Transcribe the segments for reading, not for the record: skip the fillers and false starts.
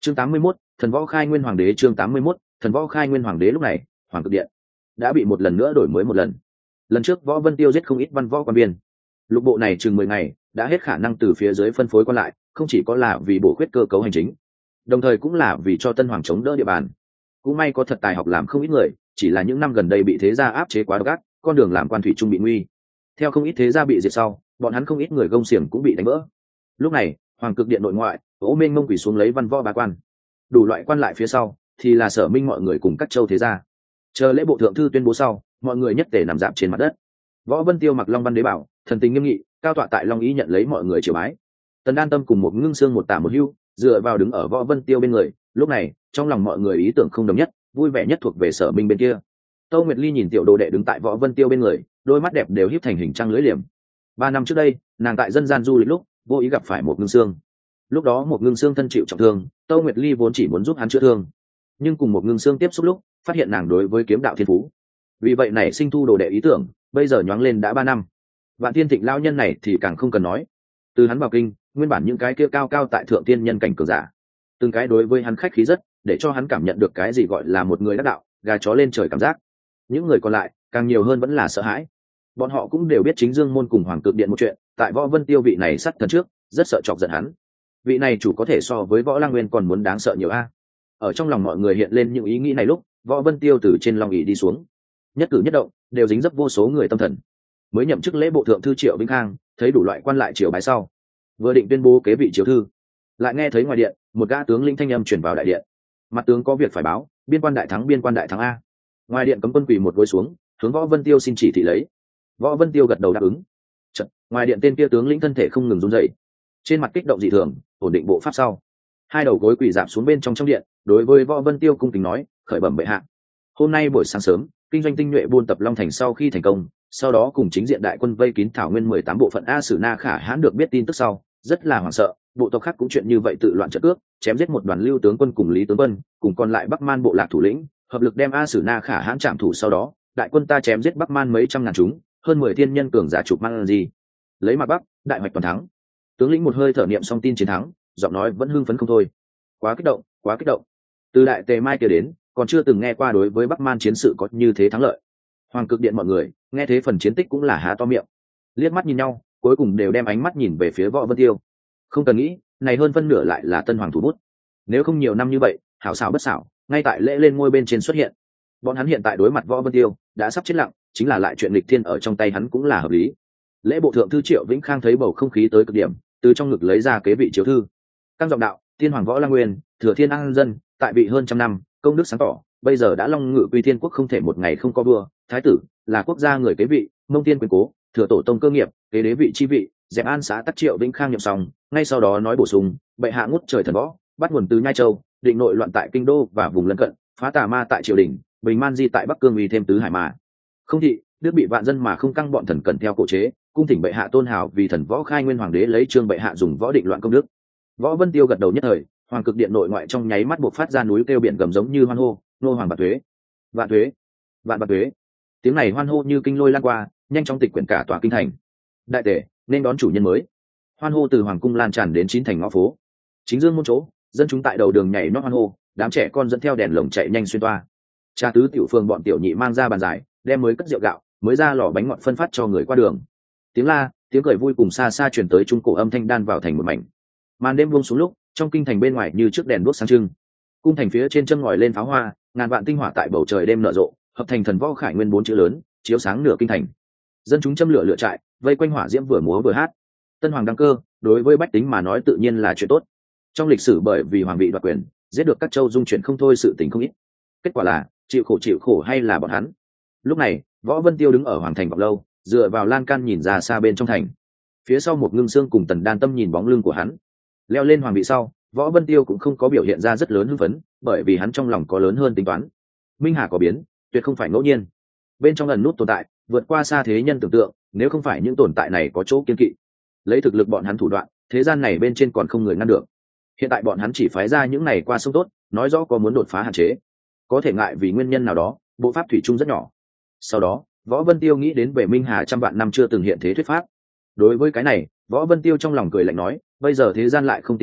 Chương 81, Thần Võ Khai Nguyên Hoàng đế. Chương 81, Thần Võ Khai Nguyên Hoàng đế. Lúc này Hoàng Cực Điện đã bị một lần nữa đổi mới một lần. Lần trước Võ Vân Tiêu giết không ít văn võ quan viên, lục bộ này chừng 10 ngày đã hết khả năng từ phía dưới phân phối quan lại, không chỉ có là vì bổ khuyết cơ cấu hành chính, đồng thời cũng là vì cho tân hoàng chống đỡ địa bàn. Cũng may có thật tài học làm không ít người, chỉ là những năm gần đây bị thế gia áp chế quá độc ác, con đường làm quan thủy trung bị nguy. Theo không ít thế gia bị diệt sau, bọn hắn không ít người gông xiềng cũng bị đánh vỡ. Lúc này Hoàng Cực Điện nội ngoại Ô Minh Mông quỳ xuống lấy văn võ bá quan, đủ loại quan lại phía sau thì là Sở Minh mọi người cùng các châu thế gia. Chờ lễ bộ thượng thư tuyên bố sau, mọi người nhất tề nằm dạp trên mặt đất. Võ Vân Tiêu mặc Long Văn Đế bảo, thần tình nghiêm nghị, cao tọa tại Long Ý nhận lấy mọi người triều bái. Tần Đan Tâm cùng một Ngưng Xương một tả một hưu, dựa vào đứng ở Võ Vân Tiêu bên người. Lúc này trong lòng mọi người ý tưởng không đồng nhất, vui vẻ nhất thuộc về Sở Minh bên kia. Tô Nguyệt Ly nhìn tiểu đồ đệ đứng tại Võ Vân Tiêu bên người, đôi mắt đẹp đều híp thành hình trăng lưỡi liềm. 3 năm trước đây, nàng tại dân gian du lịch lúc vô ý gặp phải một Ngưng Xương. Lúc đó một Ngưng Xương thân chịu trọng thương, Tô Nguyệt Ly vốn chỉ muốn giúp hắn chữa thương, nhưng cùng một Ngưng Xương tiếp xúc lúc phát hiện nàng đối với kiếm đạo thiên phú, vì vậy nảy sinh thu đồ đệ ý tưởng. Bây giờ nhoáng lên đã 3 năm. Vạn Thiên Thịnh lão nhân này thì càng không cần nói, từ hắn vào kinh, nguyên bản những cái kia cao cao tại thượng tiên nhân cảnh cường giả, từng cái đối với hắn khách khí rất, để cho hắn cảm nhận được cái gì gọi là một người đắc đạo, gà chó lên trời cảm giác. Những người còn lại càng nhiều hơn vẫn là sợ hãi. Bọn họ cũng đều biết Chính Dương môn cùng Hoàng Cực Điện một chuyện, tại Võ Vân Tiêu vị này sắt thần trước, rất sợ chọc giận hắn. Vị này chủ có thể so với Võ Lang Nguyên còn muốn đáng sợ nhiều a. Ở trong lòng mọi người hiện lên những ý nghĩ này lúc, Võ Vân Tiêu từ trên long ỷ đi xuống, nhất cử nhất động đều dính dấp vô số người tâm thần. Mới nhậm chức lễ bộ thượng thư Triệu Vĩnh Khang thấy đủ loại quan lại triều bái sau, vừa định tuyên bố kế vị chiếu thư, lại nghe thấy ngoài điện một gã tướng lĩnh thanh âm truyền vào đại điện: mặt tướng có việc phải báo, biên quan đại thắng, biên quan đại thắng a. Ngoài điện cấm quân quỳ một gối xuống, hướng Võ Vân Tiêu xin chỉ thị lấy. Võ Vân Tiêu gật đầu đáp ứng. Chật, ngoài điện tên kia tướng lĩnh thân thể không ngừng run rẩy, trên mặt kích động dị thường, ổn định bộ pháp sau, hai đầu gối quỳ rạp xuống bên trong điện, đối với Võ Vân Tiêu cung kính nói: khởi bẩm bệ hạ, hôm nay buổi sáng sớm, kinh doanh tinh nhuệ buôn tập Long Thành sau khi thành công, sau đó cùng chính diện đại quân vây kín Thảo Nguyên 18 bộ phận A Sử Na Khả Hãn được biết tin tức sau, rất là hoảng sợ, bộ tộc khác cũng chuyện như vậy tự loạn trận cước, chém giết một đoàn Lưu tướng quân cùng Lý tướng quân, cùng còn lại Bắc Man bộ lạc thủ lĩnh, hợp lực đem A Sử Na Khả Hãn trảm thủ. Sau đó, đại quân ta chém giết Bắc Man mấy trăm ngàn chúng, hơn 10 thiên nhân cường giả chụp mang gì, lấy mặt Bắc, đại hoạch toàn thắng. Tướng lĩnh một hơi thở niệm xong tin chiến thắng, giọng nói vẫn hưng phấn không thôi. Quá kích động, quá kích động. Từ đại Tề Mai kia đến, còn chưa từng nghe qua đối với Bắc Man chiến sự có như thế thắng lợi. Hoàng Cực Điện mọi người nghe thế phần chiến tích cũng là há to miệng, liếc mắt nhìn nhau, cuối cùng đều đem ánh mắt nhìn về phía Võ Vân Tiêu. Không cần nghĩ, này hơn phân nửa lại là tân hoàng thủ bút. Nếu không nhiều năm như vậy, hảo xảo bất xảo, ngay tại lễ lên ngôi bên trên xuất hiện. Bọn hắn hiện tại đối mặt Võ Vân Tiêu đã sắp chết lặng, chính là lại chuyện lịch thiên ở trong tay hắn cũng là hợp lý. Lễ bộ thượng thư Triệu Vĩnh Khang thấy bầu không khí tới cực điểm, từ trong ngực lấy ra kế vị chiếu thư. Căng giọng đạo: tiên hoàng Võ Lang Nguyên, thừa thiên an dân, tại vị hơn trăm năm, công đức sáng tỏ, bây giờ đã long ngự quy thiên quốc, không thể một ngày không có vua. Thái tử là quốc gia người kế vị, mông tiên quyền cố, thừa tổ tông cơ nghiệp, kế đế vị chi vị. Dẹp An xã Tắc Triệu Vĩnh Khang nhậm xong, ngay sau đó nói bổ sung: bệ hạ ngút trời thần võ, bắt nguồn từ Nhai Châu, định nội loạn tại kinh đô và vùng lân cận, phá tà ma tại triều đình, bình man di tại Bắc Cương, uy thêm tứ hải mà không thị, đức bị vạn dân mà không căng bọn thần cẩn theo cổ chế, cung thỉnh bệ hạ tôn hào vì thần Võ Khai Nguyên Hoàng đế, lấy trương bệ hạ dùng võ định loạn công đức. Võ Vân Tiêu gật đầu nhất thời, Hoàng Cực Điện nội ngoại trong nháy mắt buộc phát ra núi kêu biển gầm giống như hoan hô: nô hoàng bạc thuế, vạn thuế, vạn bạc thuế. Tiếng này hoan hô như kinh lôi lan qua, nhanh chóng tịch quyển cả tòa kinh thành. Đại tể nên đón chủ nhân mới. Hoan hô từ hoàng cung lan tràn đến 9 thành ngõ phố. Chính Dương môn chỗ, dân chúng tại đầu đường nhảy nhót hoan hô, đám trẻ con dẫn theo đèn lồng chạy nhanh xuyên toa. Cha tứ tiểu phương bọn tiểu nhị mang ra bàn giải, đem mới cất rượu gạo, mới ra lò bánh ngọt phân phát cho người qua đường. Tiếng la, tiếng cười vui cùng xa xa truyền tới, trung cổ âm thanh đan vào thành một mảnh. Màn đêm buông xuống lúc, trong kinh thành bên ngoài như trước đèn đuốc sáng trưng, cung thành phía trên châm ngòi lên pháo hoa, ngàn vạn tinh hỏa tại bầu trời đêm nở rộ, hợp thành thần Võ Khải Nguyên 4 chữ lớn, chiếu sáng nửa kinh thành. Dân chúng châm lửa lửa trại, vây quanh hỏa diễm vừa múa vừa hát. Tân hoàng đăng cơ, đối với bách tính mà nói tự nhiên là chuyện tốt. Trong lịch sử bởi vì hoàng vị đoạt quyền, giết được các châu dung chuyển không thôi, sự tình không ít. Kết quả là chịu khổ hay là bọn hắn. Lúc này Võ Vân Tiêu đứng ở hoàng thành vọng lâu, dựa vào lan can nhìn ra xa bên trong thành. Phía sau một Ngưng Xương cùng Tần Đan Tâm nhìn bóng lưng của hắn. Leo lên hoàng vị sau, Võ Vân Tiêu cũng không có biểu hiện ra rất lớn hưng phấn, bởi vì hắn trong lòng có lớn hơn tính toán. Minh Hà có biến, tuyệt không phải ngẫu nhiên. Bên trong ẩn nút tồn tại, vượt qua xa thế nhân tưởng tượng, nếu không phải những tồn tại này có chỗ kiên kỵ, lấy thực lực bọn hắn thủ đoạn, thế gian này bên trên còn không người ngăn được. Hiện tại bọn hắn chỉ phái ra những này qua sông tốt, nói rõ có muốn đột phá hạn chế, có thể ngại vì nguyên nhân nào đó, bộ pháp thủy chung rất nhỏ. Sau đó Võ Vân Tiêu nghĩ đến về Minh Hà trăm vạn năm chưa từng hiện thế thuyết pháp. Đối với cái này, Võ Vân Tiêu trong lòng cười lạnh nói: bây giờ thế gian lại không tiên đế,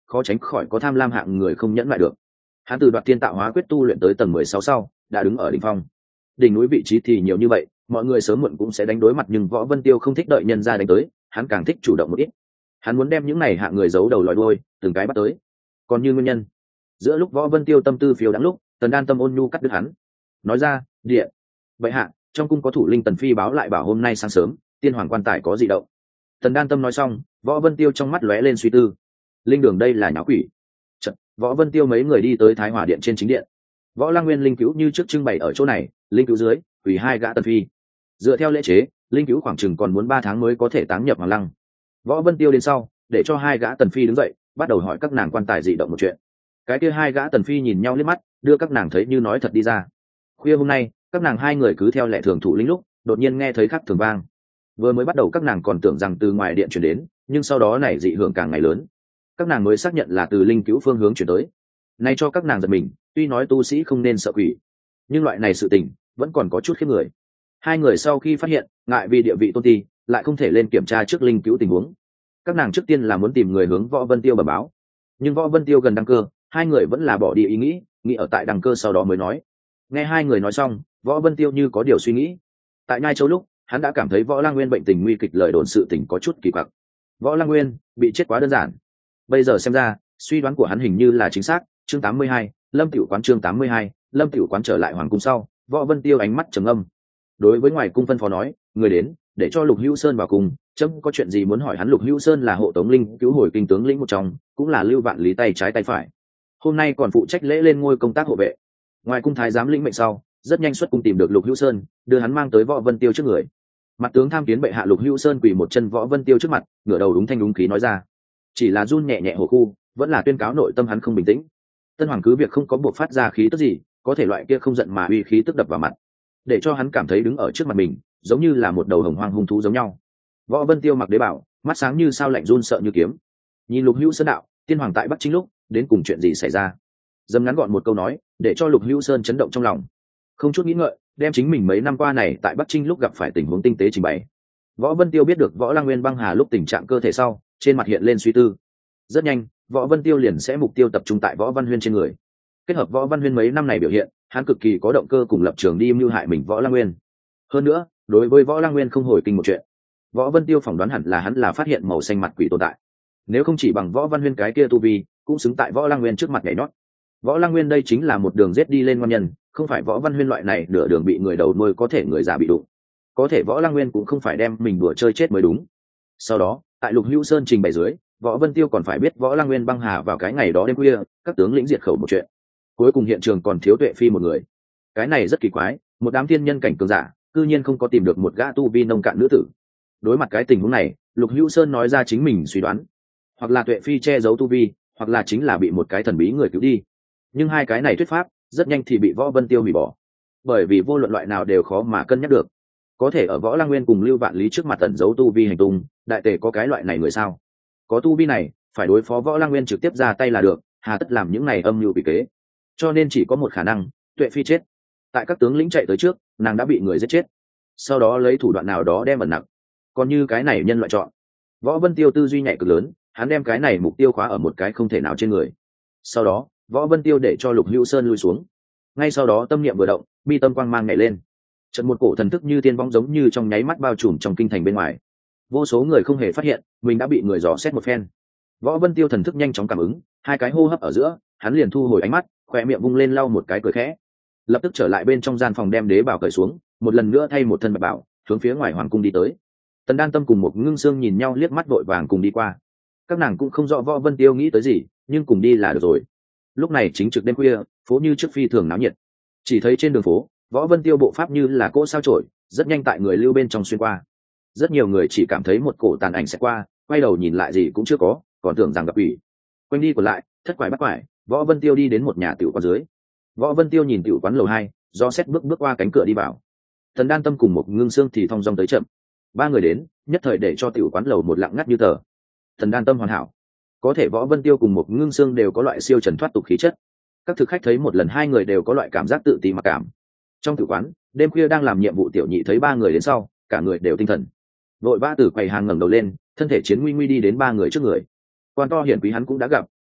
khó tránh khỏi có tham lam hạng người không nhẫn lại được. Hắn từ đoạt thiên tạo hóa quyết tu luyện tới tầng 16 sau đã đứng ở đỉnh phong. Đỉnh núi vị trí thì nhiều như vậy, mọi người sớm muộn cũng sẽ đánh đối mặt, nhưng Võ Vân Tiêu không thích đợi nhân ra đánh tới, hắn càng thích chủ động một ít. Hắn muốn đem những này hạng người giấu đầu lòi đuôi, từng cái bắt tới. Còn như nguyên nhân, giữa lúc Võ Vân Tiêu tâm tư phiêu đáng lúc, Tần Đan Tâm ôn nhu cắt đứt hắn, nói ra: "Điện, vậy hạ, trong cung có thủ linh Tần phi báo lại bảo hôm nay sáng sớm, tiên hoàng quan tài có dị động." Tần Đan Tâm nói xong, Võ Vân Tiêu trong mắt lóe lên suy tư. Linh đường đây là nháo quỷ. Chợt, Võ Vân Tiêu mấy người đi tới Thái Hòa điện trên chính điện. Võ Lăng Nguyên linh cứu như trước trưng bày ở chỗ này, linh cứu dưới quỳ hai gã Tần phi. Dựa theo lễ chế, linh cứu khoảng chừng còn muốn 3 tháng mới có thể táng nhập Hoàng Lăng. Võ Vân Tiêu đến sau, để cho hai gã Tần phi đứng dậy, bắt đầu hỏi các nàng quan tài dị động một chuyện. Cái kia hai gã Tần phi nhìn nhau liếc mắt, đưa các nàng thấy như nói thật đi ra. Khuya hôm nay, các nàng hai người cứ theo lệ thường thủ linh lúc, đột nhiên nghe thấy khắc thường vang. Vừa mới bắt đầu các nàng còn tưởng rằng từ ngoài điện truyền đến, nhưng sau đó này dị hưởng càng ngày lớn. Các nàng mới xác nhận là từ linh cứu phương hướng chuyển tới. Nay cho các nàng giật mình, tuy nói tu sĩ không nên sợ quỷ, nhưng loại này sự tình vẫn còn có chút khiếp người. Hai người sau khi phát hiện, ngại vì địa vị tôn ti, lại không thể lên kiểm tra trước linh cứu tình huống. Các nàng trước tiên là muốn tìm người hướng Võ Vân Tiêu bẩm báo, nhưng Võ Vân Tiêu gần đăng cơ, hai người vẫn là bỏ đi ý nghĩ ở tại đăng cơ sau đó mới nói. Nghe hai người nói xong, Võ Vân Tiêu như có điều suy nghĩ. Tại Nhai Châu lúc, hắn đã cảm thấy Võ Lăng Nguyên bệnh tình nguy kịch, lời đồn sự tình có chút kỳ quặc. Võ Lăng Nguyên bị chết quá đơn giản. Bây giờ xem ra, suy đoán của hắn hình như là chính xác. Chương 82, Lâm Tiểu Quán. Chương 82, Lâm Tiểu Quán trở lại hoàng cung sau, Võ Vân Tiêu ánh mắt trầm ngâm. Đối với ngoài cung phân phó nói, người đến, để cho Lục Hữu Sơn vào cùng, chấm có chuyện gì muốn hỏi hắn. Lục Hữu Sơn là hộ tống linh cứu hồi kinh tướng lĩnh một trong, cũng là Lưu Vạn Lý tay trái tay phải. Hôm nay còn phụ trách lễ lên ngôi công tác hộ vệ. Ngoài cung thái giám lĩnh mệnh sau, rất nhanh xuất cung tìm được Lục Hữu Sơn, đưa hắn mang tới Võ Vân Tiêu trước người. Mặt tướng tham kiến bệ hạ. Lục Hữu Sơn quỳ một chân Võ Vân Tiêu trước mặt, ngửa đầu đúng thanh đúng khí nói ra. Chỉ là run nhẹ nhẹ hổ khu, vẫn là tuyên cáo nội tâm hắn không bình tĩnh. Tân hoàng cứ việc không có buộc phát ra khí tức gì, có thể loại kia không giận mà uy khí tức đập vào mặt, để cho hắn cảm thấy đứng ở trước mặt mình giống như là một đầu hồng hoang hung thú giống nhau. Võ Vân Tiêu mặc đế bảo, mắt sáng như sao, lạnh run sợ như kiếm. Nhìn Lục Hữu Sơn đạo, tiên hoàng tại Bắc Chính lúc đến cùng chuyện gì xảy ra? Dâm ngắn gọn một câu nói, để cho Lục Hữu Sơn chấn động trong lòng, không chút nghĩ ngợi đem chính mình mấy năm qua này tại Bắc Trinh lúc gặp phải tình huống tinh tế trình bày. Võ Vân Tiêu biết được Võ Lăng Nguyên băng hà lúc tình trạng cơ thể sau, trên mặt hiện lên suy tư. Rất nhanh, Võ Vân Tiêu liền sẽ mục tiêu tập trung tại Võ Văn Huyên trên người. Kết hợp Võ Văn Huyên mấy năm này biểu hiện, hắn cực kỳ có động cơ cùng lập trường đi mưu hại mình Võ Lăng Nguyên. Hơn nữa, đối với Võ Lăng Nguyên không hồi kinh một chuyện, Võ Vân Tiêu phỏng đoán hẳn là hắn là phát hiện màu xanh mặt quỷ tồn tại. Nếu không chỉ bằng Võ Văn Huyên cái kia tu vi, cũng xứng tại Võ Lăng Nguyên trước mặt nhảy nhót. Võ Lăng Nguyên đây chính là một đường giết đi lên ngon nhân, không phải Võ Văn Huyên loại này nửa đường bị người đầu nuôi có thể người già bị đụng. Có thể Võ Lăng Nguyên cũng không phải đem mình đùa chơi chết mới đúng. Sau đó, tại Lục Hữu Sơn trình bày dưới, Võ Vân Tiêu còn phải biết Võ Lăng Nguyên băng hà vào cái ngày đó đêm khuya, các tướng lĩnh diệt khẩu một chuyện. Cuối cùng hiện trường còn thiếu Tuệ Phi một người. Cái này rất kỳ quái, một đám thiên nhân cảnh cường giả, cư nhiên không có tìm được một gã tu vi nông cạn nữ tử. Đối mặt cái tình huống này, Lục Hữu Sơn nói ra chính mình suy đoán, hoặc là Tuệ Phi che giấu tu vi, hoặc là chính là bị một cái thần bí người cứu đi. Nhưng hai cái này thuyết pháp rất nhanh thì bị Võ Vân Tiêu hủy bỏ, bởi vì vô luận loại nào đều khó mà cân nhắc được. Có thể ở Võ Lăng Nguyên cùng Lưu Vạn Lý trước mặt tẩn giấu tu vi hành tung, đại tề có cái loại này người sao? Có tu vi này, phải đối phó Võ Lăng Nguyên trực tiếp ra tay là được, hà tất làm những này âm mưu quỷ kế. Cho nên chỉ có một khả năng, Tuệ Phi chết. Tại các tướng lĩnh chạy tới trước, nàng đã bị người giết chết, sau đó lấy thủ đoạn nào đó đem ẩn nặc. Còn như cái này nhân loại chọn, Võ Vân Tiêu tư duy nhạy cực lớn, hắn đem cái này mục tiêu khóa ở một cái không thể nào trên người. Sau đó, Võ Vân Tiêu để cho Lục Hữu Sơn lui xuống. Ngay sau đó tâm niệm vừa động, mi tâm quang mang nhảy lên. Trận một cổ thần thức như tiên bóng giống như trong nháy mắt bao trùm trong kinh thành bên ngoài. Vô số người không hề phát hiện mình đã bị người dò xét một phen. Võ Vân Tiêu thần thức nhanh chóng cảm ứng, hai cái hô hấp ở giữa, hắn liền thu hồi ánh mắt, khỏe miệng vung lên lau một cái cười khẽ. Lập tức trở lại bên trong gian phòng đem đế bảo cởi xuống, một lần nữa thay một thân bạch bảo, hướng phía ngoài hoàng cung đi tới. Tần Đan Tâm cùng một Ngưng Sương nhìn nhau liếc mắt vội vàng cùng đi qua. Các nàng cũng không rõ Võ Vân Tiêu nghĩ tới gì, nhưng cùng đi là được rồi. Lúc này chính trực đêm khuya, phố như trước phi thường náo nhiệt. Chỉ thấy trên đường phố, Võ Vân Tiêu bộ pháp như là cỗ sao chổi, rất nhanh tại người lưu bên trong xuyên qua. Rất nhiều người chỉ cảm thấy một cổ tàn ảnh sẽ qua, quay đầu nhìn lại gì cũng chưa có, còn tưởng rằng gặp quỷ. Quanh đi còn lại, thất quải bắt quải, Võ Vân Tiêu đi đến một nhà tiểu quán dưới. Võ Vân Tiêu nhìn tiểu quán lầu 2, do xét bước qua cánh cửa đi vào. Thần Đan Tâm cùng một Ngưng Sương thì thong dong tới chậm. Ba người đến, nhất thời để cho tiểu quán lầu một lặng ngắt như tờ. Thần Đan Tâm hoàn hảo, có thể Võ Vân Tiêu cùng một Ngưng Sương đều có loại siêu trần thoát tục khí chất. Các thực khách thấy một lần hai người đều có loại cảm giác tự ti mặc cảm. Trong tử quán, đêm khuya đang làm nhiệm vụ tiểu nhị thấy ba người đến sau, cả người đều tinh thần, vội vã từ quầy hàng ngẩng đầu lên, thân thể chiến nguy nguy đi đến ba người trước người. Quan to hiển quý hắn cũng đã gặp,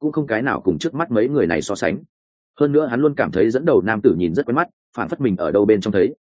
cũng không cái nào cùng trước mắt mấy người này so sánh. Hơn nữa hắn luôn cảm thấy dẫn đầu nam tử nhìn rất quen mắt, phản phất mình ở đâu bên trong thấy.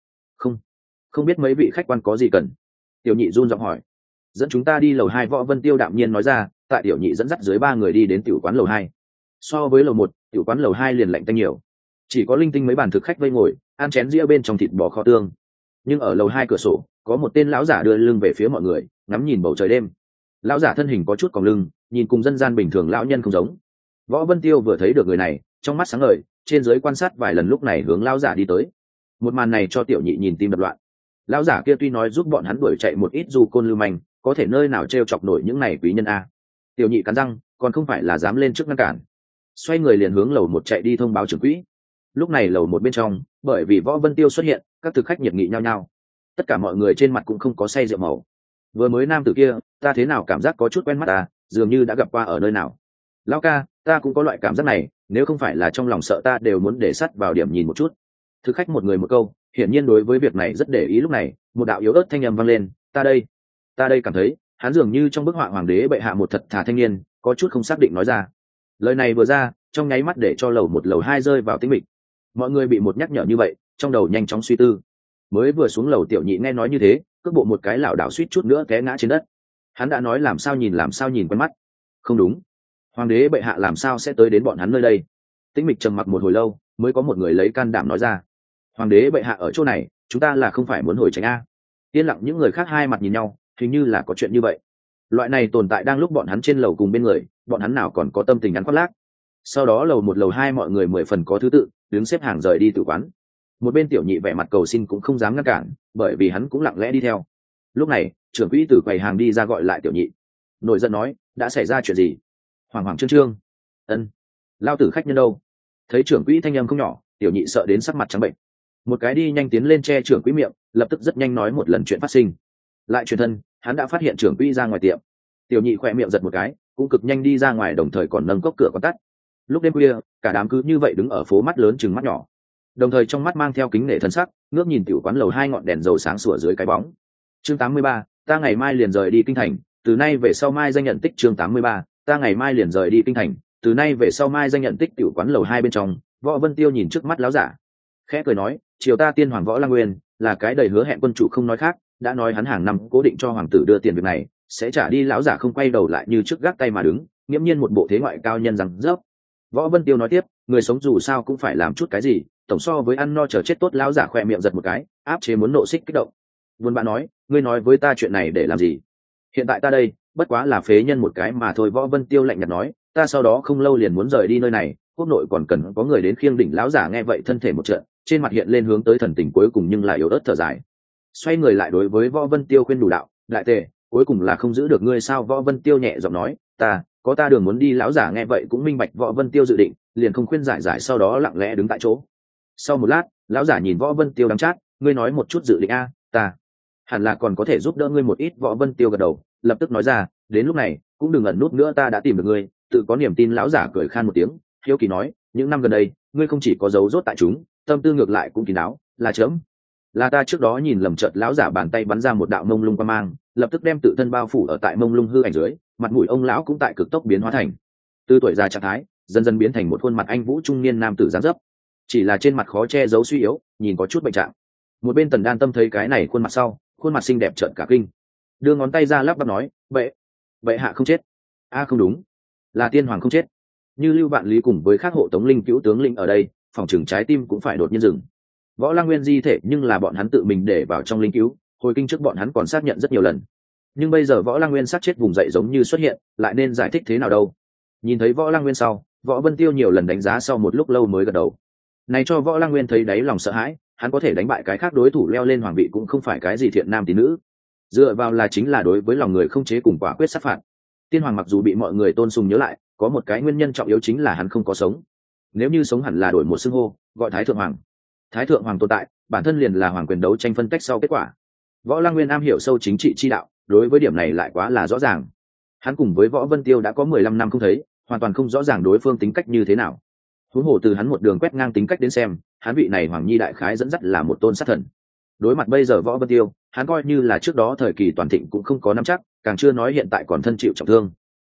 Không biết mấy vị khách quan có gì cần? Tiểu nhị run giọng hỏi. Dẫn chúng ta đi lầu 2, Võ Vân Tiêu đạm nhiên nói ra. Tại tiểu nhị dẫn dắt dưới 3 người đi đến tiểu quán lầu 2. So với lầu 1, tiểu quán lầu 2 liền lạnh tanh nhiều, chỉ có linh tinh mấy bàn thực khách vây ngồi ăn chén dĩa bên trong thịt bò kho tương. Nhưng ở lầu 2 cửa sổ có một tên lão giả đưa lưng về phía mọi người, ngắm nhìn bầu trời đêm. Lão giả thân hình có chút còng lưng, nhìn cùng dân gian bình thường lão nhân không giống. Võ Vân Tiêu vừa thấy được người này, trong mắt sáng ngời, trên dưới quan sát vài lần, lúc này hướng lão giả đi tới. Một màn này cho tiểu nhị nhìn tim đập loạn. Lão giả kia tuy nói giúp bọn hắn đuổi chạy một ít du côn lưu manh, có thể nơi nào trêu chọc nổi những này quý nhân a. Tiểu nhị cắn răng, còn không phải là dám lên trước ngăn cản. Xoay người liền hướng lầu 1 chạy đi thông báo trưởng quỹ. Lúc này lầu 1 bên trong, bởi vì Võ Vân Tiêu xuất hiện, các thực khách nhiệt nghị nhau nhau. Tất cả mọi người trên mặt cũng không có say rượu màu. Vừa mới nam tử kia, ta thế nào cảm giác có chút quen mắt à, dường như đã gặp qua ở nơi nào. Lão ca, ta cũng có loại cảm giác này, nếu không phải là trong lòng sợ ta đều muốn để sắt vào điểm nhìn một chút. Thực khách một người một câu, hiển nhiên đối với việc này rất để ý. Lúc này, một đạo yếu ớt thanh âm vang lên, ta đây cảm thấy, hắn dường như trong bức họa hoàng đế bệ hạ một thật thà thanh niên, có chút không xác định nói ra. Lời này vừa ra, trong nháy mắt để cho lầu 1 lầu 2 rơi vào tĩnh mịch. Mọi người bị một nhắc nhở như vậy, trong đầu nhanh chóng suy tư. Mới vừa xuống lầu tiểu nhị nghe nói như thế, cước bộ một cái lảo đảo suýt chút nữa té ngã trên đất. Hắn đã nói làm sao nhìn quen mắt. Không đúng, hoàng đế bệ hạ làm sao sẽ tới đến bọn hắn nơi đây? Tĩnh mịch trầm mặc một hồi lâu, mới có một người lấy can đảm nói ra. Hoàng đế bệ hạ ở chỗ này, chúng ta là không phải muốn hồi tránh a? Yên lặng những người khác hai mặt nhìn nhau, hình như là có chuyện như vậy. Loại này tồn tại đang lúc bọn hắn trên lầu cùng bên người, bọn hắn nào còn có tâm tình ngắn khoác lác. Sau đó lầu 1 lầu 2 mọi người 10 phần có thứ tự, đứng xếp hàng rời đi tử quán. Một bên tiểu nhị vẻ mặt cầu xin cũng không dám ngăn cản, bởi vì hắn cũng lặng lẽ đi theo. Lúc này trưởng quỹ từ quầy hàng đi ra gọi lại tiểu nhị, nổi giận nói, đã xảy ra chuyện gì? Hoàng hoàng trương trương. Ân, lao tử khách nhân đâu? Thấy trưởng quỹ thanh âm không nhỏ, tiểu nhị sợ đến sắc mặt trắng bệnh. Một cái đi nhanh tiến lên che trưởng quỹ miệng, lập tức rất nhanh nói một lần chuyện phát sinh. Lại truyền thân, hắn đã phát hiện trưởng quỹ ra ngoài tiệm. Tiểu nhị khỏe miệng giật một cái, cũng cực nhanh đi ra ngoài, đồng thời còn nâng cốc cửa còn tắt. Lúc đêm khuya, cả đám cứ như vậy đứng ở phố mắt lớn chừng mắt nhỏ, đồng thời trong mắt mang theo kính nể thân sắc, ngước nhìn tiểu quán lầu 2 ngọn đèn dầu sáng sủa dưới cái bóng. Chương 83, ta ngày mai liền rời đi kinh thành, từ nay về sau mai danh nhận tích. Chương 83, ta ngày mai liền rời đi kinh thành, từ nay về sau mai danh nhận tích. Tiểu quán lầu 2 bên trong, Võ Vân Tiêu nhìn trước mắt láo giả, khẽ cười nói, triều ta tiên hoàng Võ Lăng Nguyên là cái đầy hứa hẹn quân chủ không nói khác, đã nói hắn hàng năm cố định cho hoàng tử đưa tiền việc này, sẽ trả đi. Láo giả không quay đầu lại như trước gác tay mà đứng, nghiễm nhiên một bộ thế ngoại cao nhân rằng dốc. Võ Vân Tiêu nói tiếp, người sống dù sao cũng phải làm chút cái gì, tổng so với ăn no chờ chết tốt. Lão giả khỏe miệng giật một cái, áp chế muốn nộ xích kích động. Buồn bã nói, ngươi nói với ta chuyện này để làm gì? Hiện tại ta đây bất quá là phế nhân một cái mà thôi. Võ Vân Tiêu lạnh nhạt nói, ta sau đó không lâu liền muốn rời đi nơi này, quốc nội còn cần có người đến khiêng đỉnh. Lão giả nghe vậy thân thể một trận, trên mặt hiện lên hướng tới thần tình cuối cùng, nhưng lại yếu ớt thở dài. Xoay người lại đối với Võ Vân Tiêu khuyên đủ đạo, đại tề, cuối cùng là không giữ được ngươi sao? Võ Vân Tiêu nhẹ giọng nói, ta có ta đường muốn đi. Lão giả nghe vậy cũng minh bạch Võ Vân Tiêu dự định, liền không khuyên giải, sau đó lặng lẽ đứng tại chỗ. Sau một lát, lão giả nhìn Võ Vân Tiêu đắng chát, ngươi nói một chút dự định a, ta hẳn là còn có thể giúp đỡ ngươi một ít. Võ Vân Tiêu gật đầu, lập tức nói ra, đến lúc này cũng đừng ẩn nút nữa, ta đã tìm được ngươi, tự có niềm tin. Lão giả cười khan một tiếng, hiếu kỳ nói, những năm gần đây ngươi không chỉ có giấu rốt tại chúng, tâm tư ngược lại cũng kín đáo, là chớm, là ta trước đó nhìn lầm. Chợt lão giả bàn tay bắn ra một đạo mông lung quang mang, lập tức đem tự thân bao phủ ở tại mông lung hư ảnh dưới, mặt mũi ông lão cũng tại cực tốc biến hóa thành, từ tuổi già trạng thái dần dần biến thành một khuôn mặt anh vũ trung niên nam tử dáng dấp, chỉ là trên mặt khó che giấu suy yếu, nhìn có chút bệnh trạng. Một bên Tần Đan Tâm thấy cái này khuôn mặt sau, khuôn mặt xinh đẹp trợn cả kinh, đưa ngón tay ra lắp bắp nói, bệ hạ không chết. A không đúng, là tiên hoàng không chết. Như Lưu Vạn Lý cùng với các hộ tống linh cứu tướng linh ở đây, phòng trường trái tim cũng phải đột nhiên dừng. Võ Lăng Nguyên di thể nhưng là bọn hắn tự mình để vào trong linh cứu, hồi kinh trước bọn hắn còn xác nhận rất nhiều lần, nhưng bây giờ Võ Lăng Nguyên xác chết vùng dậy giống như xuất hiện, lại nên giải thích thế nào đâu? Nhìn thấy Võ Lăng Nguyên sau, Võ Vân Tiêu nhiều lần đánh giá, sau một lúc lâu mới gật đầu. Này cho Võ Lăng Nguyên thấy đáy lòng sợ hãi, hắn có thể đánh bại cái khác đối thủ leo lên hoàng vị cũng không phải cái gì thiện nam tín nữ, dựa vào là chính là đối với lòng người không chế cùng quả quyết sát phạt. Tiên hoàng mặc dù bị mọi người tôn sùng nhớ lại, có một cái nguyên nhân trọng yếu chính là hắn không có sống. Nếu như sống hẳn là đổi một xưng hô, gọi Thái Thượng Hoàng. Thái Thượng Hoàng tồn tại, bản thân liền là hoàng quyền đấu tranh phân tách sau kết quả. Võ Lăng Nguyên am hiểu sâu chính trị chi đạo, đối với điểm này lại quá là rõ ràng. Hắn cùng với Võ Vân Tiêu đã có 15 năm không thấy, hoàn toàn không rõ ràng đối phương tính cách như thế nào. Huống hồ từ hắn một đường quét ngang tính cách đến xem, hắn vị này hoàng nhi đại khái dẫn dắt là một tôn sát thần. Đối mặt bây giờ Võ Vân Tiêu, hắn coi như là trước đó thời kỳ toàn thịnh cũng không có nắm chắc, càng chưa nói hiện tại còn thân chịu trọng thương.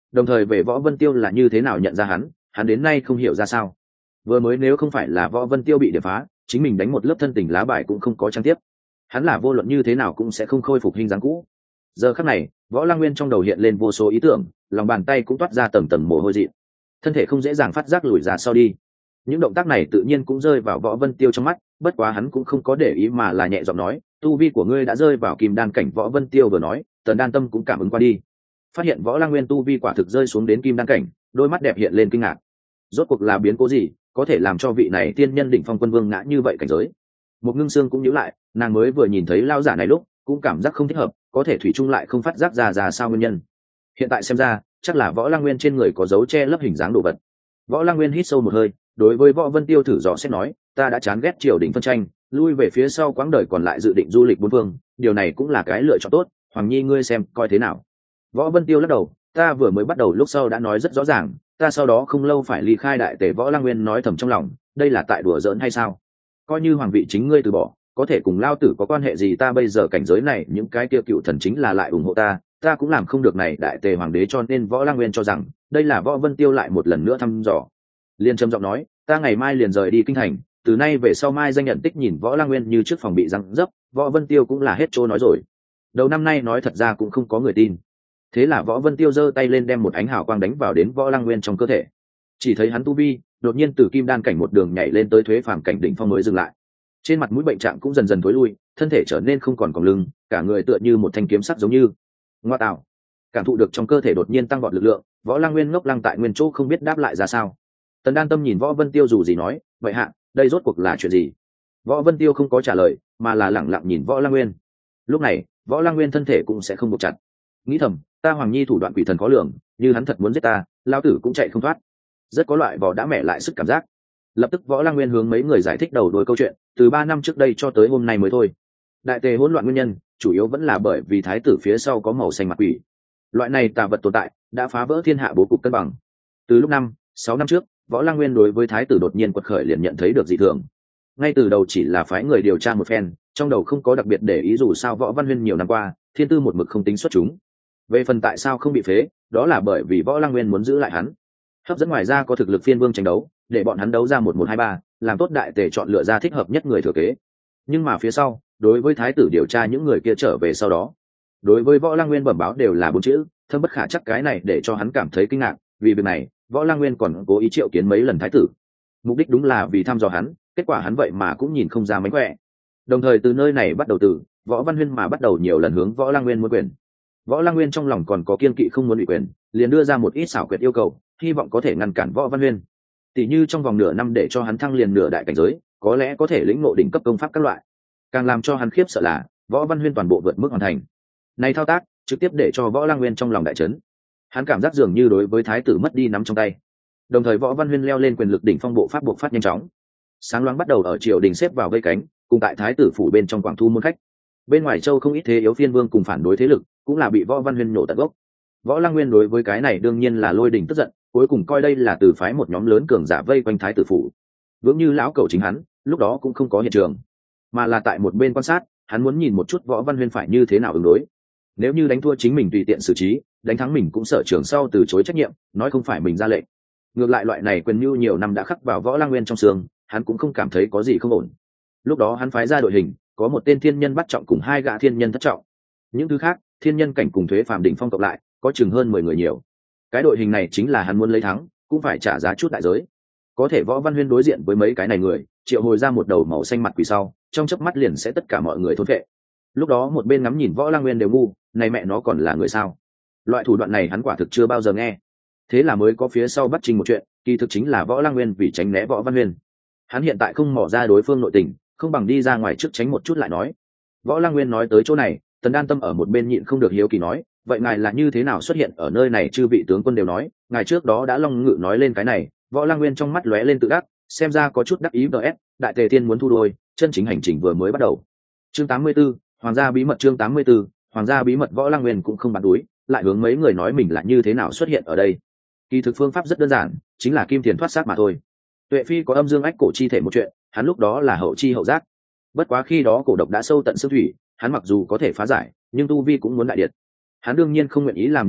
đồng thời về Võ Vân Tiêu là như thế nào nhận ra hắn đến nay không hiểu ra sao. Vừa mới nếu không phải là Võ Vân Tiêu bị điểm phá, chính mình đánh một lớp thân tình lá bài cũng không có trang tiếp, hắn là vô luận như thế nào cũng sẽ không khôi phục hình dáng cũ. Giờ khắc này, Võ Lăng Nguyên trong đầu hiện lên vô số ý tưởng, lòng bàn tay cũng toát ra tầng tầng mồ hôi dị, thân thể không dễ dàng phát giác lùi ra sau đi. Những động tác này tự nhiên cũng rơi vào Võ Vân Tiêu trong mắt, bất quá hắn cũng không có để ý mà là nhẹ giọng nói, tu vi của ngươi đã rơi vào kim đan cảnh. Võ Vân Tiêu vừa nói, Tần Đan Tâm cũng cảm ứng qua đi, phát hiện Võ Lăng Nguyên tu vi quả thực rơi xuống đến kim đan cảnh, đôi mắt đẹp hiện lên kinh ngạc. Rốt cuộc là biến cố gì có thể làm cho vị này tiên nhân đỉnh phong quân vương ngã như vậy cảnh giới? Một Ngưng Sương cũng nhíu lại, nàng mới vừa nhìn thấy lao giả này lúc cũng cảm giác không thích hợp, có thể thủy chung lại không phát giác ra sao nguyên nhân. Hiện tại xem ra chắc là Võ Lăng Nguyên trên người có dấu che lấp hình dáng đồ vật. Võ Lăng Nguyên hít sâu một hơi, đối với Võ Vân Tiêu thử dò xét nói, ta đã chán ghét triều đình phân tranh, lui về phía sau quãng đời còn lại dự định du lịch bốn phương, điều này cũng là cái lựa chọn tốt, Hoàng Nhi ngươi xem coi thế nào. Võ Vân Tiêu lắc đầu, ta vừa mới bắt đầu lúc sau đã nói rất rõ ràng, ta sau đó không lâu phải ly khai đại tề. Võ Lăng Nguyên nói thầm trong lòng, đây là tại đùa giỡn hay sao? Coi như hoàng vị chính ngươi từ bỏ, có thể cùng lao tử có quan hệ gì? Ta bây giờ cảnh giới này, những cái kia cựu thần chính là lại ủng hộ ta cũng làm không được này đại tề hoàng đế, cho nên Võ Lăng Nguyên cho rằng đây là Võ Vân Tiêu lại một lần nữa thăm dò. Liên trầm giọng nói, ta ngày mai liền rời đi kinh thành, từ nay về sau mai danh nhận tích. Nhìn Võ Lăng Nguyên như trước phòng bị răng dấp, Võ Vân Tiêu cũng là hết trôi nói rồi. Đầu năm nay nói thật ra cũng không có người tin. Thế là Võ Vân Tiêu giơ tay lên đem một ánh hào quang đánh vào đến Võ Lăng Nguyên trong cơ thể. Chỉ thấy hắn tu vi đột nhiên từ kim đan cảnh một đường nhảy lên tới thuế phàm cảnh đỉnh phong mới dừng lại. Trên mặt mũi bệnh trạng cũng dần dần thối lui, thân thể trở nên không còn còng lưng, cả người tựa như một thanh kiếm sắt giống như. Ngoa tạo! Cảm thụ được trong cơ thể đột nhiên tăng vọt lực lượng, Võ Lăng Nguyên ngốc lăng tại nguyên chỗ không biết đáp lại ra sao. Tần Đan Tâm nhìn Võ Vân Tiêu dù gì nói, vậy hạ, đây rốt cuộc là chuyện gì? Võ Vân Tiêu không có trả lời, mà là lẳng lặng nhìn Võ Lăng Nguyên. Lúc này, Võ Lăng Nguyên thân thể cũng sẽ không buộc chặt, nghĩ thầm, ta Hoàng Nhi thủ đoạn quỷ thần khó lường, như hắn thật muốn giết ta, lao tử cũng chạy không thoát. Rất có loại vỏ đã mẹ lại sức cảm giác. Lập tức Võ Lăng Nguyên hướng mấy người giải thích đầu đuôi câu chuyện, từ 3 năm trước đây cho tới hôm nay mới thôi. Đại tề hỗn loạn nguyên nhân chủ yếu vẫn là bởi vì thái tử phía sau có màu xanh mặt quỷ. Loại này tà vật tồn tại đã phá vỡ thiên hạ bố cục cân bằng. Từ lúc 5-6 năm trước, Võ Lăng Nguyên đối với thái tử đột nhiên quật khởi liền nhận thấy được dị thường. Ngay từ đầu chỉ là phái người điều tra một phen, trong đầu không có đặc biệt để ý, dù sao Võ Văn Huyên nhiều năm qua thiên tư một mực không tính xuất chúng. Về phần tại sao không bị phế, đó là bởi vì Võ Lăng Nguyên muốn giữ lại hắn, hấp dẫn ngoài ra có thực lực phiên vương tranh đấu, để bọn hắn đấu ra 1-1-2-3, làm tốt đại tề chọn lựa ra thích hợp nhất người thừa kế. Nhưng mà phía sau, đối với thái tử điều tra những người kia trở về sau đó, đối với Võ Lăng Nguyên bẩm báo đều là 4 chữ, thâm bất khả chắc. Cái này để cho hắn cảm thấy kinh ngạc, vì việc này Võ Lăng Nguyên còn cố ý triệu kiến mấy lần thái tử, mục đích đúng là vì thăm dò hắn, kết quả hắn vậy mà cũng nhìn không ra mánh khỏe. Đồng thời từ nơi này bắt đầu, từ Võ Văn Huyên mà bắt đầu nhiều lần hướng Võ Lăng Nguyên muốn quyền. Võ Lăng Nguyên trong lòng còn có kiên kỵ không muốn bị quyền, liền đưa ra một ít xảo quyệt yêu cầu, hy vọng có thể ngăn cản Võ Văn Huyên, tỷ như trong vòng nửa năm để cho hắn thăng liền nửa đại cảnh giới, có lẽ có thể lĩnh ngộ đỉnh cấp công pháp các loại. Càng làm cho hắn khiếp sợ là Võ Văn Huyên toàn bộ vượt mức hoàn thành. Này thao tác trực tiếp để cho Võ Lăng Nguyên trong lòng đại chấn, hắn cảm giác dường như đối với thái tử mất đi nắm trong tay. Đồng thời Võ Văn Huyên leo lên quyền lực đỉnh phong, bộ pháp buộc phát nhanh chóng, sáng loáng bắt đầu ở triều đình xếp vào vây cánh, cùng tại thái tử phủ bên trong quảng thu môn khách. Bên ngoài châu không ít thế yếu phiên vương cùng phản đối thế lực cũng là bị Võ Văn Huyên nổ tận gốc. Võ Lăng Nguyên đối với cái này đương nhiên là lôi đình tức giận, cuối cùng coi đây là từ phái một nhóm lớn cường giả vây quanh thái tử phủ. Vững như lão cẩu chính hắn lúc đó cũng không có hiện trường, mà là tại một bên quan sát. Hắn muốn nhìn một chút Võ Văn Huyên phải như thế nào ứng đối. Nếu như đánh thua chính mình tùy tiện xử trí, đánh thắng mình cũng sợ trường sau từ chối trách nhiệm, nói không phải mình ra lệnh. Ngược lại loại này quyền mưu nhiều năm đã khắc vào Võ Lăng Nguyên trong xương, hắn cũng không cảm thấy có gì không ổn. Lúc đó hắn phái ra đội hình, có một tên thiên nhân bắt trọng cùng 2 gã thiên nhân thất trọng. Những thứ khác, thiên nhân cảnh cùng thuế phàm đỉnh phong cộng lại, có chừng hơn 10 người nhiều. Cái đội hình này chính là hắn muốn lấy thắng, cũng phải trả giá chút đại giới. Có thể Võ Văn Huyên đối diện với mấy cái này người, triệu hồi ra một đầu màu xanh mặt quỷ sau, trong chớp mắt liền sẽ tất cả mọi người thôn phệ. Lúc đó một bên ngắm nhìn Võ Lăng Nguyên đều ngu, này mẹ nó còn là người sao? Loại thủ đoạn này hắn quả thực chưa bao giờ nghe. Thế là mới có phía sau bắt trình một chuyện, kỳ thực chính là Võ Lăng Nguyên vì tránh né Võ Văn Huyên. Hắn hiện tại không mò ra đối phương nội tình, không bằng đi ra ngoài trước tránh một chút lại nói. Võ Lăng Nguyên nói tới chỗ này, Tần Đan Tâm ở một bên nhịn không được hiếu kỳ nói, vậy ngài là như thế nào xuất hiện ở nơi này? Chư vị tướng quân đều nói ngài trước đó đã long ngự nói lên cái này. Võ Lăng Nguyên trong mắt lóe lên tự đắc, xem ra có chút đắc ý. vs đại tề tiên muốn thu đôi, chân chính hành trình vừa mới bắt đầu. Chương 84, hoàng gia bí mật. Chương 84, hoàng gia bí mật. Võ Lăng Nguyên cũng không bắn đuối, lại hướng mấy người nói mình là như thế nào xuất hiện ở đây. Kỳ thực phương pháp rất đơn giản, chính là kim tiền thoát xác mà thôi. Tuệ Phi có âm dương ách cổ chi thể một chuyện, hắn lúc đó là hậu chi hậu giác. Bất quá khi đó cổ độc đã sâu tận xương thủy, hắn mặc dù có thể phá giải, nhưng tu vi cũng muốn đại điệt. Hắn đương nhiên không nguyện ý làm như vậy,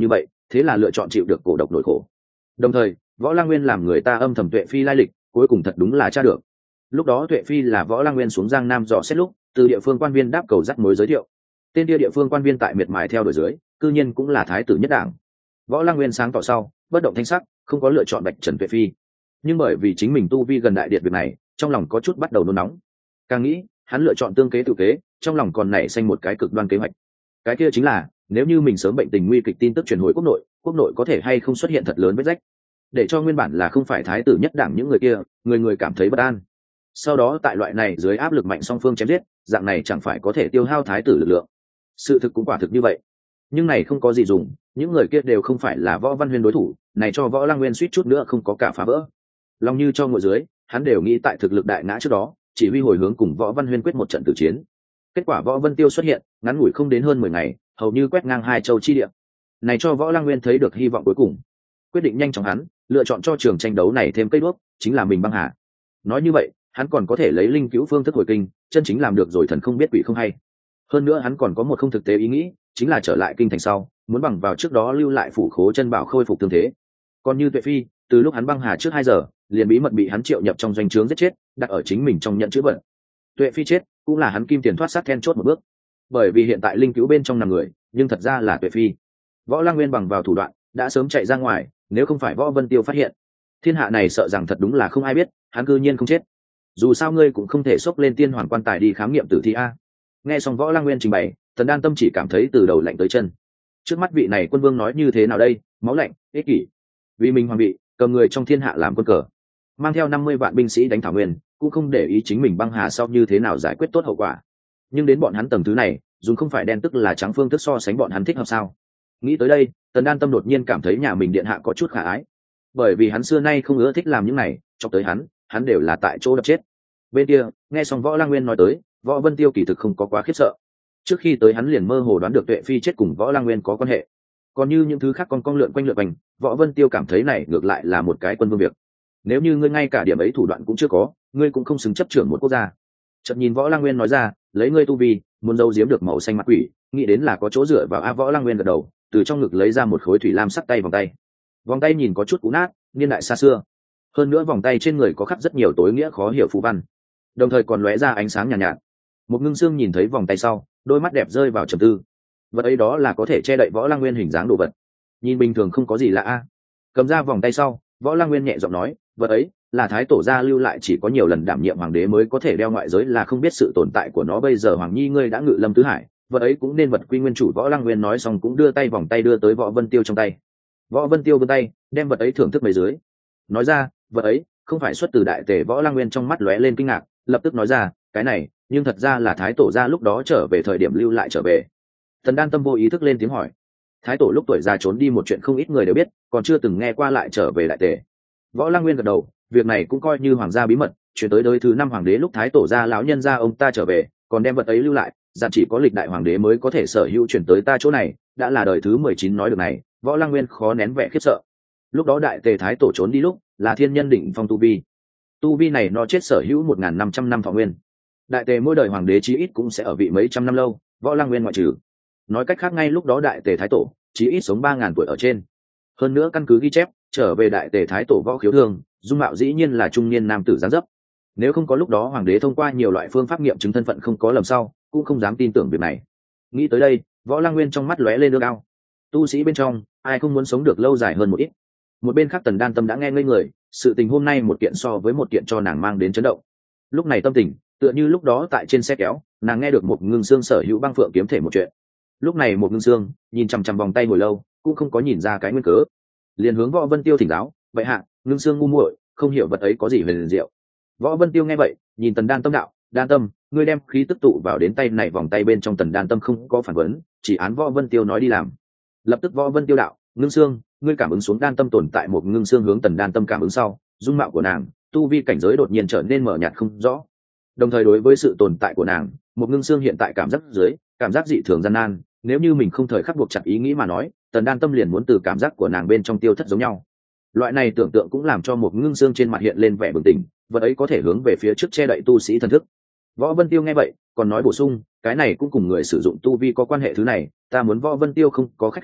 thế là lựa chọn chịu được cổ độc nỗi khổ. Đồng thời Võ Lăng Nguyên làm người ta âm thầm Tuệ Phi lai lịch, cuối cùng thật đúng là tra được. Lúc đó Tuệ Phi là Võ Lăng Nguyên xuống Giang Nam dò xét lúc, từ địa phương quan viên đáp cầu dắt mối giới thiệu. Tên kia địa phương quan viên tại miệt mài theo đuổi dưới, cư nhiên cũng là thái tử nhất đảng. Võ Lăng Nguyên sáng tỏ sau, bất động thanh sắc, không có lựa chọn bạch trần Tuệ Phi. Nhưng bởi vì chính mình tu vi gần đại điện việc này, trong lòng có chút bắt đầu nôn nóng. Càng nghĩ, hắn lựa chọn tương kế tự kế, trong lòng còn nảy sinh một cái cực đoan kế hoạch. Cái kia chính là, nếu như mình sớm bệnh tình nguy kịch tin tức truyền hồi quốc nội có thể hay không xuất hiện thật lớn vết rách, để cho nguyên bản là không phải thái tử nhất đảng những người kia, người cảm thấy bất an. Sau đó tại loại này dưới áp lực mạnh song phương chém giết, dạng này chẳng phải có thể tiêu hao thái tử lực lượng. Sự thực cũng quả thực như vậy, nhưng này không có gì dùng, những người kia đều không phải là Võ Văn Huyên đối thủ, này cho Võ Lăng Nguyên suýt chút nữa không có cả phá vỡ. Lòng như cho ngồi dưới, hắn đều nghĩ tại thực lực đại ngã trước đó, chỉ huy hồi hướng cùng Võ Văn Huyên quyết một trận tử chiến. Kết quả Võ Vân Tiêu xuất hiện, ngắn ngủi không đến hơn 10 ngày, hầu như quét ngang 2 châu chi địa. Này cho Võ Lăng Nguyên thấy được hy vọng cuối cùng. Quyết định nhanh chóng hắn, lựa chọn cho trường tranh đấu này thêm cây đuốc, chính là mình băng hà. Nói như vậy, hắn còn có thể lấy linh cứu phương thức hồi kinh, chân chính làm được rồi thần không biết quỷ không hay. Hơn nữa hắn còn có một không thực tế ý nghĩ, chính là trở lại kinh thành sau, muốn bằng vào trước đó lưu lại phủ khố chân bảo khôi phục tương thế. Còn như Tuệ Phi, từ lúc hắn băng hà trước 2 giờ, liền bí mật bị hắn triệu nhập trong doanh trướng giết chết, đặt ở chính mình trong nhận chữ vận. Tuệ Phi chết, cũng là hắn kim tiền thoát sát then chốt một bước. Bởi vì hiện tại linh cứu bên trong nằm người, nhưng thật ra là Tuệ Phi. Võ Lăng Nguyên bằng vào thủ đoạn, đã sớm chạy ra ngoài, nếu không phải Võ Vân Tiêu phát hiện, thiên hạ này sợ rằng thật đúng là không ai biết, hắn cư nhiên không chết. Dù sao ngươi cũng không thể xốc lên tiên hoàn quan tài đi khám nghiệm tử thi a. Nghe xong Võ Lăng Nguyên trình bày, Tần Đan Tâm chỉ cảm thấy từ đầu lạnh tới chân. Trước mắt vị này quân vương nói như thế nào đây, máu lạnh, ích kỷ. Vì mình hoàng vị, cầm người trong thiên hạ làm quân cờ, mang theo 50 vạn binh sĩ đánh thảo nguyên, cũng không để ý chính mình băng hà sau như thế nào giải quyết tốt hậu quả. Nhưng đến bọn hắn tầng thứ này, dùng không phải đen tức là trắng phương thức so sánh bọn hắn thích hợp sao? Nghĩ tới đây, Tần Đan Tâm đột nhiên cảm thấy nhà mình điện hạ có chút khả ái, bởi vì hắn xưa nay không ưa thích làm những này, chọc tới hắn đều là tại chỗ đập chết. Bên kia, nghe xong Võ Lăng Nguyên nói tới, Võ Vân Tiêu kỳ thực không có quá khiếp sợ. Trước khi tới hắn liền mơ hồ đoán được Tuệ Phi chết cùng Võ Lăng Nguyên có quan hệ. Còn như những thứ khác con lượn quanh, Võ Vân Tiêu cảm thấy này ngược lại là một cái quân vương việc. Nếu như ngươi ngay cả điểm ấy thủ đoạn cũng chưa có, ngươi cũng không xứng chấp trưởng một quốc gia. Chợt nhìn Võ Lăng Nguyên nói ra, lấy ngươi tu vi, muốn giấu giếm được màu xanh mặt quỷ, nghĩ đến là có chỗ dựa vào. Võ Lăng Nguyên gật đầu, từ trong ngực lấy ra một khối thủy lam sắc tay vòng tay. Vòng tay nhìn có chút cũ nát, niên đại xa xưa. Hơn nữa vòng tay trên người có khắc rất nhiều tối nghĩa khó hiểu phù văn, đồng thời còn lóe ra ánh sáng nhàn nhạt. Một Ngưng Sương nhìn thấy vòng tay sau, đôi mắt đẹp rơi vào trầm tư. Vật ấy đó là có thể che đậy Võ Lăng Nguyên hình dáng đồ vật, nhìn bình thường không có gì lạ a. Cầm ra vòng tay sau, Võ Lăng Nguyên nhẹ giọng nói, vật ấy là thái tổ gia lưu lại, chỉ có nhiều lần đảm nhiệm hoàng đế mới có thể đeo, ngoại giới là không biết sự tồn tại của nó. Bây giờ Hoàng Nhi ngươi đã ngự lâm tứ hải, vật ấy cũng nên vật quy nguyên chủ. Võ Lăng Nguyên nói xong cũng đưa tay vòng tay đưa tới Võ Vân Tiêu trong tay. Võ Vân Tiêu vươn tay đem vật ấy thưởng thức mấy dưới, nói ra, vật ấy không phải xuất từ đại tề. Võ Lăng Nguyên trong mắt lóe lên kinh ngạc, lập tức nói ra, cái này nhưng thật ra là thái tổ gia lúc đó trở về thời điểm lưu lại trở về. Tần Đan Tâm vô ý thức lên tiếng hỏi, thái tổ lúc tuổi già trốn đi một chuyện không ít người đều biết, còn chưa từng nghe qua lại trở về đại tề. Võ Lăng Nguyên gật đầu, việc này cũng coi như hoàng gia bí mật, chuyển tới đời thứ 5 hoàng đế lúc thái tổ gia lão nhân gia ông ta trở về, còn đem vật ấy lưu lại, dặn chỉ có lịch đại hoàng đế mới có thể sở hữu, chuyển tới ta chỗ này, đã là đời thứ 19 nói được này. Võ Lăng Nguyên khó nén vẻ khiếp sợ. Lúc đó đại tề thái tổ trốn đi lúc là thiên nhân đỉnh phong tu vi này nó chết sở hữu 1500 năm thọ nguyên. Đại tề mỗi đời hoàng đế chí ít cũng sẽ ở vị mấy trăm năm lâu, Võ Lăng Nguyên ngoại trừ. Nói cách khác, ngay lúc đó đại tề thái tổ chí ít sống 3000 tuổi ở trên. Hơn nữa căn cứ ghi chép, trở về đại tề thái tổ Võ Khiếu Thương, dung mạo dĩ nhiên là trung niên nam tử dáng dấp. Nếu không có lúc đó hoàng đế thông qua nhiều loại phương pháp nghiệm chứng thân phận không có lầm sau, cũng không dám tin tưởng việc này. Nghĩ tới đây, Võ Lăng Nguyên trong mắt lóe lên ước ao. Tu sĩ bên trong, ai không muốn sống được lâu dài hơn một ít. Một bên khác Tần Đan Tâm đã nghe ngây người, sự tình hôm nay một kiện so với một kiện cho nàng mang đến chấn động. Lúc này tâm tình tựa như lúc đó tại trên xe kéo, nàng nghe được một Ngưng Sương sở hữu băng phượng kiếm thể một chuyện. Lúc này một Ngưng Sương nhìn chằm chằm vòng tay hồi lâu, cũng không có nhìn ra cái nguyên cớ, liền hướng Võ Vân Tiêu thỉnh giáo, vậy hạ Ngưng Sương ngu muội, không hiểu vật ấy có gì về liền diệu. Võ Vân Tiêu nghe vậy, nhìn Tần Đan Tâm đạo, Đan Tâm, ngươi đem khí tức tụ vào đến tay này vòng tay bên trong. Tần Đan Tâm không có phản vấn, chỉ án Võ Vân Tiêu nói đi làm. Lập tức Võ Vân Tiêu đạo, Ngưng Sương, ngươi cảm ứng xuống Đan Tâm tồn tại. Một Ngưng Sương hướng Tần Đan Tâm cảm ứng sau, dung mạo của nàng, tu vi cảnh giới đột nhiên trở nên mờ nhạt không rõ. Đồng thời đối với sự tồn tại của nàng, Một Ngưng Sương hiện tại cảm giác dị thường gian nan, nếu như mình không thời khắc buộc chặt ý nghĩ mà nói, Tần Đan Tâm liền muốn từ cảm giác của nàng bên trong tiêu thất giống nhau. Loại này tưởng tượng cũng làm cho Một Ngưng Sương trên mặt hiện lên vẻ bừng tỉnh, vật ấy có thể hướng về phía trước che đậy tu sĩ thần thức. Võ Vân Tiêu nghe vậy, còn nói bổ sung, cái này cũng cùng người sử dụng tu vi có quan hệ. Thứ này ta muốn Võ Vân Tiêu không có khách khí,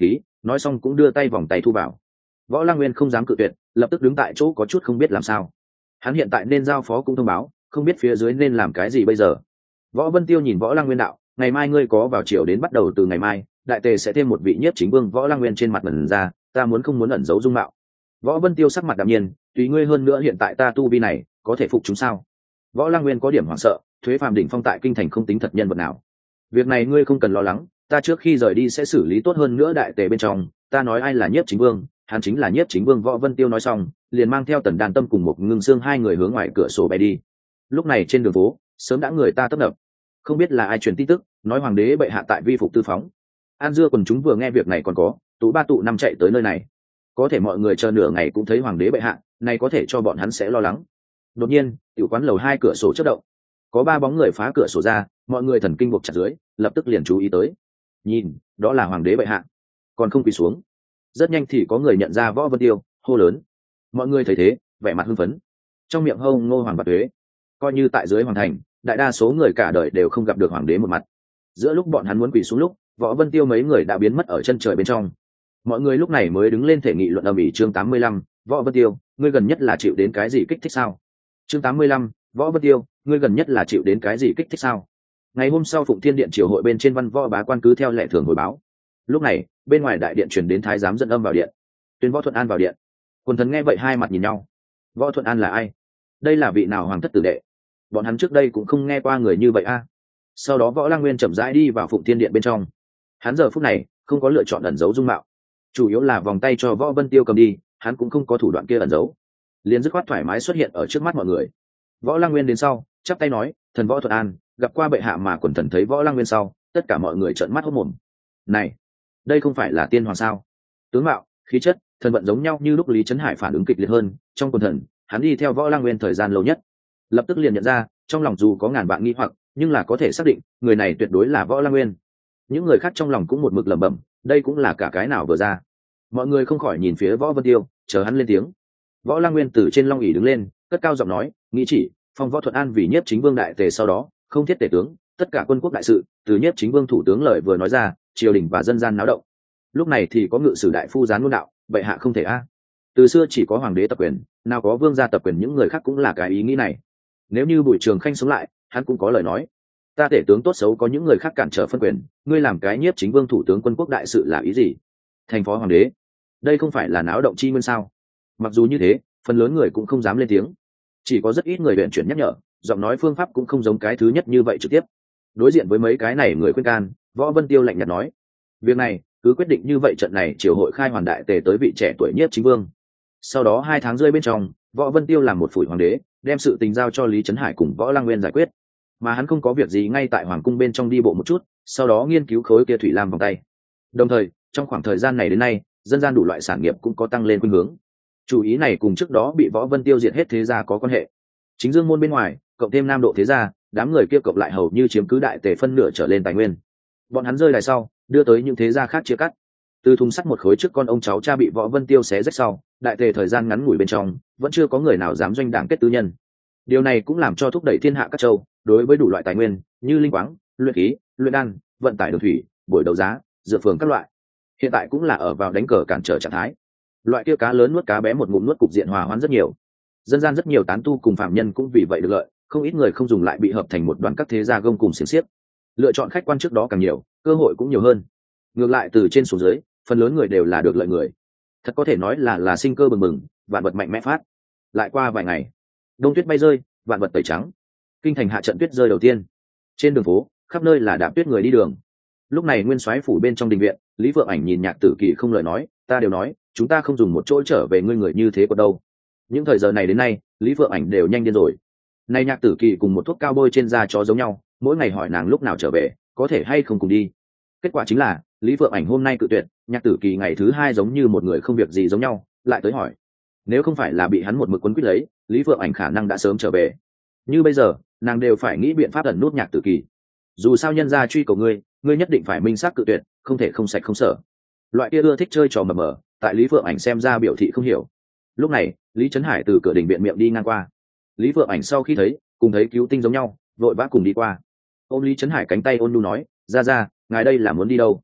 nói xong cũng đưa tay vòng tay thu vào. Võ Lăng Nguyên không dám cự tuyệt, lập tức đứng tại chỗ có chút không biết làm sao. Hắn hiện tại nên giao phó cũng thông báo, không biết phía dưới nên làm cái gì bây giờ. Võ Vân Tiêu nhìn Võ Lăng Nguyên đạo, ngày mai ngươi có vào triều đến, bắt đầu từ ngày mai đại tề sẽ thêm một vị nhiếp chính vương. Võ Lăng Nguyên trên mặt ẩn ra, ta muốn không muốn ẩn giấu dung mạo. Võ Vân Tiêu sắc mặt đạm nhiên, tùy ngươi, hơn nữa hiện tại ta tu vi này có thể phục chúng sao? Võ Lăng Nguyên có điểm hoảng sợ, Thuế Phàm đỉnh phong tại kinh thành không tính thật nhân vật nào, việc này ngươi không cần lo lắng, ta trước khi rời đi sẽ xử lý tốt hơn nữa. Đại tề bên trong ta nói ai là nhiếp chính vương, hắn chính là nhiếp chính vương. Võ Vân Tiêu nói xong liền mang theo Tần Đàn Tâm cùng một Ngưng Xương hai người hướng ngoài cửa sổ bay đi. Lúc này trên đường phố sớm đã người ta tấp nập, không biết là ai truyền tin tức nói hoàng đế bệ hạ tại vi phục tư phóng. An Dưa quần chúng vừa nghe việc này còn có tụ ba tụ năm chạy tới nơi này, có thể mọi người chờ nửa ngày cũng thấy hoàng đế bệ hạ, này có thể cho bọn hắn sẽ lo lắng. Đột nhiên tiểu quán lầu 2 cửa sổ chớp động, có 3 bóng người phá cửa sổ ra, mọi người thần kinh buộc chặt dưới lập tức liền chú ý tới, nhìn đó là hoàng đế bệ hạ, còn không quỳ xuống. Rất nhanh thì có người nhận ra Võ Vân Tiêu, hô lớn. Mọi người thấy thế vẻ mặt hưng phấn, trong miệng hô ngô hoàng bạc tuế. Coi như tại dưới hoàng thành, đại đa số người cả đời đều không gặp được hoàng đế một mặt. Giữa lúc bọn hắn muốn quỳ xuống lúc, Võ Vân Tiêu mấy người đã biến mất ở chân trời bên trong. Mọi người lúc này mới đứng lên thể nghị luận ầm ĩ. Chương 85, Võ Vân Tiêu, ngươi gần nhất là chịu đến cái gì kích thích sao? Chương 85, Võ Vân Tiêu, ngươi gần nhất là chịu đến cái gì kích thích sao? Ngày hôm sau Phụng Thiên Điện triều hội bên trên, văn võ bá quan cứ theo lệ thường hồi báo. Lúc này bên ngoài đại điện truyền đến thái giám dẫn âm vào điện, tuyên Võ Thuận An vào điện. Quần thần nghe vậy hai mặt nhìn nhau. Võ Thuận An là ai? Đây là vị nào hoàng thất tử đệ? Bọn hắn trước đây cũng không nghe qua người như vậy a. Sau đó Võ Lăng Nguyên chậm rãi đi vào Phụng Thiên Điện bên trong. Hắn giờ phút này không có lựa chọn ẩn giấu dung mạo, chủ yếu là vòng tay cho Võ Vân Tiêu cầm đi, hắn cũng không có thủ đoạn kia ẩn giấu, liền dứt khoát thoải mái xuất hiện ở trước mắt mọi người. Võ Lăng Nguyên đến sau chắp tay nói, thần Võ Thuận An gặp qua bệ hạ. Mà quần thần thấy Võ Lăng Nguyên sau, tất cả mọi người trợn mắt hốt mồm. Này, đây không phải là tiên hoàng sao? Tướng mạo, khí chất, thần vận giống nhau như lúc. Lý Trấn Hải phản ứng kịch liệt hơn, trong quần thần hắn đi theo Võ Lăng Nguyên thời gian lâu nhất, lập tức liền nhận ra, trong lòng dù có ngàn vạn nghi hoặc, nhưng là có thể xác định người này tuyệt đối là Võ Lăng Nguyên. Những người khác trong lòng cũng một mực lẩm bẩm, đây cũng là cả cái nào vừa ra. Mọi người không khỏi nhìn phía Võ Vân Tiêu, chờ hắn lên tiếng. Võ Lăng Nguyên từ trên long ỷ đứng lên, cất cao giọng nói, nghĩ chỉ phong Võ Thuận An vì nhiếp chính vương đại tề, sau đó không thiết tể tướng, tất cả quân quốc đại sự từ nhiếp chính vương thủ tướng lời vừa nói ra, triều đình và dân gian náo động. Lúc này thì có ngự sử đại phu gián ngôn đạo, bệ hạ không thể a. Từ xưa chỉ có hoàng đế tập quyền, nào có vương gia tập quyền. Những người khác cũng là cái ý nghĩ này. Nếu như Bùi Trường Khanh sống lại, hắn cũng có lời nói. Ta tể tướng tốt xấu có những người khác cản trở phân quyền, ngươi làm cái nhiếp chính vương thủ tướng quân quốc đại sự là ý gì? Thành phó hoàng đế, đây không phải là náo động chi nguyên sao? Mặc dù như thế, phần lớn người cũng không dám lên tiếng, chỉ có rất ít người luyện chuyển nhắc nhở, giọng nói phương pháp cũng không giống cái thứ nhất như vậy trực tiếp. Đối diện với mấy cái này người khuyên can, Võ Vân Tiêu lạnh nhạt nói, việc này cứ quyết định như vậy, trận này triều hội khai hoàn đại tề tới vị trẻ tuổi nhiếp chính vương. Sau đó 2 tháng rơi bên trong, Võ Vân Tiêu làm một phủi hoàng đế, đem sự tình giao cho Lý Trấn Hải cùng Võ Lăng Nguyên giải quyết. Mà hắn không có việc gì ngay tại hoàng cung bên trong đi bộ một chút, sau đó nghiên cứu khối kia thủy lam vòng tay. Đồng thời trong khoảng thời gian này đến nay, dân gian đủ loại sản nghiệp cũng có tăng lên khuynh hướng. Chủ ý này cùng trước đó bị Võ Vân Tiêu diệt hết thế gia có quan hệ. Chính Dương môn bên ngoài cộng thêm Nam Độ thế gia, đám người kia cộng lại hầu như chiếm cứ đại tề phân nửa trở lên tài nguyên. Bọn hắn rơi đài sau đưa tới những thế gia khác chia cắt. Từ thùng sắt một khối trước con ông cháu cha bị Võ Vân Tiêu xé rách sau, đại tề thời gian ngắn ngủi bên trong vẫn chưa có người nào dám doanh đảng kết tư nhân. Điều này cũng làm cho thúc đẩy thiên hạ các châu đối với đủ loại tài nguyên như linh quáng, luyện khí, luyện đan, vận tải đường thủy, buổi đấu giá, dược phường các loại, hiện tại cũng là ở vào đánh cờ cản trở trạng thái. Loại kia cá lớn nuốt cá bé một ngụm nuốt, cục diện hòa hoãn rất nhiều. Dân gian rất nhiều tán tu cùng phạm nhân cũng vì vậy được lợi, không ít người không dùng lại bị hợp thành một đoàn các thế gia gông cùng xiềng xiếc. Lựa chọn khách quan trước đó càng nhiều, cơ hội cũng nhiều hơn. Ngược lại từ trên xuống dưới, phần lớn người đều là được lợi người. Thật có thể nói là sinh cơ bừng bừng, vạn vật mạnh mẽ phát. Lại qua vài ngày, đông tuyết bay rơi, vạn vật tẩy trắng. Kinh thành hạ trận tuyết rơi đầu tiên. Trên đường phố khắp nơi là đạp tuyết người đi đường. Lúc này nguyên soái phủ bên trong đình viện, Lý Phượng Ảnh nhìn Nhạc Tử Kỳ không lời nói, ta đều nói chúng ta không dùng một chỗ trở về, ngươi người như thế của đâu. Những thời giờ này đến nay, Lý Phượng Ảnh đều nhanh điên rồi. Nay Nhạc Tử Kỳ cùng một thuốc cao bôi trên da chó giống nhau, mỗi ngày hỏi nàng lúc nào trở về, có thể hay không cùng đi. Kết quả chính là Lý Phượng Ảnh hôm nay cự tuyệt, Nhạc Tử Kỳ ngày thứ 2 giống như một người không việc gì giống nhau lại tới hỏi. Nếu không phải là bị hắn một mực quấn quýt lấy, Lý Phượng Ảnh khả năng đã sớm trở về. Như bây giờ nàng đều phải nghĩ biện pháp ẩn nút Nhạc Tử Kỳ. Dù sao nhân gia truy cầu ngươi nhất định phải minh xác cự tuyệt, không thể không sạch không sợ. Loại kia ưa thích chơi trò mờ mờ, tại Lý Phượng Ảnh xem ra biểu thị không hiểu. Lúc này Lý Trấn Hải từ cửa đình viện miệng đi ngang qua. Lý Phượng Ảnh sau khi thấy, cùng thấy cứu tinh giống nhau, vội vã cùng đi qua. Ôm Lý Trấn Hải cánh tay ôn nhu nói, ra ngài đây là muốn đi đâu?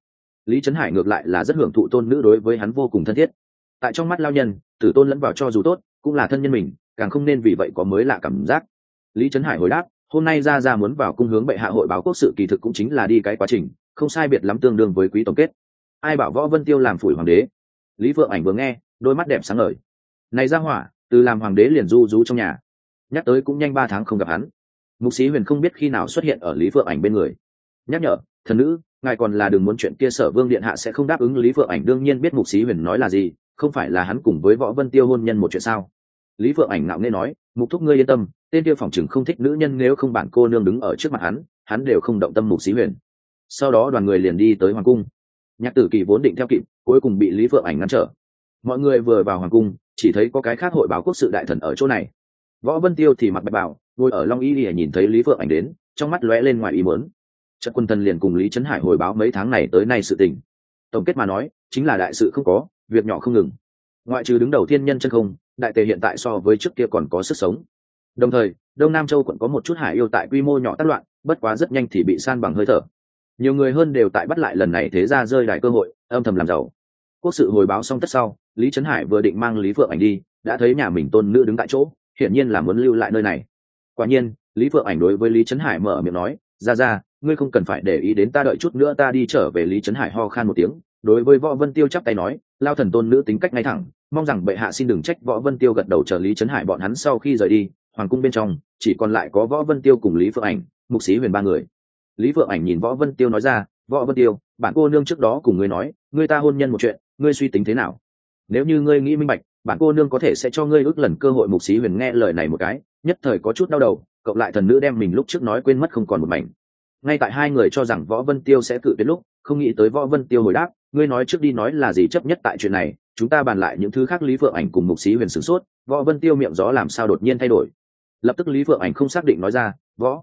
Lý Trấn Hải ngược lại là rất hưởng thụ tôn nữ đối với hắn vô cùng thân thiết. Tại trong mắt lao nhân, tử tôn lẫn vào cho dù tốt cũng là thân nhân mình, càng không nên vì vậy có mới lạ cảm giác. Lý Trấn Hải hồi đáp, hôm nay ra muốn vào cung hướng bệ hạ hội báo quốc sự, kỳ thực cũng chính là đi cái quá trình không sai biệt lắm, tương đương với quý tổng kết. Ai bảo Võ Vân Tiêu làm phủi hoàng đế. Lý Phượng Ảnh vừa nghe, đôi mắt đẹp sáng ngời. Này ra hỏa, từ làm hoàng đế liền du rú trong nhà, nhắc tới cũng nhanh 3 tháng không gặp hắn. Mục Sĩ Huyền không biết khi nào xuất hiện ở Lý Phượng Ảnh bên người, nhắc nhở, thần nữ, ngài còn là đừng muốn chuyện kia, Sở Vương điện hạ sẽ không đáp ứng. Lý Phượng Ảnh đương nhiên biết Mục Sĩ Huyền nói là gì, không phải là hắn cùng với Võ Vân Tiêu hôn nhân một chuyện sao? Lý Phượng Ảnh ngạo nghễ nói, Mục thúc ngươi yên tâm, tên kia phòng chừng không thích nữ nhân, nếu không bản cô nương đứng ở trước mặt hắn đều không động tâm. Mục Sĩ Huyền. Sau đó đoàn người liền đi tới hoàng cung. Nhạc Tử Kỳ vốn định theo kịp, cuối cùng bị Lý Phượng Ảnh ngăn trở. Mọi người vừa vào hoàng cung, chỉ thấy có cái khác hội báo quốc sự đại thần ở chỗ này. Võ Vân Tiêu thì mặc bạch bào, ngồi ở Long Y Lìa, nhìn thấy Lý Phượng Ảnh đến, trong mắt lóe lên ngoài ý muốn. Trận Quân Thần liền cùng Lý Trấn Hải hồi báo mấy tháng này tới nay sự tình. Tổng kết mà nói, chính là đại sự không có, việc nhỏ không ngừng. Ngoại trừ đứng đầu thiên nhân chân không, đại tề hiện tại so với trước kia còn có sức sống. Đồng thời, Đông Nam Châu quận có một chút hải yêu tại quy mô nhỏ tác loạn, bất quá rất nhanh thì bị san bằng hơi thở. Nhiều người hơn đều tại bắt lại lần này thế ra rơi đại cơ hội, âm thầm làm giàu. Quốc sự hồi báo xong tất sau, Lý Trấn Hải vừa định mang Lý Phượng Ảnh đi, đã thấy nhà mình tôn nữ đứng tại chỗ, hiển nhiên là muốn lưu lại nơi này. Quả nhiên, Lý Phượng Ảnh đối với Lý Trấn Hải mở miệng nói, ra, ngươi không cần phải để ý đến ta, đợi chút nữa ta đi trở về. Lý Trấn Hải ho khan một tiếng, đối với Võ Vân Tiêu chắp tay nói, lao thần tôn nữ tính cách ngay thẳng, mong rằng bệ hạ xin đừng trách. Võ Vân Tiêu gật đầu. Chờ Lý Trấn Hải bọn hắn sau khi rời đi, hoàng cung bên trong chỉ còn lại có Võ Vân Tiêu cùng Lý Phượng Ảnh, Mục Sĩ Huyền 3 người. Lý Phượng Ảnh nhìn Võ Vân Tiêu nói ra, Võ Vân Tiêu, bản cô nương trước đó cùng ngươi nói, ngươi ta hôn nhân một chuyện, ngươi suy tính thế nào? Nếu như ngươi nghĩ minh bạch, bản cô nương có thể sẽ cho ngươi ước lần cơ hội. Mục Sĩ Huyền nghe lời này một cái, nhất thời có chút đau đầu, cộng lại thần nữ đem mình lúc trước nói quên mất không còn một mảnh. Ngay tại hai người cho rằng Võ Vân Tiêu sẽ cự tuyệt lúc, không nghĩ tới Võ Vân Tiêu hồi đáp, ngươi nói trước đi, nói là gì chấp nhất tại chuyện này, chúng ta bàn lại những thứ khác. Lý Phượng Ảnh cùng Mục Sĩ Huyền sửng sốt, Võ Vân Tiêu miệng gió làm sao đột nhiên thay đổi. Lập tức Lý Phượng Ảnh không xác định nói ra,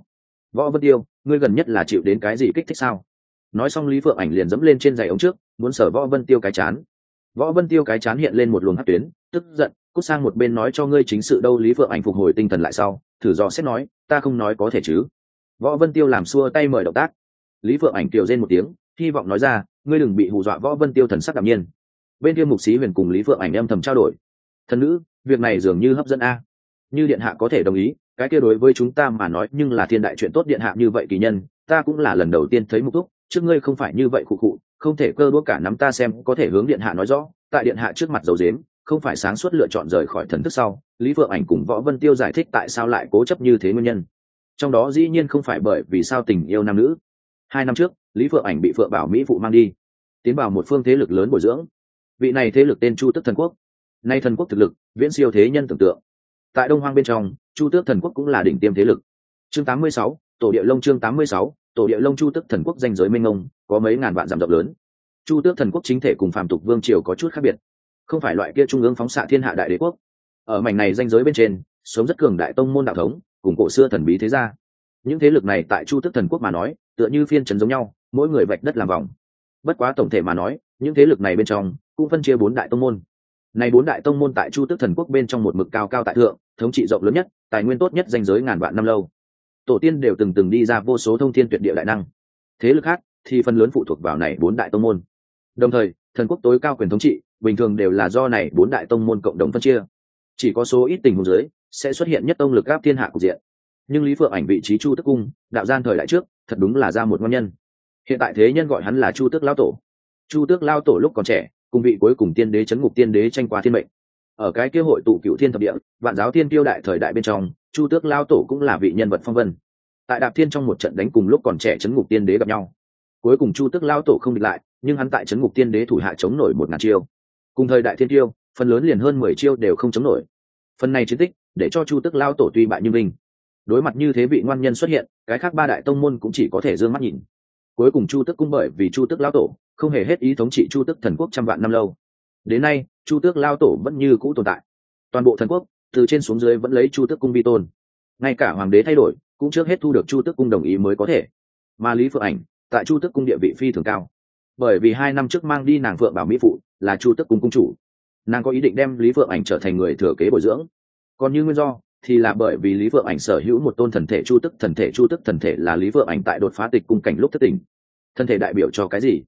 Võ Vân Tiêu, ngươi gần nhất là chịu đến cái gì kích thích sao? Nói xong Lý Phượng Ảnh liền dẫm lên trên giày ống trước, muốn sờ Võ Vân Tiêu cái chán. Võ Vân Tiêu cái chán hiện lên một luồng hắc tuyến, tức giận cút sang một bên, nói cho ngươi chính sự đâu. Lý Phượng Ảnh phục hồi tinh thần lại sau, thử dò xét nói, ta không nói có thể chứ? Võ Vân Tiêu làm xua tay mời động tác. Lý Phượng Ảnh kiều rên một tiếng, hy vọng nói ra, ngươi đừng bị hù dọa. Võ Vân Tiêu thần sắc đạm nhiên. Bên kia Mục Sĩ Huyền cùng Lý Phượng Ảnh âm thầm trao đổi, thần nữ, việc này dường như hấp dẫn a, như điện hạ có thể đồng ý, cái kia đối với chúng ta mà nói nhưng là thiên đại chuyện tốt. Điện hạ như vậy kỳ nhân, ta cũng là lần đầu tiên thấy. Mục thúc, trước ngươi không phải như vậy khụ khụ, không thể cơ đũa cả nắm, ta xem có thể hướng điện hạ nói rõ, tại điện hạ trước mặt giấu giếm, không phải sáng suốt lựa chọn rời khỏi thần thức sau. Lý Phượng Ảnh cùng Võ Vân Tiêu giải thích tại sao lại cố chấp như thế, nguyên nhân trong đó dĩ nhiên không phải bởi vì sao tình yêu nam nữ. 2 năm trước, Lý Phượng Ảnh bị Phượng Bảo Mỹ phụ mang đi, tiến vào một phương thế lực lớn bồi dưỡng. Vị này thế lực tên Chu Tước Thần Quốc, nay thần quốc thực lực viễn siêu thế nhân tưởng tượng. Tại Đông Hoang bên trong, Chu Tước Thần Quốc cũng là đỉnh tiêm thế lực. Chương 86, Tổ Địa Long. Chương 86, Tổ Địa Long. Chu Tước Thần Quốc danh giới mênh mông, có mấy ngàn vạn dặm rộng lớn. Chu Tước Thần Quốc chính thể cùng phàm tục vương triều có chút khác biệt, không phải loại kia trung ương phóng xạ thiên hạ đại đế quốc. Ở mảnh này danh giới bên trên, sống rất cường đại tông môn đạo thống, cùng cổ xưa thần bí thế gia. Những thế lực này tại Chu Tước Thần Quốc mà nói, tựa như phiên trấn giống nhau, mỗi người vạch đất làm vòng. Bất quá tổng thể mà nói, những thế lực này bên trong cũng phân chia 4 đại tông môn. Này 4 đại tông môn tại Chu Tước Thần Quốc bên trong một mực cao cao tại thượng, thống trị rộng lớn nhất, tài nguyên tốt nhất, danh giới ngàn vạn năm lâu. Tổ tiên đều từng đi ra vô số thông thiên tuyệt địa đại năng. Thế lực khác thì phần lớn phụ thuộc vào này 4 đại tông môn. Đồng thời, thần quốc tối cao quyền thống trị bình thường đều là do này 4 đại tông môn cộng đồng phân chia. Chỉ có số ít tình huống dưới sẽ xuất hiện nhất tông lực áp thiên hạ cục diện. Nhưng Lý Phượng Ảnh vị trí Chu Tước cung, đạo gian thời đại trước, thật đúng là ra một ngon nhân. Hiện tại thế nhân gọi hắn là Chu Tước lão tổ. Chu Tước lão tổ lúc còn trẻ, cùng vị cuối cùng tiên đế Trấn Ngục tiên đế tranh qua thiên mệnh. Ở cái kia hội tụ cửu thiên thập địa, vạn giáo thiên tiêu đại thời đại bên trong, Chu Tước lão tổ cũng là vị nhân vật phong vân. Tại Đạp Thiên trong một trận đánh cùng lúc còn trẻ Trấn Ngục tiên đế gặp nhau. Cuối cùng Chu Tước lão tổ không địch lại, nhưng hắn tại Trấn Ngục tiên đế thủ hạ chống nổi 1000 chiêu. Cùng thời đại thiên tiêu, phần lớn liền hơn 10 chiêu đều không chống nổi. Phần này chiến tích để cho Chu Tước lão tổ tuy bại nhưng vinh. Đối mặt như thế vị ngoan nhân xuất hiện, cái khác 3 đại tông môn cũng chỉ có thể giương mắt nhìn. Cuối cùng Chu Tước cung bởi vì Chu Tước lão tổ không hề hết ý thống trị Chu Tước Thần Quốc trăm vạn năm lâu. Đến nay, Chu Tước lão tổ vẫn như cũ tồn tại. Toàn bộ thần quốc, từ trên xuống dưới vẫn lấy Chu Tước cung vi tôn. Ngay cả hoàng đế thay đổi, cũng trước hết thu được Chu Tước cung đồng ý mới có thể. Mà Lý Phượng Ảnh tại Chu Tước cung địa vị phi thường cao, bởi vì 2 năm trước mang đi nàng Phượng Bảo Mỹ phụ, là Chu Tước cung cung chủ. Nàng có ý định đem Lý Phượng Ảnh trở thành người thừa kế bồi dưỡng. Còn như nguyên do thì là bởi vì Lý Phượng Ảnh sở hữu một tôn thần thể Chu Tước thần thể. Chu Tước thần thể là Lý Phượng Ảnh tại đột phá tịch cung cảnh lúc thất tỉnh. Thần thể đại biểu cho cái gì?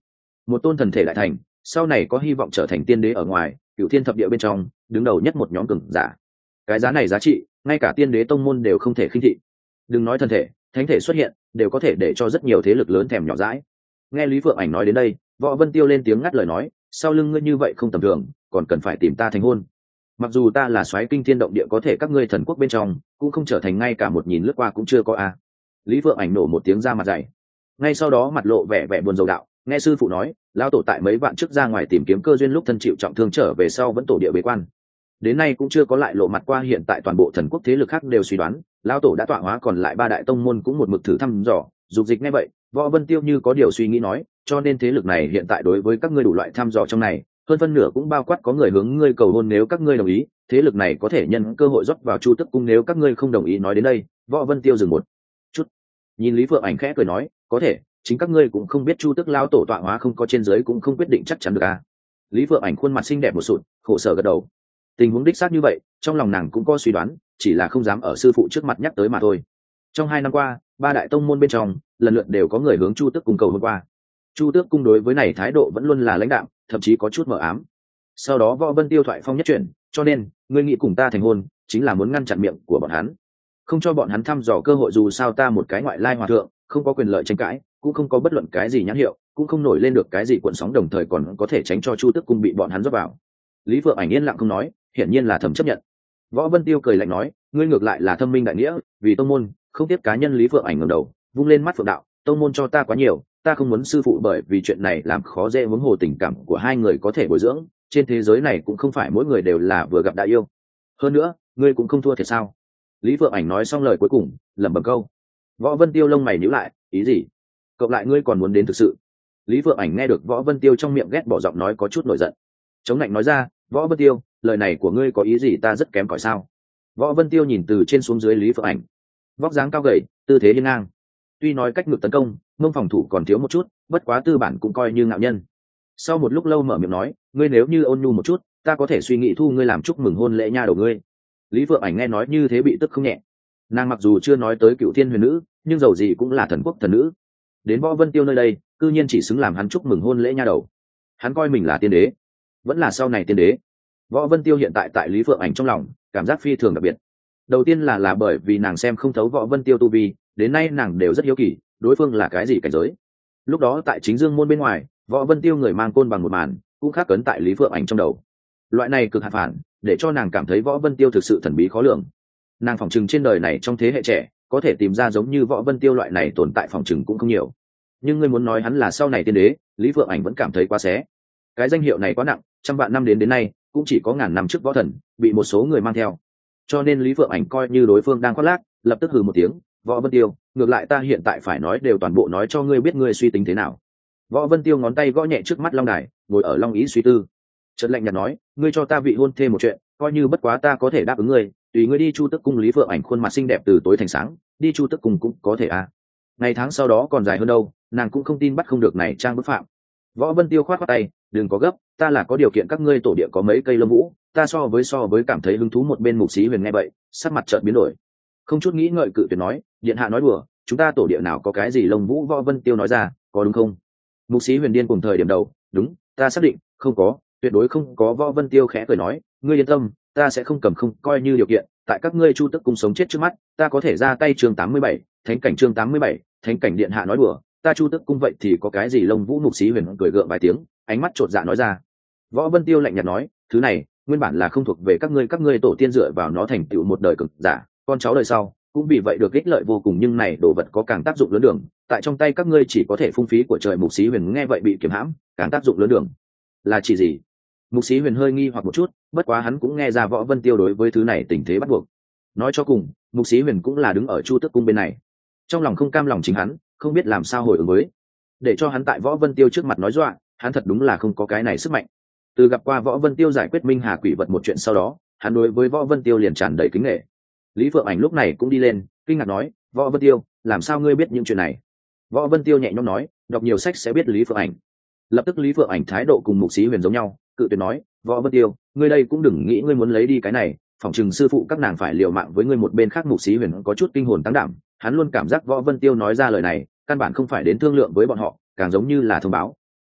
một tôn thần thể đại thành, sau này có hy vọng trở thành tiên đế ở ngoài cựu thiên thập địa bên trong đứng đầu nhất một nhóm cường giả. Cái giá này giá trị ngay cả tiên đế tông môn đều không thể khinh thị. Đừng nói thần thể, thánh thể xuất hiện đều có thể để cho rất nhiều thế lực lớn thèm nhỏ dãi. Nghe Lý Phượng Ảnh nói đến đây, Võ Vân Tiêu lên tiếng ngắt lời nói, sau lưng ngươi như vậy không tầm thường, còn cần phải tìm ta thành hôn. Mặc dù ta là soái kinh thiên động địa có thể các ngươi thần quốc bên trong cũng không trở thành ngay cả một nhìn lướt qua cũng chưa có a. Lý Phượng Ảnh nổ một tiếng ra mặt dày, ngay sau đó mặt lộ vẻ vẻ buồn rầu đạo, nghe sư phụ nói lao tổ tại mấy vạn trước ra ngoài tìm kiếm cơ duyên lúc thân chịu trọng thương trở về sau vẫn tổ địa bế quan, đến nay cũng chưa có lại lộ mặt qua. Hiện tại toàn bộ thần quốc thế lực khác đều suy đoán lao tổ đã tọa hóa, còn lại ba đại tông môn cũng một mực thử thăm dò dục dịch. Nghe vậy Võ Vân Tiêu như có điều suy nghĩ nói, cho nên thế lực này hiện tại đối với các ngươi đủ loại thăm dò trong này, hơn phân nửa cũng bao quát có người hướng ngươi cầu hôn. Nếu các ngươi đồng ý, thế lực này có thể nhân cơ hội rót vào Chu Tức Cung, nếu các ngươi không đồng ý. Nói đến đây Võ Vân Tiêu dừng một chút, nhìn Lý Phượng Ảnh khẽ cười nói, có thể, chính các ngươi cũng không biết Chu Tức lao tổ tọa hóa không có trên dưới cũng không quyết định chắc chắn được à. Lý Phượng Ảnh khuôn mặt xinh đẹp một sụt, khổ sở gật đầu. Tình huống đích xác như vậy, trong lòng nàng cũng có suy đoán, chỉ là không dám ở sư phụ trước mặt nhắc tới mà thôi. Trong 2 năm qua, ba đại tông môn bên trong lần lượt đều có người hướng Chu Tước Cung cầu hôn qua. Chu Tước Cung đối với này thái độ vẫn luôn là lãnh đạm, thậm chí có chút mờ ám. Sau đó Võ Vân Tiêu thoại phong nhất chuyển, cho nên ngươi nghĩ cùng ta thành hôn chính là muốn ngăn chặn miệng của bọn hắn, không cho bọn hắn thăm dò cơ hội. Dù sao ta một cái ngoại lai hòa thượng, không có quyền lợi tranh cãi, cũng không có bất luận cái gì nhãn hiệu, cũng không nổi lên được cái gì cuộn sóng, đồng thời còn có thể tránh cho Chu Tước Cung bị bọn hắn rót vào. Lý Phượng Ảnh yên lặng không nói, hiển nhiên là thầm chấp nhận. Võ Vân Tiêu cười lạnh nói, ngươi ngược lại là thâm minh đại nghĩa, vì tông môn không tiếp cá nhân. Lý Phượng Ảnh ngẩng đầu vung lên mắt phượng đạo, tông môn cho ta quá nhiều, ta không muốn sư phụ bởi vì chuyện này làm khó dễ. huống hồ tình cảm của hai người có thể bồi dưỡng, trên thế giới này cũng không phải mỗi người đều là vừa gặp đã yêu. Hơn nữa ngươi cũng không thua thiệt sao. Lý Phượng Ảnh nói xong lời cuối cùng lẩm bẩm câu. Võ Vân Tiêu lông mày nhíu lại, ý gì? Cộng lại ngươi còn muốn đến thực sự? Lý Phượng Ảnh nghe được Võ Vân Tiêu trong miệng ghét bỏ giọng nói có chút nổi giận, chống lạnh nói ra, Võ Vân Tiêu, lời này của ngươi có ý gì? Ta rất kém cỏi sao? Võ Vân Tiêu nhìn từ trên xuống dưới Lý Phượng Ảnh, vóc dáng cao gầy, tư thế hiên ngang, tuy nói cách ngược tấn công mông phòng thủ còn thiếu một chút, bất quá tư bản cũng coi như ngạo nhân. Sau một lúc lâu mở miệng nói, ngươi nếu như ôn nhu một chút, ta có thể suy nghĩ thu ngươi làm chúc mừng hôn lễ nha đầu ngươi. Lý Phượng Ảnh nghe nói như thế bị tức không nhẹ. Nàng mặc dù chưa nói tới cựu thiên huyền nữ, nhưng dầu gì cũng là thần quốc thần nữ, đến Võ Vân Tiêu nơi đây cư nhiên chỉ xứng làm hắn chúc mừng hôn lễ nha đầu. Hắn coi mình là tiên đế, vẫn là sau này tiên đế. Võ Vân Tiêu hiện tại tại Lý Phượng Ảnh trong lòng cảm giác phi thường đặc biệt. Đầu tiên là bởi vì nàng xem không thấu Võ Vân Tiêu tu vi, đến nay nàng đều rất hiếu kỳ đối phương là cái gì cảnh giới. Lúc đó tại chính dương môn bên ngoài, Võ Vân Tiêu người mang côn bằng một màn cũng khắc cấn tại Lý Phượng Ảnh trong đầu. Loại này cực hạn phản để cho nàng cảm thấy Võ Vân Tiêu thực sự thần bí khó lường. Nàng phỏng chừng trên đời này trong thế hệ trẻ có thể tìm ra giống như Võ Vân Tiêu loại này tồn tại phỏng chừng cũng không nhiều. Nhưng ngươi muốn nói hắn là sau này tiên đế, Lý Phượng Ảnh vẫn cảm thấy quá xé. Cái danh hiệu này quá nặng, trăm vạn năm đến nay cũng chỉ có ngàn năm trước võ thần bị một số người mang theo, cho nên Lý Phượng Ảnh coi như đối phương đang khoác lác, lập tức hừ một tiếng, Võ Vân Tiêu, ngược lại ta hiện tại phải nói đều toàn bộ nói cho ngươi biết ngươi suy tính thế nào. Võ Vân Tiêu ngón tay gõ nhẹ trước mắt long đài, ngồi ở long ý suy tư, chợt lạnh nhạt nói, ngươi cho ta vị hôn thêm một chuyện, coi như bất quá ta có thể đáp ứng ngươi, tùy ngươi đi Chu Tức Cung. Lý Phượng Ảnh khuôn mặt xinh đẹp từ tối thành sáng, đi Chu Tức Cung cũng có thể à? Ngày tháng sau đó còn dài hơn đâu, nàng cũng không tin bắt không được này trang bức phạm. Võ Vân Tiêu khoát khoát tay, đừng có gấp, ta là có điều kiện, các ngươi tổ địa có mấy cây lâm vũ, ta so với cảm thấy hứng thú. Một bên Mục Sĩ Huyền nghe vậy, sắc mặt chợt biến đổi, không chút nghĩ ngợi cự tuyệt nói, điện hạ nói đùa, chúng ta tổ địa nào có cái gì lông vũ. Võ Vân Tiêu nói ra, có đúng không? Mục Sĩ Huyền điên cùng thời điểm đầu, đúng, ta xác định không có, tuyệt đối không có. Võ Vân Tiêu khẽ cười nói, ngươi yên tâm, ta sẽ không cầm không coi như điều kiện, tại các ngươi Chu Tức Cung sống chết trước mắt, ta có thể ra tay. Chương 87, thánh cảnh. Chương 87, thánh cảnh. Điện hạ nói đùa, ta Chu Tức Cung vậy thì có cái gì lông vũ? Mục Sĩ Huyền cười gượng vài tiếng, ánh mắt chột dạ nói ra. Võ Vân Tiêu lạnh nhạt nói, thứ này nguyên bản là không thuộc về các ngươi tổ tiên dựa vào nó thành tựu một đời cực giả, con cháu đời sau cũng vì vậy được ích lợi vô cùng, nhưng này đồ vật có càng tác dụng lớn đường, tại trong tay các ngươi chỉ có thể phung phí của trời. Mục Sĩ Huyền nghe vậy bị kiềm hãm, càng tác dụng lớn đường là chỉ gì? Mục Sĩ Huyền hơi nghi hoặc một chút, bất quá hắn cũng nghe ra Võ Vân Tiêu đối với thứ này tình thế bắt buộc. Nói cho cùng, Mục Sĩ Huyền cũng là đứng ở Chu Tức Cung bên này, trong lòng không cam lòng chính hắn không biết làm sao hồi ứng với, để cho hắn tại Võ Vân Tiêu trước mặt nói dọa, hắn thật đúng là không có cái này sức mạnh. Từ gặp qua Võ Vân Tiêu giải quyết Minh Hà quỷ vật một chuyện sau đó, hắn đối với Võ Vân Tiêu liền tràn đầy kính nể. Lý Phượng Ảnh lúc này cũng đi lên, kinh ngạc nói, Võ Vân Tiêu, làm sao ngươi biết những chuyện này? Võ Vân Tiêu nhẹ nhõm nói, đọc nhiều sách sẽ biết. Lý Phượng Ảnh lập tức Lý Phượng Ảnh thái độ cùng Mục Sĩ Huyền giống nhau, cự tuyệt nói, Võ Vân Tiêu, ngươi đây cũng đừng nghĩ ngươi muốn lấy đi cái này, phỏng chừng sư phụ các nàng phải liều mạng với ngươi. Một bên khác Mục Sĩ Huyền có chút kinh hồn tăng đảm, hắn luôn cảm giác Võ Vân Tiêu nói ra lời này căn bản không phải đến thương lượng với bọn họ, càng giống như là thông báo.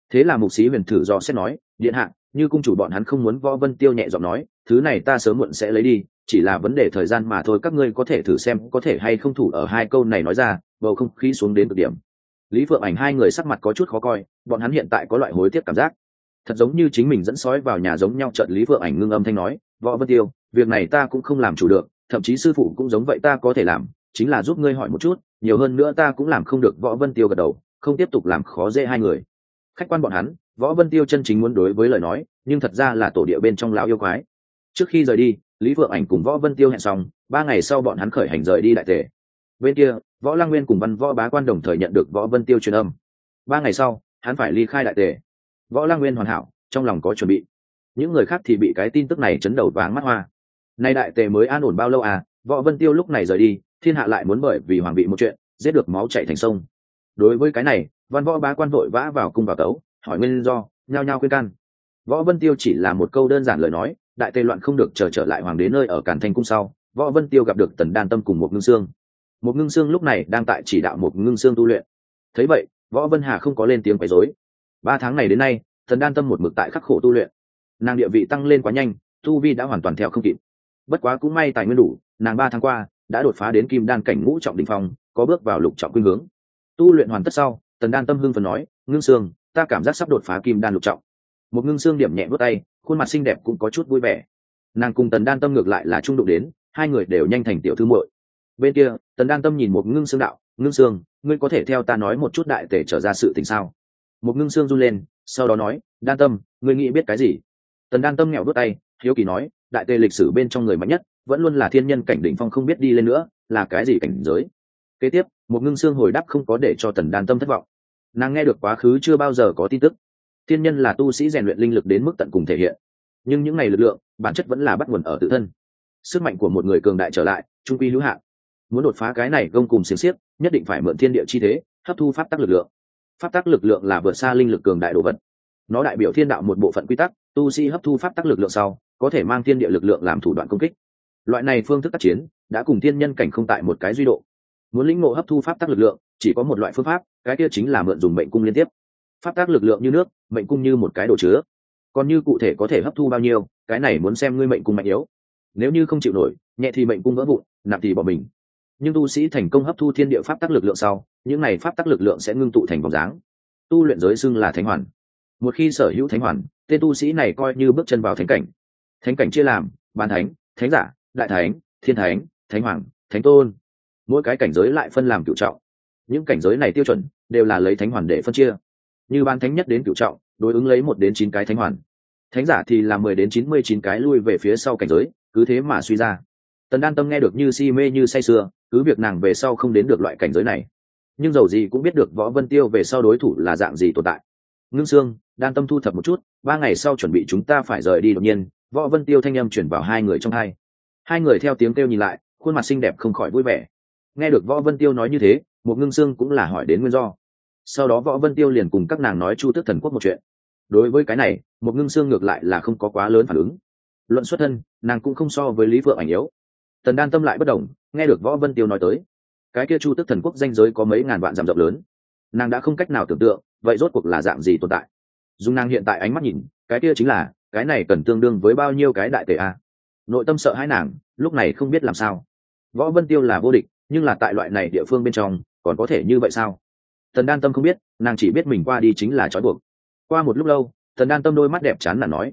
Thế là mục sĩ huyền thử do xét nói, điện hạ, như cung chủ bọn hắn không muốn. Võ Vân Tiêu nhẹ giọng nói, thứ này ta sớm muộn sẽ lấy đi, chỉ là vấn đề thời gian mà thôi, các ngươi có thể thử xem có thể hay không thủ ở. Hai câu này nói ra, bầu không khí xuống đến cực điểm. Lý Phượng Ảnh hai người sắc mặt có chút khó coi, bọn hắn hiện tại có loại hối tiếc cảm giác, thật giống như chính mình dẫn sói vào nhà giống nhau. Trận Lý Phượng Ảnh ngưng âm thanh nói, Võ Vân Tiêu, việc này ta cũng không làm chủ được, thậm chí sư phụ cũng giống vậy, ta có thể làm chính là giúp ngươi hỏi một chút, nhiều hơn nữa ta cũng làm không được. Võ Vân Tiêu gật đầu, không tiếp tục làm khó dễ hai người. Khách quan bọn hắn, Võ Vân Tiêu chân chính muốn đối với lời nói, nhưng thật ra là tổ địa bên trong lão yêu quái. Trước khi rời đi, Lý Phượng Ảnh cùng Võ Vân Tiêu hẹn xong, 3 ngày sau bọn hắn khởi hành rời đi Đại Tề. Bên kia, Võ Lăng Nguyên cùng Văn Võ Bá Quan đồng thời nhận được Võ Vân Tiêu truyền âm. 3 ngày sau, hắn phải ly khai Đại Tề. Võ Lăng Nguyên hoàn hảo, trong lòng có chuẩn bị. Những người khác thì bị cái tin tức này chấn đầu váng mắt hoa. Nay Đại Tề mới an ổn bao lâu à? Võ Vân Tiêu lúc này rời đi, thiên hạ lại muốn bởi vì hoàng bị một chuyện, giết được máu chảy thành sông. Đối với cái này, Văn Võ Bá Quan vội vã vào cung vào tấu, hỏi nguyên do, nhao nhao khuyên can. Võ Vân Tiêu chỉ là một câu đơn giản lời nói, Đại Tề loạn không được, trở lại hoàng đế nơi ở Càn Thanh cung sau, Võ Vân Tiêu gặp được Tần Đan Tâm cùng một Ngưng Xương. Một Ngưng Xương lúc này đang tại chỉ đạo một Ngưng Xương tu luyện. Thấy vậy, Võ Vân Hà không có lên tiếng quấy rối. 3 tháng này đến nay, Tần Đan Tâm một mực tại khắc khổ tu luyện. Nàng địa vị tăng lên quá nhanh, tu vi đã hoàn toàn theo không kịp. Bất quá cũng may tài nguyên đủ, nàng 3 tháng qua đã đột phá đến kim đan cảnh ngũ trọng đỉnh phong, có bước vào lục trọng khuynh hướng. Tu luyện hoàn tất sau, Tần Đan Tâm hưng phấn nói, Ngưng Xương, ta cảm giác sắp đột phá kim đan lục trọng. Một Ngưng Xương điểm nhẹ vút tay, khuôn mặt xinh đẹp cũng có chút vui vẻ. Nàng cùng Tần Đan Tâm ngược lại là trung đụng đến, hai người đều nhanh thành tiểu thư muội. Bên kia, Tần Đan Tâm nhìn một Ngưng Xương đạo, Ngưng Xương, ngươi có thể theo ta nói một chút Đại Tề trở ra sự tình sao? Một Ngưng Xương run lên, sau đó nói, Đan Tâm, ngươi nghĩ biết cái gì? Tần Đan Tâm nghẹo vút tay, hiếu kỳ nói, Đại Tề lịch sử bên trong người mạnh nhất vẫn luôn là thiên nhân cảnh đỉnh phong, không biết đi lên nữa là cái gì cảnh giới. Kế tiếp, một Ngưng Xương hồi đáp không có để cho Tần Đan Tâm thất vọng. Nàng nghe được quá khứ chưa bao giờ có tin tức. Thiên nhân là tu sĩ rèn luyện linh lực đến mức tận cùng thể hiện, nhưng những ngày lực lượng bản chất vẫn là bắt nguồn ở tự thân. Sức mạnh của một người cường đại trở lại trung quy hữu hạn, muốn đột phá cái này gông cùng xiềng xiếc, nhất định phải mượn thiên địa chi thế, hấp thu pháp tắc lực lượng. Pháp tắc lực lượng là vượt xa linh lực cường đại đồ vật, nó đại biểu thiên đạo một bộ phận quy tắc. Tu sĩ hấp thu pháp tắc lực lượng sau, có thể mang thiên địa lực lượng làm thủ đoạn công kích. Loại này phương thức tác chiến đã cùng thiên nhân cảnh không tại một cái duy độ. Muốn lĩnh ngộ hấp thu pháp tắc lực lượng, chỉ có một loại phương pháp, cái kia chính là mượn dùng mệnh cung liên tiếp. Pháp tắc lực lượng như nước, mệnh cung như một cái đồ chứa. Còn như cụ thể có thể hấp thu bao nhiêu, cái này muốn xem ngươi mệnh cung mạnh yếu. Nếu như không chịu nổi, nhẹ thì mệnh cung vỡ vụn, nặng thì bỏ mình. Nhưng tu sĩ thành công hấp thu thiên địa pháp tắc lực lượng sau, những này pháp tắc lực lượng sẽ ngưng tụ thành vòng dáng. Tu luyện giới xưng là thánh hoàn. Một khi sở hữu thánh hoàn, tên tu sĩ này coi như bước chân vào thánh cảnh. Thánh cảnh chia làm bán thánh, thánh giả, đại thánh, thiên thánh, thánh hoàng, thánh tôn. Mỗi cái cảnh giới lại phân làm cửu trọng. Những cảnh giới này tiêu chuẩn đều là lấy thánh hoàn để phân chia. Như bán thánh nhất đến cửu trọng, đối ứng lấy 1 đến 9 cái thánh hoàn. Thánh giả thì là 10 đến 99 cái lui về phía sau cảnh giới, cứ thế mà suy ra. Tần Đan Tâm nghe được như si mê như say sưa, cứ việc nàng về sau không đến được loại cảnh giới này, nhưng dầu gì cũng biết được Võ Vân Tiêu về sau đối thủ là dạng gì tồn tại. Ngưng Xương, Đan Tâm thu thập một chút, 3 ngày sau chuẩn bị chúng ta phải rời đi. Đột nhiên, Võ Vân Tiêu thanh âm chuyển vào hai người trong tai. Hai người theo tiếng kêu nhìn lại, khuôn mặt xinh đẹp không khỏi vui vẻ. Nghe được Võ Vân Tiêu nói như thế, một Ngưng Xương cũng là hỏi đến nguyên do. Sau đó Võ Vân Tiêu liền cùng các nàng nói Chu Tước Thần Quốc một chuyện. Đối với cái này, một Ngưng Xương ngược lại là không có quá lớn phản ứng. Luận xuất thân, nàng cũng không so với Lý Phượng Ảnh yếu. Tần Đan Tâm lại bất đồng, nghe được Võ Vân Tiêu nói tới cái kia Chu Tước Thần Quốc danh giới có mấy ngàn vạn dặm rộng lớn, nàng đã không cách nào tưởng tượng vậy rốt cuộc là dạng gì tồn tại. Dùng nàng hiện tại ánh mắt nhìn, cái kia chính là cái này cần tương đương với bao nhiêu cái Đại Tề a. Nội tâm sợ hãi nàng lúc này không biết làm sao. Võ Vân Tiêu là vô địch, nhưng là tại loại này địa phương bên trong còn có thể như vậy sao? Tần Đan Tâm không biết, nàng chỉ biết mình qua đi chính là trói buộc. Qua một lúc lâu, Tần Đan Tâm đôi mắt đẹp chán là nói,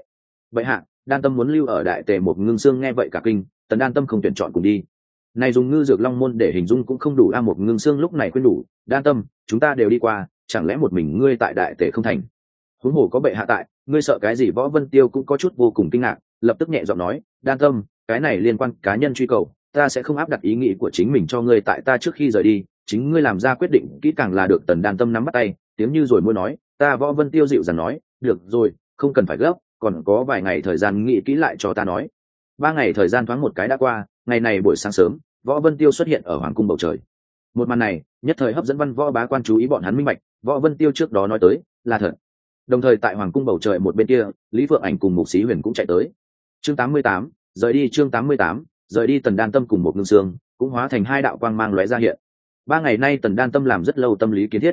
vậy hạ, Đan Tâm muốn lưu ở Đại Tề. Một Ngưng Xương nghe vậy cả kinh, Tần Đan Tâm không tuyển chọn cùng đi. Này dùng ngư dược long môn để hình dung cũng không đủ. Một Ngưng Xương lúc này khuyên đủ, Đan Tâm, chúng ta đều đi qua, chẳng lẽ một mình ngươi tại Đại Tề không thành? Huống hồ có bệ hạ tại, ngươi sợ cái gì? Võ Vân Tiêu cũng có chút vô cùng kinh ngạc, lập tức nhẹ giọng nói, Đan Tâm, cái này liên quan cá nhân truy cầu, ta sẽ không áp đặt ý nghĩ của chính mình cho ngươi. Tại ta trước khi rời đi, chính ngươi làm ra quyết định kỹ càng là được. Tần Đan Tâm nắm bắt tay, tiếng như rồi môi nói, ta. Võ Vân Tiêu dịu dàng nói, được rồi, không cần phải gấp, còn có vài ngày thời gian nghĩ kỹ lại cho ta nói. 3 ngày thời gian thoáng một cái đã qua. Ngày này buổi sáng sớm, Võ Vân Tiêu xuất hiện ở hoàng cung bầu trời. Một màn này nhất thời hấp dẫn Văn Võ Bá Quan chú ý, bọn hắn minh bạch Võ Vân Tiêu trước đó nói tới là thật. Đồng thời tại hoàng cung bầu trời một bên kia, Lý Phượng Ảnh cùng Mục Xí Huyền cũng chạy tới. Chương 88, rời đi. Chương 88, rời đi. Tần Đan Tâm cùng một Ngưng Xương cũng hóa thành 2 đạo quang mang lóe ra hiện. 3 ngày nay Tần Đan Tâm làm rất lâu tâm lý kiến thiết.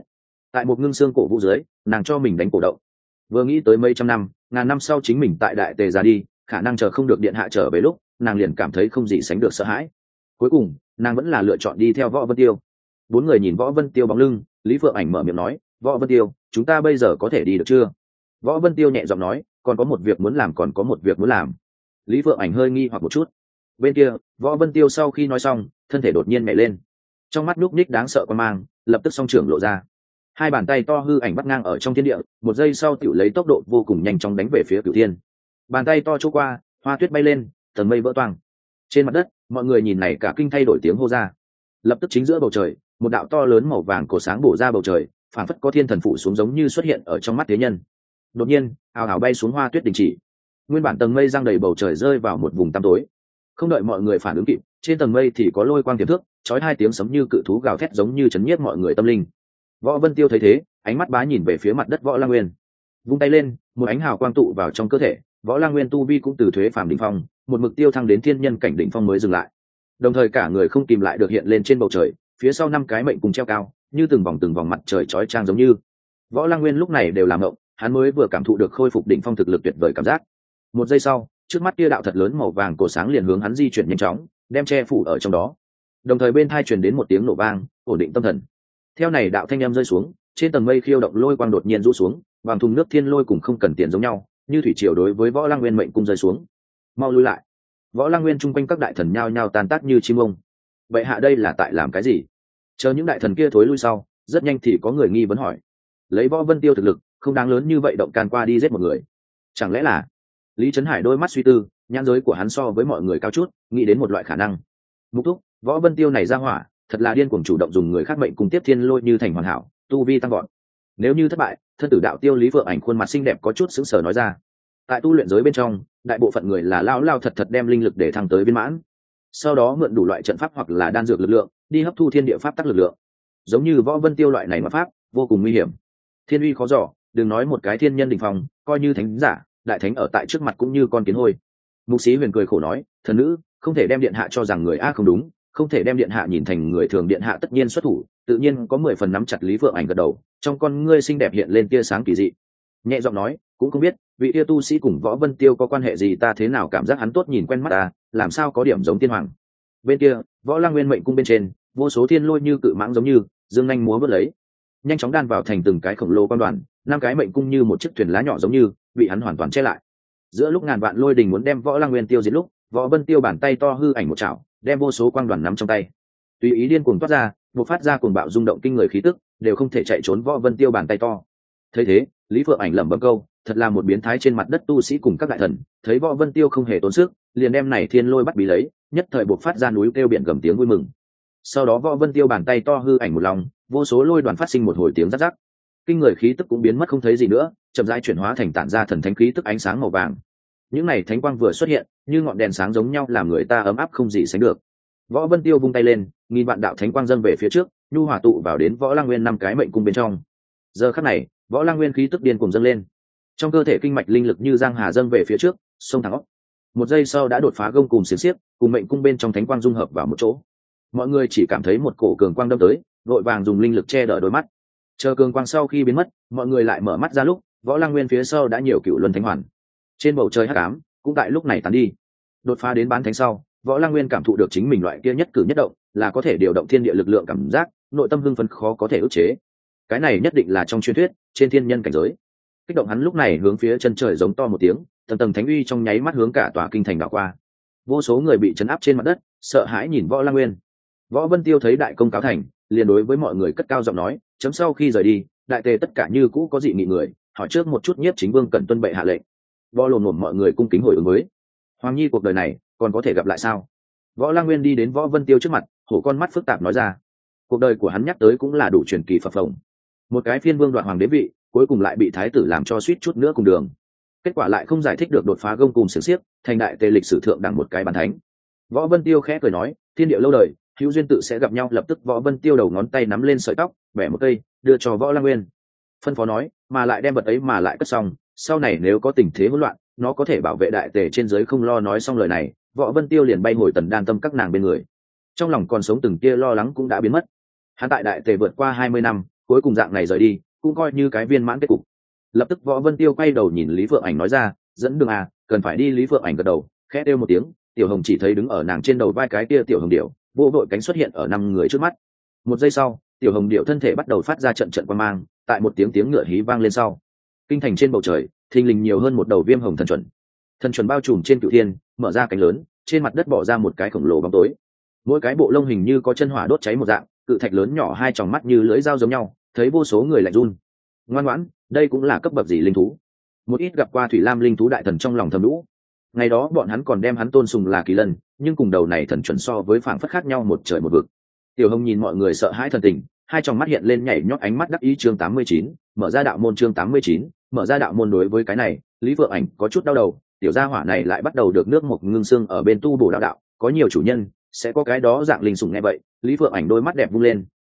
tại một ngưng xương cổ vũ dưới, nàng cho mình đánh cổ động. Vừa nghĩ tới mấy trăm năm, ngàn năm sau chính mình tại đại tề ra đi, khả năng chờ không được điện hạ trở về lúc, nàng liền cảm thấy không gì sánh được sợ hãi. Cuối cùng nàng vẫn là lựa chọn đi theo Võ Vân Tiêu. Bốn người nhìn Võ Vân Tiêu bóng lưng, Lý Phượng Ảnh mở miệng nói, Võ Vân Tiêu, chúng ta bây giờ có thể đi được chưa? Võ Vân Tiêu nhẹ giọng nói, còn có một việc muốn làm, còn có một việc muốn làm. Lý Phượng Ảnh hơi nghi hoặc một chút. Bên kia Võ Vân Tiêu sau khi nói xong, thân thể đột nhiên nhảy lên, trong mắt núp ních đáng sợ quan mang, lập tức song trưởng lộ ra, hai bàn tay to hư ảnh bắt ngang ở trong thiên địa, một giây sau tiểu lấy tốc độ vô cùng nhanh chóng đánh về phía Cửu Thiên. Bàn tay to chỗ qua, hoa tuyết bay lên, tầng mây vỡ toang. Trên mặt đất, mọi người nhìn này cả kinh thay đổi tiếng hô ra. Lập tức chính giữa bầu trời, một đạo to lớn màu vàng cổ sáng bổ ra bầu trời, phảng phất có thiên thần phụ xuống giống như xuất hiện ở trong mắt thế nhân. Đột nhiên, ào ào bay xuống hoa tuyết đình chỉ. Nguyên bản tầng mây giăng đầy bầu trời rơi vào một vùng tăm tối. Không đợi mọi người phản ứng kịp, trên tầng mây thì có lôi quang tiềm thước, chói hai tiếng sấm như cự thú gào thét giống như chấn nhiếp mọi người tâm linh. Võ Vân Tiêu thấy thế, ánh mắt bá nhìn về phía mặt đất Võ Lang Nguyên, vung tay lên, một ánh hào quang tụ vào trong cơ thể. Võ Lang Nguyên tu vi cũng từ thuế phàm đỉnh phong, một mực tiêu thăng đến thiên nhân cảnh đỉnh phong mới dừng lại. Đồng thời cả người không kìm lại được hiện lên trên bầu trời, phía sau năm cái mệnh cùng treo cao, như từng vòng mặt trời chói chang giống như. Võ Lang Nguyên lúc này đều làm ngộng, hắn mới vừa cảm thụ được khôi phục đỉnh phong thực lực tuyệt vời cảm giác. Một giây sau, trước mắt kia đạo thật lớn màu vàng cổ sáng liền hướng hắn di chuyển nhanh chóng, đem che phủ ở trong đó. Đồng thời bên tai truyền đến một tiếng nổ vang, ổn định tâm thần. Theo này đạo thanh âm rơi xuống, trên tầng mây khiêu động lôi quang đột nhiên rũ xuống, vàng thùng nước thiên lôi cùng không cần tiền giống nhau, như thủy triều đối với Võ Lang Nguyên mệnh cung rơi xuống. Mau lui lại! Võ Lang Nguyên chung quanh các đại thần nhao nhao tan tác như chim ông. Vậy hạ đây là tại làm cái gì? Chờ những đại thần kia thối lui sau, rất nhanh thì có người nghi vấn hỏi. Lấy Võ Vân Tiêu thực lực, không đáng lớn như vậy động can qua đi giết một người. Chẳng lẽ là? Lý Trấn Hải đôi mắt suy tư, nhãn giới của hắn so với mọi người cao chút, nghĩ đến một loại khả năng. Mục thúc, Võ Vân Tiêu này ra hỏa, thật là điên cuồng chủ động dùng người khác mệnh cùng tiếp thiên lôi như thành hoàn hảo, tu vi tăng gọn. Nếu như thất bại, thân tử đạo tiêu Lý Phượng Ảnh khuôn mặt xinh đẹp có chút sững sờ nói ra. Tại tu luyện giới bên trong, đại bộ phận người là lao thật đem linh lực để thăng tới viên mãn, sau đó mượn đủ loại trận pháp hoặc là đan dược lực lượng, đi hấp thu thiên địa pháp tắc lực lượng. Giống như Võ Vân Tiêu loại này mà pháp, vô cùng nguy hiểm. Thiên uy khó dò, đừng nói một cái thiên nhân đỉnh phong, coi như thánh giả, đại thánh ở tại trước mặt cũng như con kiến hôi. Mục Sĩ Huyền cười khổ nói, thần nữ, không thể đem điện hạ cho rằng người a không đúng, không thể đem điện hạ nhìn thành người thường, điện hạ tất nhiên xuất thủ, tự nhiên có 10 phần nắm chặt. Lý Phượng Ảnh gật đầu, trong con ngươi xinh đẹp hiện lên tia sáng kỳ dị, nhẹ giọng nói, cũng không biết vị tia tu sĩ cùng Võ Vân Tiêu có quan hệ gì, ta thế nào cảm giác hắn tốt nhìn quen mắt ta, làm sao có điểm giống tiên hoàng. Bên kia Võ Lang Nguyên mệnh cung bên trên, vô số thiên lôi như cự mãng giống như dương nhanh múa vớt lấy, nhanh chóng đan vào thành từng cái khổng lồ quan đoàn, năm cái mệnh cung như một chiếc thuyền lá nhỏ giống như bị hắn hoàn toàn che lại. Giữa lúc ngàn vạn lôi đình muốn đem Võ Lang Nguyên tiêu diệt lúc, Võ Vân Tiêu bàn tay to hư ảnh một chảo, đem vô số quang đoàn nắm trong tay, tùy ý điên cuồng toát ra, bộc phát ra cuồng bạo rung động kinh người khí tức, đều không thể chạy trốn Võ Vân Tiêu bàn tay to. Thấy thế, Lý Phượng Ảnh lẩm bẩm câu, thật là một biến thái trên mặt đất tu sĩ cùng các đại thần, thấy Võ Vân Tiêu không hề tốn sức, liền đem này thiên lôi bắt bí lấy, nhất thời bộc phát ra núi kêu biển gầm tiếng vui mừng. Sau đó Võ Vân Tiêu bàn tay to hư ảnh một lòng, vô số lôi đoàn phát sinh một hồi tiếng rắc rắc, kinh người khí tức cũng biến mất không thấy gì nữa, chậm rãi chuyển hóa thành tản ra thần thánh khí tức ánh sáng màu vàng. Những này thánh quang vừa xuất hiện, như ngọn đèn sáng giống nhau, làm người ta ấm áp không gì sánh được. Võ Vân Tiêu vung tay lên, nghìn vạn đạo thánh quang dâng về phía trước, nhu hòa tụ vào đến Võ Lang Nguyên năm cái mệnh cung bên trong. Giờ khắc này, Võ Lang Nguyên khí tức điên cuồng dâng lên, trong cơ thể kinh mạch linh lực như giang hà dâng về phía trước, xông thẳng óc. Một giây sau đã đột phá gông cùng xiềng xiếc, cùng mệnh cung bên trong thánh quang dung hợp vào một chỗ. Mọi người chỉ cảm thấy một cổ cường quang đâm tới, vội vàng dùng linh lực che đỡ đôi mắt. Chờ cường quang sau khi biến mất, mọi người lại mở mắt ra lúc, Võ Lang Nguyên phía sau đã nhiều cựu luân thánh hoàn. Trên bầu trời hắc ám cũng tại lúc này tàn đi. Đột phá đến bán thánh sau, Võ Lang Nguyên cảm thụ được chính mình loại kia nhất cử nhất động là có thể điều động thiên địa lực lượng cảm giác, nội tâm hưng phấn khó có thể ức chế. Cái này nhất định là trong truyền thuyết, trên thiên nhân cảnh giới. Kích động hắn lúc này hướng phía chân trời giống to một tiếng, tầng tầng thánh uy trong nháy mắt hướng cả tòa kinh thành đảo qua. Vô số người bị chấn áp trên mặt đất, sợ hãi nhìn Võ Lang Nguyên. Võ Vân Tiêu thấy đại công cáo thành, liền đối với mọi người cất cao giọng nói, chấm sau khi rời đi, đại tề tất cả như cũ có dị nghị người, hỏi trước một chút Nhiếp Chính Vương cần tuân bệ hạ lệnh. Võ lồm lồm mọi người cung kính hồi ứng với. Hoàng nhi cuộc đời này còn có thể gặp lại sao? Võ Lang Nguyên đi đến Võ Vân Tiêu trước mặt, hổ con mắt phức tạp nói ra. Cuộc đời của hắn nhắc tới cũng là đủ truyền kỳ phập phồng. Một cái phiên vương đoạt hoàng đế vị, cuối cùng lại bị thái tử làm cho suýt chút nữa cùng đường. Kết quả lại không giải thích được đột phá gông cùng xiềng xiếc, thành đại tề lịch sử thượng đẳng một cái bàn thánh. Võ Vân Tiêu khẽ cười nói, thiên địa lâu đời, hữu duyên tự sẽ gặp nhau. Lập tức Võ Vân Tiêu đầu ngón tay nắm lên sợi tóc, bẻ một cây, đưa cho Võ Lang Nguyên. Phân phó nói, mà lại đem vật ấy mà lại cất xong, sau này nếu có tình thế hỗn loạn, nó có thể bảo vệ đại tề trên dưới không lo. Nói xong lời này, Võ Vân Tiêu liền bay hồi Tần Đan Tâm các nàng bên người. Trong lòng còn sống từng tia lo lắng cũng đã biến mất. Hắn tại đại tề vượt qua 20 năm, cuối cùng dạng này rời đi cũng coi như cái viên mãn kết cục. Lập tức Võ Vân Tiêu quay đầu nhìn Lý Phượng Ảnh nói ra, dẫn đường à, cần phải đi. Lý Phượng Ảnh gật đầu khẽ kêu một tiếng, Tiểu Hồng chỉ thấy đứng ở nàng trên đầu vai cái kia Tiểu Hồng điểu vô vội cánh xuất hiện ở 5 người trước mắt. Một giây sau, Tiểu Hồng điểu thân thể bắt đầu phát ra trận trận quang mang, tại một tiếng ngựa hí vang lên sau, kinh thành trên bầu trời thình lình nhiều hơn một đầu viêm hồng thần chuẩn. Thần chuẩn bao trùm trên cửu thiên, mở ra cánh lớn, trên mặt đất bỏ ra một cái khổng lồ bóng tối. Mỗi cái bộ lông hình như có chân hỏa đốt cháy một dạng, cự thạch lớn nhỏ hai tròng mắt như lưỡi dao giống nhau, thấy vô số người lạnh run. Ngoan ngoãn, đây cũng là cấp bậc gì linh thú? Một ít gặp qua thủy lam linh thú đại thần trong lòng thầm lũ. Ngày đó bọn hắn còn đem hắn tôn sùng là kỳ lân, nhưng cùng đầu này thần chuẩn so với phảng phất khác nhau một trời một vực. Tiểu Hồng nhìn mọi người sợ hãi thần tình, hai tròng mắt hiện lên nhảy nhót ánh mắt đắc ý. Chương 89, mở ra đạo môn. Chương 89, mở ra đạo môn. Đối với cái này, Lý Phượng Ảnh có chút đau đầu, tiểu gia hỏa này lại bắt đầu được nước Mộc Ngưng Xương ở bên tu bổ đạo đạo, có nhiều chủ nhân sẽ có cái đó dạng linh sủng. Nghe vậy, Lý Phượng Ảnh đôi mắt đẹp vung lên,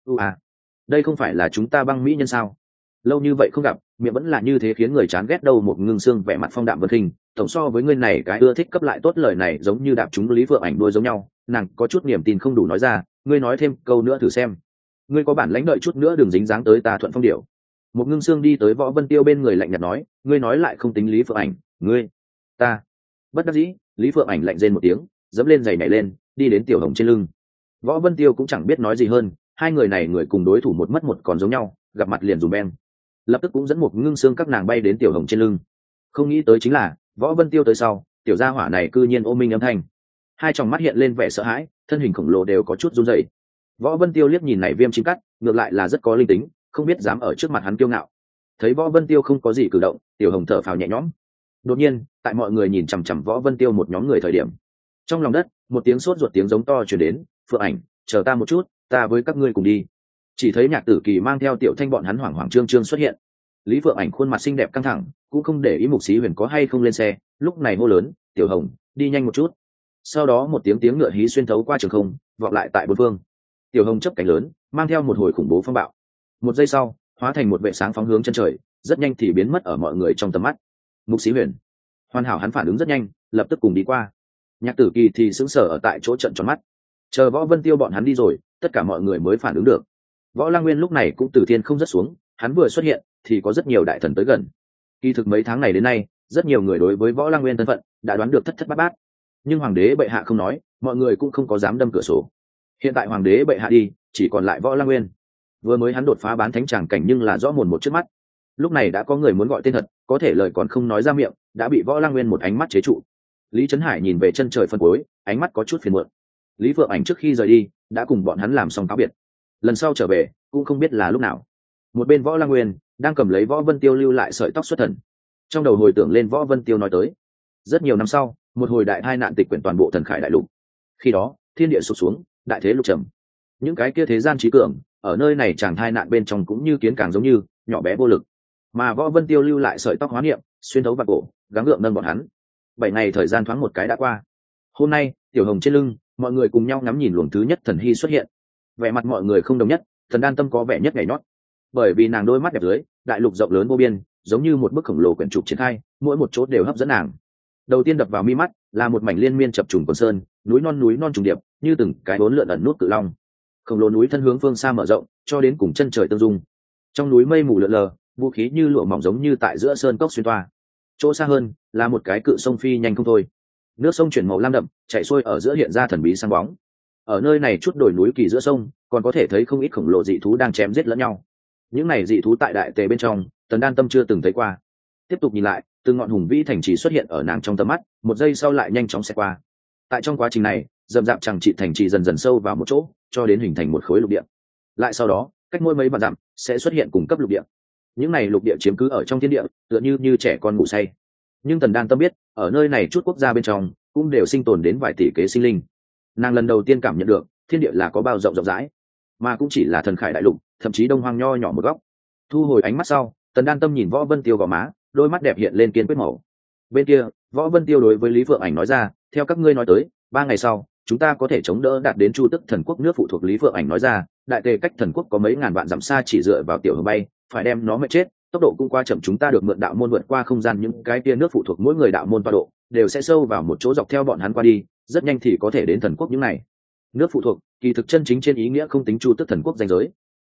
đây không phải là chúng ta Băng Mỹ nhân sao? Lâu như vậy không gặp, miệng vẫn là như thế khiến người chán ghét đâu. Mộc Ngưng Xương vẻ mặt phong đạm vân khinh, tổng so với ngươi này cái ưa thích cấp lại tốt. Lời này giống như đạp trúng Lý Phượng Ảnh đuôi giống nhau, nàng có chút niềm tin không đủ nói ra, ngươi nói thêm câu nữa thử xem. Ngươi có bản lãnh đợi chút nữa đừng dính dáng tới ta Thuận Phong điểu. Mộc Ngưng Xương đi tới Võ Vân Tiêu bên người lạnh nhạt nói, ngươi nói lại không tính Lý Phượng Ảnh, ngươi, ta. Bất đắc dĩ, Lý Phượng Ảnh lạnh rên một tiếng, dẫm lên giày nhảy lên, đi đến Tiểu Hồng trên lưng. Võ Vân Tiêu cũng chẳng biết nói gì hơn, hai người này người cùng đối thủ một mất một còn giống nhau, gặp mặt liền dùm beng. Lập tức cũng dẫn Mộc Ngưng Xương các nàng bay đến Tiểu Hồng trên lưng. Không nghĩ tới chính là Võ Vân Tiêu tới sau, tiểu gia hỏa này cư nhiên ôm minh âm thanh. Hai tròng mắt hiện lên vẻ sợ hãi, thân hình khổng lồ đều có chút run rẩy. Võ Vân Tiêu liếc nhìn này viêm chim cắt, ngược lại là rất có linh tính, không biết dám ở trước mặt hắn kiêu ngạo. Thấy Võ Vân Tiêu không có gì cử động, Tiểu Hồng thở phào nhẹ nhõm. Đột nhiên, tại mọi người nhìn chằm chằm Võ Vân Tiêu một nhóm người thời điểm, trong lòng đất một tiếng sốt ruột tiếng giống to truyền đến, Phượng Ảnh, chờ ta một chút, ta với các ngươi cùng đi. Chỉ thấy Nhạc Tử Kỳ mang theo Tiểu Thanh bọn hắn hoảng hoảng trương trương xuất hiện. Lý Phượng Ảnh khuôn mặt xinh đẹp căng thẳng, cũng không để ý Mục Xí Huyền có hay không lên xe, lúc này hô lớn, Tiểu Hồng, đi nhanh một chút. Sau đó một tiếng ngựa hí xuyên thấu qua trường không, vọng lại tại bốn phương. Tiểu Hồng chấp cánh lớn, mang theo một hồi khủng bố phong bạo. Một giây sau, hóa thành một vệ sáng phóng hướng chân trời, rất nhanh thì biến mất ở mọi người trong tầm mắt. Mục Xí Huyền, hoàn hảo hắn phản ứng rất nhanh, lập tức cùng đi qua. Nhạc Tử Kỳ thì sững sờ ở tại chỗ trợn tròn mắt. Chờ Võ Vân Tiêu bọn hắn đi rồi, tất cả mọi người mới phản ứng được. Võ Lăng Nguyên lúc này cũng từ thiên không rớt xuống, hắn vừa xuất hiện thì có rất nhiều đại thần tới gần. Kỳ thực mấy tháng này đến nay, rất nhiều người đối với Võ Lăng Nguyên thân phận đã đoán được thất thất bát bát, nhưng hoàng đế bệ hạ không nói, mọi người cũng không có dám đâm cửa sổ. Hiện tại hoàng đế bệ hạ đi, chỉ còn lại Võ Lăng Nguyên. Vừa mới hắn đột phá bán thánh tràng cảnh nhưng là rõ mồn một trước mắt. Lúc này đã có người muốn gọi tên thật, có thể lời còn không nói ra miệng, đã bị Võ Lăng Nguyên một ánh mắt chế trụ. Lý Trấn Hải nhìn về chân trời phân cuối, ánh mắt có chút phiền muộn. Lý Phượng Ảnh trước khi rời đi đã cùng bọn hắn làm xong cáo biệt, lần sau trở về cũng không biết là lúc nào. Một bên Võ Lăng Nguyên đang cầm lấy Võ Vân Tiêu lưu lại sợi tóc xuất thần, trong đầu hồi tưởng lên Võ Vân Tiêu nói tới rất nhiều năm sau, một hồi đại tai nạn tịch quyển toàn bộ thần khải đại lục. Khi đó thiên địa sụp xuống, đại thế lục trầm, những cái kia thế gian trí cường ở nơi này chẳng tai nạn bên trong cũng như kiến càng giống như nhỏ bé vô lực, mà Võ Vân Tiêu lưu lại sợi tóc hóa niệm xuyên thấu vạt cổ, gắng gượng nâng bọn hắn. 7 ngày thời gian thoáng một cái đã qua. Hôm nay Tiểu Hồng trên lưng, mọi người cùng nhau ngắm nhìn luồng thứ nhất thần hy xuất hiện. Vẻ mặt mọi người không đồng nhất, Thần Đan Tâm có vẻ nhất nhảy nhót, bởi vì nàng đôi mắt đẹp dưới đại lục rộng lớn vô biên, giống như một bức khổng lồ quyển trục triển khai, mỗi một chỗ đều hấp dẫn nàng. Đầu tiên đập vào mi mắt là một mảnh liên miên chập trùng quần sơn, núi non trùng điệp, như từng cái bốn lượn ẩn nút cự long. Khổng lồ núi thân hướng phương xa mở rộng, cho đến cùng chân trời tương dung. Trong núi mây mù lượn lờ, vũ khí như lụa mỏng giống như tại giữa sơn cốc xuyên toa. Chỗ xa hơn là một cái cự sông phi nhanh không thôi. Nước sông chuyển màu lam đậm, chảy xuôi ở giữa hiện ra thần bí sáng bóng. Ở nơi này chút đồi núi kỳ giữa sông, còn có thể thấy không ít khổng lồ dị thú đang chém giết lẫn nhau. Những này dị thú tại đại tề bên trong, Tần Đan Tâm chưa từng thấy qua. Tiếp tục nhìn lại, từng ngọn hùng vĩ thành trì xuất hiện ở nàng trong tầm mắt, một giây sau lại nhanh chóng xẹt qua. Tại trong quá trình này, rậm rạp chẳng trị thành trì dần dần sâu vào một chỗ, cho đến hình thành một khối lục địa. Lại sau đó, cách mỗi mấy vạn dặm sẽ xuất hiện cùng cấp lục địa. Những này lục địa chiếm cứ ở trong thiên địa, tựa như trẻ con ngủ say. Nhưng Tần Đan Tâm biết, ở nơi này chút quốc gia bên trong cũng đều sinh tồn đến vài tỷ kế sinh linh. Nàng lần đầu tiên cảm nhận được thiên địa là có bao rộng rộng rãi, mà cũng chỉ là thần khải đại lục, thậm chí đông hoang nho nhỏ một góc. Thu hồi ánh mắt sau, Tần Đan Tâm nhìn Võ Vân Tiêu vào má, đôi mắt đẹp hiện lên kiên quyết màu. Bên kia, Võ Vân Tiêu đối với Lý Phượng Ảnh nói ra, theo các ngươi nói tới, 3 ngày sau chúng ta có thể chống đỡ đạt đến Chu Tức Thần Quốc nước phụ thuộc. Lý Phượng Ảnh nói ra, đại tề cách thần quốc có mấy ngàn vạn dặm xa, chỉ dựa vào tiểu hồng bay phải đem nó mệt chết, tốc độ cũng qua chậm. Chúng ta được mượn đạo môn vượt qua không gian, những cái kia nước phụ thuộc mỗi người đạo môn tọa độ đều sẽ sâu vào một chỗ, dọc theo bọn hắn qua đi, rất nhanh thì có thể đến thần quốc. Những này nước phụ thuộc kỳ thực chân chính trên ý nghĩa không tính Chu Tức Thần Quốc danh giới.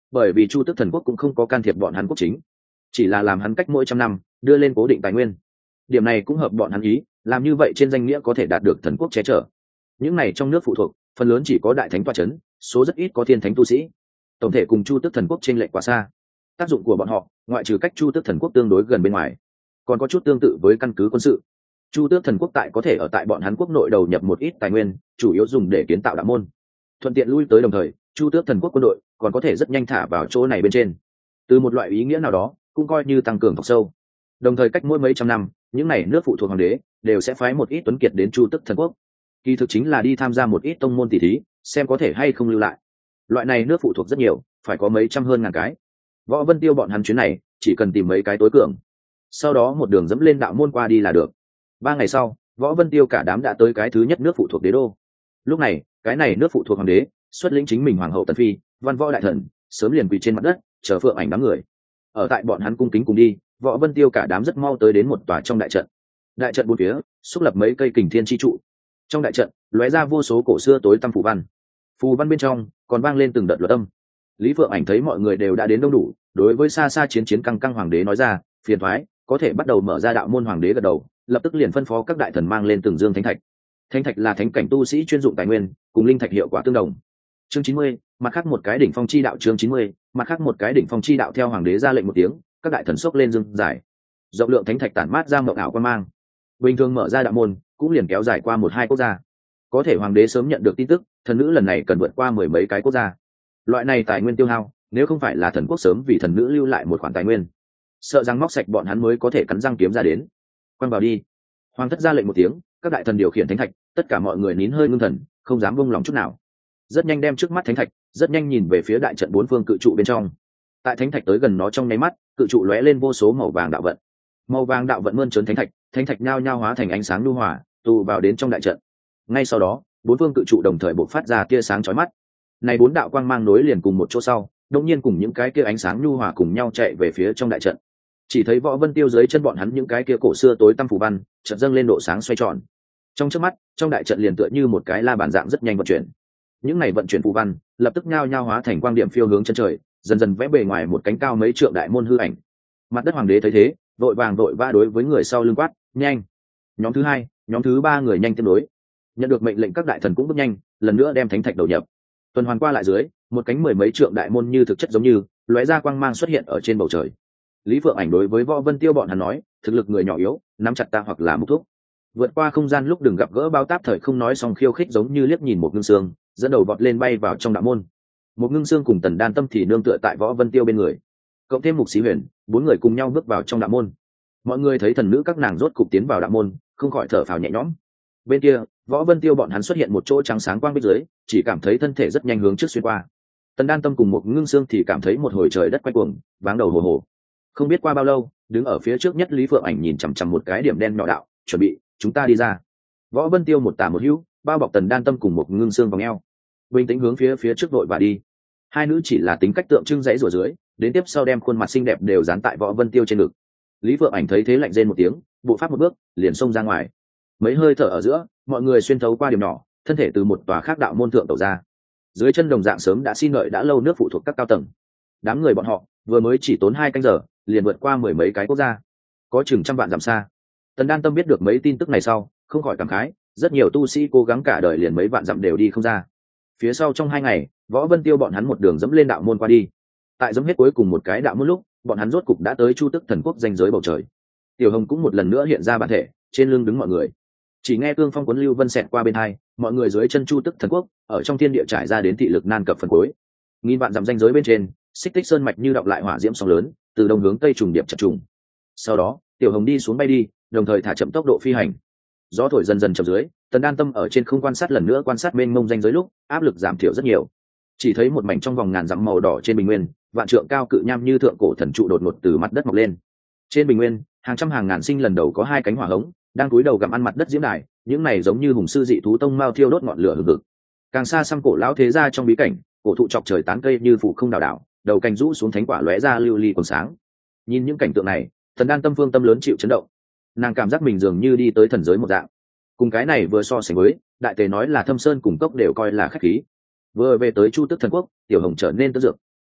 bởi vì chu tước thần quốc cũng không có can thiệp bọn hắn quốc chính, chỉ là làm hắn cách mỗi trăm năm đưa lên cố định tài nguyên. Điểm này cũng hợp bọn hắn ý, làm như vậy trên danh nghĩa có thể đạt được thần quốc che chở. Những này trong nước phụ thuộc phần lớn chỉ có đại thánh toa c h ấ n, số rất ít có thiên thánh tu sĩ, tổng thể cùng chu tước thần quốc t r ê n lệch quá xa. Tác dụng của bọn họ ngoại trừ cách chu tước thần quốc tương đối gần bên ngoài, còn có chút tương tự với căn cứ quân sự. Chu tước thần quốc tại có thể ở tại bọn hắn quốc nội đầu nhập một ít tài nguyên, chủ yếu dùng để kiến tạo đạo môn, thuận tiện lui tới. Đồng thời chu tước thần quốc quân đội còn có thể rất nhanh thả vào chỗ này bên trên, từ một loại ý nghĩa nào đó cũng coi như tăng cường thọc sâu. Đồng thời cách mỗi mấy trăm năm, những n à y nước phụ thuộc hoàng đế đều sẽ phái một ít tuấn kiệt đến chu tước thần quốc, kỳ thực chính là đi tham gia một ít tông môn tỷ thí, xem có thể hay không lưu lại. Loại này nước phụ thuộc rất nhiều, phải có mấy trăm hơn ngàn cái. Võ Vân Tiêu bọn hắn chuyến này chỉ cần tìm mấy cái tối cường, sau đó một đường dẫm lên đạo môn qua đi là được. 3 ngày sau, Võ Vân Tiêu cả đám đã tới cái thứ nhất nước phụ thuộc đế đô. Lúc này cái này nước phụ thuộc hoàng đế xuất lĩnh chính mình hoàng hậu Tần Phi, văn võ đại thần sớm liền quỳ trên mặt đất chờ Phượng Ảnh đám người. Ở tại bọn hắn cung kính cùng đi, Võ Vân Tiêu cả đám rất mau tới đến một tòa trong đại trận. Đại trận bốn phía xúc lập mấy cây kình thiên chi trụ, trong đại trận lóe ra vô số cổ xưa tối tăm phù văn bên trong còn vang lên từng đợt luật âm. Lý Phượng Ảnh thấy mọi người đều đã đến đông đủ, đối với xa xa chiến căng căng hoàng đế nói ra, phiền thoái, có thể bắt đầu mở ra đạo môn. Hoàng đế gật đầu, lập tức liền phân phó các đại thần mang lên từng dương thánh thạch. Thánh thạch là thánh cảnh tu sĩ chuyên dụng tài nguyên, cùng linh thạch hiệu quả tương đồng. Chương 90, mặt khác một cái đỉnh phong chi đạo. Chương 90, mặt khác một cái đỉnh phong chi đạo. Theo hoàng đế ra lệnh một tiếng, các đại thần xốc lên dương giải, rộng lượng thánh thạch tản mát ra mộng ảo quan mang. Bình thường mở ra đạo môn cũng liền kéo dài qua 1-2 quốc gia, có thể hoàng đế sớm nhận được tin tức thần nữ lần này cần vượt qua 10 mấy cái quốc gia. Loại này tài nguyên tiêu hao, nếu không phải là thần quốc sớm vì thần nữ lưu lại một khoản tài nguyên, sợ rằng móc sạch bọn hắn mới có thể cắn răng kiếm ra đến. Quăng vào đi. Hoàng thất ra lệnh một tiếng, các đại thần điều khiển thánh thạch, tất cả mọi người nín hơi ngưng thần, không dám buông lòng chút nào. Rất nhanh đem trước mắt thánh thạch, rất nhanh nhìn về phía đại trận bốn phương cự trụ bên trong. Tại thánh thạch tới gần nó trong nháy mắt, cự trụ lóe lên vô số màu vàng đạo vận. Màu vàng đạo vận mơn trớn thánh thạch nhao nhao hóa thành ánh sáng nhu hòa, tụ vào đến trong đại trận. Ngay sau đó, bốn phương cự trụ đồng thời bộc phát ra tia sáng chói mắt. Này bốn đạo quang mang nối liền cùng một chỗ sau, đột nhiên cùng những cái kia ánh sáng nhu hòa cùng nhau chạy về phía trong đại trận. Chỉ thấy Võ Vân Tiêu dưới chân bọn hắn những cái kia cổ xưa tối tăm phù văn, chợt dâng lên độ sáng xoay tròn. Trong chớp mắt, trong đại trận liền tựa như một cái la bàn dạng rất nhanh vận chuyển. Những này vận chuyển phù văn, lập tức nhao nhao hóa thành quang điểm phiêu hướng chân trời, dần dần vẽ bề ngoài một cánh cao mấy trượng đại môn hư ảnh. Mặt đất hoàng đế thấy thế, vội vã đối với người sau lưng quát, nhanh. Nhóm thứ 2, nhóm thứ 3 người nhanh tiếp đối. Nhận được mệnh lệnh các đại thần cũng bước nhanh, lần nữa đem thánh thạch đầu nhập. Tuần hoàn qua lại dưới, một cánh 10 mấy trượng đại môn như thực chất giống như lóe ra quang mang xuất hiện ở trên bầu trời. Lý Phượng Ảnh đối với Võ Vân Tiêu bọn hắn nói, thực lực người nhỏ yếu, nắm chặt ta hoặc là mục thúc. Vượt qua không gian lúc đừng gặp gỡ bao táp thời không nói xong khiêu khích giống như liếc nhìn một ngưng xương, dẫn đầu vọt lên bay vào trong đạo môn. Một ngưng xương cùng Tần Đan Tâm thì nương tựa tại Võ Vân Tiêu bên người, cộng thêm Mục Xí Huyền, 4 người cùng nhau bước vào trong đạo môn. Mọi người thấy thần nữ các nàng rốt cục tiến vào đạo môn, không khỏi thở phào nhẹ nhõm. Bên kia, Võ Vân Tiêu bọn hắn xuất hiện một chỗ trắng sáng quang bên dưới, chỉ cảm thấy thân thể rất nhanh hướng trước xuyên qua. Tần Đan Tâm cùng một ngưng xương thì cảm thấy một hồi trời đất quay cuồng, váng đầu hồ hồ. Không biết qua bao lâu, đứng ở phía trước nhất Lý Phượng Ảnh nhìn chằm chằm một cái điểm đen nhỏ đạo, chuẩn bị, chúng ta đi ra. Võ Vân Tiêu một tả một hữu, bao bọc Tần Đan Tâm cùng một ngưng xương vòng eo, bình tĩnh hướng phía trước đội và đi. Hai nữ chỉ là tính cách tượng trưng dãy rủa dưới, đến tiếp sau đem khuôn mặt xinh đẹp đều dán tại Võ Vân Tiêu trên ngực. Lý Phượng Ảnh thấy thế lạnh rên một tiếng, bộ pháp một bước, liền xông ra ngoài. Mấy hơi thở ở giữa, mọi người xuyên thấu qua điểm nhỏ, thân thể từ một tòa khác đạo môn thượng tẩu ra. Dưới chân đồng dạng sớm đã xin đợi đã lâu nước phụ thuộc các cao tầng. Đám người bọn họ vừa mới chỉ tốn 2 canh giờ, liền vượt qua 10 mấy cái quốc gia, có chừng trăm vạn dặm xa. Tần Đan Tâm biết được mấy tin tức này sau, không khỏi cảm khái, rất nhiều tu sĩ cố gắng cả đời liền mấy vạn dặm đều đi không ra. Phía sau trong 2 ngày, Võ Vân Tiêu bọn hắn một đường dẫm lên đạo môn qua đi. Tại dẫm hết cuối cùng một cái đạo môn lúc, bọn hắn rốt cục đã tới Chu Tức Thần Quốc ranh giới bầu trời. Tiểu Hồng cũng một lần nữa hiện ra bản thể, trên lưng đứng mọi người. Chỉ nghe cương phong cuốn lưu vân xẹt qua bên hai, mọi người dưới chân Chu Tức Thần Quốc, ở trong thiên địa trải ra đến thị lực nan cập phần cuối. Nghìn vạn dặm ranh giới bên trên, xích tích sơn mạch như đọng lại hỏa diễm sóng lớn, từ đông hướng tây trùng điệp chập trùng. Sau đó, Tiểu Hồng đi xuống bay đi, đồng thời thả chậm tốc độ phi hành. Gió thổi dần dần chậm dưới, Tần Đan Tâm ở trên không quan sát lần nữa quan sát mênh mông ranh giới lúc, áp lực giảm thiểu rất nhiều. Chỉ thấy một mảnh trong vòng ngàn dặm màu đỏ trên bình nguyên, vạn trượng cao cự nham như thượng cổ thần trụ đột ngột từ mặt đất mọc lên. Trên bình nguyên, hàng trăm hàng ngàn sinh lần đầu có 2 cánh hỏa hống, đang cúi đầu gặm ăn mặt đất diễm đài, những này giống như hùng sư dị thú tông mao thiêu đốt ngọn lửa hừng hực. Càng xa xăm cổ lão thế gia trong bí cảnh, cổ thụ chọc trời tán cây như phủ không đảo đảo, đầu cành rũ xuống thánh quả lóe ra lưu ly còn sáng. Nhìn những cảnh tượng này, Tần Đan Tâm phương tâm lớn chịu chấn động. Nàng cảm giác mình dường như đi tới thần giới một dạng. Cùng cái này vừa so sánh với, đại tề nói là Thâm Sơn cùng cốc đều coi là khách khí. Vừa về tới Chu Tức Thần Quốc, Tiểu Hồng trở nên tức dược.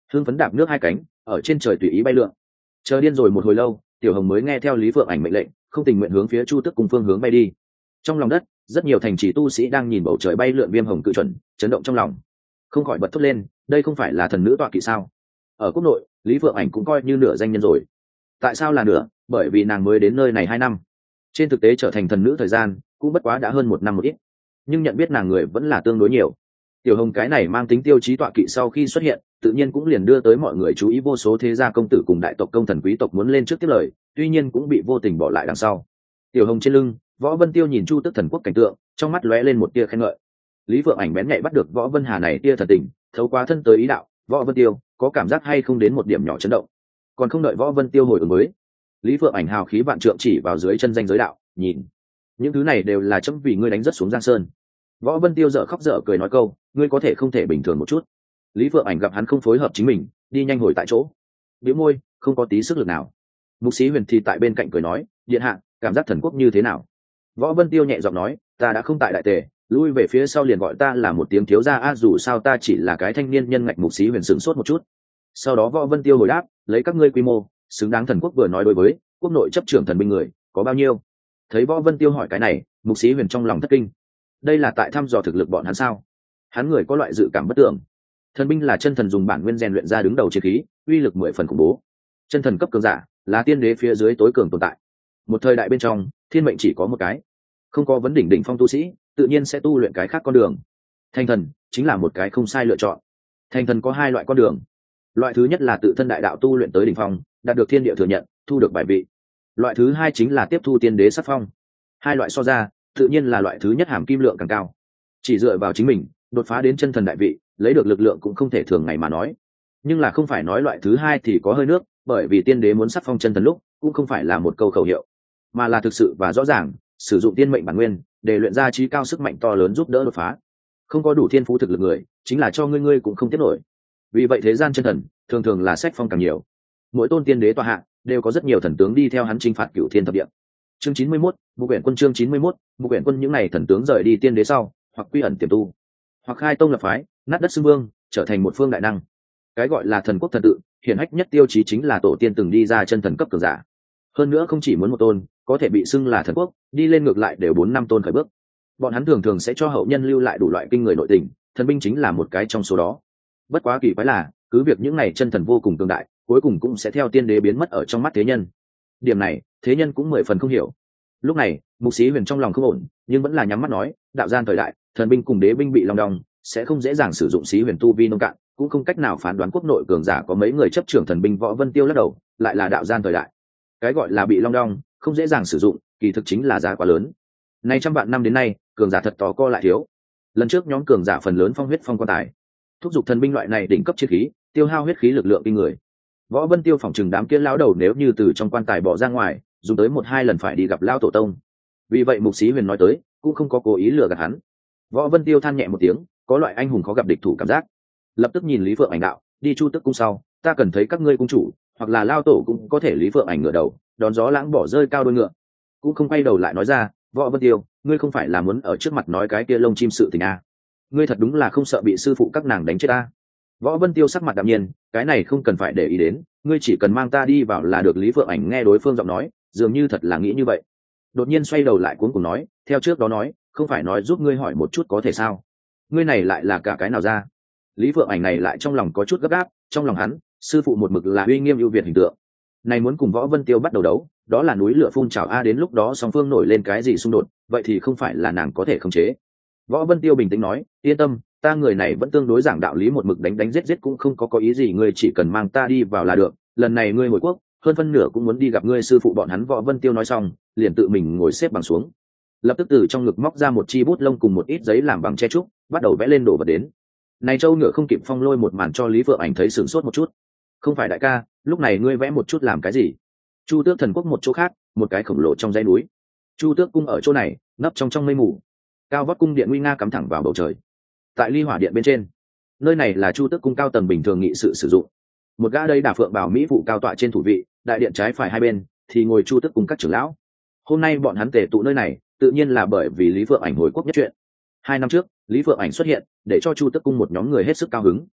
hưng phấn đạp nước hai cánh ở trên trời tùy ý bay lượn. Chờ điên rồi một hồi lâu, tiểu hồng mới nghe theo Lý Phượng Ảnh mệnh lệnh, không tình nguyện hướng phía Chu Tước cung phương hướng bay đi. Trong lòng đất, rất nhiều thành trì tu sĩ đang nhìn bầu trời bay lượn viêm hồng cự chuẩn, chấn động trong lòng, không khỏi bật thốt lên, đây không phải là thần nữ tọa kỵ sao? Ở quốc nội, Lý Phượng Ảnh cũng coi như nửa danh nhân rồi. Tại sao là nửa? Bởi vì nàng mới đến nơi này 2 năm, trên thực tế trở thành thần nữ thời gian cũng bất quá đã hơn 1 năm một ít, nhưng nhận biết nàng người vẫn là tương đối nhiều. Tiểu hồng cái này mang tính tiêu chí tọa kỵ sau khi xuất hiện, tự nhiên cũng liền đưa tới mọi người chú ý, vô số thế gia công tử cùng đại tộc công thần quý tộc muốn lên trước tiếp lời, tuy nhiên cũng bị vô tình bỏ lại đằng sau. Tiểu hồng trên lưng, Võ Vân Tiêu nhìn Chu Tước thần quốc cảnh tượng, trong mắt lóe lên một tia khen ngợi. Lý Phượng Ảnh bén nhạy bắt được Võ Vân Hà này tia thần tình, thấu qua thân tới ý đạo, Võ Vân Tiêu có cảm giác hay không đến một điểm nhỏ chấn động. Còn không đợi Võ Vân Tiêu hồi ứng mới, Lý Phượng Ảnh hào khí vạn trượng chỉ vào dưới chân danh giới đạo, nhìn, những thứ này đều là chấm vì ngươi đánh rất xuống Giang Sơn. Võ Vân Tiêu dở khóc dở cười nói câu, ngươi có thể không thể bình thường một chút. Lý Phượng Ảnh gặp hắn không phối hợp chính mình, đi nhanh hồi tại chỗ, bĩu môi, không có tí sức lực nào. Mục Sĩ Huyền thì tại bên cạnh cười nói, điện hạ, cảm giác thần quốc như thế nào? Võ Vân Tiêu nhẹ giọng nói, ta đã không tại đại tề, lui về phía sau liền gọi ta là một tiếng thiếu gia a, dù sao ta chỉ là cái thanh niên nhân ngạch. Mục Sĩ Huyền sửng sốt một chút, sau đó Võ Vân Tiêu hồi đáp, lấy các ngươi quy mô, xứng đáng thần quốc vừa nói đối với quốc nội chấp trưởng thần binh người có bao nhiêu? Thấy Võ Vân Tiêu hỏi cái này, Mục Sĩ Huyền trong lòng thất kinh. Đây là tại thăm dò thực lực bọn hắn sao? Hắn người có loại dự cảm bất tưởng. Thần binh là chân thần dùng bản nguyên rèn luyện ra đứng đầu chiến khí, uy lực 10 phần khủng bố. Chân thần cấp cường giả là tiên đế phía dưới tối cường tồn tại. Một thời đại bên trong, thiên mệnh chỉ có một cái, không có vấn đỉnh phong tu sĩ, tự nhiên sẽ tu luyện cái khác con đường. Thành thần chính là một cái không sai lựa chọn. Thành thần có 2 loại con đường. Loại thứ nhất là tự thân đại đạo tu luyện tới đỉnh phong, đạt được thiên địa thừa nhận, thu được bài vị. Loại thứ 2 chính là tiếp thu tiên đế sắc phong. 2 loại so ra, tự nhiên là loại thứ nhất hàm kim lượng càng cao. Chỉ dựa vào chính mình đột phá đến chân thần đại vị, lấy được lực lượng cũng không thể thường ngày mà nói. Nhưng là không phải nói loại thứ 2 thì có hơi nước, bởi vì tiên đế muốn sắc phong chân thần lúc cũng không phải là một câu khẩu hiệu, mà là thực sự và rõ ràng sử dụng tiên mệnh bản nguyên để luyện ra trí cao sức mạnh to lớn giúp đỡ đột phá. Không có đủ thiên phú thực lực người, chính là cho ngươi cũng không tiếp nổi. Vì vậy thế gian chân thần thường thường là sách phong càng nhiều, mỗi tôn tiên đế tọa hạ đều có rất nhiều thần tướng đi theo hắn chinh phạt cửu thiên thập địa. Chương 91, Mục Uyển Quân. Chương 91, Mục Uyển Quân. Những này thần tướng rời đi tiên đế sau, hoặc quy ẩn tiềm tu, hoặc khai tông lập phái, nát đất xưng vương, trở thành một phương đại năng. Cái gọi là thần quốc thần tự, hiển hách nhất tiêu chí chính là tổ tiên từng đi ra chân thần cấp cường giả. Hơn nữa không chỉ muốn một tôn, có thể bị xưng là thần quốc, đi lên ngược lại đều 4-5 tôn khởi bước. Bọn hắn thường thường sẽ cho hậu nhân lưu lại đủ loại kinh người nội tình, thần binh chính là một cái trong số đó. Bất quá kỳ quái là, cứ việc những này chân thần vô cùng cường đại, cuối cùng cũng sẽ theo tiên đế biến mất ở trong mắt thế nhân. Điểm này, thế nhân cũng 10 phần không hiểu. Lúc này, Mục Sĩ Huyền trong lòng không ổn, nhưng vẫn là nhắm mắt nói, đạo gian thời đại, thần binh cùng đế binh bị long đong, sẽ không dễ dàng sử dụng. Sĩ Huyền tu vi nông cạn, cũng không cách nào phán đoán quốc nội cường giả có mấy người chấp trưởng thần binh. Võ Vân Tiêu lắc đầu, lại là đạo gian thời đại. Cái gọi là bị long đong, không dễ dàng sử dụng, kỳ thực chính là giá quá lớn. Nay trăm vạn năm đến nay, cường giả thật tò co lại thiếu. Lần trước nhóm cường giả phần lớn phong huyết phong quan tài, thúc giục thần binh loại này đỉnh cấp chiến khí, tiêu hao huyết khí lực lượng kinh người. Võ Vân Tiêu phỏng chừng đám kia lão đầu nếu như từ trong quan tài bỏ ra ngoài, dùng tới 1-2 lần phải đi gặp lão tổ tông. Vì vậy Mục Sĩ Huyền nói tới, cũng không có cố ý lừa gạt hắn. Võ Vân Tiêu than nhẹ một tiếng, có loại anh hùng khó gặp địch thủ cảm giác. Lập tức nhìn Lý Phượng Ảnh đạo, đi Chu Tước cung sau, ta cần thấy các ngươi cung chủ, hoặc là lao tổ cũng có thể. Lý Phượng Ảnh ngửa đầu, đón gió lãng bỏ rơi cao đôi ngựa, cũng không quay đầu lại nói ra, Võ Vân Tiêu, ngươi không phải là muốn ở trước mặt nói cái kia lông chim sự tình à? Ngươi thật đúng là không sợ bị sư phụ các nàng đánh chết à? Võ Vân Tiêu sắc mặt đạm nhiên, cái này không cần phải để ý đến, ngươi chỉ cần mang ta đi vào là được. Lý Phượng Ảnh nghe đối phương giọng nói, dường như thật là nghĩ như vậy, đột nhiên xoay đầu lại cuống cuồng nói, theo trước đó nói, không phải nói giúp ngươi hỏi một chút có thể sao? Ngươi này lại là cả cái nào ra? Lý Phượng Ảnh này lại trong lòng có chút gấp gáp, trong lòng hắn, sư phụ một mực là uy nghiêm ưu việt hình tượng, này muốn cùng Võ Vân Tiêu bắt đầu đấu, đó là núi lửa phun trào a, đến lúc đó song phương nổi lên cái gì xung đột, vậy thì không phải là nàng có thể khống chế. Võ Vân Tiêu bình tĩnh nói, yên tâm, ta người này vẫn tương đối giảng đạo lý, một mực đánh giết cũng không có ý gì, ngươi chỉ cần mang ta đi vào là được. Lần này ngươi hồi quốc, hơn phân nửa cũng muốn đi gặp ngươi sư phụ bọn hắn. Võ Vân Tiêu nói xong, liền tự mình ngồi xếp bằng xuống, lập tức từ trong ngực móc ra một chi bút lông cùng một ít giấy làm bằng tre trúc, bắt đầu vẽ lên đồ vật đến. Này châu ngựa không kịp phong lôi một màn cho Lý Phượng Ảnh thấy sửng sốt một chút. Không phải đại ca, lúc này ngươi vẽ một chút làm cái gì? Chu Tước thần quốc một chỗ khác, một cái khổng lồ trong dãy núi. Chu Tước cung ở chỗ này, nấp trong mây mù. Cao vót cung điện nguy nga cắm thẳng vào bầu trời. Tại ly hỏa điện bên trên, nơi này là Chu Tước cung cao tầng bình thường nghị sự sử dụng. Một gã đây đả phượng bảo mỹ phụ cao tọa trên thủ vị, đại điện trái phải hai bên thì ngồi Chu Tước cung các trưởng lão. Hôm nay bọn hắn tề tụ nơi này, tự nhiên là bởi vì Lý Phượng Ảnh hồi quốc nhất chuyện. 2 năm trước, Lý Phượng Ảnh xuất hiện, để cho Chu Tước cung một nhóm người hết sức cao hứng.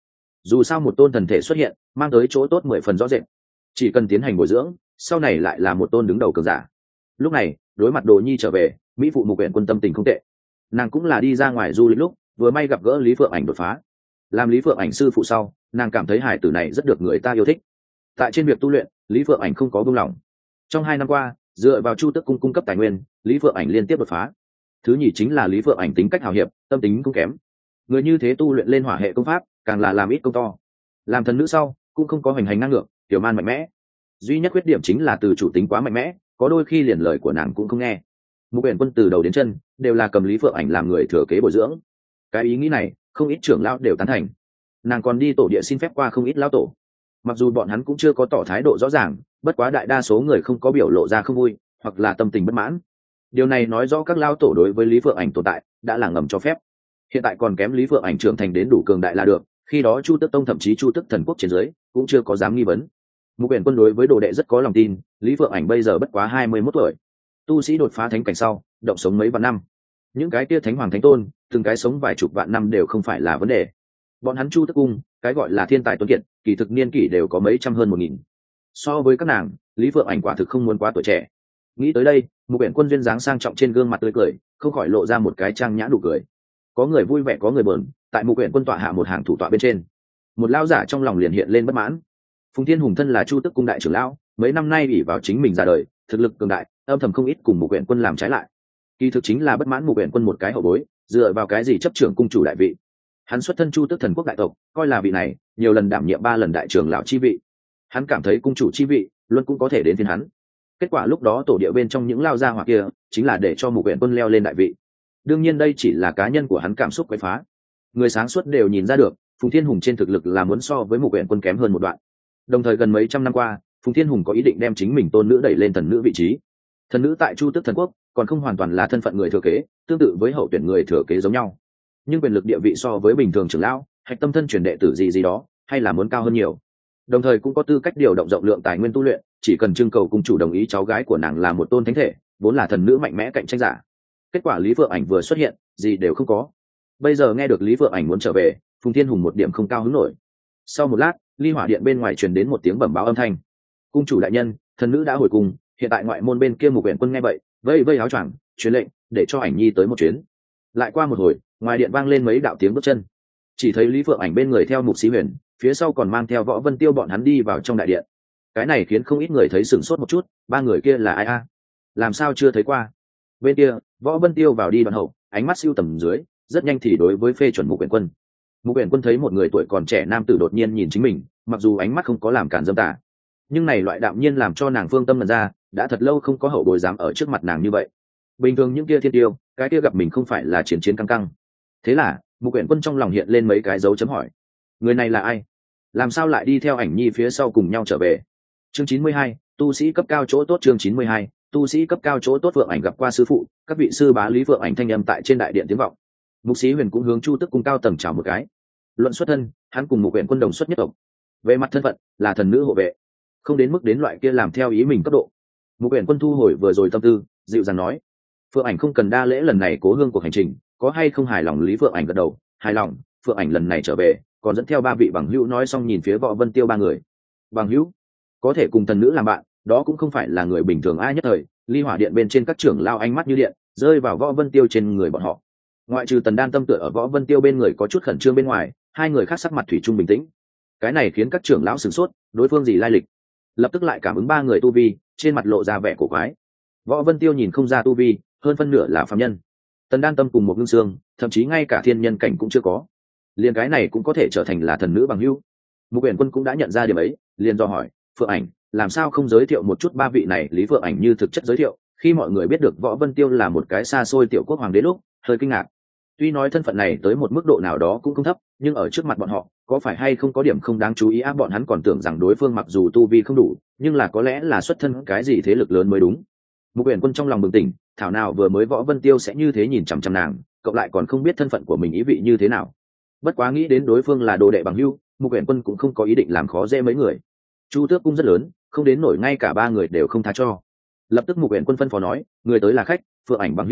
dù sao một tôn thần thể xuất hiện mang tới chỗ tốt 10 phần rõ rệt, chỉ cần tiến hành bồi dưỡng sau này lại là một tôn đứng đầu cường giả. Lúc này đối mặt Đồ Nhi trở về, mỹ phụ Mục Uyển Quân tâm tình không tệ. Nàng cũng là đi ra ngoài du lịch lúc vừa may gặp gỡ Lý Phượng Ảnh đột phá, làm Lý Phượng Ảnh sư phụ sau, nàng cảm thấy hải tử này rất được người ta yêu thích. Tại trên việc tu luyện, Lý Phượng Ảnh không có buông lỏng. Trong 2 năm qua, dựa vào Chu Tước cung cung cấp tài nguyên, Lý Phượng Ảnh liên tiếp đột phá. Thứ nhì chính là Lý Phượng Ảnh tính cách hào hiệp, tâm tính cũng kém. Người như thế tu luyện lên hỏa hệ công pháp, càng là làm ít công to. Làm thần nữ sau, cũng không có hoành hành ngang ngược, tiểu man mạnh mẽ. Duy nhất khuyết điểm chính là từ chủ tính quá mạnh mẽ, có đôi khi liền lời của nàng cũng không nghe. Mục Uyển Quân từ đầu đến chân đều là cầm Lý Phượng Ảnh làm người thừa kế bồi dưỡng. Cái ý nghĩ này, không ít trưởng lão đều tán thành. Nàng còn đi tổ địa xin phép qua không ít lão tổ, mặc dù bọn hắn cũng chưa có tỏ thái độ rõ ràng, bất quá đại đa số người không có biểu lộ ra không vui hoặc là tâm tình bất mãn. Điều này nói rõ các lão tổ đối với Lý Phượng Ảnh tồn tại đã là ngầm cho phép. Hiện tại còn kém Lý Phượng Ảnh trưởng thành đến đủ cường đại là được, khi đó Chu Tước Tông thậm chí Chu Tước Thần Quốc trên dưới cũng chưa có dám nghi vấn. Mục Uyển Quân đối với đồ đệ rất có lòng tin, Lý Phượng Ảnh bây giờ bất quá 21 tuổi, tu sĩ đột phá thánh cảnh sau động sống mấy vạn năm, những cái kia thánh hoàng thánh tôn từng cái sống vài chục vạn năm đều không phải là vấn đề. Bọn hắn Chu Tước cung cái gọi là thiên tài tuấn kiệt, kỳ thực niên kỷ đều có mấy trăm hơn 1000. So với các nàng, Lý Phượng Ảnh quả thực không muốn quá tuổi trẻ. Nghĩ tới đây, Mục Uyển Quân duyên dáng sang trọng trên gương mặt tươi cười không khỏi lộ ra một cái trang nhã nụ cười. Có người vui vẻ có người buồn, tại Mục Uyển Quân tọa hạ một hàng thủ tọa bên trên, một lão giả trong lòng liền hiện lên bất mãn. Phùng Thiên Hùng thân là Chu Tước cung đại trưởng lão, mấy năm nay ủy vào chính mình ra đời, thực lực cường đại, âm thầm không ít cùng Mục Uyển Quân làm trái lại. Kỳ thực chính là bất mãn Mục Uyển Quân một cái hậu bối, dựa vào cái gì chấp trưởng cung chủ đại vị. Hắn xuất thân Chu Tước Thần Quốc đại tộc, coi là vị này nhiều lần đảm nhiệm 3 lần đại trưởng lão chi vị. Hắn cảm thấy cung chủ chi vị luôn cũng có thể đến phiên hắn. Kết quả lúc đó tổ địa bên trong những lao gia hỏa kia chính là để cho Mục Uyển Quân leo lên đại vị. Đương nhiên đây chỉ là cá nhân của hắn cảm xúc quấy phá. Người sáng suốt đều nhìn ra được, Phùng Thiên Hùng trên thực lực là muốn so với Mục Uyển Quân kém hơn một đoạn. Đồng thời gần mấy trăm năm qua, Phùng Thiên Hùng có ý định đem chính mình tôn nữ đẩy lên thần nữ vị trí. Thần nữ tại Chu Tước Thần Quốc còn không hoàn toàn là thân phận người thừa kế, tương tự với hậu tuyển người thừa kế giống nhau, nhưng quyền lực địa vị so với bình thường trưởng lão, hạch tâm thân truyền đệ tử gì đó hay là muốn cao hơn nhiều. Đồng thời cũng có tư cách điều động rộng lượng tài nguyên tu luyện, chỉ cần trưng cầu cung chủ đồng ý cháu gái của nàng là một tôn thánh thể, vốn là thần nữ mạnh mẽ cạnh tranh giả. Kết quả Lý Phượng Ảnh vừa xuất hiện, gì đều không có. Bây giờ nghe được Lý Phượng Ảnh muốn trở về, Phùng Thiên Hùng một điểm không cao hứng nổi. Sau một lát, ly hỏa điện bên ngoài truyền đến một tiếng bẩm báo âm thanh. Cung chủ đại nhân, thần nữ đã hồi cung, hiện tại ngoại môn bên kia Mục Uyển Quân nghe vậy, vây vây áo choàng, truyền lệnh để cho Ảnh Nhi tới một chuyến. Lại qua một hồi, ngoài điện vang lên mấy đạo tiếng bước chân, chỉ thấy Lý Phượng Ảnh bên người theo Mục Sĩ Huyền, phía sau còn mang theo Võ Vân Tiêu bọn hắn đi vào trong đại điện. Cái này khiến không ít người thấy sửng sốt một chút, 3 người kia là ai a? Làm sao chưa thấy qua? Bên kia, Võ Vân Tiêu vào đi đoạn hậu, ánh mắt siêu tầm dưới, rất nhanh thì đối với phê chuẩn Mục Uyển Quân. Mục Uyển Quân thấy một người tuổi còn trẻ nam tử đột nhiên nhìn chính mình, mặc dù ánh mắt không có làm cản dâm tà, nhưng này loại đạm nhiên làm cho nàng phương tâm lần ra, đã thật lâu không có hậu bối dám ở trước mặt nàng như vậy. Bình thường những kia thiên tiêu, cái kia gặp mình không phải là chiến chiến căng căng. Thế là Mục Uyển Quân trong lòng hiện lên mấy cái dấu chấm hỏi. Người này là ai? Làm sao lại đi theo Ảnh Nhi phía sau cùng nhau trở về? Chương 92, tu sĩ cấp cao chỗ tốt. Chương 92, tu sĩ cấp cao chỗ tốt. Phượng Ảnh gặp qua sư phụ, các vị sư bá. Lý Phượng Ảnh thanh âm tại trên đại điện tiếng vọng. Mục Sĩ Huyền cũng hướng Chu Tước cung cao tầng chào một cái. Luận xuất thân, hắn cùng Mục Uyển Quân đồng xuất nhất tộc. Về mặt thân phận, là thần nữ hộ vệ, không đến mức đến loại kia làm theo ý mình cấp độ. Mục Uyển Quân thu hồi vừa rồi tâm tư, dịu dàng nói: Phượng Ảnh không cần đa lễ, lần này cố hương cuộc hành trình, có hay không hài lòng? Lý Phượng Ảnh gật đầu, hài lòng. Phượng Ảnh lần này trở về, còn dẫn theo 3 vị bằng hữu. Nói xong nhìn phía Võ Vân Tiêu 3 người. Bằng hữu có thể cùng thần nữ làm bạn, đó cũng không phải là người bình thường. Ai nhất thời, ly hỏa điện bên trên các trưởng lao ánh mắt như điện rơi vào Võ Vân Tiêu trên người bọn họ. Ngoại trừ Tần Đan tâm tựa ở Võ Vân Tiêu bên người có chút khẩn trương bên ngoài, 2 người khác sắc mặt thủy chung bình tĩnh. Cái này khiến các trưởng lão sửng sốt, đối phương gì lai lịch? Lập tức lại cảm ứng 3 người tu vi, trên mặt lộ ra vẻ cổ quái. Võ Vân Tiêu nhìn không ra tu vi, hơn phân nửa là phàm nhân. Tần Đan tâm cùng một ngưng xương, thậm chí ngay cả thiên nhân cảnh cũng chưa có, liền cái này cũng có thể trở thành là thần nữ bằng hữu. Mục Uyển Quân cũng đã nhận ra điểm ấy, liền do hỏi: Phượng Ảnh, làm sao không giới thiệu một chút 3 vị này? Lý Phượng Ảnh như thực chất giới thiệu, khi mọi người biết được Võ Vân Tiêu là một cái xa xôi tiểu quốc hoàng đế lúc, hơi kinh ngạc. Tuy nói thân phận này tới một mức độ nào đó cũng không thấp, nhưng ở trước mặt bọn họ, có phải hay không có điểm không đáng chú ý á? Bọn hắn còn tưởng rằng đối phương mặc dù tu vi không đủ, nhưng là có lẽ là xuất thân cái gì thế lực lớn mới đúng. Mục Uyển Quân trong lòng bừng tỉnh, thảo nào vừa mới Võ Vân Tiêu sẽ như thế nhìn chằm chằm nàng, cậu lại còn không biết thân phận của mình ý vị như thế nào. Bất quá nghĩ đến đối phương là đồ đệ bằng hữu, Mục Uyển Quân cũng không có ý định làm khó dễ mấy người. Chu Tước cung rất lớn, không đến nổi ngay cả 3 người đều không tha cho. Lập tức Mục Uyển Quân phân phó nói: người tới là khách, Phượng Ảnh bằng hữu,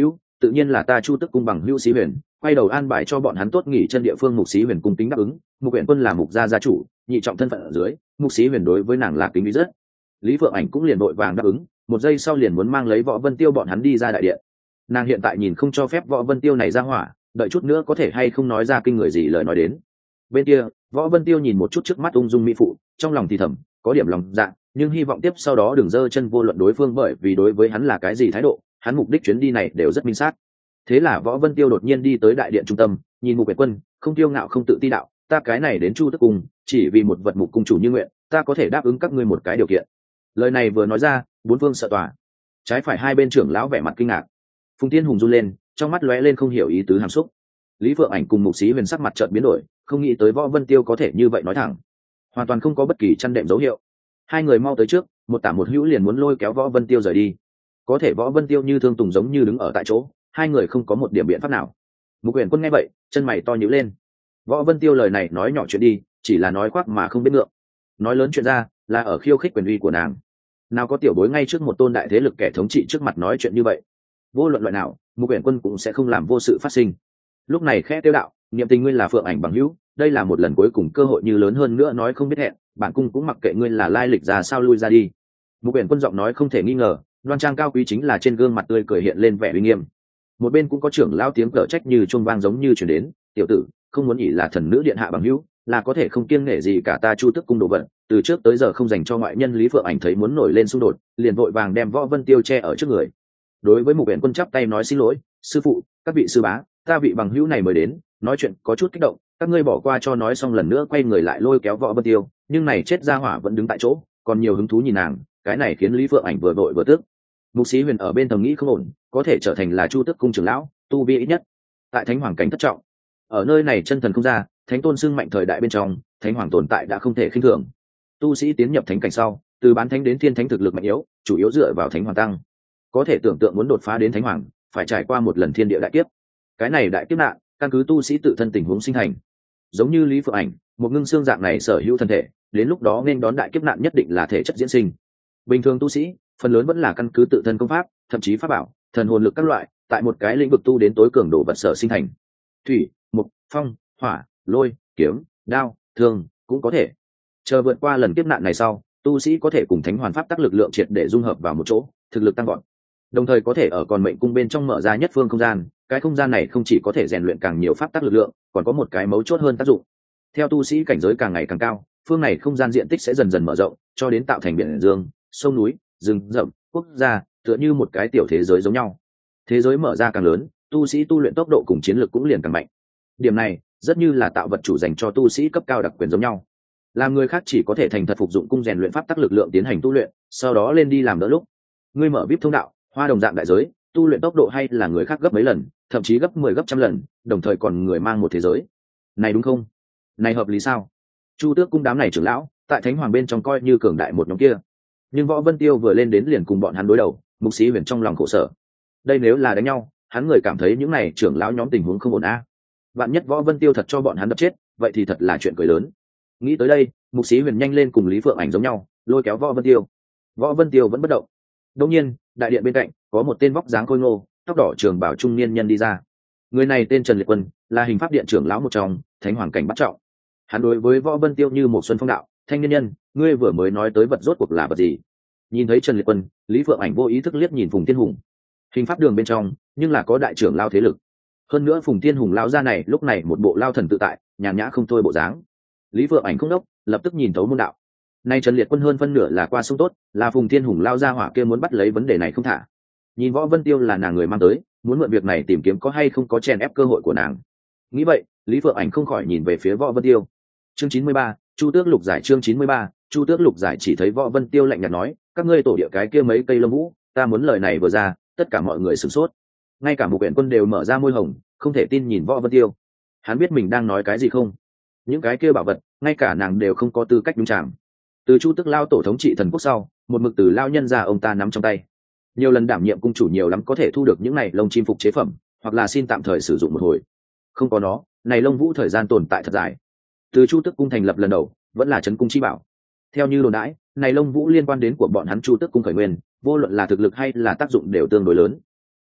tự nhiên là ta Chu Tức cung bằng hữu Sĩ Huyền, quay đầu an bài cho bọn hắn tốt nghỉ chân địa phương. Mục Sĩ Huyền cung kính đáp ứng. Mục Uyển Quân là mục gia gia chủ, nhị trọng thân phận ở dưới, Mục Sĩ Huyền đối với nàng là kính ý rất. Lý Phượng Ảnh cũng liền vội vàng đáp ứng, một giây sau liền muốn mang lấy Võ Vân Tiêu bọn hắn đi ra đại điện. Nàng hiện tại nhìn không cho phép Võ Vân Tiêu này ra hỏa, đợi chút nữa có thể hay không nói ra kinh người gì lời nói đến. Bên kia, Võ Vân Tiêu nhìn một chút trước mắt ung dung mỹ phụ, trong lòng thì thầm, có điểm lòng dạ, nhưng hy vọng tiếp sau đó đừng giơ chân vô luận đối phương, bởi vì đối với hắn là cái gì thái độ, hắn mục đích chuyến đi này đều rất minh xác. Thế là Võ Vân Tiêu đột nhiên đi tới đại điện trung tâm, nhìn Mục Uyển Quân, không tiêu ngạo không tự ti đạo, ta cái này đến Chu Tức cung, chỉ vì một vật Mục cung chủ như nguyện, ta có thể đáp ứng các ngươi một cái điều kiện. Lời này vừa nói ra, bốn phương sợ tòa. Trái phải hai bên trưởng lão vẻ mặt kinh ngạc. Phùng Tiên Hùng run lên, trong mắt lóe lên không hiểu ý tứ hàm xúc. Lý Phượng Ảnh cùng Mục Sĩ Huyền sắc mặt chợt biến đổi, không nghĩ tới Võ Vân Tiêu có thể như vậy nói thẳng, hoàn toàn không có bất kỳ chăn đệm dấu hiệu. Hai người mau tới trước, một tả một hữu liền muốn lôi kéo Võ Vân Tiêu rời đi. Có thể Võ Vân Tiêu như thương tùng giống như đứng ở tại chỗ, hai người không có một điểm biện pháp nào. Mục Uyển Quân nghe vậy, chân mày to nhíu lên. Võ Vân Tiêu lời này nói nhỏ chuyện đi, chỉ là nói khoác mà không biết ngượng. Nói lớn chuyện ra, là ở khiêu khích quyền uy của nàng. Nào có tiểu bối ngay trước một tôn đại thế lực kẻ thống trị trước mặt nói chuyện như vậy. Vô luận loại nào, Mục Uyển Quân cũng sẽ không làm vô sự phát sinh. Lúc này khẽ tiêu đạo, niệm tình ngươi là Phượng Ảnh bằng hữu, đây là một lần cuối cùng cơ hội như lớn hơn nữa nói không biết hẹn, bản cung cũng mặc kệ ngươi là lai lịch ra sao lui ra đi. Mục Uyển Quân giọng nói không thể nghi ngờ, đoan trang cao quý chính là trên gương mặt tươi cười hiện lên vẻ uy nghiêm. Một bên cũng có trưởng lão tiếng cở trách như chuông vang giống như truyền đến, tiểu tử, không muốn ỷ là thần nữ điện hạ bằng hữu, là có thể không kiêng nể gì cả ta Chu Tức cung đồ vật, từ trước tới giờ không dành cho ngoại nhân. Lý Phượng Ảnh thấy muốn nổi lên xung đột, liền vội vàng đem Võ Vân Tiêu che ở trước người. Đối với Mục Uyển Quân chắp tay nói xin lỗi, sư phụ, các vị sư bá, ta vị bằng hữu này mới đến, nói chuyện có chút kích động, các ngươi bỏ qua cho. Nói xong lần nữa quay người lại lôi kéo Võ Vân Tiêu, nhưng này chết ra hỏa vẫn đứng tại chỗ, còn nhiều hứng thú nhìn nàng, cái này khiến Lý Phượng Ảnh vừa vội vừa tức. Mục Sĩ Huyền ở bên thầm nghĩ không ổn, có thể trở thành là Chu Tức cung trưởng lão, tu vi ít nhất tại thánh hoàng cảnh thất trọng. Ở nơi này chân thần không ra, thánh tôn xưng mạnh thời đại bên trong, thánh hoàng tồn tại đã không thể khinh thường. Tu sĩ tiến nhập thánh cảnh sau, từ bán thánh đến thiên thánh thực lực mạnh yếu, chủ yếu dựa vào thánh hoàng tăng. Có thể tưởng tượng muốn đột phá đến thánh hoàng, phải trải qua một lần thiên địa đại kiếp. Cái này đại kiếp nạn, căn cứ tu sĩ tự thân tình huống sinh thành. Giống như Lý Phượng Ảnh, một ngưng xương dạng này sở hữu thân thể, đến lúc đó nên đón đại kiếp nạn nhất định là thể chất diễn sinh. Bình thường tu sĩ, phần lớn vẫn là căn cứ tự thân công pháp, thậm chí pháp bảo, thần hồn lực các loại, tại một cái lĩnh vực tu đến tối cường độ vật sở sinh thành. Thủy, mục, phong, hỏa, lôi, kiếm, đao, thương cũng có thể. Chờ vượt qua lần kiếp nạn này sau, tu sĩ có thể cùng thánh hoàn pháp tác lực lượng triệt để dung hợp vào một chỗ, thực lực tăng gọn. Đồng thời có thể ở còn mệnh cung bên trong mở ra nhất phương không gian, cái không gian này không chỉ có thể rèn luyện càng nhiều pháp tác lực lượng, còn có một cái mấu chốt hơn tác dụng. Theo tu sĩ cảnh giới càng ngày càng cao, phương này không gian diện tích sẽ dần dần mở rộng, cho đến tạo thành biển dương, sông núi, rừng rậm, quốc gia, tựa như một cái tiểu thế giới giống nhau. Thế giới mở ra càng lớn, tu sĩ tu luyện tốc độ cùng chiến lược cũng liền càng mạnh. Điểm này rất như là tạo vật chủ dành cho tu sĩ cấp cao đặc quyền giống nhau. Làm người khác chỉ có thể thành thật phục dụng cung rèn luyện pháp tắc lực lượng tiến hành tu luyện, sau đó lên đi làm đỡ lúc. Ngươi mở VIP thông đạo, hoa đồng dạng đại giới, tu luyện tốc độ hay là người khác gấp mấy lần, thậm chí gấp 10 gấp trăm lần, đồng thời còn người mang một thế giới. Này đúng không? Này hợp lý sao? Chu Tước cung đám này trưởng lão, tại Thánh Hoàng bên trong coi như cường đại một nhóm kia. Nhưng Võ Vân Tiêu vừa lên đến liền cùng bọn hắn đối đầu, Mục Sĩ Huyền trong lòng khổ sở. Đây nếu là đánh nhau, hắn người cảm thấy những này trưởng lão nhóm tình huống không ổn a. Vạn nhất Võ Vân Tiêu thật cho bọn hắn đập chết, vậy thì thật là chuyện cười lớn. Nghĩ tới đây, Mục Sĩ Huyền nhanh lên cùng Lý Phượng Ảnh giống nhau, lôi kéo Võ Vân Tiêu. Võ Vân Tiêu vẫn bất động. Đột nhiên, đại điện bên cạnh có một tên vóc dáng khôi ngô, tóc đỏ trường bảo trung niên nhân đi ra. Người này tên Trần Liệt Quân, là hình pháp điện trưởng lão một trong, Thánh Hoàng cảnh bắt trọng. Hắn đối với Võ Vân Tiêu như một xuân phong đạo, thanh niên nhân, ngươi vừa mới nói tới vật rốt cuộc là vật gì? Nhìn thấy Trần Liệt Quân, Lý Phượng Ảnh vô ý thức liếc nhìn Phùng Thiên Hùng. Hình pháp đường bên trong, nhưng là có đại trưởng lao thế lực. Hơn nữa Phùng Thiên Hùng lão gia này lúc này một bộ lao thần tự tại, nhàn nhã không thôi bộ dáng. Lý Phượng Ảnh không đốc, lập tức nhìn thấu môn đạo. Nay Trần Liệt Quân hơn phân nửa là qua sông tốt, là Phùng Thiên Hùng lao ra hỏa kia muốn bắt lấy vấn đề này không thả. Nhìn Võ Vân Tiêu là nàng người mang tới, muốn mượn việc này tìm kiếm có hay không có chèn ép cơ hội của nàng. Nghĩ vậy, Lý Phượng Ảnh không khỏi nhìn về phía Võ Vân Tiêu. Chương 93, Chu Tước Lục Giải. Chương 93, Chu Tước Lục Giải. Chỉ thấy Võ Vân Tiêu lạnh nhạt nói, các ngươi tổ địa cái kia mấy cây lông vũ, ta muốn lời này vừa ra, tất cả mọi người sửng sốt. Ngay cả Mục Uyển Quân đều mở ra môi hồng, không thể tin nhìn Võ Vân Tiêu. Hắn biết mình đang nói cái gì không? Những cái kia bảo vật, ngay cả nàng đều không có tư cách nhúng chạm. Từ Chu Tước lao tổ thống trị thần quốc sau, một mực từ lao nhân ra ông ta nắm trong tay. Nhiều lần đảm nhiệm cung chủ nhiều lắm có thể thu được những này lông chim phục chế phẩm, hoặc là xin tạm thời sử dụng một hồi. Không có nó, này lông vũ thời gian tồn tại thật dài. Từ Chu Tước cung thành lập lần đầu, vẫn là trấn cung chi bảo. Theo như đồn đãi, này lông vũ liên quan đến của bọn hắn Chu Tước cung khởi nguyên, vô luận là thực lực hay là tác dụng đều tương đối lớn.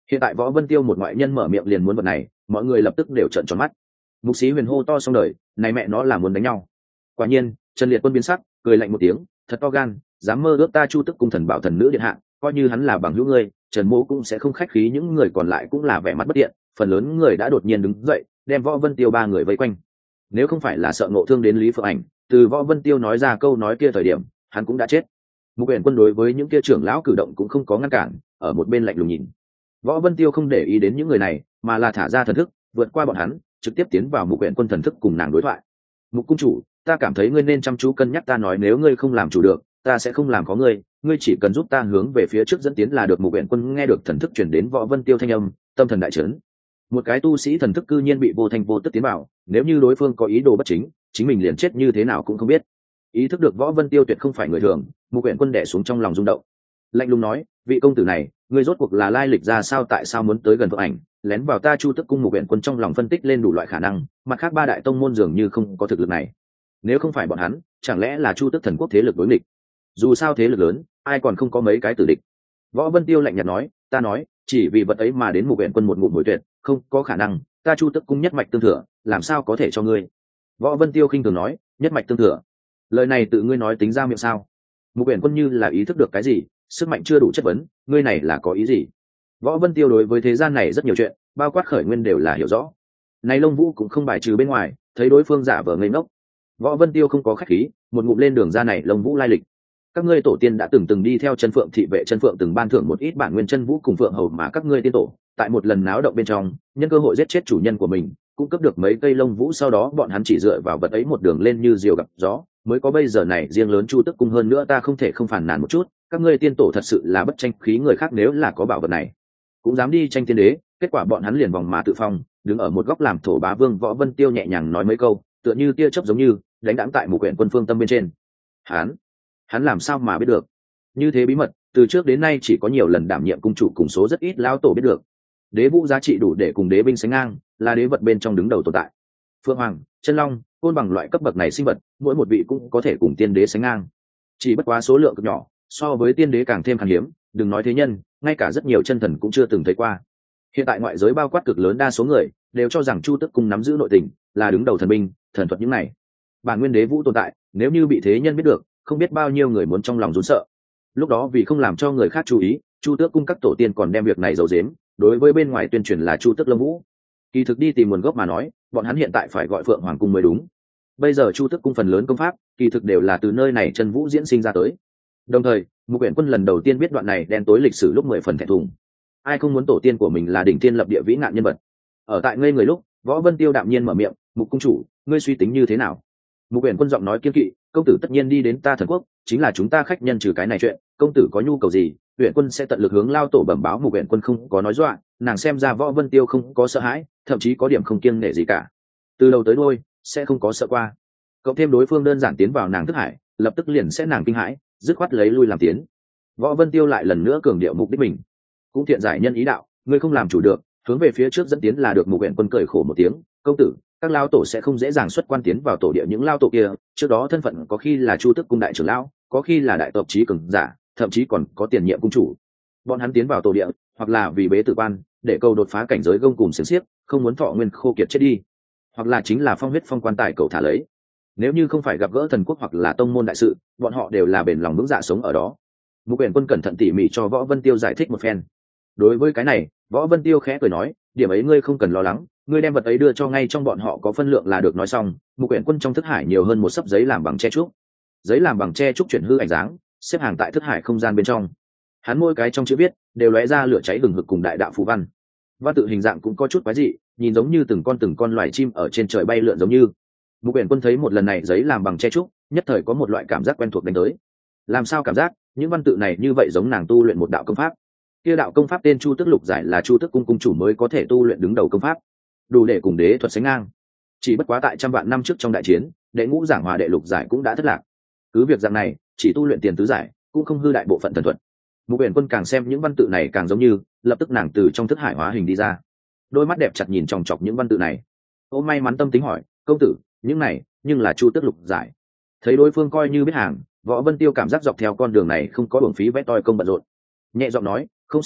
Hiện tại Võ Vân Tiêu một ngoại nhân mở miệng liền muốn vật này, mọi người lập tức đều trợn tròn mắt. Mục Sĩ Huyền hô to xong đời, này mẹ nó là muốn đánh nhau. Quả nhiên, Trần Liệt Quân biến sắc, cười lạnh một tiếng, thật to gan, dám mơ ước ta Chu Tức Cung thần bảo thần nữ điện hạ, coi như hắn là bằng hữu ngươi, Trần Mỗ cũng sẽ không khách khí. Những người còn lại cũng là vẻ mặt bất tiện, phần lớn người đã đột nhiên đứng dậy, đem Võ Vân Tiêu ba người vây quanh. Nếu không phải là sợ ngộ thương đến Lý Phượng Ảnh, từ Võ Vân Tiêu nói ra câu nói kia thời điểm, hắn cũng đã chết. Mục Uyển Quân đối với những kia trưởng lão cử động cũng không có ngăn cản, ở một bên lạnh lùng nhìn. Võ Vân Tiêu không để ý đến những người này, mà là thả ra thần thức, vượt qua bọn hắn, trực tiếp tiến vào Mục Uyển Quân thần thức cùng nàng đối thoại. Mục cung chủ, ta cảm thấy ngươi nên chăm chú cân nhắc ta nói, nếu ngươi không làm chủ được, ta sẽ không làm có ngươi, ngươi chỉ cần giúp ta hướng về phía trước dẫn tiến là được. Mục Uyển Quân nghe được thần thức truyền đến Võ Vân Tiêu thanh âm, tâm thần đại chấn. Một cái tu sĩ thần thức cư nhiên bị vô thanh vô tức tiến vào, nếu như đối phương có ý đồ bất chính, chính mình liền chết như thế nào cũng không biết. Ý thức được Võ Vân Tiêu tuyệt không phải người thường, Mục Uyển Quân đè xuống trong lòng rung động, lạnh lùng nói, vị công tử này, ngươi rốt cuộc là lai lịch ra sao, tại sao muốn tới gần Phượng Ảnh, lén vào ta Chu Tức Cung? Mục Uyển Quân trong lòng phân tích lên đủ loại khả năng, mặt khác ba đại tông môn dường như không có thực lực này. Nếu không phải bọn hắn, chẳng lẽ là Chu Tức Thần Quốc thế lực đối nghịch? Dù sao thế lực lớn, ai còn không có mấy cái tử địch. Võ Vân Tiêu lạnh nhạt nói, ta nói, chỉ vì vật ấy mà đến Mục Uyển Quân một ngụm hồi tuyệt, không có khả năng, ta Chu Tức Cung nhất mạch tương thừa, làm sao có thể cho ngươi? Võ Vân Tiêu khinh thường nói, nhất mạch tương thừa, lời này tự ngươi nói tính ra miệng sao? Mục Uyển Quân như là ý thức được cái gì, sức mạnh chưa đủ chất vấn, ngươi này là có ý gì? Võ Vân Tiêu đối với thế gian này rất nhiều chuyện, bao quát khởi nguyên đều là hiểu rõ. Này Long Vũ cũng không bài trừ bên ngoài, thấy đối phương giả vờ ngây ngốc, Võ Vân Tiêu không có khách khí, một ngụm lên đường ra này Long Vũ lai lịch. Các ngươi tổ tiên đã từng đi theo Chân Phượng thị vệ, Chân Phượng từng ban thưởng một ít bản nguyên chân vũ cùng Phượng hầu mà các ngươi tiên tổ, tại một lần náo động bên trong, nhân cơ hội giết chết chủ nhân của mình, cung cấp được mấy cây Long Vũ, sau đó bọn hắn chỉ dựa vào vật ấy một đường lên như diều gặp gió, mới có bây giờ này riêng lớn Chu Tức Cung. Hơn nữa ta không thể không phản nàn một chút, các ngươi tiên tổ thật sự là bất tranh khí, người khác nếu là có bảo vật này cũng dám đi tranh tiên đế, kết quả bọn hắn liền vòng mà tự phong, đứng ở một góc làm thổ bá vương. Võ Vân Tiêu nhẹ nhàng nói mấy câu, tựa như tia chớp giống như đánh đãng tại Mục Uyển Quân phương tâm bên trên. Hắn làm sao mà biết được? Như thế bí mật, từ trước đến nay chỉ có nhiều lần đảm nhiệm cung chủ cùng số rất ít lão tổ biết được. Đế vũ giá trị đủ để cùng đế binh sánh ngang, là đế vật bên trong đứng đầu tồn tại. Phượng Hoàng, Chân Long, Côn Bằng loại cấp bậc này sinh vật, mỗi một vị cũng có thể cùng tiên đế sánh ngang. Chỉ bất quá số lượng cực nhỏ, so với tiên đế càng thêm khan hiếm, đừng nói thế nhân, ngay cả rất nhiều chân thần cũng chưa từng thấy qua. Hiện tại ngoại giới bao quát cực lớn đa số người đều cho rằng Chu Tức Cung nắm giữ nội tình, là đứng đầu thần binh, thần thuật những này. Bản nguyên đế vũ tồn tại, nếu như bị thế nhân biết được, không biết bao nhiêu người muốn trong lòng run sợ. Lúc đó vì không làm cho người khác chú ý, Chu Tước Cung các tổ tiên còn đem việc này giấu giếm, đối với bên ngoài tuyên truyền là Chu Tước Lâm Vũ. Kỳ thực đi tìm nguồn gốc mà nói, bọn hắn hiện tại phải gọi Phượng Hoàng Cung mới đúng. Bây giờ Chu Tước Cung phần lớn công pháp, kỳ thực đều là từ nơi này chân vũ diễn sinh ra tới. Đồng thời, Mục Uyển Quân lần đầu tiên biết đoạn này đen tối lịch sử lúc 10 phần thẹn thùng. Ai không muốn tổ tiên của mình là đỉnh thiên lập địa vĩ nạn nhân vật? Ở tại ngây người lúc, Võ Vân Tiêu đạm nhiên mở miệng, "Mục cung chủ, ngươi suy tính như thế nào?" Mục Uyển Quân giọng nói kiên kỵ, "Công tử tất nhiên đi đến ta Thần Quốc, chính là chúng ta khách nhân, trừ cái này chuyện, công tử có nhu cầu gì, Uyển Quân sẽ tận lực hướng lao tổ bẩm báo." Mục Uyển Quân không có nói dọa, nàng xem ra Võ Vân Tiêu không có sợ hãi, thậm chí có điểm không kiêng nể gì cả. Từ đầu tới đuôi sẽ không có sợ qua. Cộng thêm đối phương đơn giản tiến vào nàng thức hải, lập tức liền sẽ nàng kinh hãi, dứt khoát lấy lui làm tiến. Võ Vân Tiêu lại lần nữa cường điệu mục đích mình, cũng thiện giải nhân ý đạo, ngươi không làm chủ được, hướng về phía trước dẫn tiến là được. Mục Uyển Quân cười khổ một tiếng, "Công tử, các lao tổ sẽ không dễ dàng xuất quan tiến vào tổ địa, những lao tổ kia trước đó thân phận có khi là Chu Tức Cung đại trưởng lão, có khi là đại tộc chí cường giả, thậm chí còn có tiền nhiệm cung chủ. Bọn hắn tiến vào tổ địa, hoặc là vì bế tử quan, để câu đột phá cảnh giới gông cùng xiềng xiếc, không muốn thọ nguyên khô kiệt chết đi, hoặc là chính là phong huyết phong quan tài cầu thả lấy. Nếu như không phải gặp gỡ thần quốc hoặc là tông môn đại sự, bọn họ đều là bền lòng vững dạ sống ở đó." Mục Uyển Quân cẩn thận tỉ mỉ cho Võ Vân Tiêu giải thích một phen. Đối với cái này, Võ Vân Tiêu khẽ cười nói, "Điểm ấy ngươi không cần lo lắng, ngươi đem vật ấy đưa cho ngay trong bọn họ có phân lượng là được." Nói xong, Mục Uyển Quân trong thức hải nhiều hơn một sấp giấy làm bằng tre trúc. Giấy làm bằng tre trúc chuyển hư ảnh dáng, xếp hàng tại thức hải không gian bên trong. Hắn mỗi cái trong chữ viết đều lóe ra lửa cháy hừng hực cùng đại đạo phù văn. Văn tự hình dạng cũng có chút quái dị, nhìn giống như từng con loài chim ở trên trời bay lượn giống như. Mục Uyển Quân thấy một lần này giấy làm bằng tre trúc, nhất thời có một loại cảm giác quen thuộc đánh tới. Làm sao cảm giác những văn tự này như vậy giống nàng tu luyện một đạo công pháp? Kia đạo công pháp tên Chu Tức Lục Giải là Chu Tức Cung cung chủ mới có thể tu luyện đứng đầu công pháp, đủ để cùng đế thuật sánh ngang. Chỉ bất quá tại trăm vạn năm trước trong đại chiến, đệ ngũ giảng hòa đệ lục giải cũng đã thất lạc. Cứ việc dạng này, chỉ tu luyện tiền tứ giải, cũng không hư đại bộ phận thần thuật. Mục Uyển Quân càng xem những văn tự này càng giống như, lập tức nàng từ trong thức hải hóa hình đi ra, đôi mắt đẹp chặt nhìn chòng chọc những văn tự này. Ô may mắn tâm tính hỏi, "Công tử, những này nhưng là Chu Tức Lục Giải?" Thấy đối phương coi như biết hàng, Võ Vân Tiêu cảm giác dọc theo con đường này không có uổng phí vẽ toi công bận rộn, nhẹ giọng nói, "Không sai,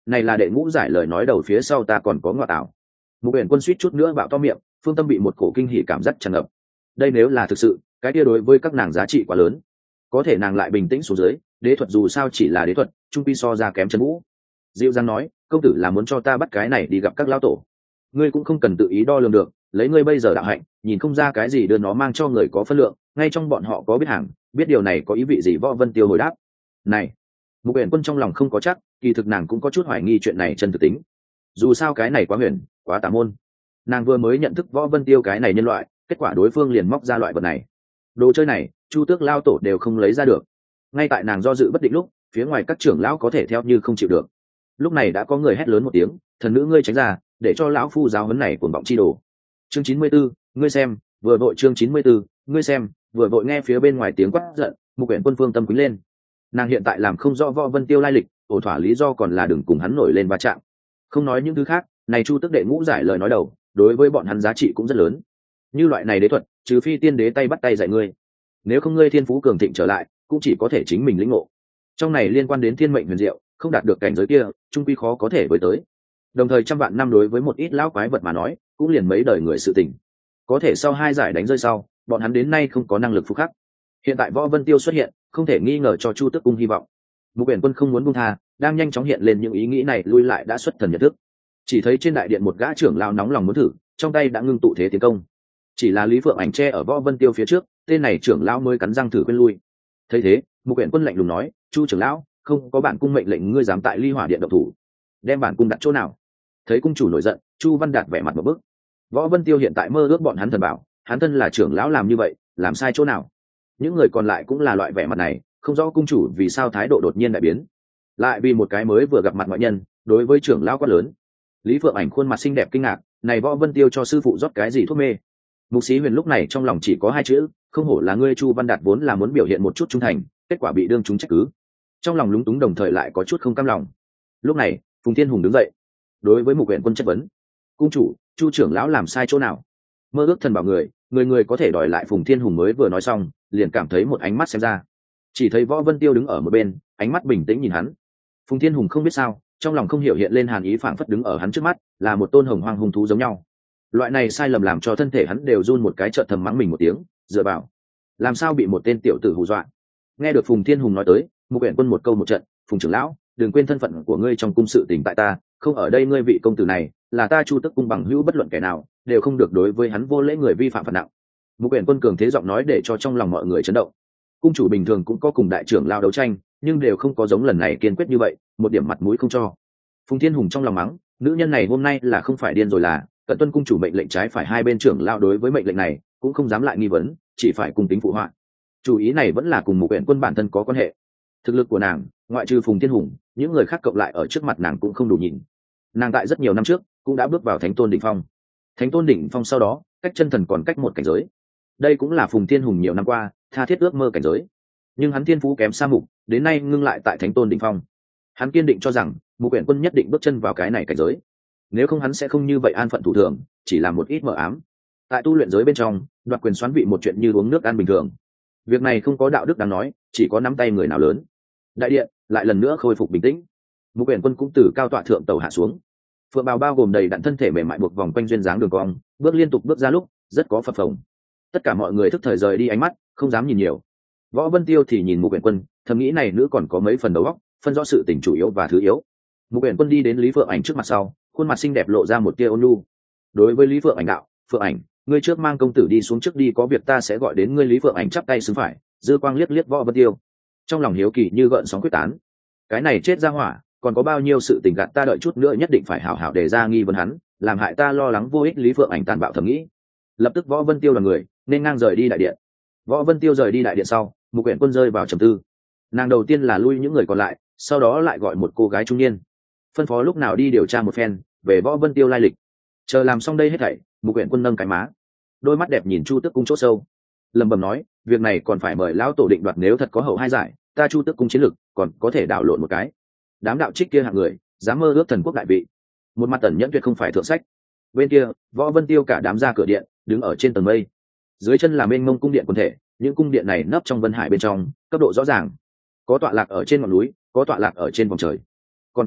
này là đệ ngũ giải lời nói đầu phía sau ta còn có ngoại tảo. Mục Uyển Quân suýt chút nữa bạo to miệng, phương tâm bị một cổ kinh hỉ cảm giác tràn ngập. Đây nếu là thực sự, cái kia đối với các nàng giá trị quá lớn. Có thể nàng lại bình tĩnh xuống dưới, đế thuật dù sao chỉ là đế thuật, trung quy so ra kém chân vũ. Diệu Giang nói, công tử là muốn cho ta bắt cái này đi gặp các lão tổ. Ngươi cũng không cần tự ý đo lường được, lấy ngươi bây giờ đạo hạnh, nhìn không ra cái gì đưa nó mang cho người có phân lượng, ngay trong bọn họ có biết hàng, biết điều này có ý vị gì. Võ Vân Tiêu hồi đáp. Này, Mục Uyển Quân trong lòng không có chắc, kỳ thực nàng cũng có chút hoài nghi chuyện này chân thực tính. Dù sao cái này quá huyền, quá tà môn. Nàng vừa mới nhận thức Võ Vân Tiêu cái này nhân loại, kết quả đối phương liền móc ra loại vật này. Đồ chơi này, Chu Tước lao tổ đều không lấy ra được. Ngay tại nàng do dự bất định lúc, phía ngoài các trưởng lão có thể theo như không chịu được. Lúc này đã có người hét lớn một tiếng, thần nữ ngươi tránh ra, để cho lão phu giáo huấn này cuồng vọng chi đồ. Chương 94, ngươi xem, vừa vội chương 94, ngươi xem, vừa vội. Nghe phía bên ngoài tiếng quát giận, Mục Uyển Quân phương tâm quý lên. Nàng hiện tại làm không rõ Võ Vân Tiêu lai lịch, ổn thỏa lý do còn là đừng cùng hắn nổi lên va chạm. Không nói những thứ khác, này Chu Tước đệ ngũ giải lời nói đầu, đối với bọn hắn giá trị cũng rất lớn. Như loại này đế thuật, trừ phi tiên đế tay bắt tay dạy ngươi, nếu không ngươi thiên phú cường thịnh trở lại, cũng chỉ có thể chính mình lĩnh ngộ. Trong này liên quan đến thiên mệnh huyền diệu, không đạt được cảnh giới kia, trung quy khó có thể với tới. Đồng thời trăm vạn năm đối với một ít lão quái vật mà nói, cũng liền mấy đời người sự tình. Có thể sau 2 giải đánh rơi sau, bọn hắn đến nay không có năng lực phục khắc. Hiện tại Võ Vân Tiêu xuất hiện, không thể nghi ngờ cho Chu Tước cung hy vọng. Mục Uyển Quân không muốn buông tha, đang nhanh chóng hiện lên những ý nghĩ này, lui lại đã xuất thần nhận thức. Chỉ thấy trên đại điện một gã trưởng lão nóng lòng muốn thử, trong tay đã ngưng tụ thế tiến công. Chỉ là Lý Phượng Ảnh che ở Võ Vân Tiêu phía trước, tên này trưởng lão mới cắn răng thử quên lui. Thấy thế, Mục Uyển Quân lạnh lùng nói, Chu trưởng lão, không có bản cung mệnh lệnh ngươi dám tại Ly Hỏa điện động thủ, đem bản cung đặt chỗ nào? Thấy cung chủ nổi giận, Chu Văn Đạt vẻ mặt một bức. Võ Vân Tiêu hiện tại mơ ước bọn hắn thần bảo, hắn thân là trưởng lão làm như vậy, làm sai chỗ nào? Những người còn lại cũng là loại vẻ mặt này, không rõ cung chủ vì sao thái độ đột nhiên đại biến, lại vì một cái mới vừa gặp mặt ngoại nhân, đối với trưởng lão quá lớn. Lý Phượng Ảnh khuôn mặt xinh đẹp kinh ngạc, này Võ Vân Tiêu cho sư phụ rót cái gì thuốc mê? Mục Xí Huyền lúc này trong lòng chỉ có 2 chữ, không hổ là ngươi. Chu Văn Đạt vốn là muốn biểu hiện một chút trung thành, kết quả bị đương chúng trách cứ, trong lòng lúng túng đồng thời lại có chút không cam lòng. Lúc này Phùng Thiên Hùng đứng dậy, đối với Mục Uyển Quân chất vấn, cung chủ, Chu trưởng lão làm sai chỗ nào? Mơ ước thần bảo người, người có thể đòi lại. Phùng Thiên Hùng mới vừa nói xong, liền cảm thấy một ánh mắt xem ra. Chỉ thấy Võ Vân Tiêu đứng ở một bên, ánh mắt bình tĩnh nhìn hắn. Phùng Thiên Hùng không biết sao, trong lòng không hiểu hiện lên hàn ý, phảng phất đứng ở hắn trước mắt là một tôn hồng hoang hung thú giống nhau. Loại này sai lầm làm cho thân thể hắn đều run một cái, chợt thầm mắng mình một tiếng, dựa vào, làm sao bị một tên tiểu tử hù dọa. Nghe được Phùng Thiên Hùng nói tới, Mục Uyển Quân một câu một trận, Phùng trưởng lão, đừng quên thân phận của ngươi trong cung sự tình tại ta, không ở đây ngươi vị công tử này là ta Chu Tước cung bằng hữu, bất luận kẻ nào đều không được đối với hắn vô lễ, người vi phạm phạt nặng. Mục Uyển Quân cường thế giọng nói để cho trong lòng mọi người chấn động. Cung chủ bình thường cũng có cùng đại trưởng lao đấu tranh, nhưng đều không có giống lần này kiên quyết như vậy, một điểm mặt mũi không cho. Phùng Thiên Hùng trong lòng mắng, nữ nhân này hôm nay là không phải điên rồi là, cận tuân cung chủ mệnh lệnh trái phải. Hai bên trưởng lao đối với mệnh lệnh này cũng không dám lại nghi vấn, chỉ phải cùng tính phụ họa. Chủ ý này vẫn là cùng Mục Uyển Quân bản thân có quan hệ. Thực lực của nàng, ngoại trừ Phùng Thiên Hùng, những người khác cộng lại ở trước mặt nàng cũng không đủ nhìn. Nàng tại rất nhiều năm trước cũng đã bước vào Thánh Tôn đỉnh phong. Thánh Tôn đỉnh phong sau đó, cách chân thần còn cách một cảnh giới. Đây cũng là Phùng Thiên Hùng nhiều năm qua tha thiết ước mơ cảnh giới. Nhưng hắn thiên phú kém xa Mục, đến nay ngưng lại tại Thánh Tôn đỉnh phong. Hắn kiên định cho rằng Mục Uyển Quân nhất định bước chân vào cái này cảnh giới. Nếu không hắn sẽ không như vậy an phận thủ thường, chỉ làm một ít mờ ám. Tại tu luyện giới bên trong, đoạt quyền xoán vị một chuyện như uống nước ăn bình thường. Việc này không có đạo đức đáng nói, chỉ có nắm tay người nào lớn. Đại điện lại lần nữa khôi phục bình tĩnh. Mục Uyển Quân cũng từ cao tọa thượng tàu hạ xuống. Phượng bào bao gồm đầy đặn thân thể mềm mại buộc vòng quanh duyên dáng đường cong, bước liên tục bước ra lúc rất có phập phồng. Tất cả mọi người thức thời rời đi ánh mắt, không dám nhìn nhiều. Võ Vân Tiêu thì nhìn Mục Uyển Quân, thầm nghĩ này nữ còn có mấy phần đầu óc, phân rõ sự tình chủ yếu và thứ yếu. Mục Uyển Quân đi đến Lý Phượng Ảnh trước mặt sau, khuôn mặt xinh đẹp lộ ra một tia ôn nhu. Đối với Lý Phượng Ảnh đạo, Phượng Ảnh, ngươi trước mang công tử đi xuống trước đi, có việc ta sẽ gọi đến ngươi. Lý Phượng Ảnh chắp tay xứng phải, dư quang liếc liếc Võ Vân Tiêu, trong lòng hiếu kỳ như gợn sóng quyết tán. Cái này chết ra hỏa, còn có bao nhiêu sự tình gạt ta, đợi chút nữa nhất định phải hảo hảo đề ra nghi vấn hắn, làm hại ta lo lắng vô ích. Lý Phượng Ảnh tàn bạo thầm nghĩ. Lập tức Võ Vân Tiêu là người nên ngang rời đi đại điện. Võ Vân Tiêu rời đi đại điện sau, Mục Uyển Quân rơi vào trầm tư. Nàng đầu tiên là lui những người còn lại, sau đó lại gọi một cô gái trung niên, phân phó lúc nào đi điều tra một phen về Võ Vân Tiêu lai lịch. Chờ làm xong đây hết thảy, Mục Uyển Quân nâng cái má, đôi mắt đẹp nhìn Chu Tước cung chỗ sâu, lẩm bẩm nói, việc này còn phải mời lão tổ định đoạt, nếu thật có hậu 2 giải, ta Chu Tước cung chiến lực còn có thể đảo lộn một cái. Đám đạo trích kia hạng người dám mơ ước thần quốc đại vị, một mặt tẩn nhẫn tuyệt không phải thượng sách. Bên kia Võ Vân Tiêu cả đám ra cửa điện, đứng ở trên tầng mây, dưới chân là mênh mông cung điện quần thể. Những cung điện này nấp trong vân hải bên trong, cấp độ rõ ràng, có tọa lạc ở trên ngọn núi, có tọa lạc ở trên vòng trời, còn có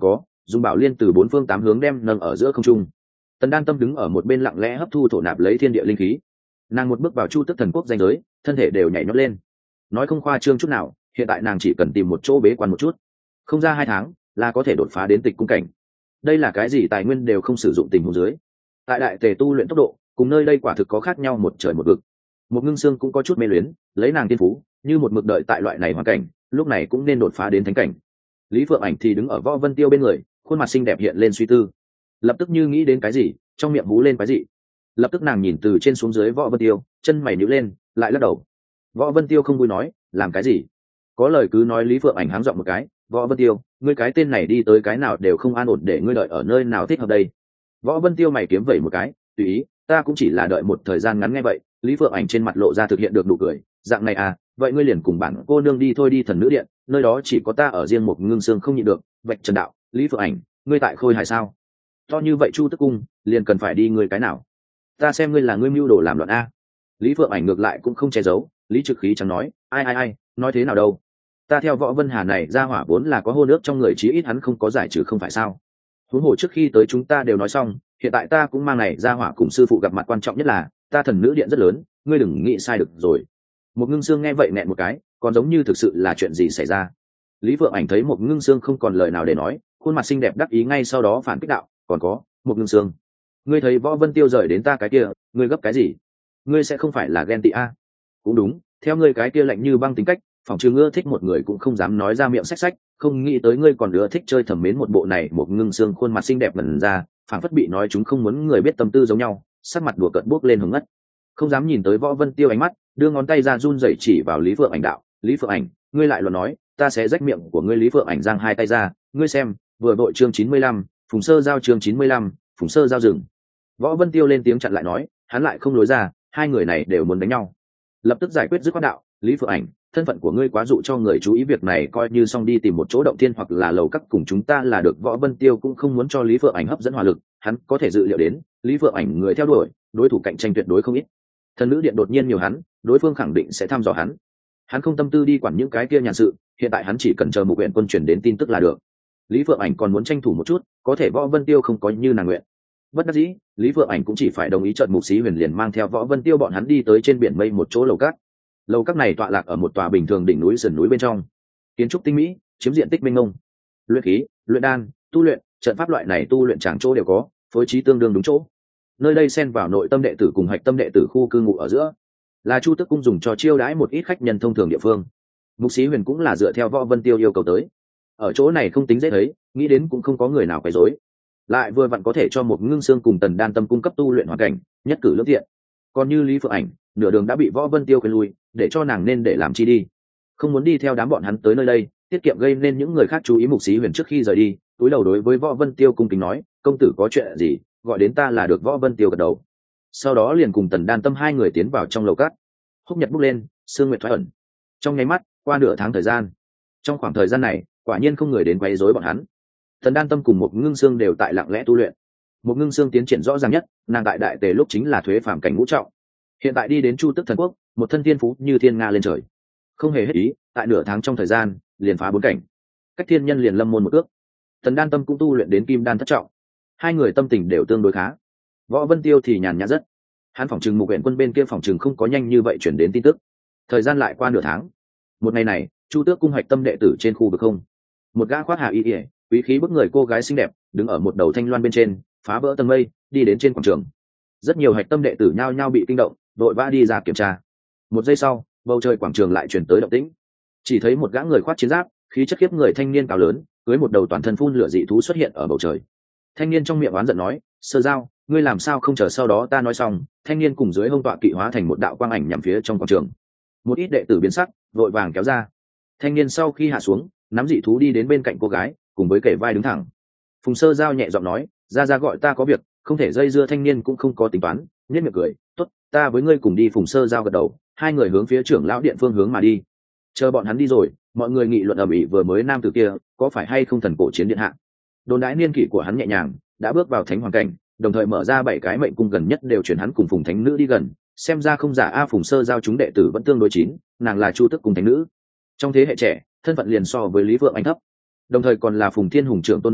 dùng bảo liên từ 4 phương 8 hướng đem nâng ở giữa không trung. Tần Đan Tâm đứng ở một bên lặng lẽ hấp thu thổ nạp lấy thiên địa linh khí. Nàng một bước vào Chu Tước Thần Quốc danh giới, thân thể đều nhảy nhót lên. Nói không khoa trương chút nào, hiện tại nàng chỉ cần tìm một chỗ bế quan một chút, không ra 2 tháng là có thể đột phá đến tịch cung cảnh. Đây là cái gì tài nguyên đều không sử dụng tình huống dưới, tại đại tề tu luyện tốc độ cùng nơi đây quả thực có khác nhau một trời một vực. Một Ngưng Sương cũng có chút mê luyến, lấy nàng tiên phú, như một mực đợi tại loại này hoàn cảnh, lúc này cũng nên đột phá đến thánh cảnh. Lý Phượng Ảnh thì đứng ở Võ Vân Tiêu bên người, khuôn mặt xinh đẹp hiện lên suy tư, lập tức như nghĩ đến cái gì, trong miệng hú lên cái gì. Lập tức nàng nhìn từ trên xuống dưới Võ Vân Tiêu, chân mày nhíu lên, lại lắc đầu. Võ Vân Tiêu không vui nói, làm cái gì? Có lời cứ nói. Lý Phượng Ảnh háng giọng một cái, Võ Vân Tiêu, ngươi cái tên này đi tới cái nào đều không an ổn, để ngươi đợi ở nơi nào thích hợp đây? Võ Vân Tiêu mày kiếm vẩy một cái, tùy ý, ta cũng chỉ là đợi một thời gian ngắn. Nghe vậy, Lý Phượng Ảnh trên mặt lộ ra thực hiện được nụ cười, dạng này à, vậy ngươi liền cùng bản cô nương đi thôi, đi Thần Nữ Điện, nơi đó chỉ có ta ở riêng. Một Ngưng Sương không nhịn được, vạch trần đạo, Lý Phượng Ảnh, ngươi tại Khôi Hải sao? To như vậy Chu Tức Cung, liền cần phải đi ngươi cái nào? Ta xem ngươi là ngươi mưu đồ làm loạn a. Lý Phượng Ảnh ngược lại cũng không che giấu, Lý Trực Khí chẳng nói, ai, nói thế nào đâu? Ta theo Võ Vân Hà này ra hỏa vốn là có hôn ước trong người, chí ít hắn không có giải trừ không phải sao? Huống hồ trước khi tới chúng ta đều nói xong, hiện tại ta cũng mang này ra hỏa cùng sư phụ gặp mặt, quan trọng nhất là ta Thần Nữ Điện rất lớn, ngươi đừng nghĩ sai được rồi. Một Ngưng Sương nghe vậy nẹn một cái, còn giống như thực sự là chuyện gì xảy ra. Lý Phượng Ảnh thấy Một Ngưng Sương không còn lời nào để nói, khuôn mặt xinh đẹp đắc ý, ngay sau đó phản kích đạo, còn có, Một Ngưng Sương, ngươi thấy Võ Vân Tiêu rời đến ta cái kia, ngươi gấp cái gì? Ngươi sẽ không phải là ghen tị a? Cũng đúng, theo ngươi cái kia lạnh như băng tính cách, phòng trường ưa thích một người cũng không dám nói ra miệng sách, không nghĩ tới ngươi còn ưa thích chơi thầm mến một bộ này. Một Ngưng Sương khuôn mặt xinh đẹp ngẩn ra, phảng phất bị nói chúng không muốn người biết tâm tư giống nhau, sắc mặt đùa cợt buốc lên hừng ngất, không dám nhìn tới Võ Vân Tiêu ánh mắt, đưa ngón tay ra run rẩy chỉ vào Lý Phượng Ảnh đạo, Lý Phượng Ảnh, ngươi lại luận nói, ta sẽ rách miệng của ngươi. Lý Phượng Ảnh giang hai tay ra, ngươi xem, vừa đội chương 95, Phùng Sơ Giao chương 95, Phùng Sơ Giao dừng. Võ Vân Tiêu lên tiếng chặn lại nói, hắn lại không lối ra, hai người này đều muốn đánh nhau. Lập tức giải quyết dứt khoát đạo, Lý Phượng Ảnh, thân phận của ngươi quá dụ cho người chú ý, việc này coi như xong đi, tìm một chỗ động thiên hoặc là lầu các cùng chúng ta là được. Võ Vân Tiêu cũng không muốn cho Lý Phượng Ảnh hấp dẫn hỏa lực, hắn có thể dự liệu đến Lý Phượng Ảnh người theo đuổi, đối thủ cạnh tranh tuyệt đối không ít. Thần Nữ Điện đột nhiên nhiều hắn, đối phương khẳng định sẽ thăm dò hắn. Hắn không tâm tư đi quản những cái kia nhàn sự, hiện tại hắn chỉ cần chờ Mục Uyển Quân truyền đến tin tức là được. Lý Phượng Ảnh còn muốn tranh thủ một chút, có thể Võ Vân Tiêu không có như nàng nguyện. Bất đắc dĩ, Lý Phượng Ảnh cũng chỉ phải đồng ý. Trận Mục Xí Huyền liền mang theo Võ Vân Tiêu bọn hắn đi tới trên biển mây một chỗ lầu các. Lầu các này tọa lạc ở một tòa bình thường đỉnh núi sườn núi bên trong, kiến trúc tinh mỹ, chiếm diện tích mênh mông. Luyện khí, luyện đan, tu luyện, trận pháp loại này tu luyện tràng chỗ đều có, phối trí tương đương đúng chỗ. Nơi đây xen vào nội tâm đệ tử cùng hạch tâm đệ tử khu cư ngụ ở giữa, là Chu Tước Cung dùng cho chiêu đãi một ít khách nhân thông thường địa phương. Mục Xí Huyền cũng là dựa theo Võ Vân Tiêu yêu cầu tới. Ở chỗ này không tính dễ thấy, nghĩ đến cũng không có người nào quấy rối, lại vừa vặn có thể cho Một Ngưng Sương cùng Tần Đan Tâm cung cấp tu luyện hoàn cảnh, nhất cử lưỡng tiện. Còn như Lý Phượng Ảnh, nửa đường đã bị Võ Vân Tiêu khuyên lui, để cho nàng nên để làm chi đi, không muốn đi theo đám bọn hắn tới nơi đây, tiết kiệm gây nên những người khác chú ý. Mục Xí Huyền trước khi rời đi, túi đầu đối với Võ Vân Tiêu cung kính nói, công tử có chuyện gì, gọi đến ta là được. Võ Vân Tiêu gật đầu, sau đó liền cùng Tần Đan Tâm hai người tiến vào trong lầu cát. Húc nhật bốc lên, sương nguyệt thoái ẩn, trong nháy mắt qua nửa tháng thời gian. Trong khoảng thời gian này, quả nhiên không người đến quấy rối bọn hắn. Tần Đan Tâm cùng Một Ngưng Sương đều tại lặng lẽ tu luyện. Một Ngưng Sương tiến triển rõ ràng nhất, nàng tại đại tề lúc chính là thuế phàm cảnh ngũ trọng, hiện tại đi đến Chu Tước Thần Quốc, một thân thiên phú như thiên nga lên trời, không hề hết ý, tại nửa tháng trong thời gian liền phá 4 cảnh, cách thiên nhân liền lâm môn một ước. Tần Đan Tâm cũng tu luyện đến kim đan thất trọng, hai người tâm tình đều tương đối khá. Võ Vân Tiêu thì nhàn nhã rất, hắn phỏng chừng Mục Uyển Quân bên kia phỏng chừng không có nhanh như vậy chuyển đến tin tức. Thời gian lại qua nửa tháng. Một ngày này, Chu Tước Cung hạch tâm đệ tử trên khu vực không, một gã khoác hà y ỉa, quý khí bức người cô gái xinh đẹp đứng ở một đầu thanh loan bên trên, phá vỡ tầng mây đi đến trên quảng trường. Rất nhiều hạch tâm đệ tử nhao nhao bị kinh động, đội vã đi ra kiểm tra. Một giây sau, bầu trời quảng trường lại chuyển tới động tĩnh. Chỉ thấy một gã người khoác chiến giáp, khí chất khiếp người thanh niên cao lớn, cưới một đầu toàn thân phun lửa dị thú xuất hiện ở bầu trời. Thanh niên trong miệng oán giận nói, Sơ Giao, ngươi làm sao không chờ sau đó ta nói xong. Thanh niên cùng dưới hông tọa kỵ hóa thành một đạo quang ảnh nhằm phía trong quảng trường. Một ít đệ tử biến sắc, vội vàng kéo ra. Thanh niên sau khi hạ xuống, nắm dị thú đi đến bên cạnh cô gái, cùng với kể vai đứng thẳng. Phùng Sơ Giao nhẹ giọng nói, ra gọi ta có việc, không thể dây dưa. Thanh niên cũng không có tính toán, nhếch miệng cười, tốt, ta với ngươi cùng đi. Phùng Sơ Giao gật đầu, hai người hướng phía trưởng lão điện phương hướng mà đi. Chờ bọn hắn đi rồi, mọi người nghị luận ầm ĩ, vừa mới nam tử kia có phải hay không thần cổ chiến điện hạ. Đồn đãi niên kỷ của hắn nhẹ nhàng, đã bước vào thánh hoàng cảnh, đồng thời mở ra 7 cái mệnh cung gần nhất đều chuyển hắn cùng Phùng thánh nữ đi gần, xem ra không giả a. Phùng Sơ Giao chúng đệ tử vẫn tương đối chín, nàng là Chu Tước Cung thánh nữ, trong thế hệ trẻ thân phận liền so với Lý Vượng Anh thấp, đồng thời còn là Phùng Thiên Hùng trưởng tôn nữ,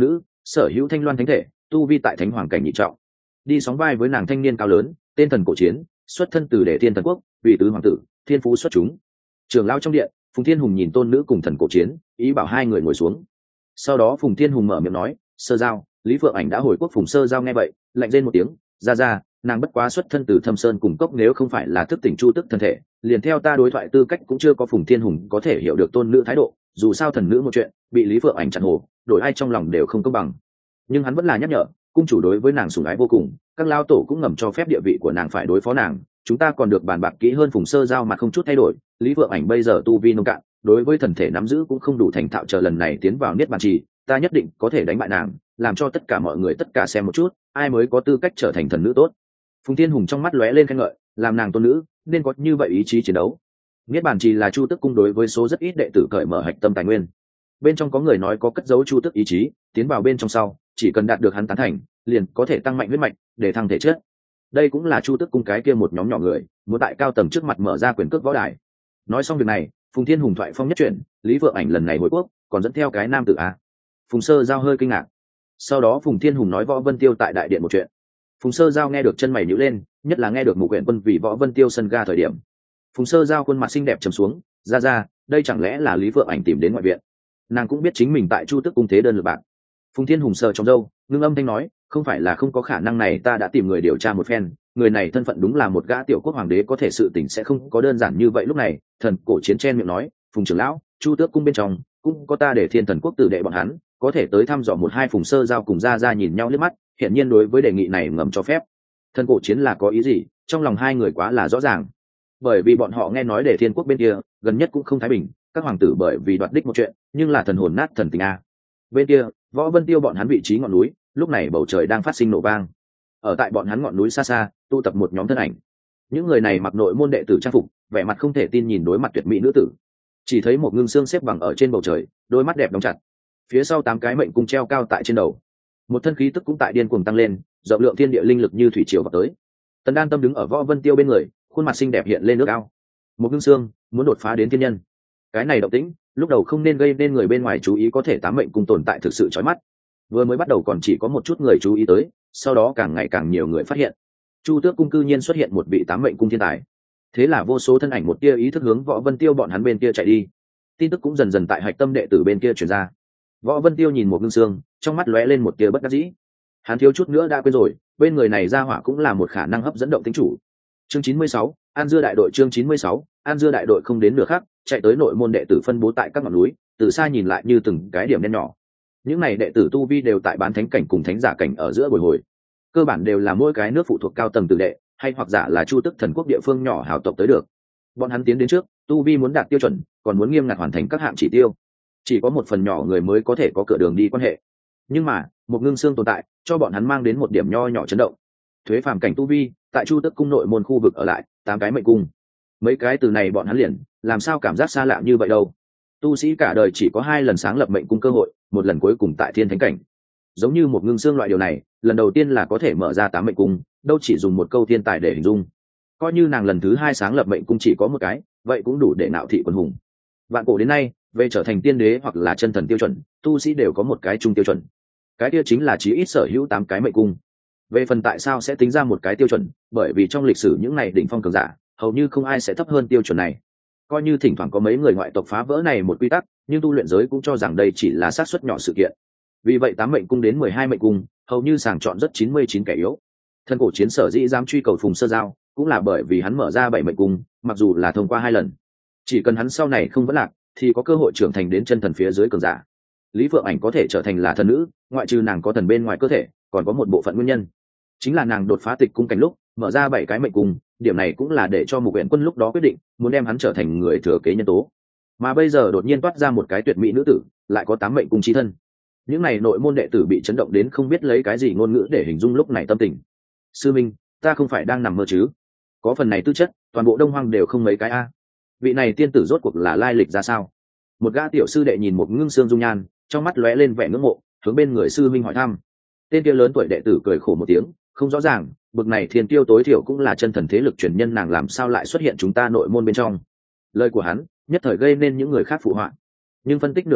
sở hữu thanh loan thánh thể, tu vi tại thánh hoàng cảnh nhị trọng. Đi sóng vai với nàng thanh niên cao lớn, tên Thần Cổ Chiến, xuất thân từ Đệ Thiên Thần Quốc, vị tứ hoàng tử, thiên phú xuất chúng. Trưởng lão trong điện, Phùng Thiên Hùng nhìn tôn nữ cùng Thần Cổ Chiến, ý bảo hai người ngồi xuống. Sau đó Phùng Thiên Hùng mở miệng nói, Sơ Giao, Lý Phượng Ảnh đã hồi quốc. Phùng Sơ Giao nghe vậy, lạnh rên một tiếng, ra, nàng bất quá xuất thân từ Thâm Sơn cùng cốc, nếu không phải là thức tỉnh chu tức thân thể, liền theo ta đối thoại tư cách cũng chưa có. Phùng Thiên Hùng có thể hiểu được tôn nữ thái độ, dù sao thần nữ một chuyện, bị Lý Phượng Ảnh chặn hồ, đổi ai trong lòng đều không công bằng. Nhưng hắn vẫn là nhắc nhở, cung chủ đối với nàng sủng ái vô cùng, các lao tổ cũng ngầm cho phép địa vị của nàng phải đối phó nàng, chúng ta còn được bàn bạc kỹ hơn. Phùng Sơ Giao mặt không chút thay đổi, Lý Phượng Ảnh bây giờ tu vi nông cạn, đối với thần thể nắm giữ cũng không đủ thành thạo, chờ lần này tiến vào niết bàn trì, ta nhất định có thể đánh bại nàng, làm cho tất cả mọi người tất cả xem một chút, ai mới có tư cách trở thành thần nữ tốt. Phùng Thiên Hùng trong mắt lóe lên khen ngợi, làm nàng tôn nữ nên có như vậy ý chí chiến đấu. Niết bàn trì là Chu Tức cung đối với số rất ít đệ tử cởi mở hạch tâm tài nguyên, bên trong có người nói có cất giấu Chu Tức ý chí, tiến vào bên trong sau, chỉ cần đạt được hắn tán thành, liền có thể tăng mạnh huyết mạch, để thăng thể chất. Đây cũng là Chu Tức cung cái kia một nhóm nhỏ người muốn tại cao tầng trước mặt mở ra quyền cước võ đài. Nói xong việc này, Phùng Thiên Hùng thoại phong nhất chuyển, Lý Phượng Ảnh lần này hồi quốc, còn dẫn theo cái nam tử a. Phùng Sơ Giao hơi kinh ngạc. Sau đó Phùng Thiên Hùng nói Võ Vân Tiêu tại đại điện một chuyện. Phùng Sơ Giao nghe được chân mày nhíu lên, nhất là nghe được Mục Uyển Quân vì Võ Vân Tiêu sân ga thời điểm. Phùng Sơ Giao khuôn mặt xinh đẹp trầm xuống, ra, đây chẳng lẽ là Lý Phượng Ảnh tìm đến ngoại viện? Nàng cũng biết chính mình tại Chu Tức cung thế đơn lực bạc. Phùng Thiên Hùng sờ trong râu, ngưng âm thanh nói, không phải là không có khả năng này, ta đã tìm người điều tra một phen, người này thân phận đúng là một gã tiểu quốc hoàng đế, có thể sự tình sẽ không có đơn giản như vậy. Lúc này, Thần Cổ Chiến chen miệng nói, Phùng trưởng lão, Chu Tước cung bên trong cũng có ta để Thiên Thần quốc tử đệ bọn hắn, có thể tới thăm dò một hai. Phùng Sơ Giao cùng ra nhìn nhau liếc mắt, hiển nhiên đối với đề nghị này ngầm cho phép. Thần Cổ Chiến là có ý gì, trong lòng hai người quá là rõ ràng, bởi vì bọn họ nghe nói để Thiên quốc bên kia gần nhất cũng không thái bình, các hoàng tử bởi vì đoạt đích một chuyện, nhưng là thần hồn nát thần tình a. Bên kia, Võ Vân Tiêu bọn hắn vị trí ngọn núi, lúc này bầu trời đang phát sinh nổ vang. Ở tại bọn hắn ngọn núi xa xa, tụ tập một nhóm thân ảnh. Những người này mặc nội môn đệ tử trang phục, vẻ mặt không thể tin nhìn đối mặt tuyệt mỹ nữ tử. Chỉ thấy một ngưng xương xếp bằng ở trên bầu trời, đôi mắt đẹp đóng chặt. Phía sau 8 cái mệnh cung treo cao tại trên đầu. Một thân khí tức cũng tại điên cuồng tăng lên, rộng lượng thiên địa linh lực như thủy triều vào tới. Tần Đan Tâm đứng ở Võ Vân Tiêu bên người, khuôn mặt xinh đẹp hiện lên nước ao. Một ngưng xương muốn đột phá đến thiên nhân. Cái này động tĩnh, lúc đầu không nên gây nên người bên ngoài chú ý, có thể 8 mệnh cung tồn tại thực sự chói mắt. Vừa mới bắt đầu còn chỉ có một chút người chú ý tới, sau đó càng ngày càng nhiều người phát hiện Chu Tước cung cư nhiên xuất hiện một vị 8 mệnh cung thiên tài. Thế là vô số thân ảnh một tia ý thức hướng Võ Vân Tiêu bọn hắn bên kia chạy đi. Tin tức cũng dần dần tại hạch tâm đệ tử bên kia truyền ra. Võ Vân Tiêu nhìn một ngưng xương, trong mắt lóe lên một tia bất đắc dĩ. Hắn thiếu chút nữa đã quên rồi, bên người này ra hỏa cũng là một khả năng hấp dẫn động tính chủ. Chương 96, An Dưa đại đội. Chương 96, An Dưa đại đội không đến nửa khắc, chạy tới nội môn đệ tử phân bố tại các ngọn núi, từ xa nhìn lại như từng cái điểm đen nhỏ. Những này đệ tử tu vi đều tại bán thánh cảnh cùng thánh giả cảnh ở giữa bồi hồi, cơ bản đều là mỗi cái nước phụ thuộc cao tầng tử đệ, hay hoặc giả là Chu Tức thần quốc địa phương nhỏ hào tộc tới được. Bọn hắn tiến đến trước, tu vi muốn đạt tiêu chuẩn, còn muốn nghiêm ngặt hoàn thành các hạng chỉ tiêu. Chỉ có một phần nhỏ người mới có thể có cửa đường đi quan hệ. Nhưng mà, một ngưng xương tồn tại, cho bọn hắn mang đến một điểm nho nhỏ chấn động. Thuế phàm cảnh tu vi, tại Chu Tức cung nội môn khu vực ở lại, 8 cái mệnh cung. Mấy cái từ này bọn hắn liền, làm sao cảm giác xa lạ như vậy đâu? Tu sĩ cả đời chỉ có 2 lần sáng lập mệnh cung cơ hội, một lần cuối cùng tại thiên thánh cảnh. Giống như một ngưng xương loại điều này, lần đầu tiên là có thể mở ra 8 mệnh cung, đâu chỉ dùng một câu thiên tài để hình dung. Coi như nàng lần thứ 2 sáng lập mệnh cung chỉ có một cái, vậy cũng đủ để nạo thị quân hùng. Vạn cổ đến nay, về trở thành tiên đế hoặc là chân thần tiêu chuẩn, tu sĩ đều có một cái chung tiêu chuẩn. Cái kia chính là chí ít sở hữu 8 cái mệnh cung. Về phần tại sao sẽ tính ra một cái tiêu chuẩn, bởi vì trong lịch sử những này đỉnh phong cường giả, hầu như không ai sẽ thấp hơn tiêu chuẩn này. Coi như thỉnh thoảng có mấy người ngoại tộc phá vỡ này một quy tắc, nhưng tu luyện giới cũng cho rằng đây chỉ là xác suất nhỏ sự kiện. Vì vậy 8 mệnh cung đến 12 mệnh cung, hầu như sàng chọn rất 99 kẻ yếu. Thần Cổ Chiến sở dĩ dám truy cầu Phùng Sơ Giao, cũng là bởi vì hắn mở ra 7 mệnh cung, mặc dù là thông qua 2 lần, chỉ cần hắn sau này không vấn lạc, thì có cơ hội trưởng thành đến chân thần phía dưới cường giả. Lý Phượng Ảnh có thể trở thành là thần nữ, ngoại trừ nàng có thần bên ngoài cơ thể, còn có một bộ phận nguyên nhân, chính là nàng đột phá tịch cung cảnh lúc mở ra 7 cái mệnh cung, điểm này cũng là để cho Mục Uyển Quân lúc đó quyết định muốn đem hắn trở thành người thừa kế nhân tố. Mà bây giờ đột nhiên toát ra một cái tuyệt mỹ nữ tử, lại có 8 mệnh cung chi thân. Những này nội môn đệ tử bị chấn động đến không biết lấy cái gì ngôn ngữ để hình dung lúc này tâm tình. Sư minh, ta không phải đang nằm mơ chứ? Có phần này tư chất, toàn bộ Đông Hoang đều không mấy cái a. Vị này tiên tử rốt cuộc là lai lịch ra sao? Một gã tiểu sư đệ nhìn một ngưng xương dung nhan, trong mắt lóe lên vẻ ngưỡng mộ, hướng bên người sư minh hỏi thăm. Tên kia lớn tuổi đệ tử cười khổ một tiếng, không rõ ràng, bực này thiên tiêu tối thiểu cũng là chân thần thế lực truyền nhân, nàng làm sao lại xuất hiện chúng ta nội môn bên trong? Lời của hắn nhất thời gây nên những người khác phụ họa, nhưng phân tích nửa ngày,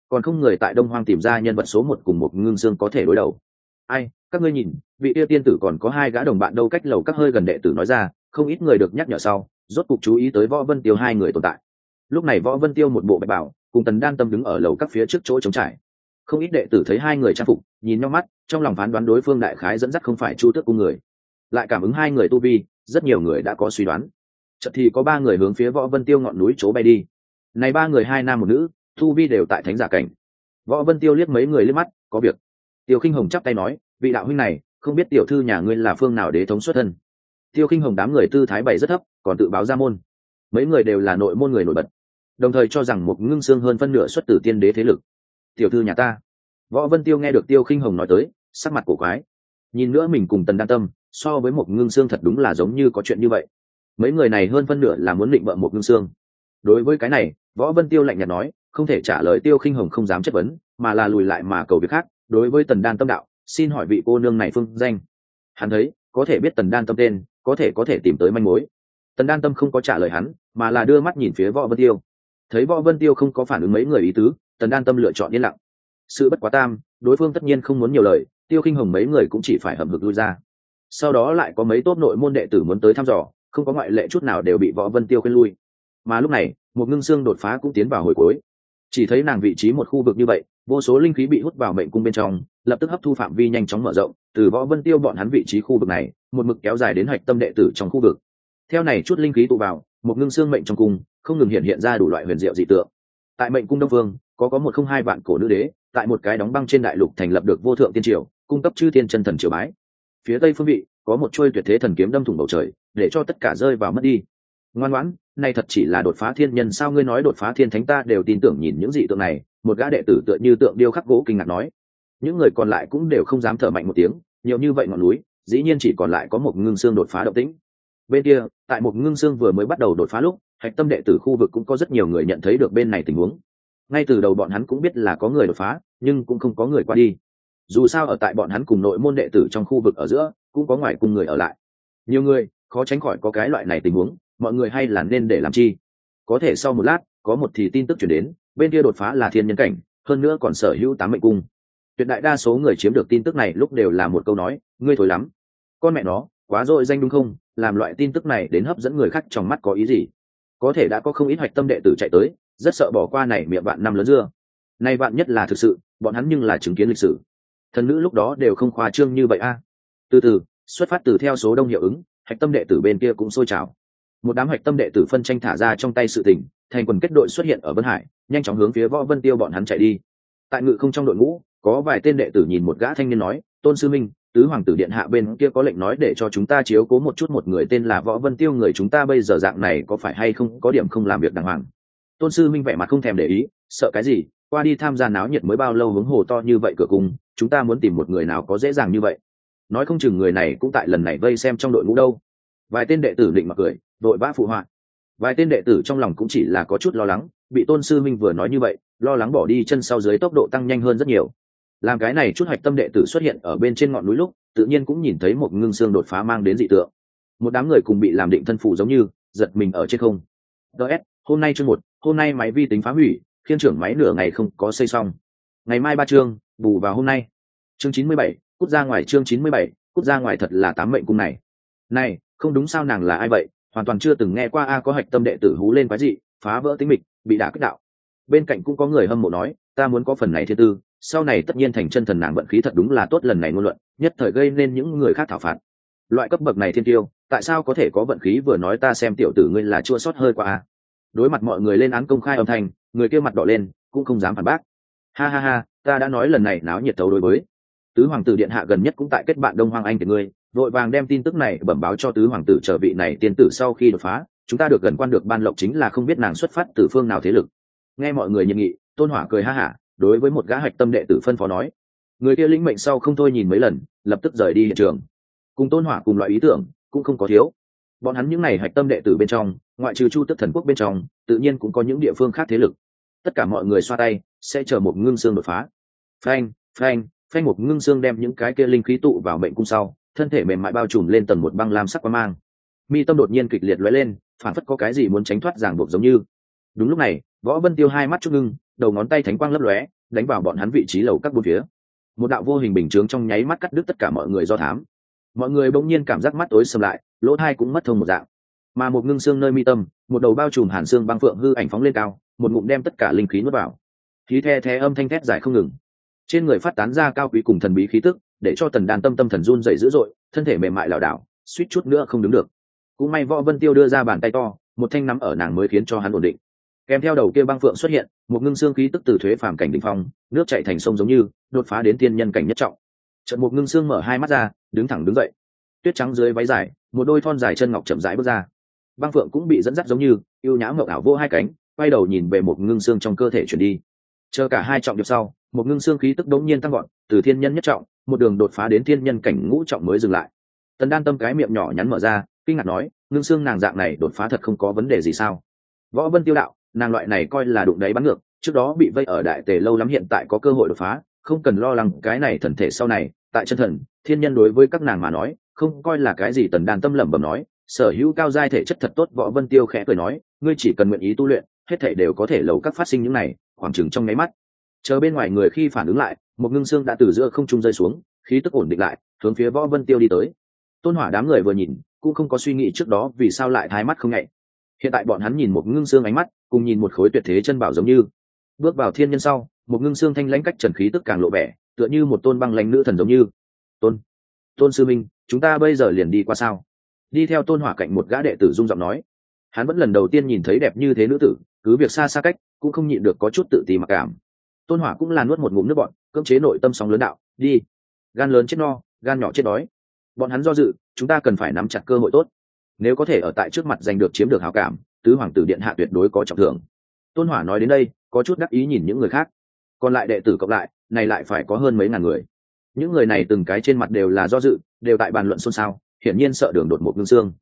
còn không người tại đông hoang tìm ra nhân vật số một cùng một ngưng xương có thể đối đầu. Ai, các ngươi nhìn, vị yêu tiên tử còn có hai gã đồng bạn đâu, cách lầu các hơi gần đệ tử nói ra. Không ít người được nhắc nhở sau rốt cục chú ý tới Võ Vân Tiêu hai người tồn tại. Lúc này Võ Vân Tiêu một bộ bạch bào cùng Tần Đan Tâm đứng ở lầu các phía trước chỗ trống trải. Không ít đệ tử thấy hai người trang phục, nhìn nhau mắt, trong lòng phán đoán đối phương đại khái dẫn dắt không phải Chu Tước cung người. Lại cảm ứng hai người tu vi, rất nhiều người đã có suy đoán. Chợt thì có ba người hướng phía Võ Vân Tiêu ngọn núi chỗ bay đi. Này ba người hai nam một nữ, tu vi đều tại thánh giả cảnh. Võ Vân Tiêu liếc mấy người liếc mắt, có việc. Tiêu Khinh Hồng chắp tay nói, vị đạo huynh này, không biết tiểu thư nhà ngươi là phương nào đế thống xuất thân. Tiêu Khinh Hồng đám người tư thái bày rất thấp, còn tự báo ra môn. Mấy người đều là nội môn người nổi bật, đồng thời cho rằng một ngưng xương hơn phân nửa xuất từ tiên đế thế lực. Tiểu thư nhà ta. Võ Vân Tiêu nghe được Tiêu Khinh Hồng nói tới, sắc mặt cổ quái. Nhìn nữa mình cùng Tần Đan Tâm, so với một ngưng xương thật đúng là giống như có chuyện như vậy. Mấy người này hơn phân nửa là muốn định bợ một ngưng xương. Đối với cái này, Võ Vân Tiêu lạnh nhạt nói, không thể trả lời. Tiêu Khinh Hồng không dám chất vấn, mà là lùi lại mà cầu việc khác. Đối với Tần Đan Tâm đạo, xin hỏi vị cô nương này phương danh. Hắn thấy có thể biết Tần Đan Tâm tên, có thể tìm tới manh mối. Tần Đan Tâm không có trả lời hắn, mà là đưa mắt nhìn phía Võ Vân Tiêu. Thấy Võ Vân Tiêu không có phản ứng mấy người ý tứ, Tần Đan Tâm lựa chọn yên lặng. Sự bất quá tam, đối phương tất nhiên không muốn nhiều lời, Tiêu Khinh Hồng mấy người cũng chỉ phải hậm hực lui ra. Sau đó lại có mấy tốt nội môn đệ tử muốn tới thăm dò, không có ngoại lệ chút nào đều bị Võ Vân Tiêu khuyên lui. Mà lúc này, một ngưng xương đột phá cũng tiến vào hồi cuối. Chỉ thấy nàng vị trí một khu vực như vậy, vô số linh khí bị hút vào mệnh cung bên trong, lập tức hấp thu phạm vi nhanh chóng mở rộng, từ Võ Vân Tiêu bọn hắn vị trí khu vực này, một mực kéo dài đến hạch tâm đệ tử trong khu vực. Theo này chút linh khí tụ vào, một ngưng xương mệnh trong cung không ngừng hiện ra đủ loại huyền diệu dị tượng. Tại mệnh cung Đông Vương, có 102 vạn cổ nữ đế, tại một cái đóng băng trên đại lục thành lập được vô thượng tiên triều, cung cấp chư thiên chân thần triều bái. Phía tây phương vị, có một chuôi tuyệt thế thần kiếm đâm thủng bầu trời, để cho tất cả rơi vào mất đi. Ngoan ngoãn, này thật chỉ là đột phá thiên nhân sao? Ngươi nói đột phá thiên thánh ta đều tin tưởng. Nhìn những dị tượng này, một gã đệ tử tựa như tượng điêu khắc gỗ kinh ngạc nói. Những người còn lại cũng đều không dám thở mạnh một tiếng, nhiều như vậy ngọn núi, dĩ nhiên chỉ còn lại có một ngưng xương đột phá động tĩnh. Bên kia, tại một ngưng xương vừa mới bắt đầu đột phá lúc, hạch tâm đệ tử khu vực cũng có rất nhiều người nhận thấy được bên này tình huống. Ngay từ đầu bọn hắn cũng biết là có người đột phá, nhưng cũng không có người qua đi. Dù sao ở tại bọn hắn cùng nội môn đệ tử trong khu vực ở giữa, cũng có ngoài cùng người ở lại. Nhiều người, khó tránh khỏi có cái loại này tình huống, mọi người hay là nên để làm chi. Có thể sau một lát, có một thì tin tức chuyển đến, bên kia đột phá là thiên nhân cảnh, hơn nữa còn sở hữu 8 mệnh cung. Tuyệt đại đa số người chiếm được tin tức này lúc đều là một câu nói, ngươi thối lắm. Con mẹ nó, quá dội danh đúng không? Làm loại tin tức này đến hấp dẫn người khác trong mắt có ý gì? Có thể đã có không ít hoạch tâm đệ tử chạy tới, rất sợ bỏ qua này miệng bạn năm lớn dưa. Nay bạn nhất là thực sự, bọn hắn nhưng là chứng kiến lịch sử. Thần nữ lúc đó đều không khoa trương như vậy a. Từ từ, xuất phát từ theo số đông hiệu ứng, hạch tâm đệ tử bên kia cũng sôi trào. Một đám hạch tâm đệ tử phân tranh thả ra trong tay sự tình, thành quần kết đội xuất hiện ở Vân Hải, nhanh chóng hướng phía Võ Vân Tiêu bọn hắn chạy đi. Tại ngự không trong đội ngũ, có vài tên đệ tử nhìn một gã thanh niên nói, Tôn sư minh, tứ hoàng tử điện hạ bên kia có lệnh nói để cho chúng ta chiếu cố một chút một người tên là Võ Vân Tiêu, người chúng ta bây giờ dạng này có phải hay không có điểm không làm việc đàng hoàng. Tôn sư minh vẻ mặt không thèm để ý, sợ cái gì, qua đi tham gia náo nhiệt mới bao lâu, hướng hồ to như vậy cửa cung, chúng ta muốn tìm một người nào có dễ dàng như vậy. Nói không chừng người này cũng tại lần này vây xem trong đội ngũ đâu. Vài tên đệ tử định mặc cười, đội vã phụ họa. Vài tên đệ tử trong lòng cũng chỉ là có chút lo lắng, bị Tôn sư minh vừa nói như vậy, lo lắng bỏ đi chân sau dưới tốc độ tăng nhanh hơn rất nhiều. Làm cái này chút hạch tâm đệ tử xuất hiện ở bên trên ngọn núi lúc, tự nhiên cũng nhìn thấy một ngưng xương đột phá mang đến dị tượng. Một đám người cùng bị làm định thân phù giống như giật mình ở trên không. DS, hôm nay chương 1, hôm nay máy vi tính phá hủy, khiên trưởng máy nửa ngày không có xây xong. Ngày mai 3 chương, bù vào hôm nay. Chương 97, cút ra ngoài. Chương 97, cút ra ngoài. Thật là 8 mệnh cung này. Này, không đúng sao, nàng là ai vậy? Hoàn toàn chưa từng nghe qua a. Có hạch tâm đệ tử hú lên quái dị, phá vỡ tính mịch, bị đả kích đạo. Bên cạnh cũng có người hâm mộ nói, ta muốn có phần này thiên tư, sau này tất nhiên thành chân thần. Nàng vận khí thật đúng là tốt, lần này ngôn luận nhất thời gây nên những người khác thảo phạt. Loại cấp bậc này thiên tiêu, tại sao có thể có vận khí? Vừa nói ta xem tiểu tử ngươi là chua sót hơi quá a. Đối mặt mọi người lên án công khai âm thanh, người kia mặt đỏ lên, cũng không dám phản bác. Ha ha ha, ta đã nói lần này náo nhiệt thấu đối với. Tứ hoàng tử điện hạ gần nhất cũng tại kết bạn Đông Hoang Anh của ngươi, vội vàng đem tin tức này bẩm báo cho tứ hoàng tử, chờ vị này tiên tử sau khi đột phá, chúng ta được gần quan được ban lộc, chính là không biết nàng xuất phát từ phương nào thế lực. Nghe mọi người nhiệt nghị, Tôn Hỏa cười ha hả, đối với một gã hạch tâm đệ tử phân phó nói. Người kia lĩnh mệnh sau không thôi nhìn mấy lần, lập tức rời đi hiện trường. Cùng Tôn Hỏa cùng loại ý tưởng cũng không có thiếu. Bọn hắn những này hạch tâm đệ tử bên trong, ngoại trừ Chu Tức Thần Quốc bên trong, tự nhiên cũng có những địa phương khác thế lực. Tất cả mọi người xoa tay, sẽ chờ một ngưng xương đột phá. Phanh, phanh, phanh, một ngưng xương đem những cái kia linh khí tụ vào mệnh cung sau, thân thể mềm mại bao trùm lên tầng một băng lam sắc quang mang. Mi tâm đột nhiên kịch liệt lóe lên, phản phất có cái gì muốn tránh thoát ràng buộc giống như. Đúng lúc này, Võ Vân Tiêu hai mắt chớp ngưng, đầu ngón tay thánh quang lấp lóe, đánh vào bọn hắn vị trí lầu các bốn phía. Một đạo vô hình bình chướng trong nháy mắt cắt đứt tất cả mọi người do thám. Mọi người bỗng nhiên cảm giác mắt tối sầm lại, lỗ tai cũng mất thông một dạng. Mà một ngưng xương nơi mi tâm, một đầu bao trùm hàn xương băng phượng hư ảnh phóng lên cao, một ngụm đem tất cả linh khí nuốt vào. Khí the the âm thanh thét dài không ngừng. Trên người phát tán ra cao quý cùng thần bí khí tức, để cho Tần Đan tâm thần run rẩy dữ dội, thân thể mềm mại lảo đảo, suýt chút nữa không đứng được. Cũng may Võ Vân Tiêu đưa ra bàn tay to, một thanh nắm ở nàng mới khiến cho hắn ổn định. Kèm theo đầu kia băng phượng xuất hiện, một ngưng xương khí tức từ thuế phàm cảnh đỉnh phong, nước chảy thành sông giống như đột phá đến tiên nhân cảnh nhất trọng. Chợt một ngưng xương mở hai mắt ra, đứng thẳng đứng dậy. Tuyết trắng dưới váy dài, một đôi thon dài chân ngọc chậm rãi bước ra. Băng phượng cũng bị dẫn dắt giống như yêu nhã ngọc ảo vô hai cánh, quay đầu nhìn về một ngưng xương trong cơ thể chuyển đi. Chờ cả hai trọng điệp sau, một ngưng xương khí tức đống nhiên tăng gọn, từ thiên nhân nhất trọng, một đường đột phá đến thiên nhân cảnh ngũ trọng mới dừng lại. Tần Đan tâm cái miệng nhỏ nhắn mở ra, kinh ngạc nói, ngưng xương nàng dạng này đột phá thật không có vấn đề gì sao? Võ Vân Tiêu đạo, nàng loại này coi là đụng đáy bắn ngược, trước đó bị vây ở đại tề lâu lắm, hiện tại có cơ hội đột phá, không cần lo lắng cái này thần thể sau này, tại chân thần, thiên nhân đối với các nàng mà nói, không coi là cái gì. Tần Đan tâm lẩm bẩm nói, sở hữu cao giai thể chất thật tốt. Võ Vân Tiêu khẽ cười nói, ngươi chỉ cần nguyện ý tu luyện, hết thể đều có thể lầu các phát sinh những này, khoảng chừng trong nháy mắt. Chờ bên ngoài người khi phản ứng lại, một ngưng xương đã từ giữa không trung rơi xuống, khí tức ổn định lại, hướng phía Võ Vân Tiêu đi tới. Tôn Hỏa đám người vừa nhìn, cũng không có suy nghĩ trước đó vì sao lại thái mắt không nhạy. Hiện tại bọn hắn nhìn một ngưng xương ánh mắt, cùng nhìn một khối tuyệt thế chân bảo giống như. Bước vào thiên nhân sau, một ngưng xương thanh lãnh cách trần khí tức càng lộ vẻ, tựa như một tôn băng lãnh nữ thần giống như. Tôn sư minh, chúng ta bây giờ liền đi qua sao? Đi theo Tôn Hỏa cạnh một gã đệ tử rung giọng nói. Hắn vẫn lần đầu tiên nhìn thấy đẹp như thế nữ tử, cứ việc xa xa cách, cũng không nhịn được có chút tự ti mặc cảm. Tôn Hỏa cũng là nuốt một ngụm nước bọt, cưỡng chế nội tâm sóng lớn đạo, đi. Gan lớn chết no, gan nhỏ chết đói. Bọn hắn do dự, chúng ta cần phải nắm chặt cơ hội tốt. Nếu có thể ở tại trước mặt giành được chiếm được hảo cảm, tứ hoàng tử điện hạ tuyệt đối có trọng thưởng. Tôn Hỏa nói đến đây, có chút đắc ý nhìn những người khác. Còn lại đệ tử cộng lại, này lại phải có hơn mấy ngàn người. Những người này từng cái trên mặt đều là do dự, đều tại bàn luận xôn xao, hiển nhiên sợ đường đột một ngưng xương.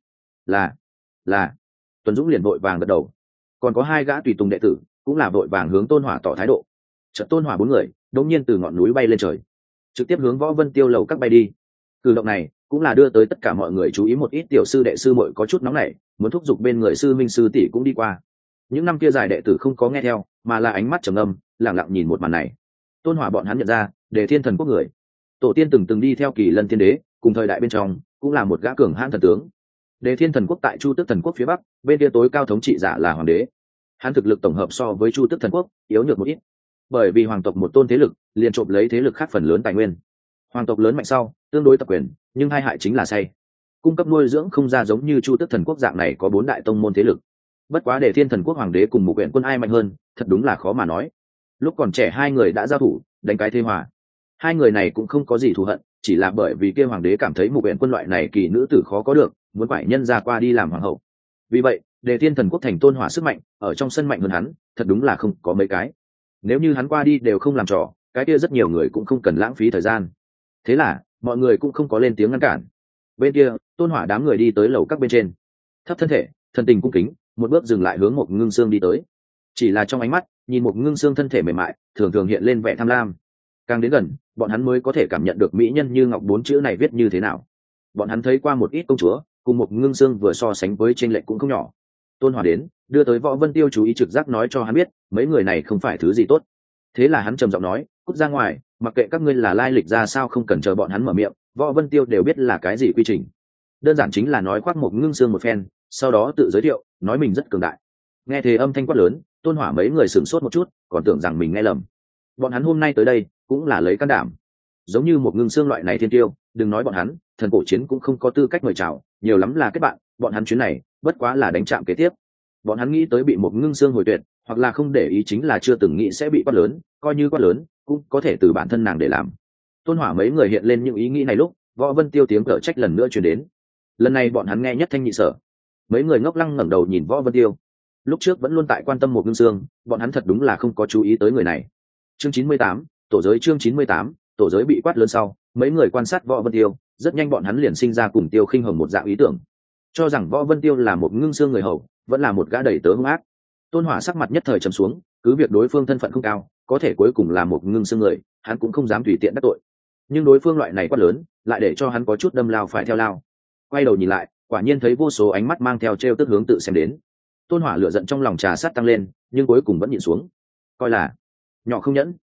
Là. Tuấn Dũng liền vội vàng gật đầu. Còn có hai gã tùy tùng đệ tử, cũng là vội vàng hướng Tôn Hỏa tỏ thái độ. Chợt Tôn Hỏa bốn người, đột nhiên từ ngọn núi bay lên trời, trực tiếp hướng Võ Vân Tiêu lầu các bay đi. Cử động này cũng là đưa tới tất cả mọi người chú ý, một ít tiểu sư đệ sư muội có chút nóng nảy, muốn thúc giục bên người sư minh sư tỷ cũng đi qua. Những năm kia dài đệ tử không có nghe theo, mà là ánh mắt trầm ngâm, lặng lặng nhìn một màn này. Tôn Hỏa bọn hắn nhận ra, Đề Thiên Thần Quốc người, tổ tiên từng đi theo Kỳ Lân Thiên Đế, cùng thời đại bên trong, cũng là một gã cường hãn thần tướng. Đề Thiên Thần Quốc tại Chu Tước Thần Quốc phía bắc, bên kia tối cao thống trị giả là hoàng đế. Hắn thực lực tổng hợp so với Chu Tước Thần Quốc yếu nhược một ít, bởi vì hoàng tộc một tôn thế lực, liền trộm lấy thế lực khác phần lớn tài nguyên. Hoàng tộc lớn mạnh sau, tương đối tập quyền, nhưng hai hại chính là say, cung cấp nuôi dưỡng không ra giống như Chu Tước Thần Quốc dạng này có 4 đại tông môn thế lực. Bất quá Đề Thiên Thần Quốc hoàng đế cùng Mục Uyển Quân ai mạnh hơn, thật đúng là khó mà nói. Lúc còn trẻ hai người đã giao thủ, đánh cái thế hòa. Hai người này cũng không có gì thù hận, chỉ là bởi vì kia hoàng đế cảm thấy Mục Uyển Quân loại này kỳ nữ tử khó có được, muốn phải nhân ra qua đi làm hoàng hậu. Vì vậy, Đề Thiên Thần Quốc thành Tôn Hỏa sức mạnh, ở trong sân mạnh hơn hắn, thật đúng là không có mấy cái. Nếu như hắn qua đi đều không làm trò, cái kia rất nhiều người cũng không cần lãng phí thời gian. Thế là, mọi người cũng không có lên tiếng ngăn cản. Bên kia, Tôn Hỏa đám người đi tới lầu các bên trên, thấp thân thể, thần tình cung kính, một bước dừng lại hướng một ngưng xương đi tới. Chỉ là trong ánh mắt, nhìn một ngưng xương thân thể mềm mại, thường thường hiện lên vẻ tham lam. Càng đến gần, bọn hắn mới có thể cảm nhận được mỹ nhân như ngọc 4 chữ này viết như thế nào. Bọn hắn thấy qua một ít công chúa, cùng một ngưng xương vừa so sánh với chênh lệch cũng không nhỏ. Tôn Hỏa đến, đưa tới Võ Vân Tiêu chú ý trực giác nói cho hắn biết, mấy người này không phải thứ gì tốt. Thế là hắn trầm giọng nói, cút ra ngoài, mặc kệ các ngươi là lai lịch ra sao, không cần chờ bọn hắn mở miệng, Võ Vân Tiêu đều biết là cái gì quy trình. Đơn giản chính là nói khoác một ngưng xương một phen, sau đó tự giới thiệu, nói mình rất cường đại. Nghe thế âm thanh quát lớn, Tôn Hỏa mấy người sửng sốt một chút, còn tưởng rằng mình nghe lầm. Bọn hắn hôm nay tới đây cũng là lấy can đảm. Giống như một ngưng xương loại này thiên tiêu, đừng nói bọn hắn, thần cổ chiến cũng không có tư cách mời chào, nhiều lắm là kết bạn, bọn hắn chuyến này bất quá là đánh chạm kế tiếp. Bọn hắn nghĩ tới bị một ngưng xương hồi tuyệt, hoặc là không để ý chính là chưa từng nghĩ sẽ bị quát lớn, coi như quát lớn cũng có thể từ bản thân nàng để làm. Tôn Hỏa mấy người hiện lên những ý nghĩ này lúc, Võ Vân Tiêu tiếng cở trách lần nữa truyền đến. Lần này bọn hắn nghe nhất thanh nhị sở. Mấy người ngốc lăng ngẩng đầu nhìn Võ Vân Tiêu. Lúc trước vẫn luôn tại quan tâm một ngưng xương, bọn hắn thật đúng là không có chú ý tới người này. Chương 98, tổ giới. Chương 98, tổ giới bị quát lớn sau, mấy người quan sát Võ Vân Tiêu, rất nhanh bọn hắn liền sinh ra cùng Tiêu Khinh Hồng một dạng ý tưởng, cho rằng Võ Vân Tiêu là một ngưng xương người hầu, vẫn là một gã đầy tớ hung ác. Tôn Hỏa sắc mặt nhất thời trầm xuống, cứ việc đối phương thân phận không cao, có thể cuối cùng là một ngưng xương người, hắn cũng không dám tùy tiện đắc tội. Nhưng đối phương loại này quát lớn, lại để cho hắn có chút đâm lao phải theo lao. Quay đầu nhìn lại, quả nhiên thấy vô số ánh mắt mang theo trêu tức hướng tự xem đến. Tôn Hỏa lửa giận trong lòng trà sát tăng lên, nhưng cuối cùng vẫn nhịn xuống. Coi là nhỏ không nhẫn,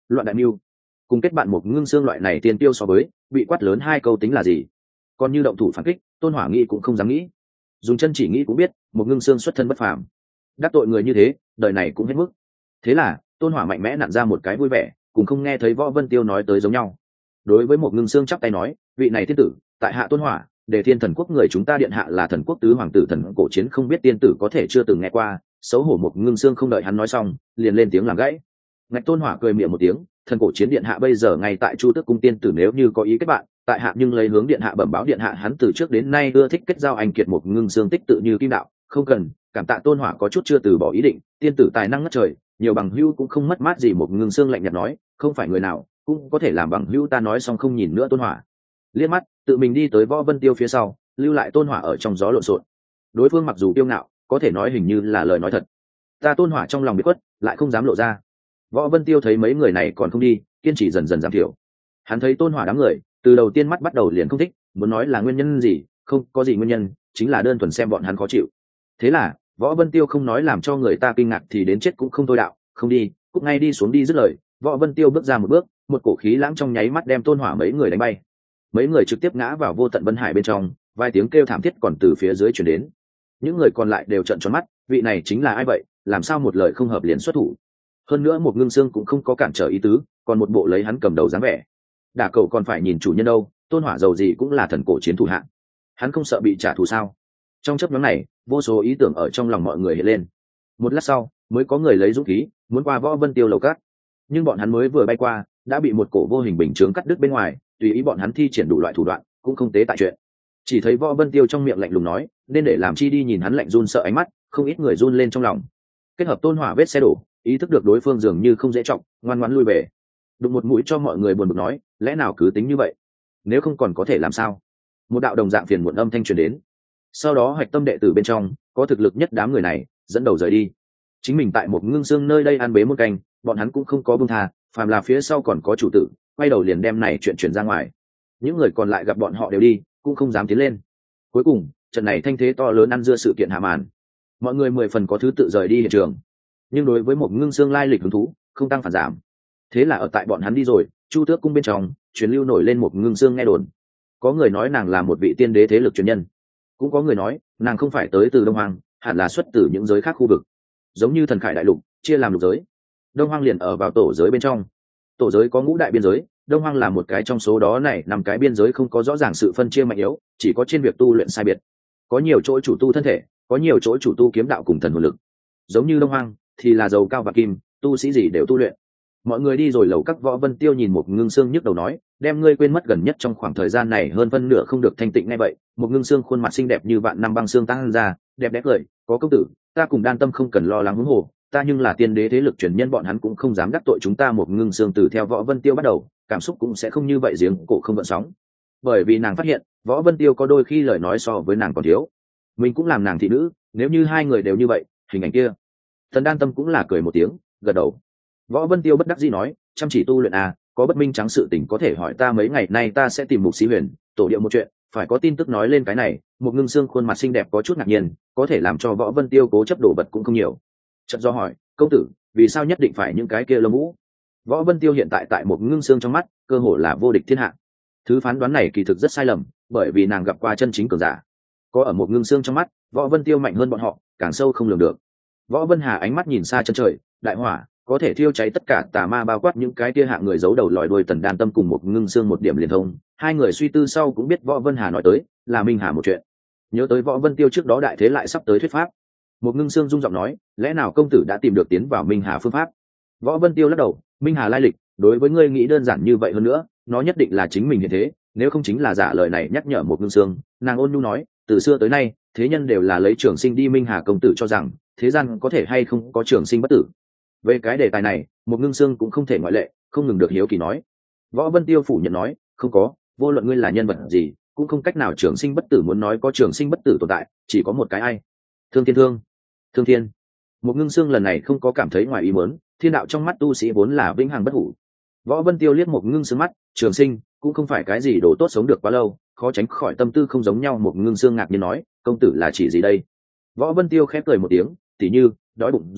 loạn đại mưu. Cùng kết bạn một ngưng xương loại này tiên tiêu so với bị quát lớn hai câu tính là gì. Còn như động thủ phản kích, Tôn Hỏa nghĩ cũng không dám nghĩ. Dùng chân chỉ nghĩ cũng biết một ngưng xương xuất thân bất phàm, đắc tội người như thế đời này cũng hết mức. Thế là Tôn Hỏa mạnh mẽ nặn ra một cái vui vẻ, cùng không nghe thấy Võ Vân Tiêu nói tới giống nhau. Đối với một ngưng xương chắp tay nói, vị này tiên tử, tại hạ Tôn Hỏa, Đề Thiên Thần Quốc người chúng ta điện hạ là Thần Quốc tứ hoàng tử Thần Cổ Chiến, không biết tiên tử có thể chưa từng nghe qua. Xấu hổ một ngưng xương không đợi hắn nói xong, liền lên tiếng làm gãy. Ngạch Tôn Hỏa cười miệng một tiếng, Thần Cổ Chiến điện hạ bây giờ ngay tại Chu Tước cung, tiên tử nếu như có ý kết bạn, tại hạ nhưng lấy hướng điện hạ bẩm báo điện hạ, hắn từ trước đến nay ưa thích kết giao anh kiệt một ngưng xương tích tự như kim đạo, không cần cảm tạ. Tôn Hỏa có chút chưa từ bỏ ý định, tiên tử tài năng ngất trời, nhiều bằng hữu cũng không mất mát gì. Một ngưng xương lạnh nhạt nói, không phải người nào cũng có thể làm bằng hữu ta. Nói xong không nhìn nữa Tôn Hỏa, liếc mắt tự mình đi tới Võ Vân Tiêu phía sau, lưu lại Tôn Hỏa ở trong gió lộn xộn. Đối phương mặc dù kiêu ngạo, có thể nói hình như là lời nói thật. Ta Tôn Hỏa trong lòng bị quất, lại không dám lộ ra. Võ Vân Tiêu thấy mấy người này còn không đi, kiên trì dần dần giảm thiểu. Hắn thấy Tôn Hỏa đám người từ đầu tiên mắt bắt đầu liền không thích, muốn nói là nguyên nhân gì, không có gì nguyên nhân, chính là đơn thuần xem bọn hắn khó chịu. Thế là Võ Vân Tiêu không nói làm cho người ta kinh ngạc thì đến chết cũng không thôi đạo, không đi, cúc ngay đi xuống đi. Dứt lời, Võ Vân Tiêu bước ra một bước, một cổ khí lãng trong nháy mắt đem Tôn Hỏa mấy người đánh bay. Mấy người trực tiếp ngã vào vô tận vân hải bên trong, vài tiếng kêu thảm thiết còn từ phía dưới truyền đến. Những người còn lại đều trợn tròn mắt, vị này chính là ai vậy, làm sao một lời không hợp liền xuất thủ. Hơn nữa một ngưng xương cũng không có cản trở ý tứ, còn một bộ lấy hắn cầm đầu dáng vẻ. Đả cậu còn phải nhìn chủ nhân đâu, Tôn Hỏa giàu gì cũng là Thần Cổ Chiến thủ hạng, hắn không sợ bị trả thù sao? Trong chớp nhoáng này, vô số ý tưởng ở trong lòng mọi người hiện lên. Một lát sau mới có người lấy dũng khí muốn qua Võ Vân Tiêu lầu cát, nhưng bọn hắn mới vừa bay qua đã bị một cổ vô hình bình chướng cắt đứt bên ngoài. Tùy ý bọn hắn thi triển đủ loại thủ đoạn cũng không tế tại chuyện. Chỉ thấy Võ Vân Tiêu trong miệng lạnh lùng nói, nên để làm chi đi. Nhìn hắn lạnh run sợ ánh mắt, không ít người run lên trong lòng. Kết hợp Tôn Hỏa vết xe đổ, ý thức được đối phương dường như không dễ trọng, ngoan ngoãn lui về. Đụng một mũi cho mọi người buồn bực nói, lẽ nào cứ tính như vậy, nếu không còn có thể làm sao? Một đạo đồng dạng phiền muộn âm thanh truyền đến. Sau đó hạch tâm đệ tử bên trong có thực lực nhất đám người này dẫn đầu rời đi. Chính mình tại một ngưng xương nơi đây ăn bế một canh, bọn hắn cũng không có buông tha, phàm là phía sau còn có chủ tử, quay đầu liền đem này chuyện chuyển ra ngoài. Những người còn lại gặp bọn họ đều đi, cũng không dám tiến lên. Cuối cùng trận này thanh thế to lớn ăn dưa sự kiện hạ màn, mọi người 10 phần có thứ tự rời đi hiện trường. Nhưng đối với một ngưng xương lai lịch hứng thú không tăng phản giảm. Thế là ở tại bọn hắn đi rồi, Chu Tước cung bên trong truyền lưu nổi lên một ngưng xương nghe đồn. Có người nói nàng là một vị tiên đế thế lực truyền nhân, cũng có người nói nàng không phải tới từ Đông Hoang, hẳn là xuất từ những giới khác khu vực, giống như Thần Khải đại lục chia làm lục giới. Đông Hoang liền ở vào tổ giới bên trong. Tổ giới có ngũ đại biên giới, Đông Hoang là một cái trong số đó này. 5 cái biên giới không có rõ ràng sự phân chia mạnh yếu, chỉ có trên việc tu luyện sai biệt. Có nhiều chỗ chủ tu thân thể, có nhiều chỗ chủ tu kiếm đạo cùng thần hồn lực. Giống như Đông Hoang thì là dầu cao và kim, tu sĩ gì đều tu luyện. Mọi người đi rồi lầu các. Võ Vân Tiêu nhìn một ngưng xương nhức đầu nói, đem ngươi quên mất gần nhất trong khoảng thời gian này hơn phân nửa không được thanh tịnh. Ngay vậy một ngưng xương khuôn mặt xinh đẹp như vạn năm băng xương tăng ra, đẹp đẽ cười, có công tử, ta cùng Đan Tâm không cần lo lắng huống hồ, ta nhưng là tiên đế thế lực truyền nhân, bọn hắn cũng không dám đắc tội chúng ta. Một ngưng xương từ theo Võ Vân Tiêu bắt đầu, cảm xúc cũng sẽ không như vậy giếng cổ không gợn sóng, bởi vì nàng phát hiện Võ Vân Tiêu có đôi khi lời nói so với nàng còn thiếu. Mình cũng làm nàng thị nữ, nếu như hai người đều như vậy, hình ảnh kia. Thần Đan Tâm cũng là cười một tiếng, gật đầu. Võ Vân Tiêu bất đắc dĩ nói, chăm chỉ tu luyện à, có bất minh trắng sự tình có thể hỏi ta, mấy ngày nay ta sẽ tìm Mục Sĩ Huyền tổ điệu một chuyện, phải có tin tức nói lên cái này. Một ngưng xương khuôn mặt xinh đẹp có chút ngạc nhiên, có thể làm cho Võ Vân Tiêu cố chấp đổ vật cũng không nhiều. Chợt do hỏi, công tử, vì sao nhất định phải những cái kia lông vũ? Võ Vân Tiêu hiện tại tại một ngưng xương trong mắt cơ hồ là vô địch thiên hạ. Thứ phán đoán này kỳ thực rất sai lầm, bởi vì nàng gặp qua chân chính cường giả. Có ở một ngưng xương trong mắt, Võ Vân Tiêu mạnh hơn bọn họ, càng sâu không lường được. Võ Vân Hà ánh mắt nhìn xa chân trời, đại hỏa có thể thiêu cháy tất cả tà ma, bao quát những cái kia hạng người giấu đầu lòi đuôi. Tần Đan Tâm cùng một ngưng xương một điểm liền thông, hai người suy tư sau cũng biết Võ Vân Hà nói tới là Minh Hà một chuyện. Nhớ tới Võ Vân Tiêu trước đó đại thế lại sắp tới thuyết pháp, một ngưng xương rung giọng nói, lẽ nào công tử đã tìm được tiến vào Minh Hà phương pháp? Võ Vân Tiêu lắc đầu, Minh Hà lai lịch đối với ngươi nghĩ đơn giản như vậy, hơn nữa nó nhất định là chính mình hiện thế, nếu không chính là giả. Lời này nhắc nhở một ngưng xương, nàng ôn nhu nói, từ xưa tới nay thế nhân đều là lấy trường sinh đi. Minh Hà công tử cho rằng thế gian có thể hay không có trường sinh bất tử? Về cái đề tài này một ngưng xương cũng không thể ngoại lệ, không ngừng được hiếu kỳ nói. Võ Vân Tiêu phủ nhận nói, không có, vô luận ngươi là nhân vật gì cũng không cách nào trường sinh bất tử. Muốn nói có trường sinh bất tử tồn tại, chỉ có một cái ai? Thương Thiên. Thương Thiên. Một ngưng xương lần này không có cảm thấy ngoài ý muốn, thiên đạo trong mắt tu sĩ vốn là vĩnh hằng bất hủ. Võ Vân Tiêu liếc một ngưng xương mắt, trường sinh cũng không phải cái gì đồ tốt sống được quá lâu, khó tránh khỏi tâm tư không giống nhau. Một ngưng xương ngạc nhiên nói, công tử là chỉ gì đây? Võ Vân Tiêu khép cười một tiếng, tỉ như đói bụng rồi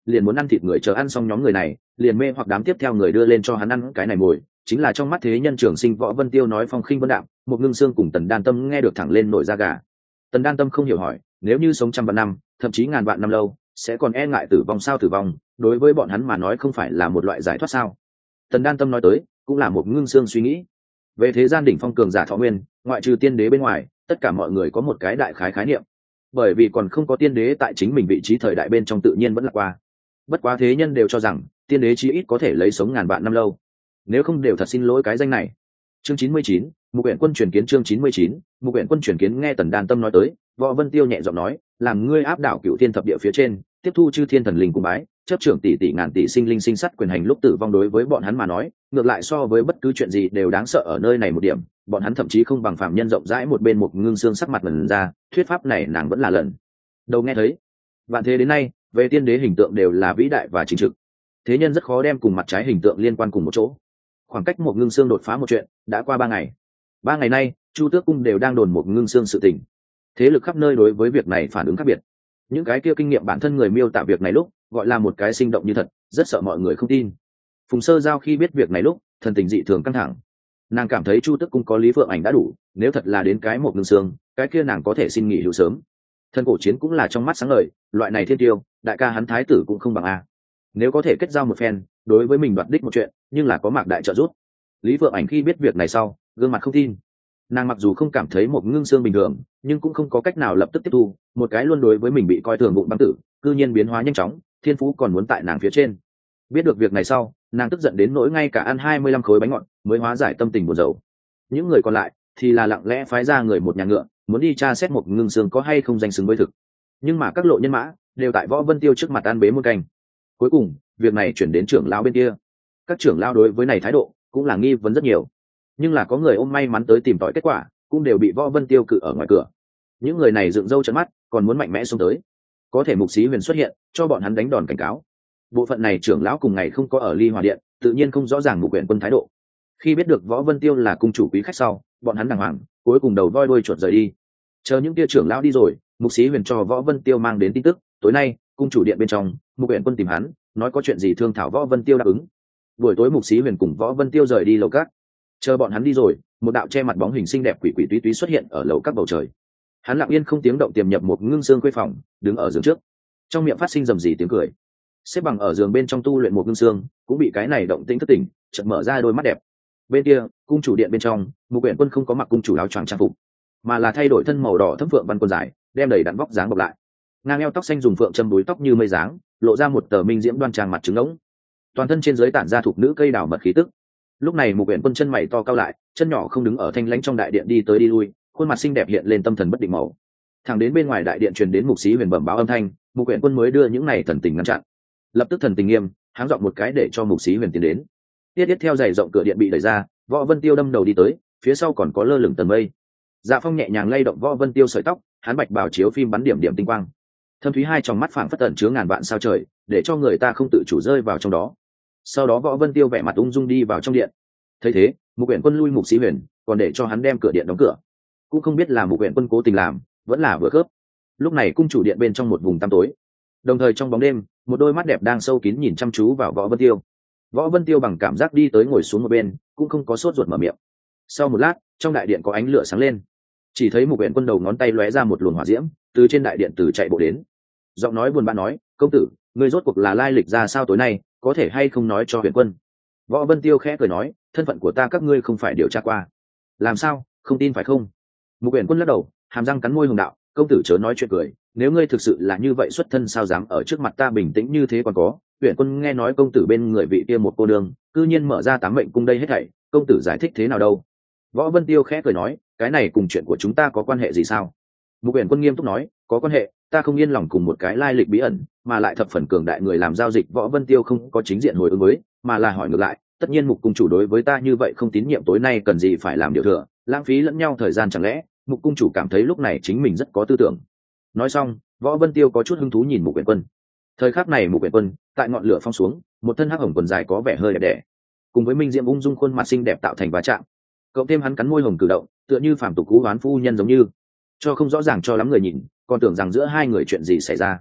liền muốn ăn thịt người, chờ ăn xong nhóm người này liền mê hoặc đám tiếp theo người đưa lên cho hắn ăn cái này mồi. Chính là trong mắt thế nhân trường sinh Võ Vân Tiêu nói phong khinh vân đạm, một ngưng xương cùng Tần Đan Tâm nghe được thẳng lên nổi da gà. Tần Đan Tâm không hiểu hỏi, nếu như sống trăm vạn năm, thậm chí ngàn vạn năm lâu, sẽ còn e ngại tử vong sao? Tử vong đối với bọn hắn mà nói không phải là một loại giải thoát sao? Tần Đan Tâm nói tới cũng là một ngưng xương suy nghĩ. Về thế gian đỉnh phong cường giả thọ nguyên, ngoại trừ tiên đế bên ngoài, tất cả mọi người có một cái đại khái khái niệm. Bởi vì còn không có tiên đế tại chính mình vị trí thời đại bên trong, tự nhiên vẫn là qua. Bất quá thế nhân đều cho rằng tiên đế chí ít có thể lấy sống ngàn vạn năm lâu, nếu không đều thật xin lỗi cái danh này. Chương 99, Mục Uyển Quân truyền kiến. Chương 99, Mục Uyển Quân truyền kiến. Nghe Tần Đan Tâm nói tới, Võ Vân Tiêu nhẹ giọng nói, làm ngươi áp đảo cựu thiên thập địa phía trên, tiếp thu chư thiên thần linh cung bái, chấp trưởng tỷ tỷ ngàn tỷ sinh linh sinh sát quyền hành lúc tử vong, đối với bọn hắn mà nói, ngược lại so với bất cứ chuyện gì đều đáng sợ ở nơi này một điểm, bọn hắn thậm chí không bằng phàm nhân rộng rãi. Một bên Một Ngưng Xương sắc mặt lần ra, thuyết pháp này nàng vẫn là lần đầu nghe thấy. Vạn thế đến nay, về tiên đế hình tượng đều là vĩ đại và chính trực, thế nhân rất khó đem cùng mặt trái hình tượng liên quan cùng một chỗ. Khoảng cách Một Ngưng Xương đột phá một chuyện đã qua 3 ngày. 3 ngày nay, Chu Tước cung đều đang đồn Một Ngưng Xương sự tình. Thế lực khắp nơi đối với việc này phản ứng khác biệt. Những cái kia kinh nghiệm bản thân người miêu tả việc này lúc gọi là một cái sinh động như thật, rất sợ mọi người không tin. Phùng Sơ Giao khi biết việc này lúc, thần tình dị thường căng thẳng. Nàng cảm thấy Chu Tước cung có Lý Phượng Ảnh đã đủ, nếu thật là đến cái Một Ngưng Xương, cái kia nàng có thể xin nghỉ hưu sớm. Thần Cổ Chiến cũng là trong mắt sáng ngời, loại này thiên tiêu, đại ca hắn thái tử cũng không bằng a. Nếu có thể kết giao một phen, đối với mình đoạt đích một chuyện, nhưng là có Mạc đại trợ giúp. Lý Phượng Ảnh khi biết việc này sau, gương mặt không tin. Nàng mặc dù không cảm thấy Một Ngưng Xương bình thường, nhưng cũng không có cách nào lập tức tiếp thu một cái luôn đối với mình bị coi thường bụng băng tử, cư nhiên biến hóa nhanh chóng, thiên phú còn muốn tại nàng phía trên. Biết được việc này sau, nàng tức giận đến nỗi ngay cả ăn 25 khối bánh ngọt mới hóa giải tâm tình buồn rầu. Những người còn lại thì là lặng lẽ phái ra người một nhà ngựa, muốn đi tra xét Một Ngưng Xương có hay không danh xứng với thực. Nhưng mà các lộ nhân mã đều tại Võ Vân Tiêu trước mặt ăn bế muôn canh. Cuối cùng việc này chuyển đến trưởng lão bên kia. Các trưởng lão đối với này thái độ cũng là nghi vấn rất nhiều, nhưng là có người ôm may mắn tới tìm tòi kết quả, cũng đều bị Võ Vân Tiêu cự ở ngoài cửa. Những người này dựng râu trợn mắt, còn muốn mạnh mẽ xông tới. Có thể Mục Xí Huyền xuất hiện, cho bọn hắn đánh đòn cảnh cáo. Bộ phận này trưởng lão cùng ngày không có ở Ly Hòa Điện, tự nhiên không rõ ràng Mục Uyển Quân thái độ. Khi biết được Võ Vân Tiêu là cung chủ quý khách sau, bọn hắn đàng hoàng, cuối cùng đầu voi đuôi chuột rời đi. Chờ những tia trưởng lão đi rồi, Mục Xí Huyền cho Võ Vân Tiêu mang đến tin tức, tối nay cung chủ điện bên trong, Mục Uyển Quân tìm hắn, nói có chuyện gì thương thảo. Võ Vân Tiêu đáp ứng. Buổi tối Mục Xí Huyền cùng Võ Vân Tiêu rời đi lầu các. Chờ bọn hắn đi rồi, một đạo che mặt bóng hình xinh đẹp quỷ quỷ túy túy xuất hiện ở lầu các bầu trời. Hắn lặng yên không tiếng động tiềm nhập Một Ngưng Xương khuê phòng, đứng ở giường trước, trong miệng phát sinh rầm rì tiếng cười. Xếp bằng ở giường bên trong tu luyện Một Ngưng Xương cũng bị cái này động tĩnh thất tỉnh, chợt mở ra đôi mắt đẹp. Bên kia cung chủ điện bên trong, Mục Uyển Quân không có mặc cung chủ áo choàng trang phục, mà là thay đổi thân màu đỏ thấm phượng văn quần dài, đem đầy đặn vóc dáng bọc lại. Ngang eo tóc xanh dùng phượng châm búi tóc như mây dáng, lộ ra một tờ minh diễm đoan trang mặt trứng ngỗng. Toàn thân trên dưới tản ra thuộc nữ cây đào mật khí tức. Lúc này Mục Uyển Quân chân mày to cao lại, chân nhỏ không đứng ở thanh lãnh trong đại điện đi tới đi lui, khuôn mặt xinh đẹp hiện lên tâm thần bất định màu. Thẳng đến bên ngoài đại điện truyền đến Mục Xí Huyền bẩm báo âm thanh, Mục Uyển Quân mới đưa những này thần tình ngăn chặn. Lập tức thần tình nghiêm, háng giọng một cái để cho Mục Xí Huyền tiến đến. Tiết theo giày rộng cửa điện bị đẩy ra, Võ Vân Tiêu đâm đầu đi tới, phía sau còn có lơ lửng tầng mây. Dạ Phong nhẹ nhàng lay động Võ Vân Tiêu sợi tóc, hắn bạch bào chiếu phim bắn điểm điểm tinh quang. Thâm thúy hai trong mắt phảng phất ẩn chứa ngàn vạn sao trời, để cho người ta không tự chủ rơi vào trong đó. Sau đó Võ Vân Tiêu vẻ mặt ung dung đi vào trong điện. Thấy thế, Mục Uyển Quân lui Mục Xí Huyền, còn để cho hắn đem cửa điện đóng cửa. Cũng không biết là Mục Uyển Quân cố tình làm, vẫn là vừa khớp. Lúc này cung chủ điện bên trong một vùng tăm tối, đồng thời trong bóng đêm, một đôi mắt đẹp đang sâu kín nhìn chăm chú vào Võ Vân Tiêu. Võ Vân Tiêu bằng cảm giác đi tới ngồi xuống một bên, cũng không có sốt ruột mở miệng. Sau một lát, trong đại điện có ánh lửa sáng lên, chỉ thấy Mục Uyển Quân đầu ngón tay lóe ra một luồng hỏa diễm, từ trên đại điện từ chạy bộ đến. Giọng nói buồn bã nói, công tử, ngươi rốt cuộc là lai lịch ra sao tối nay, có thể hay không nói cho Uyển Quân? Võ Vân Tiêu khẽ cười nói, thân phận của ta các ngươi không phải điều tra qua. Làm sao, không tin phải không? Mục Uyển Quân lắc đầu, hàm răng cắn môi hùng đạo, công tử chớ nói chuyện cười, nếu ngươi thực sự là như vậy xuất thân sao dám ở trước mặt ta bình tĩnh như thế? Còn có, Uyển Quân nghe nói công tử bên người vị kia một cô nương, cư nhiên mở ra 8 mệnh cung đây hết thảy, công tử giải thích thế nào đâu? Võ Vân Tiêu khẽ cười nói, cái này cùng chuyện của chúng ta có quan hệ gì sao? Mục Uyển Quân nghiêm túc nói, có quan hệ, ta không yên lòng cùng một cái lai lịch bí ẩn mà lại thập phần cường đại người làm giao dịch. Võ Vân Tiêu không có chính diện hồi ứng với, mà là hỏi ngược lại, tất nhiên Mục cung chủ đối với ta như vậy không tín nhiệm, tối nay cần gì phải làm điều thừa, lãng phí lẫn nhau thời gian? Chẳng lẽ Mục cung chủ cảm thấy lúc này chính mình rất có tư tưởng? Nói xong, Võ Vân Tiêu có chút hứng thú nhìn Mục Uyển Quân. Thời khắc này Mục Uyển Quân tại ngọn lửa phong xuống, một thân hắc hồng quần dài có vẻ hơi đẹp đẽ, cùng với minh diễm ung dung khuôn mặt xinh đẹp tạo thành va chạm, cộng thêm hắn cắn môi hồng cử động, tựa như phàm tục cú oán phu nhân giống như cho không rõ ràng cho lắm người nhìn, còn tưởng rằng giữa hai người chuyện gì xảy ra.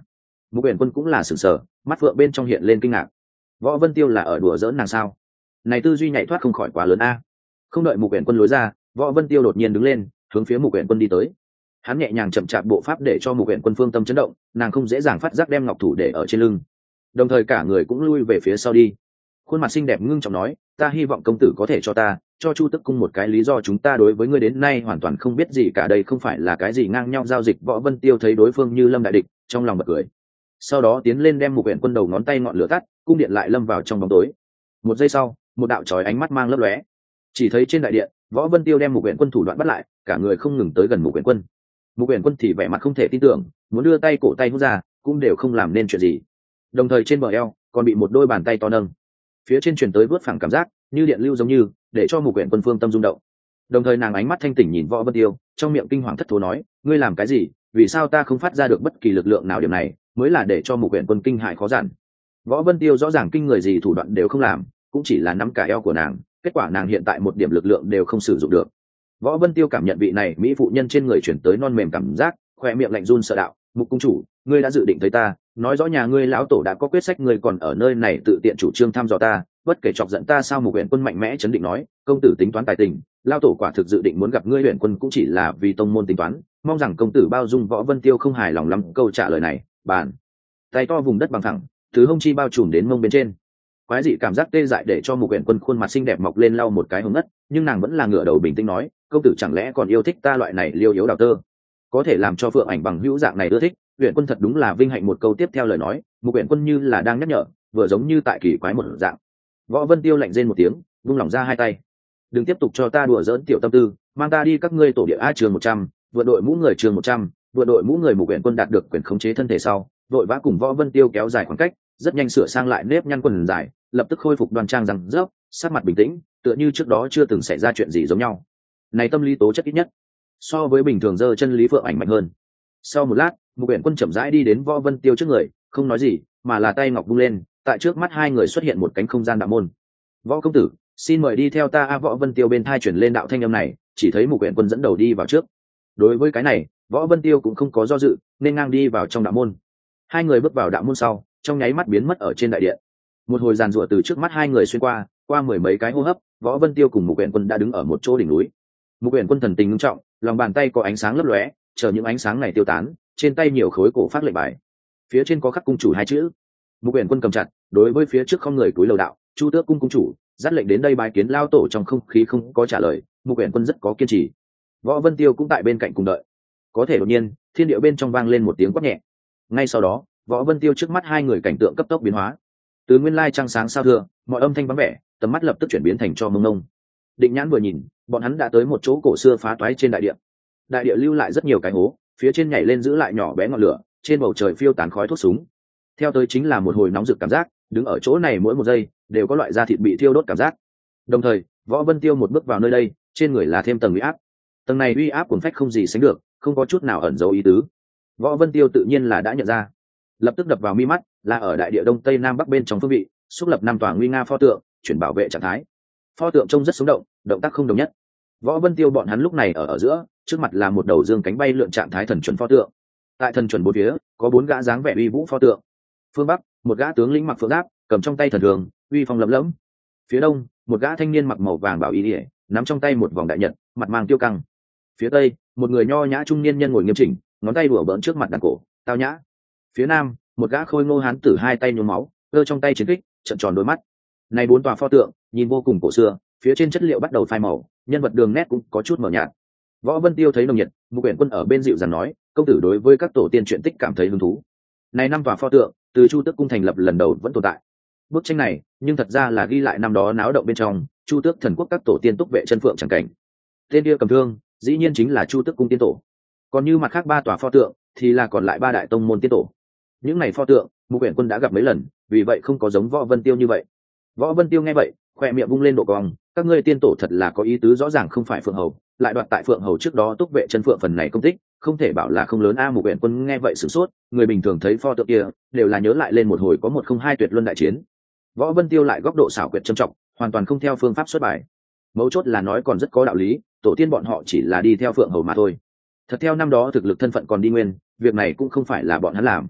Mục Uyển Quân cũng là sửng sở, mắt phượng bên trong hiện lên kinh ngạc. Võ Vân Tiêu là ở đùa giỡn nàng sao? Này tư duy nhạy thoát không khỏi quá lớn a. Không đợi Mục Uyển Quân lối ra, Võ Vân Tiêu đột nhiên đứng lên, hướng phía Mục Uyển Quân đi tới. Hắn nhẹ nhàng chậm chạp bộ pháp để cho Mục Uyển Quân phương tâm chấn động, nàng không dễ dàng phát giác đem ngọc thủ để ở trên lưng. Đồng thời cả người cũng lui về phía sau đi. Khuôn mặt xinh đẹp ngưng trọng nói, ta hy vọng công tử có thể cho ta, cho Chu Tức Cung một cái lý do chúng ta đối với ngươi đến nay hoàn toàn không biết gì cả, đây không phải là cái gì ngang nhau giao dịch. Võ Vân Tiêu thấy đối phương như lâm đại địch, trong lòng bật cười. Sau đó tiến lên đem Mục Uyển Quân đầu ngón tay ngọn lửa tắt, cung điện lại lâm vào trong bóng tối. Một giây sau, một đạo chói ánh mắt mang lấp lóe. Chỉ thấy trên đại điện, Võ Vân Tiêu đem Mục Uyển Quân thủ đoạn bắt lại, cả người không ngừng tới gần Mục Uyển Quân. Mục Uyển Quân thì vẻ mặt không thể tin tưởng, muốn đưa tay cổ tay hút ra, cũng đều không làm nên chuyện gì. Đồng thời trên bờ eo còn bị một đôi bàn tay to nâng, phía trên truyền tới vớt phẳng cảm giác như điện lưu giống như, để cho Mục Uyển Quân phương tâm rung động. Đồng thời nàng ánh mắt thanh tỉnh nhìn Võ Vân Tiêu, trong miệng kinh hoàng thất thố nói, ngươi làm cái gì, vì sao ta không phát ra được bất kỳ lực lượng nào, điểm này mới là để cho Mục Uyển Quân kinh hại khó giản. Võ Vân Tiêu rõ ràng kinh người gì thủ đoạn đều không làm, cũng chỉ là nắm cả eo của nàng, kết quả nàng hiện tại một điểm lực lượng đều không sử dụng được. Võ Vân Tiêu cảm nhận vị này mỹ phụ nhân trên người chuyển tới non mềm cảm giác, khoe miệng lạnh run sợ đạo, Mục cung chủ, ngươi đã dự định thấy ta, nói rõ nhà ngươi lão tổ đã có quyết sách, ngươi còn ở nơi này tự tiện chủ trương thăm dò ta, bất kể chọc giận ta sao? Mục Uyển Quân mạnh mẽ chấn định nói, công tử tính toán tài tình, lão tổ quả thực dự định muốn gặp ngươi. Uyển Quân cũng chỉ là vì tông môn tính toán, mong rằng công tử bao dung. Võ Vân Tiêu không hài lòng lắm câu trả lời này, bàn tay to vùng đất bằng thẳng, thứ hông chi bao trùm đến mông bên trên. Quái dị cảm giác tê dại để cho Mục Uyển Quân khuôn mặt xinh đẹp mọc lên lau một cái hồng ngất, nhưng nàng vẫn là ngửa đầu bình tĩnh nói, công tử chẳng lẽ còn yêu thích ta loại này liêu yếu đào tơ, có thể làm cho Phượng Ảnh bằng hữu dạng này ưa thích. Uyển Quân thật đúng là vinh hạnh. Một câu tiếp theo lời nói, Mục Uyển Quân như là đang nhắc nhở, vừa giống như tại kỳ quái một dạng. Võ Vân Tiêu lạnh rên một tiếng, vung lỏng ra hai tay, đừng tiếp tục cho ta đùa giỡn tiểu tâm tư, mang ta đi các ngươi tổ địa. A trường 100, vượt đội mũ người trường 100, vượt đội mũ người. Mục Uyển Quân đạt được quyền khống chế thân thể sau, vội vã cùng Võ Vân Tiêu kéo dài khoảng cách, rất nhanh sửa sang lại nếp nhăn quần dài, lập tức khôi phục đoan trang rằng rớp, sắc mặt bình tĩnh, tựa như trước đó chưa từng xảy ra chuyện gì giống nhau. Này tâm lý tố chất ít nhất so với bình thường giơ chân Lý Phượng Ảnh mạnh hơn. Sau một lát, Mục Uyển Quân chậm rãi đi đến Võ Vân Tiêu trước người, không nói gì, mà là tay ngọc vung lên, tại trước mắt hai người xuất hiện một cánh không gian đạo môn. Võ công tử, xin mời đi theo ta. A Võ Vân Tiêu bên thai chuyển lên đạo thanh âm này, chỉ thấy Mục Uyển Quân dẫn đầu đi vào trước. Đối với cái này, Võ Vân Tiêu cũng không có do dự, nên ngang đi vào trong đạo môn. Hai người bước vào đạo môn sau, trong nháy mắt biến mất ở trên đại điện. Một hồi giàn giụa từ trước mắt hai người xuyên qua mười mấy cái hô hấp, Võ Vân Tiêu cùng Mục Uyển Quân đã đứng ở một chỗ đỉnh núi. Mục Uyển Quân thần tình nghiêm trọng, lòng bàn tay có ánh sáng lấp lóe, chờ những ánh sáng này tiêu tán, trên tay nhiều khối cổ phát lệnh bài, phía trên có khắc cung chủ hai chữ. Mục Uyển Quân cầm chặt, đối với phía trước không người cúi lầu đạo, Chu Tước cung cung chủ dắt lệnh đến đây bái kiến lao tổ. Trong không khí không có trả lời, Mục Uyển Quân rất có kiên trì. Võ Vân Tiêu cũng tại bên cạnh cùng đợi. Có thể đột nhiên, thiên địa bên trong vang lên một tiếng quát nhẹ. Ngay sau đó, Võ Vân Tiêu trước mắt hai người cảnh tượng cấp tốc biến hóa. Từ nguyên lai trăng sáng sao thưa, mọi âm thanh vắng vẻ, tầm mắt lập tức chuyển biến thành cho mông mông. Định nhãn vừa nhìn, bọn hắn đã tới một chỗ cổ xưa phá toái trên đại địa. Đại địa lưu lại rất nhiều cái hố, phía trên nhảy lên giữ lại nhỏ bé ngọn lửa, trên bầu trời phiêu tán khói thuốc súng. Theo tới chính là một hồi nóng rực cảm giác, đứng ở chỗ này mỗi một giây đều có loại da thịt bị thiêu đốt cảm giác. Đồng thời, Võ Vân Tiêu một bước vào nơi đây, trên người là thêm tầng uy áp. Tầng này uy áp cuồn phách không gì sánh được, không có chút nào ẩn giấu ý tứ. Võ Vân Tiêu tự nhiên là đã nhận ra, lập tức đập vào mi mắt là ở đại địa đông tây nam bắc bên trong phương vị, xúc lập năm tòa nguy nga pho tượng, chuyển bảo vệ trạng thái. Pho tượng trông rất sống động, động tác không đồng nhất. Võ Vân Tiêu bọn hắn lúc này ở giữa, trước mặt là một đầu dương cánh bay lượn trạng thái thần chuẩn pho tượng. Tại thần chuẩn bốn phía có bốn gã dáng vẻ uy vũ pho tượng. Phương bắc, một gã tướng lĩnh mặc phượng giáp, cầm trong tay thần đường, uy phong lẫm lẫm. Phía đông, một gã thanh niên mặc màu vàng bảo y ỉa, nắm trong tay một vòng đại nhật, mặt mang tiêu căng. Phía tây, một người nho nhã trung niên nhân ngồi nghiêm chỉnh, ngón tay đùa bỡn trước mặt đàn cổ, tao nhã. Phía nam, một gã khôi ngô hán tử hai tay nhuốm máu, cơ trong tay chiến kích, trợn tròn đôi mắt. Này bốn tòa pho tượng nhìn vô cùng cổ xưa, phía trên chất liệu bắt đầu phai màu, nhân vật đường nét cũng có chút mờ nhạt. Võ Vân Tiêu thấy nồng nhiệt, Mục Uyển Quân ở bên dịu dàng nói, công tử đối với các tổ tiên truyện tích cảm thấy hứng thú. Này năm tòa pho tượng, từ Chu Tước cung thành lập lần đầu vẫn tồn tại. Bức tranh này, nhưng thật ra là ghi lại năm đó náo động bên trong, Chu Tước thần quốc các tổ tiên túc vệ chân phượng chẳng cảnh. Tên kia cầm thương, dĩ nhiên chính là Chu Tước cung tiên tổ. Còn như mặt khác ba tòa pho tượng, thì là còn lại ba đại tông môn tiên tổ. Những này pho tượng, Mục Uyển Quân đã gặp mấy lần, vì vậy không có giống Võ Vân Tiêu như vậy. Võ Vân Tiêu nghe vậy, khoe miệng vung lên độ cong, các ngươi tiên tổ thật là có ý tứ rõ ràng không phải Phượng Hầu, lại đoạt tại Phượng Hầu trước đó túc vệ chân phượng phần này công tích, không thể bảo là không lớn a. Mục Uyển Quân nghe vậy sửng sốt, người bình thường thấy pho tượng kia, đều là nhớ lại lên một hồi có 102 tuyệt luân đại chiến. Võ Vân Tiêu lại góc độ xảo quyệt trầm trọng, hoàn toàn không theo phương pháp xuất bài. Mấu chốt là nói còn rất có đạo lý, tổ tiên bọn họ chỉ là đi theo Phượng Hầu mà thôi. Thật theo năm đó thực lực thân phận còn đi nguyên, việc này cũng không phải là bọn hắn làm.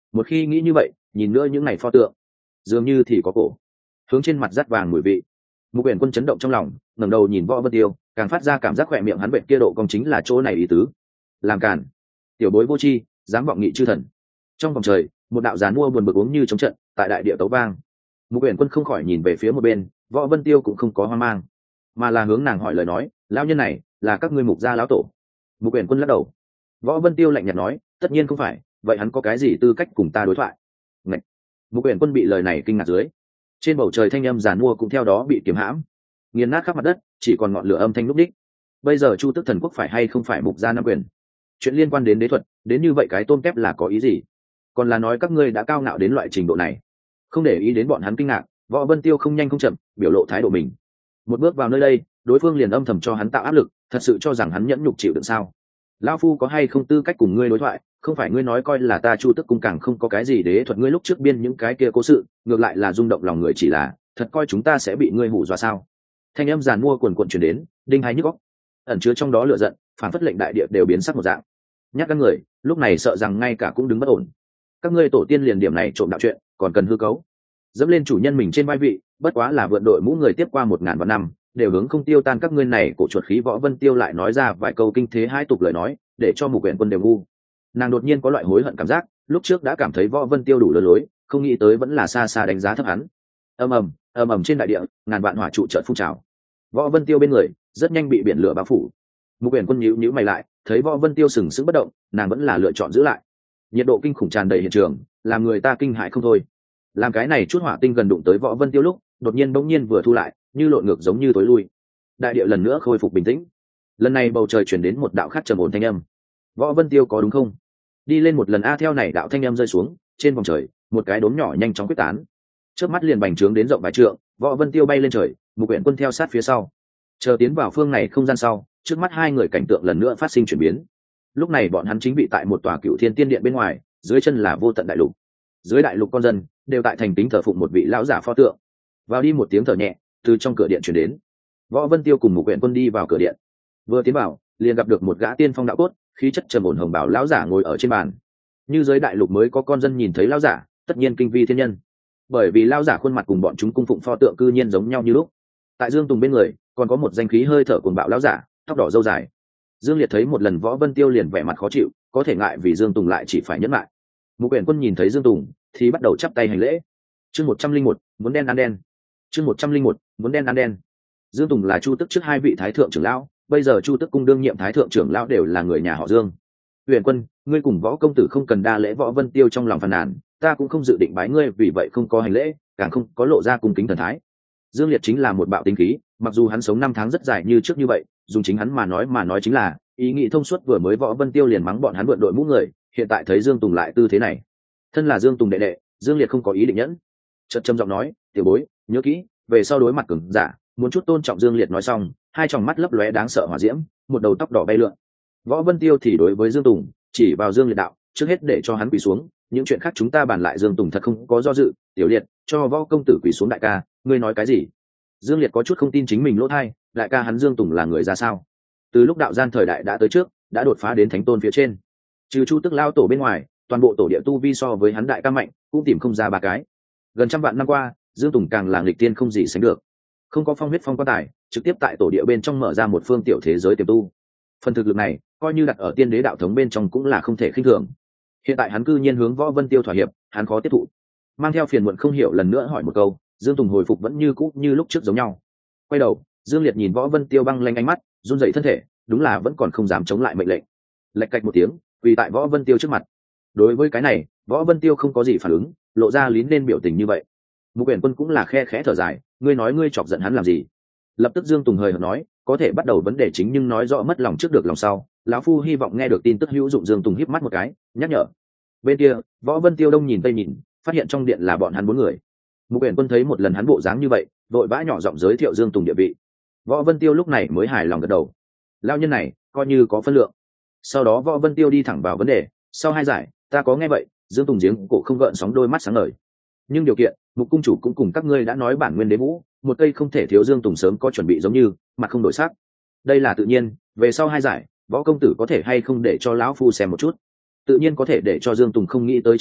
Một khi nghĩ như vậy, nhìn nữa những ngày pho tượng dường như thì có cổ hướng trên mặt rắt vàng mùi vị. Mục Uyển Quân chấn động trong lòng, ngẩng đầu nhìn Võ Vân Tiêu, càng phát ra cảm giác khỏe miệng hắn bệnh kia độ cong chính là chỗ này ý tứ. Làm cản, tiểu bối vô tri, dám vọng nghị chư thần. Trong vòng trời, một đạo giàn mua buồn bực uống như chống trận, tại đại địa tấu vang. Mục Uyển Quân không khỏi nhìn về phía một bên, Võ Vân Tiêu cũng không có hoang mang, mà là hướng nàng hỏi lời nói, lão nhân này là các ngươi Mục gia lão tổ? Mục Uyển Quân lắc đầu. Võ Vân Tiêu lạnh nhạt nói, tất nhiên không phải, vậy hắn có cái gì tư cách cùng ta đối thoại? Ngạch. Mục Uyển Quân bị lời này kinh ngạc dưới, trên bầu trời thanh âm giàn mua cũng theo đó bị kiềm hãm, nghiền nát khắp mặt đất, chỉ còn ngọn lửa âm thanh lúc đích. Bây giờ Chu Tức Thần Quốc phải hay không phải Mục gia nắm quyền? Chuyện liên quan đến đế thuật, đến như vậy cái tôm kép là có ý gì? Còn là nói các ngươi đã cao ngạo đến loại trình độ này? Không để ý đến bọn hắn kinh ngạc, Võ Vân Tiêu không nhanh không chậm biểu lộ thái độ mình. Một bước vào nơi đây, đối phương liền âm thầm cho hắn tạo áp lực, thật sự cho rằng hắn nhẫn nhục chịu đựng sao? Lão phu có hay không tư cách cùng ngươi đối thoại, không phải ngươi nói coi là ta Chu Tức cung càng không có cái gì đế thuật, ngươi lúc trước biên những cái kia cố sự, ngược lại là rung động lòng người, chỉ là thật coi chúng ta sẽ bị ngươi hù dọa sao? Thanh âm giàn mua quần quần truyền đến, đinh hai nhức óc, ẩn chứa trong đó lửa giận, phản phất lệnh đại địa đều biến sắc một dạng. Nhắc các người, lúc này sợ rằng ngay cả cũng đứng bất ổn. Các ngươi tổ tiên liền điểm này trộm đạo chuyện, còn cần hư cấu? Dẫm lên chủ nhân mình trên vai vị, bất quá là vượn đội mũ người tiếp qua 1000 vạn năm, đều hướng không tiêu tan các ngươi này cổ chuột khí. Võ Vân Tiêu lại nói ra vài câu kinh thế hai tục lời nói, để cho Mục Uyển Quân đều ngu. Nàng đột nhiên có loại hối hận cảm giác, lúc trước đã cảm thấy Võ Vân Tiêu đủ lừa lối, không nghĩ tới vẫn là xa xa đánh giá thấp hắn. Ầm ầm trên đại địa, ngàn vạn hỏa trụ chợt phun trào. Võ Vân Tiêu bên người rất nhanh bị biển lửa bao phủ. Mục Uyển Quân nhíu mày lại, thấy Võ Vân Tiêu sừng sững bất động, nàng vẫn là lựa chọn giữ lại. Nhiệt độ kinh khủng tràn đầy hiện trường, làm người ta kinh hãi không thôi. Làm cái này chút hỏa tinh gần đụng tới Võ Vân Tiêu lúc, đột nhiên bỗng nhiên vừa thu lại, như lộn ngược giống như tối lui. Đại địa lần nữa khôi phục bình tĩnh. Lần này bầu trời chuyển đến một đạo khắc trầm ổn thanh âm. Võ Vân Tiêu có đúng không? Đi lên một lần a. Theo này đạo thanh âm rơi xuống, trên vòng trời, một cái đốm nhỏ nhanh chóng quyết tán. Trước mắt liền bành trướng đến rộng vài trượng, Võ Vân Tiêu bay lên trời, Mục Uyển Quân theo sát phía sau. Chờ tiến vào phương này không gian sau, trước mắt hai người cảnh tượng lần nữa phát sinh chuyển biến. Lúc này bọn hắn chính bị tại một tòa Cửu Thiên Tiên Điện bên ngoài, dưới chân là vô tận đại lục. Dưới đại lục con dân đều tại thành kính thờ phụng một vị lão giả pho tượng. Vào đi một tiếng thở nhẹ từ trong cửa điện truyền đến. Võ Vân Tiêu cùng Mục Uyển Quân đi vào cửa điện. Vừa tiến vào, liền gặp được một gã tiên phong đạo cốt, khí chất trầm ổn hồng bảo lão giả ngồi ở trên bàn. Như dưới đại lục mới có con dân nhìn thấy lão giả, tất nhiên kinh vi thiên nhân. Bởi vì lão giả khuôn mặt cùng bọn chúng cung phụng pho tượng cư nhiên giống nhau như lúc. Tại Dương Tùng bên người, còn có một danh khí hơi thở cuồng bạo lão giả, tóc đỏ râu dài. Dương Liệt thấy một lần Võ Vân Tiêu liền vẻ mặt khó chịu, có thể ngại vì Dương Tùng lại chỉ phải nhẫn lại. Mục Uyển Quân nhìn thấy Dương Tùng thì bắt đầu chắp tay hành lễ. Chương 101, muốn đen ăn đen. Chương 101, muốn đen ăn đen. Dương Tùng là Chu Tức trước hai vị thái thượng trưởng lão, bây giờ Chu Tức cung đương nhiệm thái thượng trưởng lão đều là người nhà họ Dương. Uyển Quân, ngươi cùng Võ công tử không cần đa lễ. Võ Vân Tiêu trong lòng phàn nàn, ta cũng không dự định bái ngươi, vì vậy không có hành lễ, càng không có lộ ra cung kính thần thái. Dương Liệt chính là một bạo tính khí, mặc dù hắn sống 5 tháng rất dài như trước như vậy, dùng chính hắn mà nói chính là ý nghĩ thông suốt. Vừa mới Võ Vân Tiêu liền mắng bọn hắn vượn đội mũ người, hiện tại thấy Dương Tùng lại tư thế này, thân là Dương Tùng đệ đệ, Dương Liệt không có ý định nhẫn, chợt trầm giọng nói, tiểu bối, nhớ kỹ, về sau đối mặt cường giả, muốn chút tôn trọng. Dương Liệt nói xong, hai tròng mắt lấp lóe đáng sợ hỏa diễm, một đầu tóc đỏ bay lượn. Võ Vân Tiêu thì đối với Dương Tùng chỉ vào Dương Liệt đạo, trước hết để cho hắn quỳ xuống, những chuyện khác chúng ta bàn lại. Dương Tùng thật không có do dự, tiểu Liệt, cho Võ công tử quỳ xuống. Đại ca, ngươi nói cái gì? Dương Liệt có chút không tin chính mình lỗ tai, đại ca hắn Dương Tùng là người ra sao? Từ lúc đạo gian thời đại đã tới trước, đã đột phá đến thánh tôn phía trên, trừ Chu Tức lao tổ bên ngoài, toàn bộ tổ địa tu vi so với hắn đại ca mạnh, cũng tìm không ra ba cái. Gần trăm vạn năm qua, Dương Tùng càng là nghịch tiên không gì sánh được, không có phong huyết phong quan tài, trực tiếp tại tổ địa bên trong mở ra một phương tiểu thế giới tiềm tu. Phần thực lực này, coi như đặt ở tiên đế đạo thống bên trong cũng là không thể khinh thường. Hiện tại hắn cư nhiên hướng Võ Vân Tiêu thỏa hiệp, hắn khó tiếp thụ. Mang theo phiền muộn không hiểu lần nữa hỏi một câu, Dương Tùng hồi phục vẫn như cũ như lúc trước giống nhau. Quay đầu, Dương Liệt nhìn Võ Vân Tiêu băng lanh ánh mắt, run rẩy thân thể, đúng là vẫn còn không dám chống lại mệnh lệnh. Lạch cạch một tiếng, quỳ tại Võ Vân Tiêu trước mặt. Đối với cái này, Võ Vân Tiêu không có gì phản ứng, lộ ra lín nên biểu tình như vậy. Mục Uyển Quân cũng là khe khẽ thở dài, ngươi nói ngươi chọc giận hắn làm gì? Lập tức Dương Tùng hời hợt nói, có thể bắt đầu vấn đề chính nhưng nói rõ mất lòng trước được lòng sau. Lão phu hy vọng nghe được tin tức hữu dụng. Dương Tùng híp mắt một cái, nhắc nhở. Bên kia, Võ Vân Tiêu đông nhìn tây nhìn, phát hiện trong điện là bọn hắn 4 người. Mục Uyển Quân thấy một lần hắn bộ dáng như vậy, vội vã nhỏ giọng giới thiệu Dương Tùng địa vị. Võ Vân Tiêu lúc này mới hài lòng gật đầu. Lão nhân này coi như có phân lượng. Sau đó Võ Vân Tiêu đi thẳng vào vấn đề, sau 2 giải, ta có nghe vậy. Dương Tùng giếng cổ không gợn sóng, đôi mắt sáng ngời. Nhưng điều kiện, Mục cung chủ cũng cùng các ngươi đã nói bản nguyên đế vũ, một cây không thể thiếu. Dương Tùng sớm có chuẩn bị giống như mặt không đổi sắc. Đây là tự nhiên, về sau 2 giải, Võ công tử có thể hay không để cho lão phu xem một chút? Tự nhiên có thể để cho. Dương Tùng không nghĩ tới chính là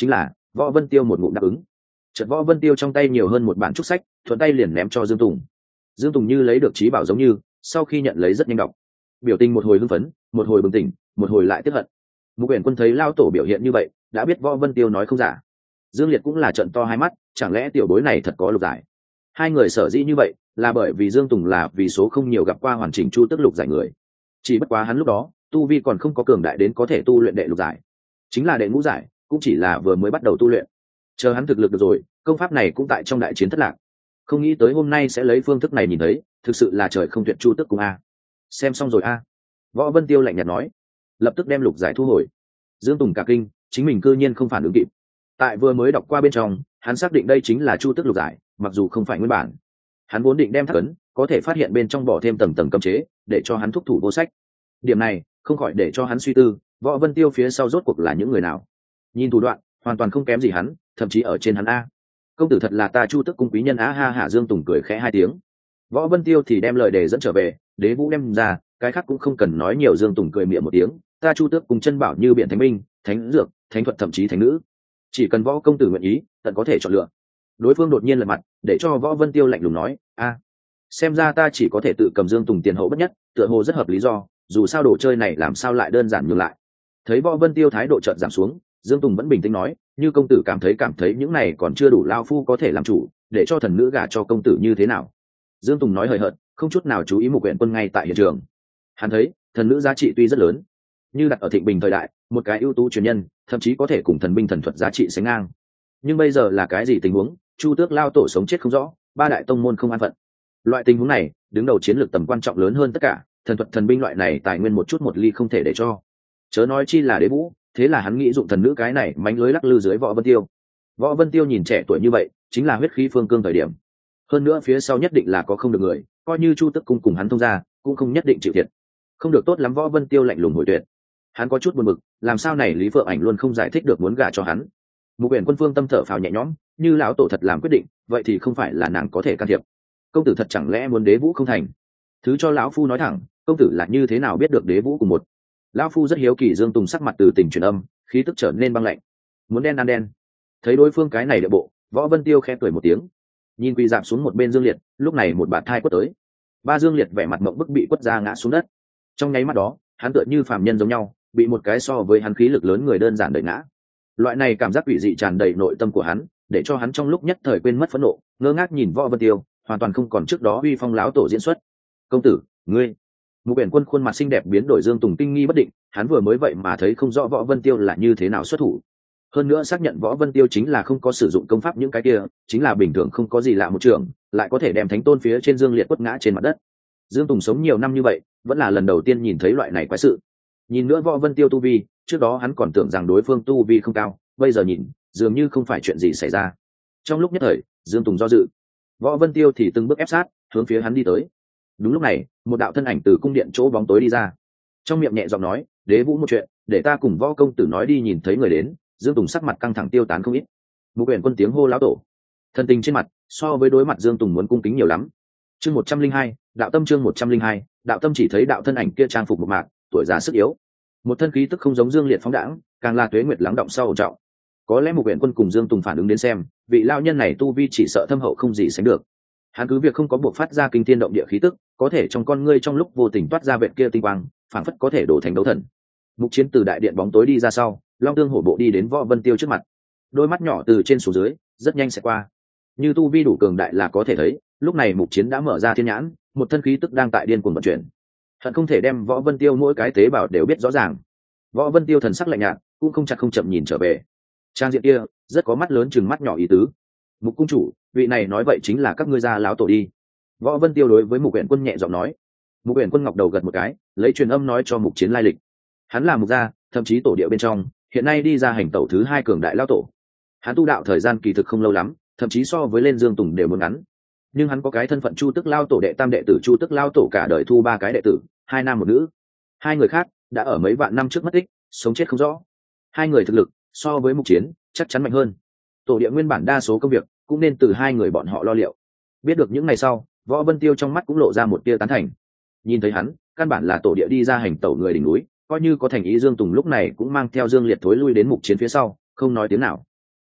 Võ Vân Tiêu một ngụm đáp ứng. Chợt Võ Vân Tiêu trong tay nhiều hơn một bản trúc sách, thuận tay liền ném cho Dương Tùng. Dương Tùng như lấy được trí bảo giống như, sau khi nhận lấy rất nhanh đọc. Biểu tình một hồi hưng phấn, một hồi bừng tỉnh, một hồi lại tiếc hận. Mục Uyển Quân thấy lao tổ biểu hiện như vậy, đã biết Võ Vân Tiêu nói không giả. Dương Liệt cũng là trợn to hai mắt, chẳng lẽ tiểu bối này thật có lục giải? Hai người sở dĩ như vậy, là bởi vì Dương Tùng là vì số không nhiều gặp qua hoàn chỉnh chu tức lục giải người. Chỉ bất quá hắn lúc đó, tu vi còn không có cường đại đến có thể tu luyện đệ lục giải. Chính là đệ ngũ giải, cũng chỉ là vừa mới bắt đầu tu luyện. Chờ hắn thực lực được rồi, công pháp này cũng tại trong đại chiến thất lạc. Không nghĩ tới hôm nay sẽ lấy phương thức này nhìn thấy, thực sự là trời không tuyệt chu tức cùng a. Xem xong rồi a. Võ Vân Tiêu lạnh nhạt nói, lập tức đem lục giải thu hồi. Dương Tùng cả kinh, chính mình cư nhiên không phản ứng kịp. Tại vừa mới đọc qua bên trong, hắn xác định đây chính là chu tức lục giải, mặc dù không phải nguyên bản. Hắn vốn định đem thắc ấn, có thể phát hiện bên trong bỏ thêm tầng tầng cấm chế, để cho hắn thúc thủ vô sách. Điểm này không khỏi để cho hắn suy tư, Võ Vân Tiêu phía sau rốt cuộc là những người nào. Nhìn thủ đoạn, hoàn toàn không kém gì hắn, thậm chí ở trên hắn a. Công tử thật là ta chu tức cung quý nhân á ha hả. Dương Tùng cười khẽ hai tiếng. Võ Vân Tiêu thì đem lời để dẫn trở về, Đế Vũ đem ra, cái khác cũng không cần nói nhiều. Dương Tùng cười miệng một tiếng, ta chu tước cùng chân bảo như biển thánh minh, thánh dược, thánh thuật, thậm chí thánh nữ, chỉ cần Võ công tử nguyện ý, tận có thể chọn lựa. Đối phương đột nhiên lật mặt, để cho Võ Vân Tiêu lạnh lùng nói, a, xem ra ta chỉ có thể tự cầm Dương Tùng tiền hậu bất nhất, tựa hồ rất hợp lý do, dù sao đồ chơi này làm sao lại đơn giản như lại. Thấy Võ Vân Tiêu thái độ chợt giảm xuống, Dương Tùng vẫn bình tĩnh nói, như công tử cảm thấy những này còn chưa đủ lao phu có thể làm chủ, để cho thần nữ gả cho công tử như thế nào. Dương Tùng nói hời hợt, không chút nào chú ý Mục Uyển Quân ngay tại hiện trường. Hắn thấy thần nữ giá trị tuy rất lớn, như đặt ở thịnh bình thời đại, một cái ưu tú truyền nhân thậm chí có thể cùng thần binh thần thuật giá trị sánh ngang. Nhưng bây giờ là cái gì tình huống? Chu tước lao tổ sống chết không rõ, ba đại tông môn không an phận. Loại tình huống này đứng đầu chiến lược tầm quan trọng lớn hơn tất cả, thần thuật thần binh loại này tài nguyên một chút một ly không thể để cho. Chớ nói chi là Đế Vũ, thế là hắn nghĩ dụng thần nữ cái này mánh lưới lắc lư dưới Võ Vân Tiêu. Võ Vân Tiêu nhìn trẻ tuổi như vậy, chính là huyết khí phương cương thời điểm. Hơn nữa phía sau nhất định là có không được người, coi như Chu Tức cung cùng hắn thông ra, cũng không nhất định chịu thiệt. Không được tốt lắm. Võ Vân Tiêu lạnh lùng hồi tuyệt. Hắn có chút buồn bực, làm sao này Lý Phượng Ảnh luôn không giải thích được muốn gả cho hắn. Mục Uyển Quân phương tâm thở phào nhẹ nhõm, như lão tổ thật làm quyết định, vậy thì không phải là nàng có thể can thiệp. Công tử thật chẳng lẽ muốn Đế Vũ không thành? Thứ cho lão phu nói thẳng, công tử là như thế nào biết được Đế Vũ cùng một? Lão phu rất hiếu kỳ. Dương Tùng sắc mặt từ tình chuyển âm, khí tức trở nên băng lạnh. Muốn đen ăn đen. Thấy đối phương cái này địa bộ, Võ Vân Tiêu khẽ cười một tiếng, nhìn quỳ dạp xuống một bên Dương Liệt. Lúc này một bạt thai quất tới, ba Dương Liệt vẻ mặt mộng bức bị quất ra ngã xuống đất. Trong nháy mắt đó, hắn tựa như phàm nhân giống nhau, bị một cái so với hắn khí lực lớn người đơn giản đẩy ngã. Loại này cảm giác quỷ dị tràn đầy nội tâm của hắn, để cho hắn trong lúc nhất thời quên mất phẫn nộ, ngơ ngác nhìn Võ Vân Tiêu, hoàn toàn không còn trước đó uy phong láo tổ diễn xuất. Công tử, ngươi. Mục Uyển Quân khuôn mặt xinh đẹp biến đổi. Dương Tùng kinh nghi bất định, hắn vừa mới vậy mà thấy không rõ Võ Vân Tiêu là như thế nào xuất thủ. Hơn nữa xác nhận Võ Vân Tiêu chính là không có sử dụng công pháp những cái kia, chính là bình thường không có gì lạ một trường, lại có thể đem thánh tôn phía trên Dương Liệt quất ngã trên mặt đất. Dương Tùng sống nhiều năm như vậy, vẫn là lần đầu tiên nhìn thấy loại này quái sự. Nhìn nữa Võ Vân Tiêu tu vi, trước đó hắn còn tưởng rằng đối phương tu vi không cao, bây giờ nhìn, dường như không phải chuyện gì xảy ra. Trong lúc nhất thời, Dương Tùng do dự. Võ Vân Tiêu thì từng bước ép sát, hướng phía hắn đi tới. Đúng lúc này, một đạo thân ảnh từ cung điện chỗ bóng tối đi ra, trong miệng nhẹ giọng nói, Đế Vũ một chuyện, để ta cùng Võ công tử nói đi. Nhìn thấy người đến, Dương Tùng sắc mặt căng thẳng tiêu tán không ít. Mục Uyển Quân tiếng hô lão tổ, thân tình trên mặt so với đối mặt Dương Tùng muốn cung kính nhiều lắm. Chương 102, đạo tâm. Chương 102, đạo tâm. Chỉ thấy đạo thân ảnh kia trang phục một mạc, tuổi già sức yếu, một thân khí tức không giống Dương Liệt phóng đãng, càng là tuế nguyệt lắng động sau ổn trọng. Có lẽ Mục Uyển Quân cùng Dương Tùng phản ứng đến xem, vị lão nhân này tu vi chỉ sợ thâm hậu không gì sánh được. Hắn cứ việc không có buộc phát ra kinh thiên động địa khí tức, có thể trong con ngươi trong lúc vô tình toát ra vệt kia tinh quang, phảng phất có thể đổ thành đấu thần. Mục Chiến từ đại điện bóng tối đi ra sau, Long Tương hổ bộ đi đến Võ Vân Tiêu trước mặt, đôi mắt nhỏ từ trên xuống dưới rất nhanh sẽ qua. Như tu vi đủ cường đại là có thể thấy, lúc này Mục Chiến đã mở ra thiên nhãn, một thân khí tức đang tại điên cuồng vận chuyển, hận không thể đem Võ Vân Tiêu mỗi cái tế bào đều biết rõ ràng. Võ Vân Tiêu thần sắc lạnh nhạt, cũng không chặt không chậm nhìn trở về. Trang diện kia rất có mắt lớn chừng mắt nhỏ ý tứ. Mục cung chủ, vị này nói vậy chính là các ngươi gia láo tổ đi. Võ Vân Tiêu đối với Mục Uyển Quân nhẹ giọng nói. Mục Uyển Quân ngọc đầu gật một cái, lấy truyền âm nói cho Mục Chiến lai lịch. Hắn là Mục gia, thậm chí tổ địa bên trong, hiện nay đi ra hành tẩu thứ hai cường đại lao tổ. Hắn tu đạo thời gian kỳ thực không lâu lắm, thậm chí so với lên Dương Tùng đều muốn ngắn. Nhưng hắn có cái thân phận Chu Tức lao tổ đệ tam đệ tử. Chu Tức lao tổ cả đời thu ba cái đệ tử, hai nam một nữ. Hai người khác đã ở mấy vạn năm trước mất tích, sống chết không rõ. Hai người thực lực so với Mục Chiến chắc chắn mạnh hơn. Tổ địa nguyên bản đa số công việc cũng nên từ hai người bọn họ lo liệu. Biết được những ngày sau, Võ Vân Tiêu trong mắt cũng lộ ra một tia tán thành. Nhìn thấy hắn, căn bản là tổ địa đi ra hành tẩu người đỉnh núi, coi như có thành ý. Dương Tùng lúc này cũng mang theo Dương Liệt thối lui đến Mục Chiến phía sau, không nói tiếng nào.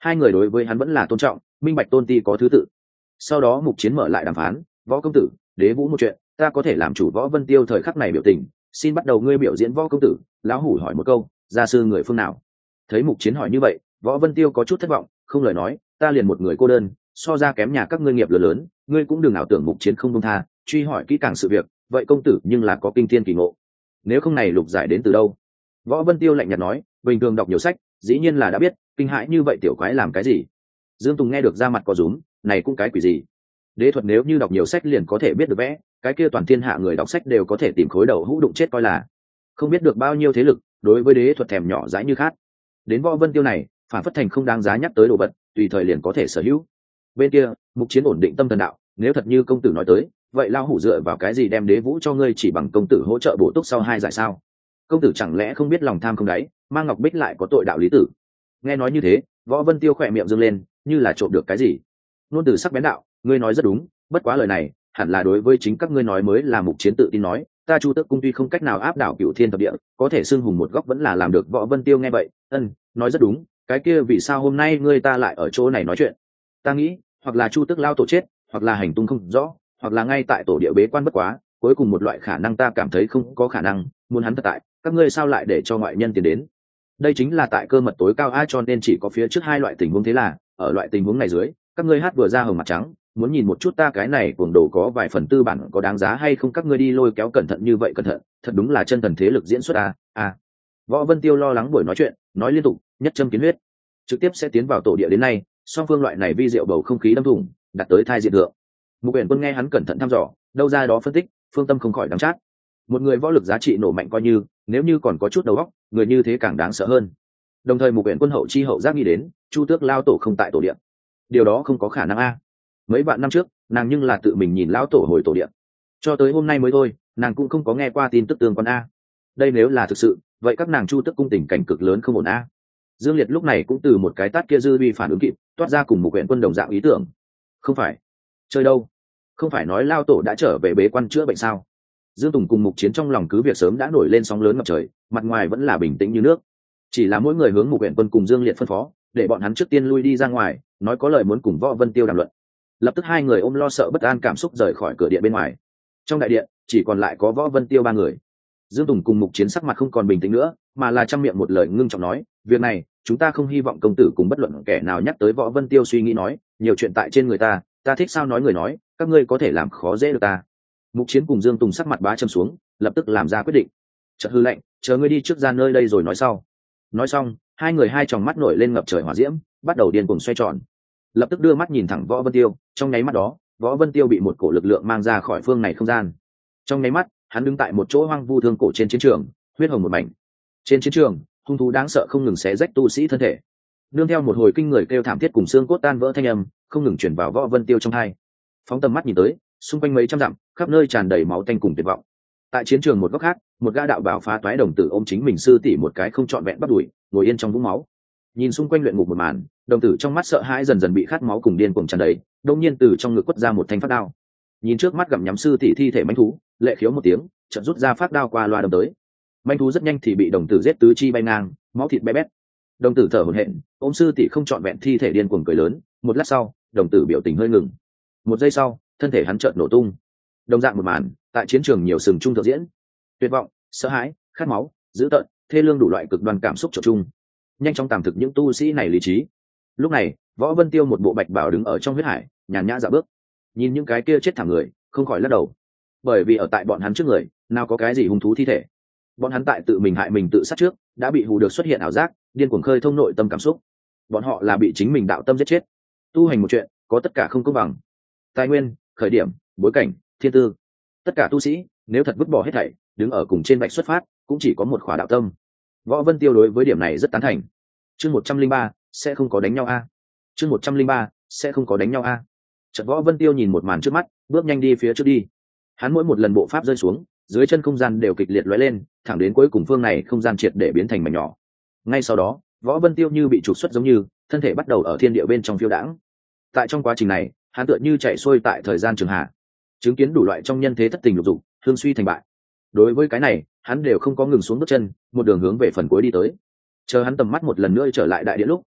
hai người đối với hắn vẫn là tôn trọng, minh bạch tôn ti có thứ tự. Sau đó Mục Chiến mở lại đàm phán. Võ công tử, đế vũ một chuyện ta có thể làm chủ. Võ Vân Tiêu thời khắc này biểu tình, xin bắt đầu ngươi biểu diễn. Võ công tử, lão hủ hỏi một câu, gia sư người phương nào? Thấy Mục Chiến hỏi như vậy, Võ Vân Tiêu có chút thất vọng, không lời nói, ta liền một người cô đơn, so ra kém nhà các ngươi nghiệp lớn, ngươi cũng đừng ảo tưởng Mục Chiến không buông tha, truy hỏi kỹ càng sự việc. Vậy công tử nhưng là có kinh thiên kỳ ngộ, nếu không này lục giải đến từ đâu? Võ Vân Tiêu lạnh nhạt nói, bình thường đọc nhiều sách, dĩ nhiên là đã biết, kinh hãi như vậy tiểu quái làm cái gì? Dương Tùng nghe được ra mặt có rúm, này cũng cái quỷ gì? Đế thuật nếu như đọc nhiều sách liền có thể biết được vẽ, cái kia toàn thiên hạ người đọc sách đều có thể tìm khối đầu hũ đụng chết coi là. Không biết được bao nhiêu thế lực, đối với đế thuật thèm nhỏ dãi như khát. Đến Võ Vân Tiêu này, phản phất thành không đáng giá nhắc tới đồ vật, tùy thời liền có thể sở hữu. Bên kia, Mục Chiến ổn định tâm thần đạo, nếu thật như công tử nói tới, vậy lao hủ dựa vào cái gì đem đế vũ cho ngươi, chỉ bằng công tử hỗ trợ bổ túc sau 2 giải sao? Công tử chẳng lẽ không biết lòng tham không đáy, mang ngọc bích lại có tội đạo lý tử? Nghe nói như thế, Võ Vân Tiêu khỏe miệng dương lên, như là trộm được cái gì. Nôn từ sắc bén đạo, ngươi nói rất đúng, bất quá lời này hẳn là đối với chính các ngươi nói mới là. Mục Chiến tự tin nói, ta Chu Tước cung tuy không cách nào áp đảo Cửu Thiên thập địa, có thể xưng hùng một góc vẫn là làm được. Võ Vân Tiêu nghe vậy, nói rất đúng, cái kia vì sao hôm nay ngươi ta lại ở chỗ này nói chuyện? Ta nghĩ, hoặc là Chu Tước lao tổ chết, hoặc là hành tung không rõ, hoặc là ngay tại tổ địa bế quan bất quá, cuối cùng một loại khả năng ta cảm thấy không có khả năng, muốn hắn thật tại, các ngươi sao lại để cho ngoại nhân tiến đến? Đây chính là tại cơ mật tối cao a, cho nên chỉ có phía trước 2 loại tình huống. Thế là ở loại tình huống này dưới, các ngươi hát vừa ra hồng mặt trắng, muốn nhìn một chút ta cái này cuồng đồ có vài phần tư bản có đáng giá hay không. Các ngươi đi lôi kéo cẩn thận như vậy, cẩn thận, thật đúng là chân thần thế lực diễn xuất a. Võ Vân Tiêu lo lắng buổi nói chuyện, nói liên tục, nhất châm kiến huyết, trực tiếp sẽ tiến vào tổ địa. Đến nay song phương loại này vi diệu bầu không khí đâm thủng, đặt tới thai diện thượng. Mục Uyển Quân nghe hắn cẩn thận thăm dò, đâu ra đó phân tích, phương tâm không khỏi đắng chát. Một người võ lực giá trị nổ mạnh coi như, nếu như còn có chút đầu óc, người như thế càng đáng sợ hơn. Đồng thời Mục Uyển Quân hậu chi hậu giác nghĩ đến, Chu Tước lao tổ không tại tổ địa, điều đó không có khả năng a. Mấy vạn năm trước, nàng nhưng là tự mình nhìn lão tổ hồi tổ địa, cho tới hôm nay mới thôi, nàng cũng không có nghe qua tin tức tương quan a. Đây nếu là thực sự, vậy các nàng Chu Tước cung tình cảnh cực lớn không ổn a. Dương Liệt lúc này cũng từ một cái tát kia dư vi phản ứng kịp, toát ra cùng Mục Uyển Quân đồng dạng ý tưởng. Không phải chơi đâu, không phải nói lao tổ đã trở về bế quan chữa bệnh sao? Dương Tùng cùng Mục Chiến trong lòng cứ việc sớm đã nổi lên sóng lớn ngập trời, mặt ngoài vẫn là bình tĩnh như nước, chỉ là mỗi người hướng Mục Uyển Quân cùng Dương Liệt phân phó, để bọn hắn trước tiên lui đi ra ngoài, nói có lời muốn cùng Võ Vân Tiêu đàm luận. Lập tức 2 người ôm lo sợ bất an cảm xúc rời khỏi cửa điện bên ngoài. Trong đại điện chỉ còn lại có Võ Vân Tiêu 3 người. Dương Tùng cùng Mục Chiến sắc mặt không còn bình tĩnh nữa, mà là trăm miệng một lời ngưng trọng nói, việc này chúng ta không hy vọng công tử cùng bất luận kẻ nào nhắc tới. Võ Vân Tiêu suy nghĩ nói, nhiều chuyện tại trên người ta thích sao nói người nói, các ngươi có thể làm khó dễ được ta? Mục Chiến cùng Dương Tùng sắc mặt bá châm xuống, lập tức làm ra quyết định. Chợt hư lệnh, chờ ngươi đi trước ra nơi đây rồi nói sau. Nói xong, 2 người hai tròng mắt nổi lên ngập trời hỏa diễm, bắt đầu điên cuồng xoay tròn. Lập tức đưa mắt nhìn thẳng Võ Vân Tiêu, trong nháy mắt đó, Võ Vân Tiêu bị một cổ lực lượng mang ra khỏi phương này không gian. Trong nháy mắt, hắn đứng tại một chỗ hoang vu thương cổ trên chiến trường, huyết hồng một mảnh. Trên chiến trường, hung thú đáng sợ không ngừng xé rách tu sĩ thân thể. Nương theo một hồi kinh người kêu thảm thiết cùng xương cốt tan vỡ thanh âm, không ngừng truyền vào Võ Vân Tiêu trong tai. Phóng tầm mắt nhìn tới, xung quanh mấy trăm dặm, khắp nơi tràn đầy máu tanh cùng tuyệt vọng. Tại chiến trường một góc khác, một gã đạo bào phá toái đồng tử ôm chính mình sư tỷ một cái không trọn vẹn bắt đuổi, ngồi yên trong vũng máu. Nhìn xung quanh luyện ngục một màn, đồng tử trong mắt sợ hãi dần dần bị khát máu cùng điên cuồng tràn đầy, đột nhiên từ trong ngực quất ra một thanh phát đao. Nhìn trước mắt gặm nhắm sư tỷ thi thể manh thú, lệ khiếu một tiếng, chợt rút ra phát đao qua loa đâm tới. Manh thú rất nhanh thì bị đồng tử giết tứ chi bay ngang, máu thịt bé bét. Đồng tử thở hổn hển, ôm sư tỷ không trọn vẹn thi thể điên cuồng cười lớn. Một lát sau, đồng tử biểu tình hơi ngừng. Một giây sau, thân thể hắn chợt nổ tung. Đồng dạng một màn, tại chiến trường nhiều sừng trung thượng diễn. Tuyệt vọng, sợ hãi, khát máu, dữ tợn, thê lương đủ loại cực đoan cảm xúc trộn chung, nhanh chóng tạm thực những tu sĩ này lý trí. Lúc này, Võ Vân Tiêu một bộ bạch bào đứng ở trong huyết hải, nhàn nhã dạo bước, nhìn những cái kia chết thảm người, không khỏi lắc đầu. Bởi vì ở tại bọn hắn trước người, nào có cái gì hung thú thi thể. Bọn hắn tại tự mình hại mình tự sát trước, đã bị hù được xuất hiện ảo giác, điên cuồng khơi thông nội tâm cảm xúc. Bọn họ là bị chính mình đạo tâm giết chết. Tu hành một chuyện, có tất cả không công bằng. Tài nguyên, khởi điểm, bối cảnh, thiên tư. Tất cả tu sĩ, nếu thật vứt bỏ hết thảy, đứng ở cùng trên vạch xuất phát, cũng chỉ có một khóa đạo tâm. Võ Vân Tiêu đối với điểm này rất tán thành. Chương 103, sẽ không có đánh nhau a. Chương 103, sẽ không có đánh nhau a. Chợt Võ Vân Tiêu nhìn một màn trước mắt, bước nhanh đi phía trước đi. Hắn mỗi một lần bộ pháp rơi xuống, dưới chân không gian đều kịch liệt lóe lên, thẳng đến cuối cùng phương này không gian triệt để biến thành mảnh nhỏ. Ngay sau đó, Võ Vân Tiêu như bị trục xuất giống như, thân thể bắt đầu ở thiên địa bên trong phiêu đãng. Tại trong quá trình này, hắn tựa như chạy xuôi tại thời gian trường hạ, chứng kiến đủ loại trong nhân thế thất tình lục dục, hương suy thành bại. Đối với cái này, hắn đều không có ngừng xuống bước chân, một đường hướng về phần cuối đi tới. Chờ hắn tầm mắt một lần nữa trở lại đại điện lúc,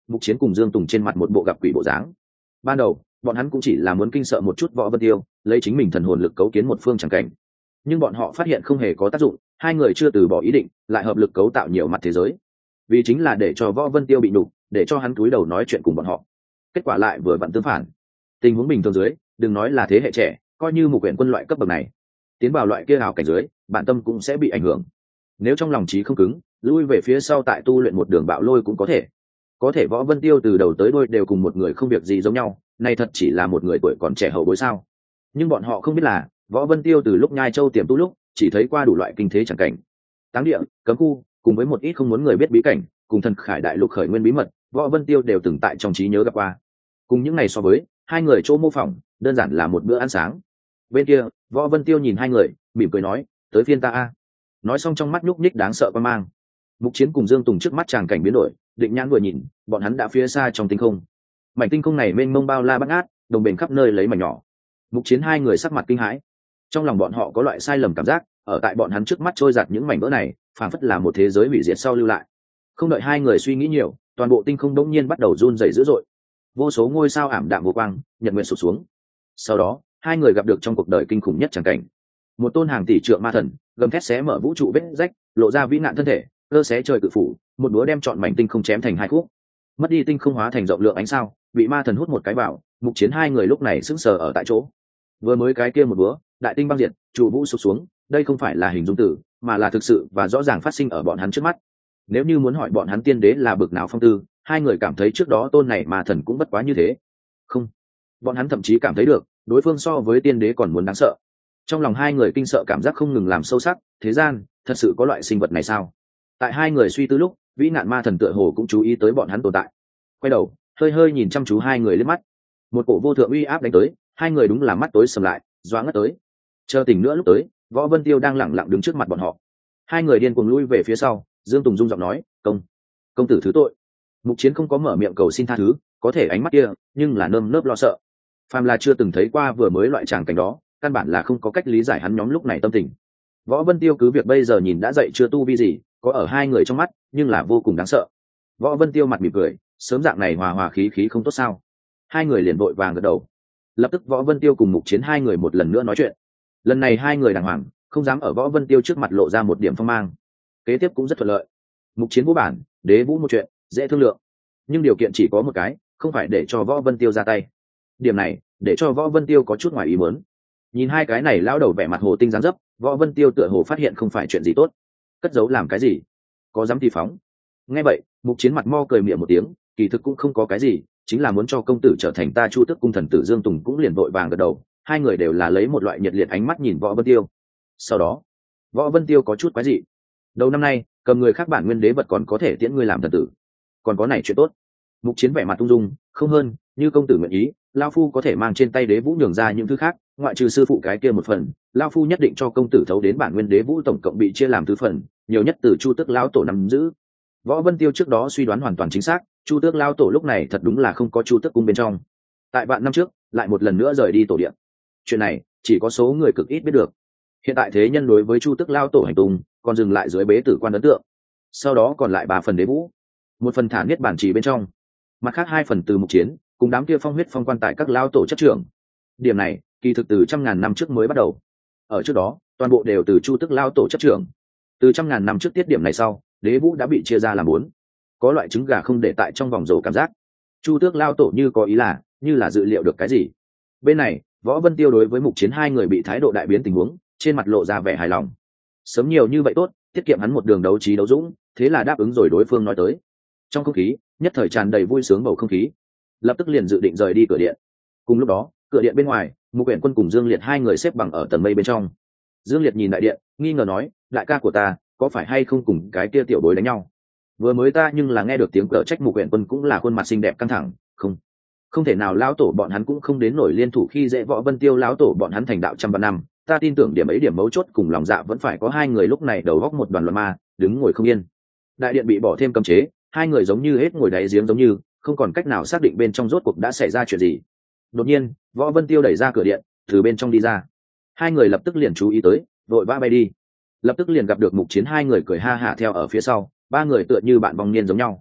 Mục Chiến cùng Dương Tùng trên mặt một bộ gặp quỷ bộ dáng. Ban đầu bọn hắn cũng chỉ là muốn kinh sợ một chút Võ Vân Tiêu, lấy chính mình thần hồn lực cấu kiến một phương chẳng cảnh, nhưng bọn họ phát hiện không hề có tác dụng. Hai người chưa từ bỏ ý định, lại hợp lực cấu tạo nhiều mặt thế giới, vì chính là để cho Võ Vân Tiêu bị nhục, để cho hắn cúi đầu nói chuyện cùng bọn họ. Kết quả lại vừa vặn tương phản. Tình huống bình thường dưới, đừng nói là thế hệ trẻ, coi như một quyển quân loại cấp bậc này tiến vào loại kia hào cảnh dưới, bản tâm cũng sẽ bị ảnh hưởng. Nếu trong lòng trí không cứng, lui về phía sau tại tu luyện một đường bạo lôi cũng có thể Võ Vân Tiêu từ đầu tới đuôi đều cùng một người không việc gì giống nhau, này thật chỉ là một người tuổi còn trẻ hậu bối sao? Nhưng bọn họ không biết là Võ Vân Tiêu từ lúc nhai châu tiềm tu lúc chỉ thấy qua đủ loại kinh thế chẳng cảnh, táng địa, cấm khu, cùng với một ít không muốn người biết bí cảnh, cùng thần khải đại lục khởi nguyên bí mật, Võ Vân Tiêu đều từng tại trong trí nhớ gặp qua. Cùng những ngày so với, hai người chỗ mô phỏng đơn giản là một bữa ăn sáng. Bên kia, Võ Vân Tiêu nhìn hai người, mỉm cười nói, tới phiên ta a. Nói xong trong mắt nhúc nhích đáng sợ quan mang. Mục Chiến cùng Dương Tùng trước mắt tràng cảnh biến đổi, định nhãn vừa nhìn, bọn hắn đã phía xa trong tinh không. Mảnh tinh không này mênh mông bao la bát ngát, đồng bền khắp nơi lấy mảnh nhỏ. Mục Chiến hai người sắc mặt kinh hãi, trong lòng bọn họ có loại sai lầm cảm giác, ở tại bọn hắn trước mắt trôi giạt những mảnh vỡ này, phảng phất là một thế giới hủy diệt sau lưu lại. Không đợi hai người suy nghĩ nhiều, toàn bộ tinh không đống nhiên bắt đầu run rẩy dữ dội. Vô số ngôi sao ảm đạm vô quang, nhật nguyện sụp xuống. Sau đó, hai người gặp được trong cuộc đời kinh khủng nhất tràng cảnh. Một tôn hàng tỷ trượng ma thần, gầm thét xé mở vũ trụ vết rách, lộ ra vĩ nạn thân thể, cơ xé trời cự phủ, một búa đem trọn mảnh tinh không chém thành hai khúc. Mất đi tinh không hóa thành rộng lượng ánh sao, bị ma thần hút một cái vào. Mục Chiến hai người lúc này sững sờ ở tại chỗ. Vừa mới cái kia một búa, đại tinh băng diệt, trụ vũ sụp xuống, đây không phải là hình dung từ, mà là thực sự và rõ ràng phát sinh ở bọn hắn trước mắt. Nếu như muốn hỏi bọn hắn tiên đế là bực nào phong tư, hai người cảm thấy trước đó tôn này ma thần cũng bất quá như thế. Không, bọn hắn thậm chí cảm thấy được đối phương so với tiên đế còn muốn đáng sợ. Trong lòng hai người kinh sợ cảm giác không ngừng làm sâu sắc, thế gian thật sự có loại sinh vật này sao? Tại hai người suy tư lúc, vĩ nạn ma thần tựa hồ cũng chú ý tới bọn hắn tồn tại, quay đầu hơi hơi nhìn chăm chú hai người lên mắt, một cổ vô thượng uy áp đánh tới, hai người đúng là mắt tối sầm lại, doa ngất tới. Chờ tỉnh nữa lúc tới, Võ Vân Tiêu đang lẳng lặng đứng trước mặt bọn họ. Hai người điên cuồng lui về phía sau. Dương Tùng rung giọng nói, công tử thứ tội. Mục Chiến không có mở miệng cầu xin tha thứ, có thể ánh mắt kia nhưng là nơm nớp lo sợ. Phàm là chưa từng thấy qua vừa mới loại tràng cảnh đó, căn bản là không có cách lý giải hắn nhóm lúc này tâm tình. Võ Vân Tiêu cứ việc bây giờ nhìn đã dậy chưa tu vi gì, có ở hai người trong mắt nhưng là vô cùng đáng sợ. Võ Vân Tiêu mặt mỉm cười, sớm dạng này hòa hòa khí khí không tốt sao? Hai người liền vội vàng gật đầu. Lập tức Võ Vân Tiêu cùng Mục Chiến hai người một lần nữa nói chuyện. Lần này hai người đàng hoàng, không dám ở Võ Vân Tiêu trước mặt lộ ra một điểm phong mang. Kế tiếp cũng rất thuận lợi. Mục Chiến vũ bản, đế vũ một chuyện dễ thương lượng, nhưng điều kiện chỉ có một cái, không phải để cho Võ Vân Tiêu ra tay. Điểm này để cho Võ Vân Tiêu có chút ngoài ý muốn. Nhìn hai cái này lão đầu vẻ mặt hồ tinh dáng dấp, Võ Vân Tiêu tựa hồ phát hiện không phải chuyện gì tốt. Cất giấu làm cái gì? Có dám thì phóng. Nghe vậy, Mục Chiến mặt mo cười miệng một tiếng, kỳ thực cũng không có cái gì, chính là muốn cho công tử trở thành ta Chu Tước cung thần tử. Dương Tùng cũng liền vội vàng gật đầu. Hai người đều là lấy một loại nhiệt liệt ánh mắt nhìn Võ Vân Tiêu. Sau đó, Võ Vân Tiêu có chút quái dị. Đầu năm nay, cầm người khác bản nguyên đế vật còn có thể tiễn ngươi làm thần tử, còn có này chuyện tốt. Mục Chiến vẻ mặt ung dung, không hơn, như công tử nguyện ý, lao phu có thể mang trên tay đế vũ nhường ra những thứ khác, ngoại trừ sư phụ cái kia một phần, lao phu nhất định cho công tử thấu đến bản nguyên đế vũ tổng cộng bị chia làm tứ phần, nhiều nhất từ Chu Tước lão tổ nắm giữ. Võ Vân Tiêu trước đó suy đoán hoàn toàn chính xác, Chu Tước lão tổ lúc này thật đúng là không có Chu Tước cung bên trong. Tại vạn năm trước, lại một lần nữa rời đi tổ địa. Chuyện này chỉ có số người cực ít biết được. Hiện tại thế nhân đối với Chu Tước lão tổ hành tung còn dừng lại dưới bế tử quan ấn tượng. Sau đó còn lại 3 phần đế vũ, một phần thả niết bản chỉ bên trong, mặt khác 2 phần từ Mục Chiến cùng đám kia phong huyết phong quan tại các lão tổ chấp trưởng. Điểm này kỳ thực từ trăm ngàn năm trước mới bắt đầu. Ở trước đó, toàn bộ đều từ Chu Tước lão tổ chấp trưởng. Từ trăm ngàn năm trước tiết điểm này sau, đế vũ đã bị chia ra làm 4. Có loại trứng gà không để tại trong vòng rổ cảm giác. Chu Tước lão tổ như có ý là, như là dự liệu được cái gì. Bên này, Võ Vân Tiêu đối với Mục Chiến hai người bị thái độ đại biến tình huống, trên mặt lộ ra vẻ hài lòng. Sớm nhiều như vậy tốt, tiết kiệm hắn một đường đấu trí đấu dũng, thế là đáp ứng rồi đối phương nói tới. Trong không khí nhất thời tràn đầy vui sướng bầu không khí, lập tức liền dự định rời đi cửa điện. Cùng lúc đó, cửa điện bên ngoài, Mục Uyển Quân cùng Dương Liệt hai người xếp bằng ở tầng mây bên trong. Dương Liệt nhìn đại điện, nghi ngờ nói, đại ca của ta có phải hay không cùng cái kia tiểu bối đánh nhau? Vừa mới ta nhưng là nghe được tiếng cờ trách. Mục Uyển Quân cũng là khuôn mặt xinh đẹp căng thẳng, không thể nào, lão tổ bọn hắn cũng không đến nổi liên thủ khi dễ Võ Vân Tiêu lão tổ bọn hắn thành đạo trăm vạn năm. Ta tin tưởng điểm ấy điểm mấu chốt cùng lòng dạ vẫn phải có hai người lúc này đầu góc một đoàn loạn ma, đứng ngồi không yên. Đại điện bị bỏ thêm cấm chế, hai người giống như hết ngồi đáy giếng, giống như không còn cách nào xác định bên trong rốt cuộc đã xảy ra chuyện gì. Đột nhiên, Võ Vân Tiêu đẩy ra cửa điện, từ bên trong đi ra. Hai người lập tức liền chú ý tới, vội vã bay đi. Lập tức liền gặp được Mục Chiến hai người cười ha hả theo ở phía sau, 3 người tựa như bạn vong niên giống nhau.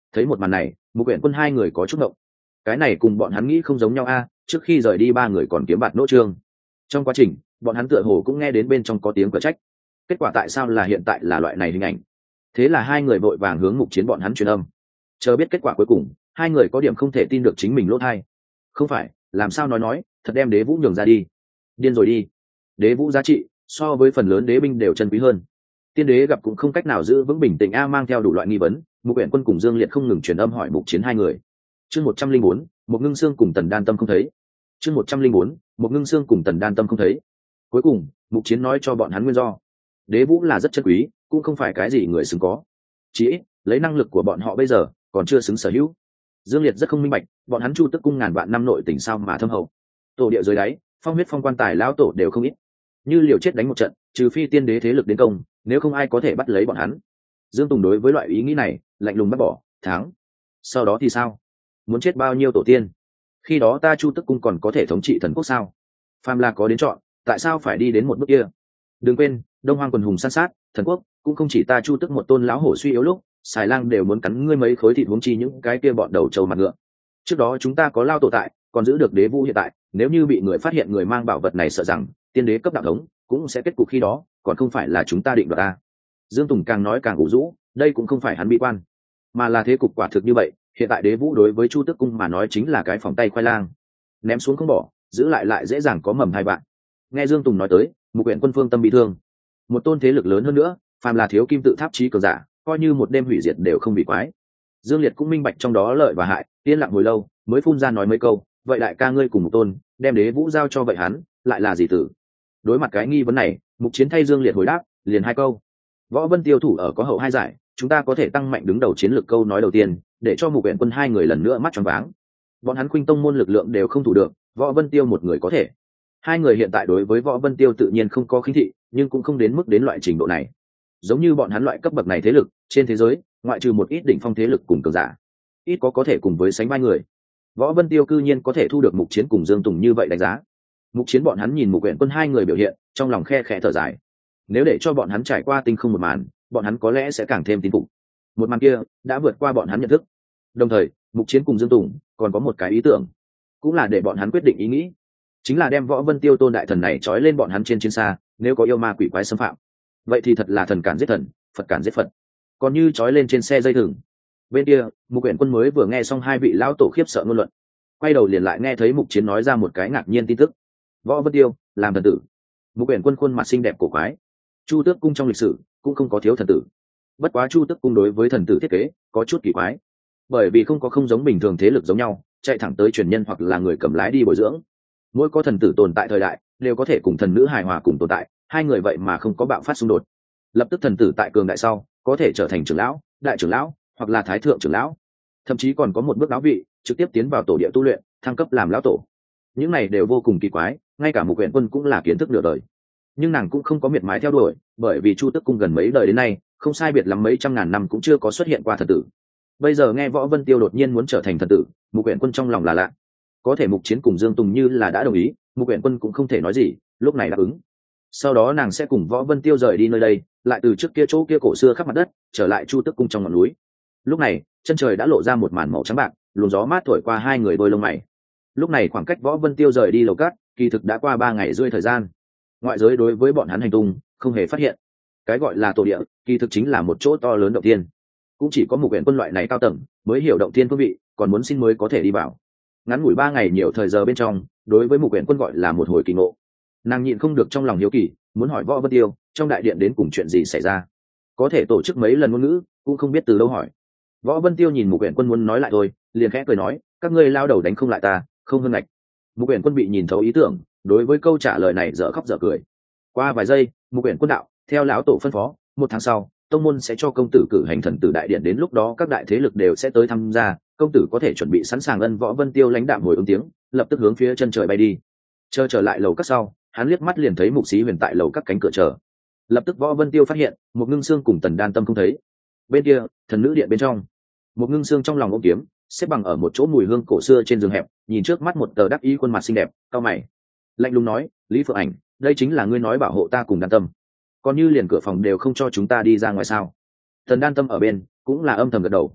Thấy một màn này, Mục Uyển Quân hai người có chút ngộng. Cái này cùng bọn hắn nghĩ không giống nhau a, trước khi rời đi ba người còn kiếm bạt nỗ trương. Trong quá trình, bọn hắn tựa hồ cũng nghe đến bên trong có tiếng cở trách. Kết quả tại sao là hiện tại là loại này hình ảnh? Thế là hai người vội vàng hướng Mục Chiến bọn hắn truyền âm. Chờ biết kết quả cuối cùng, hai người có điểm không thể tin được chính mình lỗ tai. Không phải, làm sao nói, thật đem Đế Vũ nhường ra đi. Điên rồi đi. Đế Vũ giá trị so với phần lớn đế binh đều chân quý hơn. Tiên đế gặp cũng không cách nào giữ vững bình tĩnh a, mang theo đủ loại nghi vấn, Mục Uyển Quân cùng Dương Liệt không ngừng truyền âm hỏi Mục Chiến hai người. Chương 104, một ngưng xương cùng Tần Đan Tâm không thấy. Chương 104, một ngưng xương cùng Tần Đan Tâm không thấy. Cuối cùng, Mục Chiến nói cho bọn hắn nguyên do. Đế Vũ là rất chân quý, cũng không phải cái gì người xứng có. Chỉ ít, lấy năng lực của bọn họ bây giờ, còn chưa xứng sở hữu. Dương Liệt rất không minh bạch, bọn hắn Chu Tức cung ngàn vạn năm nội tình sao mà thâm hậu. Tổ địa dưới đáy, phong huyết phong quan tài lão tổ đều không ít. Như liều chết đánh một trận, trừ phi tiên đế thế lực đến công, nếu không ai có thể bắt lấy bọn hắn. Dương Tùng đối với loại ý nghĩ này lạnh lùng bắt bỏ. Tháng sau đó thì sao? Muốn chết bao nhiêu tổ tiên? Khi đó ta Chu Tức cung còn có thể thống trị thần quốc sao? Phàm là có đến chọn, tại sao phải đi đến một bước kia? Đừng quên, Đông Hoang quần hùng san sát, thần quốc cũng không chỉ ta Chu Tức một tôn lão hổ suy yếu lúc, xài lang đều muốn cắn ngươi mấy khối thịt, huống chi những cái kia bọn đầu trâu mặt ngựa. Trước đó chúng ta có lao tổ tại, còn giữ được Đế Vũ hiện tại, nếu như bị người phát hiện người mang bảo vật này, sợ rằng tiên đế cấp đạo thống cũng sẽ kết cục khi đó, còn không phải là chúng ta định đoạt ta. Dương Tùng càng nói càng ủ rũ, đây cũng không phải hắn bị quan, mà là thế cục quả thực như vậy. Hiện tại Đế Vũ đối với Chu Tức cung mà nói chính là cái phòng tay khoai lang, ném xuống không bỏ, giữ lại dễ dàng có mầm hai bạn. Nghe Dương Tùng nói tới, Mục Uyển Quân phương tâm bị thương. Một tôn thế lực lớn hơn nữa, phàm là thiếu kim tự tháp chí cường giả, coi như một đêm hủy diệt đều không bị quái. Dương Liệt cũng minh bạch trong đó lợi và hại, yên lặng hồi lâu mới phun ra nói mấy câu. Vậy đại ca ngươi cùng một tôn đem Đế Vũ giao cho vậy hắn lại là gì tử? Đối mặt cái nghi vấn này, Mục Chiến thay Dương Liệt hồi đáp liền hai câu. Võ Vân tiêu thủ ở có hậu hai giải, chúng ta có thể tăng mạnh đứng đầu chiến lược. Câu nói đầu tiên để cho Mục Uyển Quân hai người lần nữa mắt tròn váng. Bọn hắn Khuynh tông môn lực lượng đều không thủ được, Võ Vân tiêu một người có thể. Hai người hiện tại đối với Võ Vân tiêu tự nhiên không có khinh thị, nhưng cũng không đến mức đến loại trình độ này. Giống như bọn hắn loại cấp bậc này thế lực trên thế giới, ngoại trừ một ít đỉnh phong thế lực cùng cường giả, ít có thể cùng với sánh vai người. Võ Vân tiêu cư nhiên có thể thu được Mục Chiến cùng Dương Tùng như vậy đánh giá. Mục Chiến bọn hắn nhìn Mục Uyển Quân hai người biểu hiện, trong lòng khe khẽ thở dài. Nếu để cho bọn hắn trải qua tinh không một màn, bọn hắn có lẽ sẽ càng thêm tin phục. Một màn kia đã vượt qua bọn hắn nhận thức. Đồng thời, Mục Chiến cùng Dương Tùng còn có một cái ý tưởng, cũng là để bọn hắn quyết định ý nghĩ, chính là đem Võ Vân tiêu tôn đại thần này trói lên bọn hắn trên chiến xa. Nếu có yêu ma quỷ quái xâm phạm, vậy thì thật là thần cản giết thần, Phật cản giết Phật. Còn như trói lên trên xe dây thừng. Bên kia, Mục Uyển Quân mới vừa nghe xong hai vị lão tổ khiếp sợ ngôn luận, quay đầu liền lại nghe thấy Mục Chiến nói ra một cái ngạc nhiên tin tức. Võ Vân tiêu làm thần tử. Mục Uyển Quân khuôn mặt xinh đẹp cổ quái. Chu Tước cung trong lịch sử cũng không có thiếu thần tử, bất quá Chu Tước cung đối với thần tử thiết kế có chút kỳ quái, bởi vì không giống bình thường thế lực giống nhau chạy thẳng tới truyền nhân hoặc là người cầm lái đi bồi dưỡng. Mỗi có thần tử tồn tại thời đại đều có thể cùng thần nữ hài hòa cùng tồn tại, hai người vậy mà không có bạo phát xung đột. Lập tức thần tử tại cường đại sau có thể trở thành trưởng lão, đại trưởng lão hoặc là thái thượng trưởng lão, thậm chí còn có một bước lão vị trực tiếp tiến vào tổ địa tu luyện, thăng cấp làm lão tổ. Những này đều vô cùng kỳ quái, ngay cả Mục Uyển Quân cũng là kiến thức nửa đời, nhưng nàng cũng không có miệt mài theo đuổi, bởi vì Chu Tước cung gần mấy đời đến nay không sai biệt lắm mấy trăm ngàn năm cũng chưa có xuất hiện qua thần tử. Bây giờ nghe Võ Vân tiêu đột nhiên muốn trở thành thần tử, Mục Uyển Quân trong lòng là lạ. Có thể Mục Chiến cùng Dương Tùng như là đã đồng ý, Mục Uyển Quân cũng không thể nói gì, lúc này đáp ứng. Sau đó nàng sẽ cùng Võ Vân tiêu rời đi nơi đây, lại từ trước kia chỗ kia cổ xưa khắp mặt đất trở lại Chu Tước cung trong ngọn núi. Lúc này chân trời đã lộ ra một màn màu trắng bạc, luồng gió mát thổi qua hai người đôi lông mày. Lúc này khoảng cách Võ Vân tiêu rời đi lầu cát kỳ thực đã qua 3 ngày rưỡi thời gian. Ngoại giới đối với bọn hắn hành tung không hề phát hiện. Cái gọi là tổ địa kỳ thực chính là một chỗ to lớn động thiên, cũng chỉ có Mục Uyển Quân loại này cao tầng mới hiểu động thiên phương vị, còn muốn xin mới có thể đi vào. Ngắn ngủi 3 ngày nhiều thời giờ bên trong, đối với Mục Uyển Quân gọi là một hồi kỳ ngộ. Nàng nhịn không được trong lòng hiếu kỳ, muốn hỏi Võ Vân tiêu trong đại điện đến cùng chuyện gì xảy ra. Có thể tổ chức mấy lần ngôn ngữ cũng không biết từ đâu hỏi. Võ Vân tiêu nhìn Mục Uyển Quân muốn nói lại thôi, liền khẽ cười nói, các ngươi lao đầu đánh không lại ta, không hơn ngạch. Mục Uyển Quân bị nhìn thấu ý tưởng, đối với câu trả lời này dở khóc dở cười. Qua vài giây, Mục Uyển Quân đạo, theo lão tổ phân phó, 1 tháng sau tông môn sẽ cho công tử cử hành thần tử đại điện, đến lúc đó các đại thế lực đều sẽ tới tham gia, công tử có thể chuẩn bị sẵn sàng. Võ Vân tiêu lãnh đạm hồi ứng tiếng, lập tức hướng phía chân trời bay đi. Chờ trở lại lầu các sau, hắn liếc mắt liền thấy Mục Xí Huyền tại lầu các cánh cửa chờ. Lập tức Võ Vân tiêu phát hiện một ngưng xương cùng Tần Đan Tâm không thấy. Bên kia thần nữ điện bên trong, một ngưng xương trong lòng ôm kiếm xếp bằng ở một chỗ mùi hương cổ xưa trên giường hẹp, nhìn trước mắt một tờ đắc ý khuôn mặt xinh đẹp, cau mày lạnh lùng nói, Lý Phượng Ảnh, đây chính là ngươi nói bảo hộ ta cùng Đan Tâm, còn như liền cửa phòng đều không cho chúng ta đi ra ngoài sao? Tần Đan Tâm ở bên cũng là âm thầm gật đầu.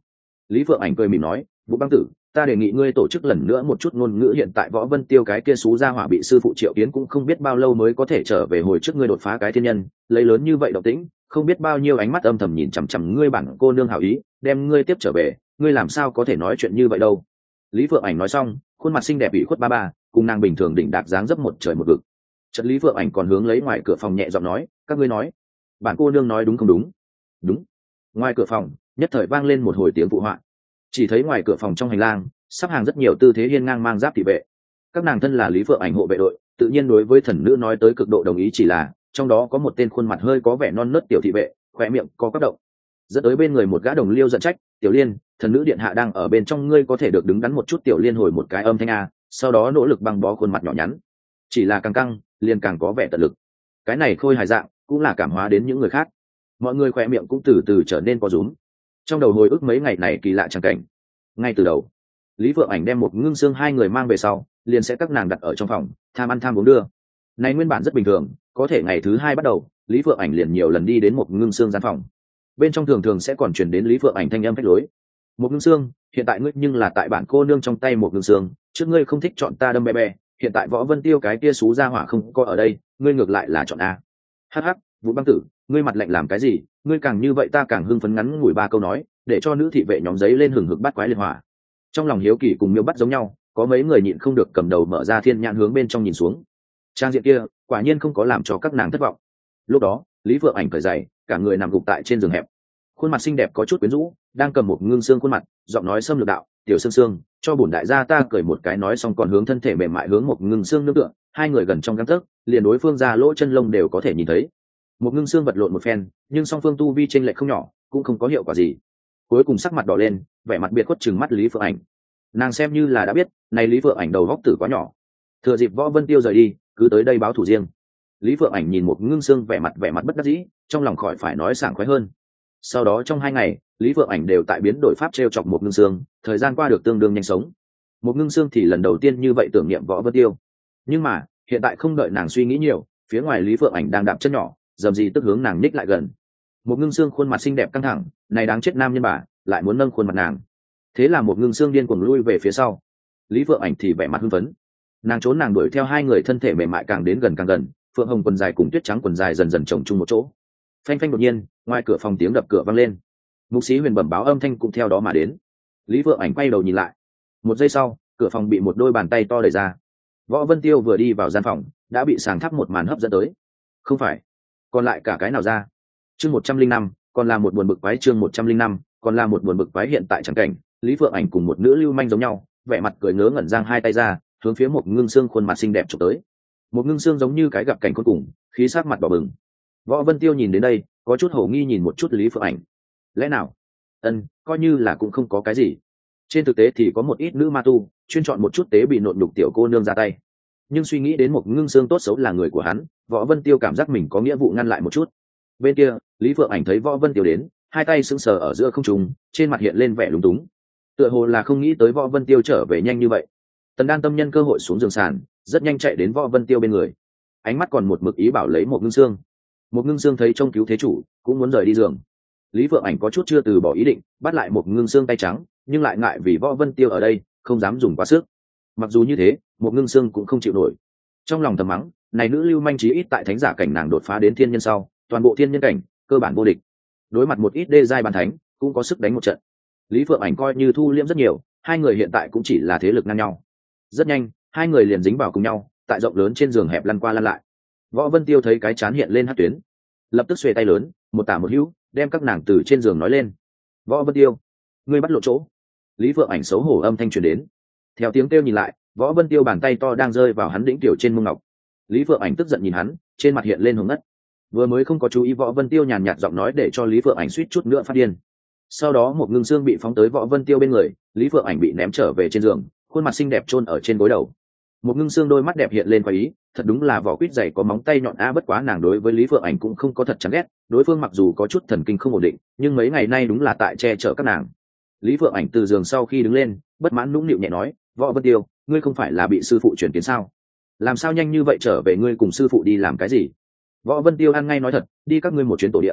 Lý Phượng Ảnh cười mỉm nói, Vũ Băng Tử, ta đề nghị ngươi tổ chức lần nữa một chút ngôn ngữ. Hiện tại Võ Vân Tiêu cái kia xú gia hỏa bị sư phụ Triệu Kiến cũng không biết bao lâu mới có thể trở về hồi trước ngươi đột phá cái thiên nhân, lấy lớn như vậy động tĩnh, không biết bao nhiêu ánh mắt âm thầm nhìn chằm chằm ngươi bản cô nương hảo ý, đem ngươi tiếp trở về, ngươi làm sao có thể nói chuyện như vậy đâu. Lý Phượng Ảnh nói xong, khuôn mặt xinh đẹp ủy khuất ba ba, cùng nàng bình thường đỉnh đạc dáng dấp một trời một vực. Trận Lý Phượng Ảnh còn hướng lấy ngoài cửa phòng nhẹ giọng nói, các ngươi nói, bản cô nương nói đúng không đúng? Đúng. Ngoài cửa phòng nhất thời vang lên một hồi tiếng phụ họa. Chỉ thấy ngoài cửa phòng trong hành lang sắp hàng rất nhiều tư thế hiên ngang mang giáp thị vệ, các nàng thân là Lý Phượng Ảnh hộ vệ đội, tự nhiên đối với thần nữ nói tới cực độ đồng ý, chỉ là trong đó có một tên khuôn mặt hơi có vẻ non nớt tiểu thị vệ, khỏe miệng co quắp động, dẫn tới bên người một gã đồng liêu giận trách, tiểu liên, thần nữ điện hạ đang ở bên trong, ngươi có thể được đứng đắn một chút. Tiểu liên hồi một cái âm thanh a, sau đó nỗ lực băng bó khuôn mặt nhỏ nhắn, chỉ là càng căng liền càng có vẻ tận lực. Cái này khôi hài dạng cũng là cảm hóa đến những người khác, mọi người khỏe miệng cũng từ từ trở nên co rúm, trong đầu hồi ức mấy ngày này kỳ lạ chẳng cảnh. Ngay từ đầu Lý Phượng Ảnh đem một ngưng xương hai người mang về sau, liền sẽ các nàng đặt ở trong phòng tham ăn tham uống đưa, này nguyên bản rất bình thường. Có thể ngày thứ hai bắt đầu, Lý Phượng Ảnh liền nhiều lần đi đến một ngưng xương gian phòng, bên trong thường thường sẽ còn truyền đến Lý Phượng Ảnh thanh âm phách lối, một ngưng xương, hiện tại ngươi nhưng là tại bản cô nương trong tay. Một ngưng xương, trước ngươi không thích chọn ta đâm be be, hiện tại Võ Vân Tiêu cái kia xú gia hỏa không có ở đây, ngươi ngược lại là chọn a. Hắc hắc, Vũ Băng Tử, ngươi mặt lạnh làm cái gì? Ngươi càng như vậy ta càng hưng phấn. Ngắn ngủi ba câu nói, để cho nữ thị vệ nhóm giấy lên hừng hực bắt quái liệt hỏa. Trong lòng hiếu kỳ cùng miêu bắt giống nhau, có mấy người nhịn không được cầm đầu mở ra thiên nhãn hướng bên trong nhìn xuống. Trang diện kia quả nhiên không có làm cho các nàng thất vọng. Lúc đó Lý Phượng Ảnh cởi giày, cả người nằm gục tại trên giường hẹp, khuôn mặt xinh đẹp có chút quyến rũ, đang cầm một ngưng xương khuôn mặt, giọng nói xâm lược đạo, tiểu xương xương, cho bổn đại gia ta cởi một cái. Nói xong còn hướng thân thể mềm mại hướng một ngưng xương nương tựa, hai người gần trong gang tấc, liền đối phương ra lỗ chân lông đều có thể nhìn thấy. Một ngưng xương vật lộn một phen, nhưng song phương tu vi chênh lệch không nhỏ, cũng không có hiệu quả gì. Cuối cùng sắc mặt đỏ lên, vẻ mặt biệt khuất trừng mắt Lý Phượng Ảnh. Nàng xem như là đã biết, này Lý Phượng Ảnh đầu góc tử quá nhỏ. Thừa dịp Võ Vân Tiêu rời đi, cứ tới đây báo thủ riêng. Lý Phượng Ảnh nhìn một ngưng xương vẻ mặt bất đắc dĩ, trong lòng khỏi phải nói sảng khoái hơn. Sau đó trong 2 ngày, Lý Phượng Ảnh đều tại biến đổi pháp trêu chọc một ngưng xương, thời gian qua được tương đương nhanh sống. Một ngưng xương thì lần đầu tiên như vậy tưởng niệm Võ Vân Tiêu, nhưng mà hiện tại không đợi nàng suy nghĩ nhiều, phía ngoài Lý Phượng Ảnh đang đạp chân nhỏ, dầm gì tức hướng nàng ních lại gần. Một ngưng xương khuôn mặt xinh đẹp căng thẳng, này đáng chết nam nhân bà lại muốn nâng khuôn mặt nàng. Thế là một ngưng xương điên cuồng lui về phía sau, Lý Phượng Ảnh thì vẻ mặt hưng phấn, nàng trốn nàng đuổi theo hai người, thân thể mềm mại càng đến gần càng gần, phượng hồng quần dài cùng tuyết trắng quần dài dần dần chồng chung một chỗ. Phanh phanh, đột nhiên ngoài cửa phòng tiếng đập cửa vang lên, Mục Sĩ Huyền bẩm báo âm thanh cũng theo đó mà đến. Lý Phượng Ảnh quay đầu nhìn lại, một giây sau cửa phòng bị một đôi bàn tay to đẩy ra. Võ Vân Tiêu vừa đi vào gian phòng đã bị sàng tháp một màn hấp dẫn tới. Không phải, còn lại cả cái nào ra? Chương 105, còn là một buồn bực quái. Chương 105, còn là một buồn bực quái. Hiện tại chẳng cảnh, Lý Phượng Ảnh cùng một nữ lưu manh giống nhau, vẻ mặt cười ngớ ngẩn, giang hai tay ra, hướng phía một ngưng xương khuôn mặt xinh đẹp chụp tới. Một ngưng xương giống như cái gặp cảnh cuối cùng, khí sắc mặt đỏ bừng. Võ Vân Tiêu nhìn đến đây, có chút hổ nghi nhìn một chút Lý Phượng Ảnh. Lẽ nào? Coi như là cũng không có cái gì. Trên thực tế thì có một ít nữ ma tu chuyên chọn một chút tế bị nộn đục tiểu cô nương ra tay, nhưng suy nghĩ đến một ngưng xương tốt xấu là người của hắn, Võ Vân Tiêu cảm giác mình có nghĩa vụ ngăn lại một chút. Bên kia Lý Phượng Ảnh thấy Võ Vân Tiêu đến, hai tay sững sờ ở giữa không trung, trên mặt hiện lên vẻ lúng túng, tựa hồ là không nghĩ tới Võ Vân Tiêu trở về nhanh như vậy. Tần Đan tâm nhân cơ hội xuống giường sàn, rất nhanh chạy đến Võ Vân Tiêu bên người, ánh mắt còn một mực ý bảo lấy một ngưng xương. Một ngưng xương thấy trông cứu thế chủ, cũng muốn rời đi giường. Lý Phượng Ảnh có chút chưa từ bỏ ý định, bắt lại một ngưng xương tay trắng, nhưng lại ngại vì Võ Vân Tiêu ở đây, không dám dùng quá sức. Mặc dù như thế, một ngưng xương cũng không chịu nổi, trong lòng thầm mắng, này nữ lưu manh chí ít tại thánh giả cảnh nàng đột phá đến thiên nhân sau, toàn bộ thiên nhân cảnh cơ bản vô địch, đối mặt một ít đê giai bàn thánh cũng có sức đánh một trận. Lý Phượng Ảnh coi như thu liễm rất nhiều, hai người hiện tại cũng chỉ là thế lực ngang nhau. Rất nhanh hai người liền dính vào cùng nhau, tại rộng lớn trên giường hẹp lăn qua lăn lại. Võ Vân Tiêu thấy cái chán hiện lên hắc tuyến, lập tức xuề tay lớn, một tả một hữu đem các nàng từ trên giường nói lên. Võ Vân Tiêu, ngươi bắt lộ chỗ. Lý Phượng Ảnh xấu hổ âm thanh truyền đến. Theo tiếng kêu nhìn lại, Võ Vân Tiêu bàn tay to đang rơi vào hắn đỉnh tiểu trên mông ngọc. Lý Phượng Ảnh tức giận nhìn hắn, trên mặt hiện lên hồng ngất. Vừa mới không có chú ý Võ Vân Tiêu nhàn nhạt giọng nói để cho Lý Phượng Ảnh suýt chút nữa phát điên. Sau đó một ngưng xương bị phóng tới Võ Vân Tiêu bên người, Lý Phượng Ảnh bị ném trở về trên giường, khuôn mặt xinh đẹp chôn ở trên gối đầu. Một ngưng xương đôi mắt đẹp hiện lên khoái ý, thật đúng là vỏ quýt dày có móng tay nhọn a. Bất quá nàng đối với Lý Phượng Ảnh cũng không có thật chán ghét, đối phương mặc dù có chút thần kinh không ổn định, nhưng mấy ngày nay đúng là tại che chở các nàng. Lý Phượng Ảnh từ giường sau khi đứng lên, bất mãn nũng nịu nhẹ nói, Võ Vân Tiêu, ngươi không phải là bị sư phụ chuyển kiến sao? Làm sao nhanh như vậy trở về? Ngươi cùng sư phụ đi làm cái gì? Võ Vân Tiêu ăn ngay nói thật, đi các ngươi một chuyến tổ điện.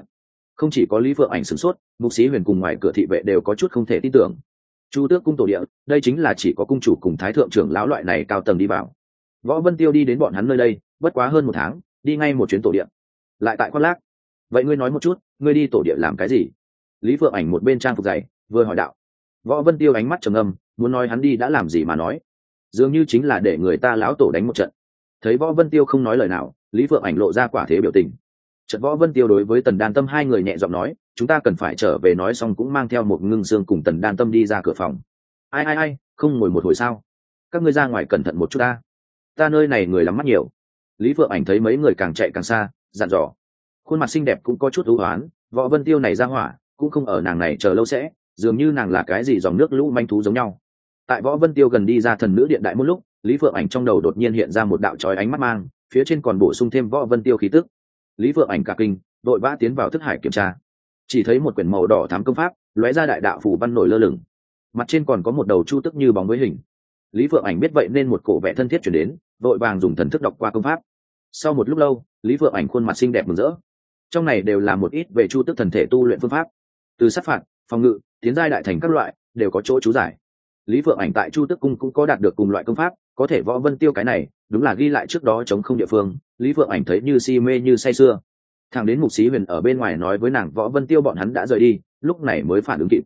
Không chỉ có Lý Phượng Ảnh sửng sốt, Mục Sĩ Huyền cùng ngoài cửa thị vệ đều có chút không thể tin tưởng. Chu Tước cung tổ địa, đây chính là chỉ có cung chủ cùng thái thượng trưởng lão loại này cao tầng đi vào. Võ Vân Tiêu đi đến bọn hắn nơi đây, bất quá hơn 1 tháng, đi ngay một chuyến tổ địa. Lại tại khoác lác. Vậy ngươi nói một chút, ngươi đi tổ địa làm cái gì? Lý Phượng Ảnh một bên trang phục dày, vừa hỏi đạo. Võ Vân Tiêu ánh mắt trầm ngâm, muốn nói hắn đi đã làm gì mà nói, dường như chính là để người ta lão tổ đánh một trận. Thấy Võ Vân Tiêu không nói lời nào, Lý Phượng Ảnh lộ ra quả thế biểu tình. Trận Võ Vân Tiêu đối với Tần Đan Tâm hai người nhẹ giọng nói, chúng ta cần phải trở về, nói xong cũng mang theo một Ngưng Xương cùng Tần Đan Tâm đi ra cửa phòng. Ai, không ngồi một hồi sao? Các ngươi ra ngoài cẩn thận một chút ta nơi này người lắm mắt nhiều. Lý Phượng Ảnh thấy mấy người càng chạy càng xa, dặn dò. Khuôn mặt xinh đẹp cũng có chút u hoán, Võ Vân Tiêu này ra hỏa cũng không ở nàng này chờ lâu sẽ, dường như nàng là cái gì dòng nước lũ manh thú giống nhau. Tại Võ Vân Tiêu gần đi ra thần nữ điện đại một lúc, Lý Phượng Ảnh trong đầu đột nhiên hiện ra một đạo chói ánh mắt mang, phía trên còn bổ sung thêm Võ Vân Tiêu khí tức. Lý Phượng Ảnh cả kinh, đội vã tiến vào thức hải kiểm tra, chỉ thấy một quyển màu đỏ thắm công pháp lóe ra đại đạo phù văn nổi lơ lửng, mặt trên còn có một đầu chu tức như bóng với hình. Lý Phượng Ảnh biết vậy nên một cổ vẻ thân thiết chuyển đến, vội vàng dùng thần thức đọc qua công pháp. Sau một lúc lâu, Lý Phượng Ảnh khuôn mặt xinh đẹp mừng rỡ. Trong này đều là một ít về chu tức thần thể tu luyện phương pháp, từ sát phạt, phòng ngự, tiến giai đại thành các loại đều có chỗ chú giải. Lý Phượng Ảnh tại Chu Tức cung cũng có đạt được cùng loại công pháp, có thể Võ Vân Tiêu cái này đúng là ghi lại trước đó chống không địa phương. Lý Phượng Ảnh thấy như si mê như say sưa. Thằng đến Mục Sĩ Huyền ở bên ngoài nói với nàng Võ Vân Tiêu bọn hắn đã rời đi, lúc này mới phản ứng kịp.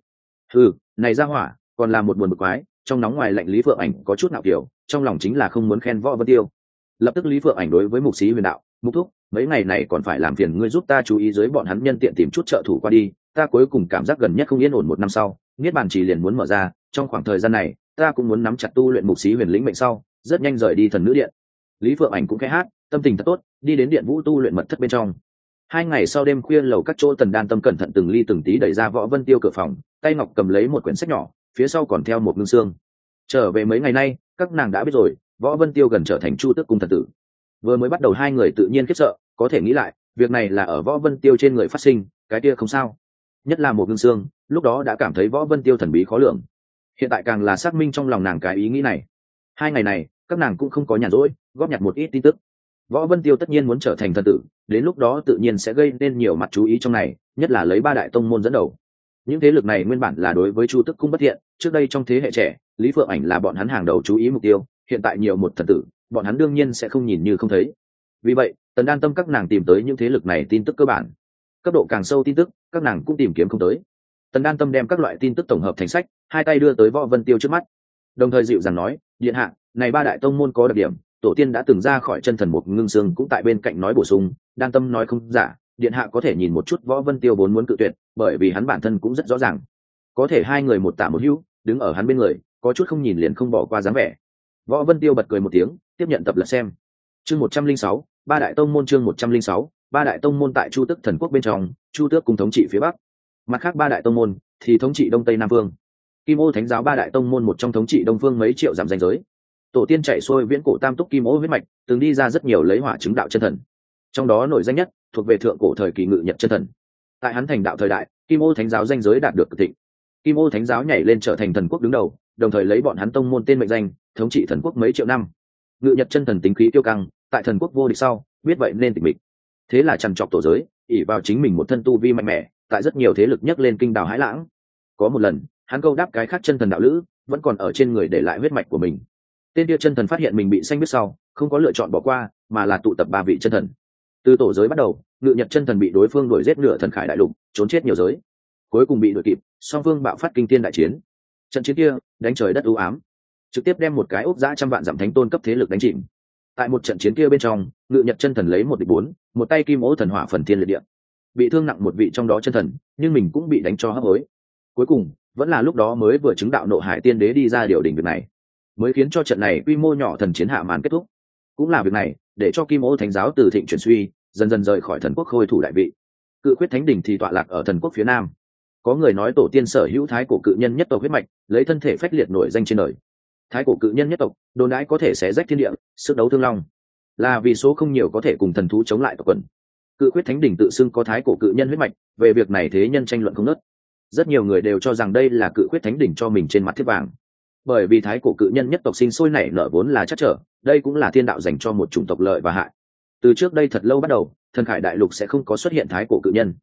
Này ra hỏa còn là một buồn bực quái, trong nóng ngoài lạnh Lý Phượng Ảnh có chút nạo kiểu, trong lòng chính là không muốn khen Võ Vân Tiêu. Lập tức Lý Phượng Ảnh đối với Mục Sĩ Huyền đạo, Mục thúc, mấy ngày này còn phải làm phiền ngươi giúp ta chú ý dưới bọn hắn, nhân tiện tìm chút trợ thủ qua đi, ta cuối cùng cảm giác gần nhất không yên ổn, 1 năm sau Niết Bàn Trì liền muốn mở ra, trong khoảng thời gian này ta cũng muốn nắm chặt tu luyện Mục Sĩ Huyền lĩnh mệnh sau rất nhanh rời đi thần nữ điện. Lý Phượng Ảnh cũng khẽ hát, tâm tình thật tốt, đi đến điện vũ tu luyện mật thất bên trong. 2 ngày sau đêm khuya lầu các chỗ, Tần Đan Tâm cẩn thận từng ly từng tí đẩy ra Võ Vân Tiêu cửa phòng, tay ngọc cầm lấy một quyển sách nhỏ, phía sau còn theo một Ngưng Xương. Trở về mấy ngày nay, các nàng đã biết rồi, Võ Vân Tiêu gần trở thành Chu Tước cung thần tử. Vừa mới bắt đầu 2 người tự nhiên khiếp sợ, có thể nghĩ lại, việc này là ở Võ Vân Tiêu trên người phát sinh, cái kia không sao. Nhất là một Ngưng Xương, lúc đó đã cảm thấy Võ Vân Tiêu thần bí khó lường, hiện tại càng là xác minh trong lòng nàng cái ý nghĩ này. 2 ngày này các nàng cũng không có nhàn rỗi, góp nhặt một ít tin tức. Võ Vân Tiêu tất nhiên muốn trở thành thần tử, đến lúc đó tự nhiên sẽ gây nên nhiều mặt chú ý trong này, nhất là lấy 3 đại tông môn dẫn đầu. Những thế lực này nguyên bản là đối với Chu Tước cung bất thiện, trước đây trong thế hệ trẻ, Lý Phượng Ảnh là bọn hắn hàng đầu chú ý mục tiêu, hiện tại nhiều một thần tử, bọn hắn đương nhiên sẽ không nhìn như không thấy. Vì vậy, Tần Đan Tâm các nàng tìm tới những thế lực này tin tức cơ bản. Cấp độ càng sâu tin tức, các nàng cũng tìm kiếm không tới. Tần Đan Tâm đem các loại tin tức tổng hợp thành sách, 2 tay đưa tới Võ Vân Tiêu trước mắt, đồng thời dịu dàng nói, điện hạ, này 3 đại tông môn có đặc điểm, tổ tiên đã từng ra khỏi chân thần Mục Ngưng Xương cũng tại bên cạnh nói bổ sung. Đan Tâm nói không giả, điện hạ có thể nhìn một chút. Võ Vân Tiêu vốn muốn cự tuyệt, bởi vì hắn bản thân cũng rất rõ ràng, có thể 2 người một tả một hữu, đứng ở hắn bên người, có chút không nhìn liền không bỏ qua dáng vẻ. Võ Vân Tiêu bật cười một tiếng, tiếp nhận tập lật xem. Chương 106, 3 đại tông môn. Chương 106, 3 đại tông môn tại Chu Tước thần quốc bên trong, Chu Tước cùng thống trị phía bắc, mặt khác 3 đại tông môn thì thống trị đông tây nam phương. Kim Ô Thánh giáo 3 đại tông môn một trong, thống trị đông phương mấy triệu dặm ranh giới. Tổ tiên chạy xuôi viễn cổ tam túc Kim Ô huyết mạch, từng đi ra rất nhiều lấy hỏa chứng đạo chân thần, trong đó nổi danh nhất thuộc về thượng cổ thời kỳ Ngự Nhật chân thần. Tại hắn thành đạo thời đại, Kim Ô Thánh giáo danh giới đạt được cực thịnh. Kim Ô Thánh giáo nhảy lên trở thành thần quốc đứng đầu, đồng thời lấy bọn hắn tông môn tên mệnh danh, thống trị thần quốc mấy triệu năm. Ngự Nhật chân thần tính khí tiêu căng, tại thần quốc vô địch sau, biết vậy nên tịch mịch. Thế là chằn chọc tổ giới, ỷ vào chính mình một thân tu vi mạnh mẽ, tại rất nhiều thế lực nhấc lên kinh đào hãi lãng. Có một lần, hắn câu đáp cái khác chân thần đạo lữ, vẫn còn ở trên người để lại huyết mạch của mình. Tên kia chân thần phát hiện mình bị xanh biết sau, không có lựa chọn bỏ qua, mà là tụ tập 3 vị chân thần. Từ tổ giới bắt đầu, Ngự Nhật chân thần bị đối phương đuổi giết nửa thần khải đại lục, trốn chết nhiều giới, cuối cùng bị đuổi kịp, song phương bạo phát kinh thiên đại chiến. Trận chiến kia đánh trời đất u ám, trực tiếp đem một cái ốc dã trăm vạn dặm thánh tôn cấp thế lực đánh chìm. Tại một trận chiến kia bên trong, Ngự Nhật chân thần lấy 1 địch 4, một tay Kim Ô thần hỏa phần thiên liệt địa, bị thương nặng một vị trong đó chân thần, nhưng mình cũng bị đánh cho hấp hối. Cuối cùng vẫn là lúc đó mới vừa chứng đạo Nộ Hải tiên đế đi ra điều đình việc này, mới khiến cho trận này quy mô nhỏ thần chiến hạ màn kết thúc. Cũng là việc này để cho Kim Ô Thánh giáo từ thịnh chuyển suy, dần dần rời khỏi thần quốc khôi thủ đại vị. Cự Khuyết Thánh đỉnh thì tọa lạc ở thần quốc phía nam. Có người nói tổ tiên sở hữu thái cổ cự nhân nhất tộc huyết mạch, lấy thân thể phách liệt nổi danh trên đời. Thái cổ cự nhân nhất tộc đồn đãi có thể xé rách thiên địa, sức đấu thương long, là vì số không nhiều có thể cùng thần thú chống lại tộc quần. Cự Khuyết Thánh đỉnh tự xưng có thái cổ cự nhân huyết mạch, về việc này thế nhân tranh luận không ngớt. Rất nhiều người đều cho rằng đây là Cự Khuyết Thánh đỉnh cho mình trên mặt thiết vàng, bởi vì thái cổ cự nhân nhất tộc sinh sôi nảy nở vốn là chắc trở, đây cũng là thiên đạo dành cho một chủng tộc lợi và hại. Từ trước đây thật lâu bắt đầu, thần khải đại lục sẽ không có xuất hiện thái cổ cự nhân.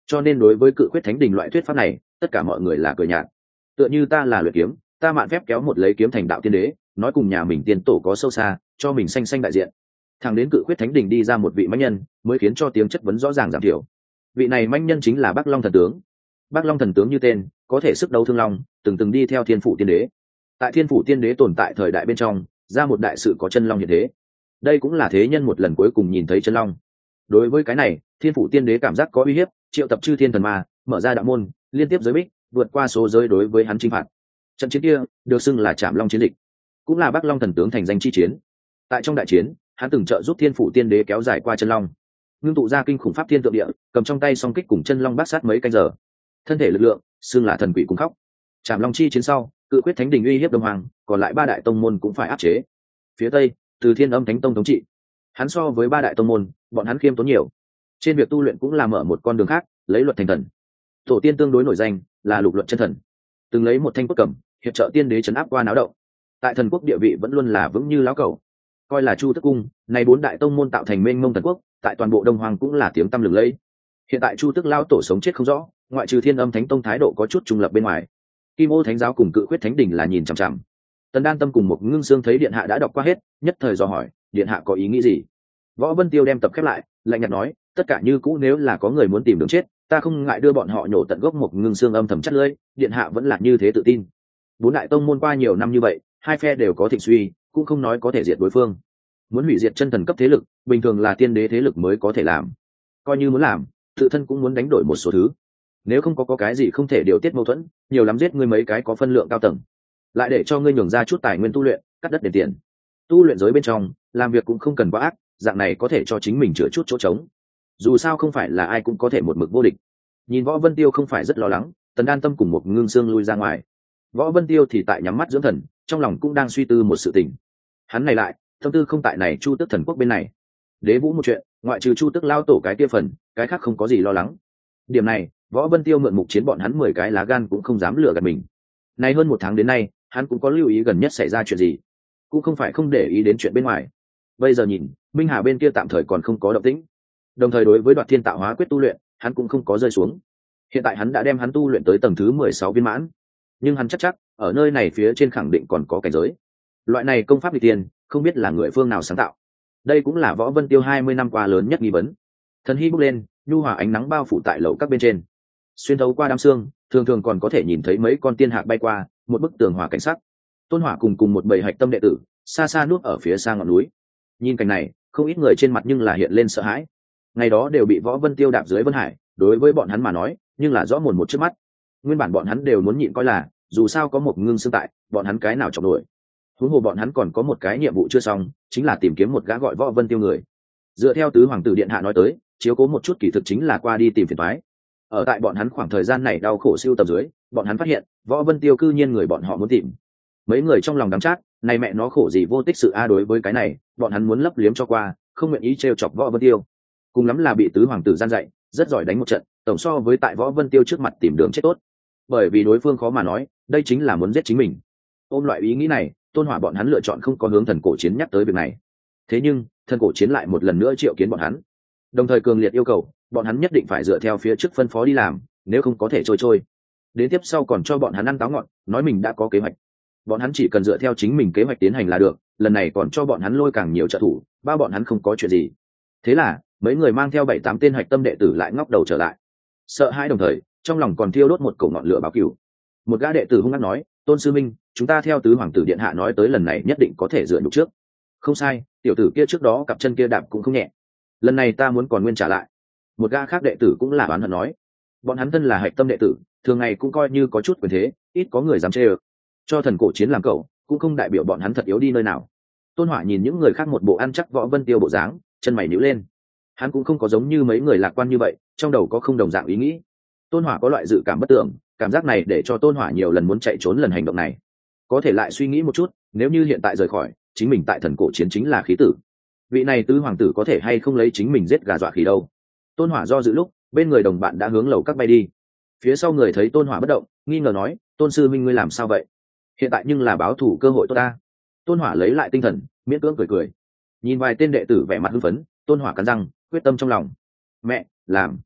cho nên đối với cự khuyết thánh đình loại thuyết pháp này tất cả mọi người là cười nhạt. Tựa như ta là luyện kiếm, ta mạn phép kéo một lấy kiếm thành đạo tiên đế, nói cùng nhà mình tiên tổ có sâu xa, cho mình xanh xanh đại diện. Thằng đến cự khuyết thánh đình đi ra một vị mãnh nhân, mới khiến cho tiếng chất vấn rõ ràng giảm thiểu. Vị này mãnh nhân chính là Bắc Long thần tướng. Bắc Long thần tướng như tên, có thể sức đấu thương long, từng đi theo thiên phủ tiên đế. Tại thiên phủ tiên đế tồn tại thời đại bên trong, ra một đại sự có chân long hiện thế. Đây cũng là thế nhân một lần cuối cùng nhìn thấy chân long. Đối với cái này, thiên phủ tiên đế cảm giác có uy hiếp, triệu tập chư thiên thần ma, mở ra đạo môn, liên tiếp giới bích, vượt qua số giới đối với hắn chinh phạt. Trận chiến kia được xưng là Trảm Long chiến dịch, cũng là Bắc Long thần tướng thành danh chi chiến. Tại trong đại chiến, hắn từng trợ giúp thiên phủ tiên đế kéo dài qua chân long, ngưng tụ ra kinh khủng pháp thiên tượng địa, cầm trong tay song kích cùng chân long bát sát mấy canh giờ. Thân thể lực lượng xưng là thần quỷ cùng khóc. Trảm Long chi chiến sau, cự quyết thánh đình uy hiếp đông hoàng, còn lại ba đại tông môn cũng phải áp chế. Phía tây, từ Thiên Âm Thánh Tông thống trị, hắn so với ba đại tông môn, bọn hắn khiêm tốn nhiều. Trên việc tu luyện cũng là mở một con đường khác, lấy luật thành thần. Tổ tiên tương đối nổi danh là Lục Luận chân thần, từng lấy một thanh cốt cầm hiệp trợ tiên đế trấn áp qua náo động. Tại thần quốc địa vị vẫn luôn là vững như lão cầu, coi là Chu Tức Cung này bốn đại tông môn tạo thành mênh mông thần quốc, tại toàn bộ Đông Hoàng cũng là tiếng tăm lừng lẫy. Hiện tại Chu Tức lao tổ sống chết không rõ, ngoại trừ Thiên Âm Thánh Tông thái độ có chút trung lập bên ngoài, Kim Ô Thánh giáo cùng Cự Khuyết Thánh đình là nhìn chằm chằm. Tần Đan Tâm cùng một Ngưng Xương thấy điện hạ đã đọc qua hết, nhất thời dò hỏi điện hạ có ý nghĩ gì. Võ Vân Tiêu đem tập khép lại, lạnh nhạt nói, tất cả như cũ, nếu là có người muốn tìm đường chết, ta không ngại đưa bọn họ nhổ tận gốc. Một Ngưng Xương âm thầm chắt lưỡi, điện hạ vẫn là như thế tự tin. Bốn đại tông môn qua nhiều năm như vậy, hai phe đều có thịnh suy, cũng không nói có thể diệt đối phương. Muốn hủy diệt chân thần cấp thế lực, bình thường là tiên đế thế lực mới có thể làm. Coi như muốn làm, tự thân cũng muốn đánh đổi một số thứ. Nếu không có cái gì không thể điều tiết mâu thuẫn, nhiều lắm giết ngươi mấy cái có phân lượng cao tầng, lại để cho ngươi nhường ra chút tài nguyên tu luyện, cắt đất đền tiền. Tu luyện giới bên trong, làm việc cũng không cần quá ác, dạng này có thể cho chính mình chữa chút chỗ trống. Dù sao không phải là ai cũng có thể một mực vô địch. Nhìn Võ Vân Tiêu không phải rất lo lắng, Tần Đan Tâm cùng một Ngưng Xương lui ra ngoài. Võ Vân Tiêu thì tại nhắm mắt dưỡng thần, trong lòng cũng đang suy tư một sự tình. Hắn này lại, tâm tư không tại này Chu Tức thần quốc bên này. Đế Vũ một chuyện, ngoại trừ Chu Tức lao tổ cái kia phần, cái khác không có gì lo lắng. Điểm này, Võ Vân Tiêu mượn mục chiến bọn hắn 10 cái lá gan cũng không dám lừa gạt mình. Nay hơn một tháng đến nay, hắn cũng có lưu ý gần nhất xảy ra chuyện gì, cũng không phải không để ý đến chuyện bên ngoài. Bây giờ nhìn, Minh Hà bên kia tạm thời còn không có động tĩnh. Đồng thời đối với Đoạt Thiên Tạo Hóa quyết tu luyện, hắn cũng không có rơi xuống. Hiện tại hắn đã đem hắn tu luyện tới tầng thứ 16 viên mãn, nhưng hắn chắc ở nơi này phía trên khẳng định còn có cảnh giới. Loại này công pháp nghịch tiên, không biết là người phương nào sáng tạo. Đây cũng là Võ Vân Tiêu 20 năm qua lớn nhất nghi vấn. Thần hy bốc lên, nhu hòa ánh nắng bao phủ tại lầu các bên trên, xuyên thấu qua đám xương, thường thường còn có thể nhìn thấy mấy con tiên hạc bay qua, một bức tường hòa cảnh sắc. Tôn Hỏa cùng một bầy hạch tâm đệ tử xa xa nuốt ở phía xa ngọn núi. Nhìn cảnh này, không ít người trên mặt nhưng là hiện lên sợ hãi. Ngày đó đều bị Võ Vân Tiêu đạp dưới Vân Hải, đối với bọn hắn mà nói, nhưng là rõ mồn một trước mắt. Nguyên bản bọn hắn đều muốn nhịn coi là, dù sao có một Ngưng Xương tại, bọn hắn cái nào chọc nổi. Huống hồ bọn hắn còn có một cái nhiệm vụ chưa xong, chính là tìm kiếm một gã gọi Võ Vân Tiêu người. Dựa theo tứ hoàng tử điện hạ nói tới, chiếu cố một chút kỳ thực chính là qua đi tìm phiền toái. Ở tại bọn hắn khoảng thời gian này đau khổ siêu tập dưới, bọn hắn phát hiện Võ Vân Tiêu cư nhiên người bọn họ muốn tìm. Mấy người trong lòng đắm chát, này mẹ nó khổ gì vô tích sự a. Đối với cái này, bọn hắn muốn lấp liếm cho qua, không nguyện ý trêu chọc Võ Vân Tiêu. Cùng lắm là bị tứ hoàng tử gian dạy, rất giỏi đánh một trận, tổng so với tại Võ Vân Tiêu trước mặt tìm đường chết tốt. Bởi vì đối phương khó mà nói, đây chính là muốn giết chính mình. Ôm loại ý nghĩ này, Tôn Hỏa bọn hắn lựa chọn không có hướng thần cổ chiến nhắc tới việc này. Thế nhưng, thần cổ chiến lại một lần nữa triệu kiến bọn hắn, đồng thời cường liệt yêu cầu bọn hắn nhất định phải dựa theo phía trước phân phó đi làm, nếu không có thể trôi. Đến tiếp sau còn cho bọn hắn ăn táo ngọt, nói mình đã có kế hoạch, bọn hắn chỉ cần dựa theo chính mình kế hoạch tiến hành là được. Lần này còn cho bọn hắn lôi càng nhiều trợ thủ, bao bọn hắn không có chuyện gì. Thế là mấy người mang theo 7-8 tên hạch tâm đệ tử lại ngóc đầu trở lại, sợ hãi đồng thời trong lòng còn thiêu đốt một cổ ngọn lửa báo cửu. Một gã đệ tử hung hăng nói, Tôn sư minh, chúng ta theo tứ hoàng tử điện hạ nói tới lần này nhất định có thể dựa nhục trước. Không sai, tiểu tử kia trước đó cặp chân kia đạp cũng không nhẹ, lần này ta muốn còn nguyên trả lại. Một gã khác đệ tử cũng là oán hận nói, bọn hắn thân là hạch tâm đệ tử, thường ngày cũng coi như có chút quyền thế, ít có người dám chê ơ. Cho thần cổ chiến làm cậu, cũng không đại biểu bọn hắn thật yếu đi nơi nào. Tôn Hỏa nhìn những người khác một bộ ăn chắc Võ Vân Tiêu bộ dáng, chân mày nhíu lên. Hắn cũng không có giống như mấy người lạc quan như vậy, trong đầu có không đồng dạng ý nghĩ. Tôn Hỏa có loại dự cảm bất tưởng, cảm giác này để cho Tôn Hỏa nhiều lần muốn chạy trốn lần hành động này. Có thể lại suy nghĩ một chút, nếu như hiện tại rời khỏi, chính mình tại thần cổ chiến chính là khí tử. Vị này tứ hoàng tử có thể hay không lấy chính mình giết gà dọa khỉ đâu. Tôn Hỏa do dự lúc, bên người đồng bạn đã hướng lầu các bay đi. Phía sau người thấy Tôn Hỏa bất động, nghi ngờ nói, Tôn sư minh ngươi làm sao vậy? Hiện tại nhưng là báo thủ cơ hội tốt ta. Tôn Hỏa lấy lại tinh thần, miễn cưỡng cười cười. Nhìn vài tên đệ tử vẻ mặt hưng phấn, Tôn Hỏa cắn răng, quyết tâm trong lòng. Mẹ, làm.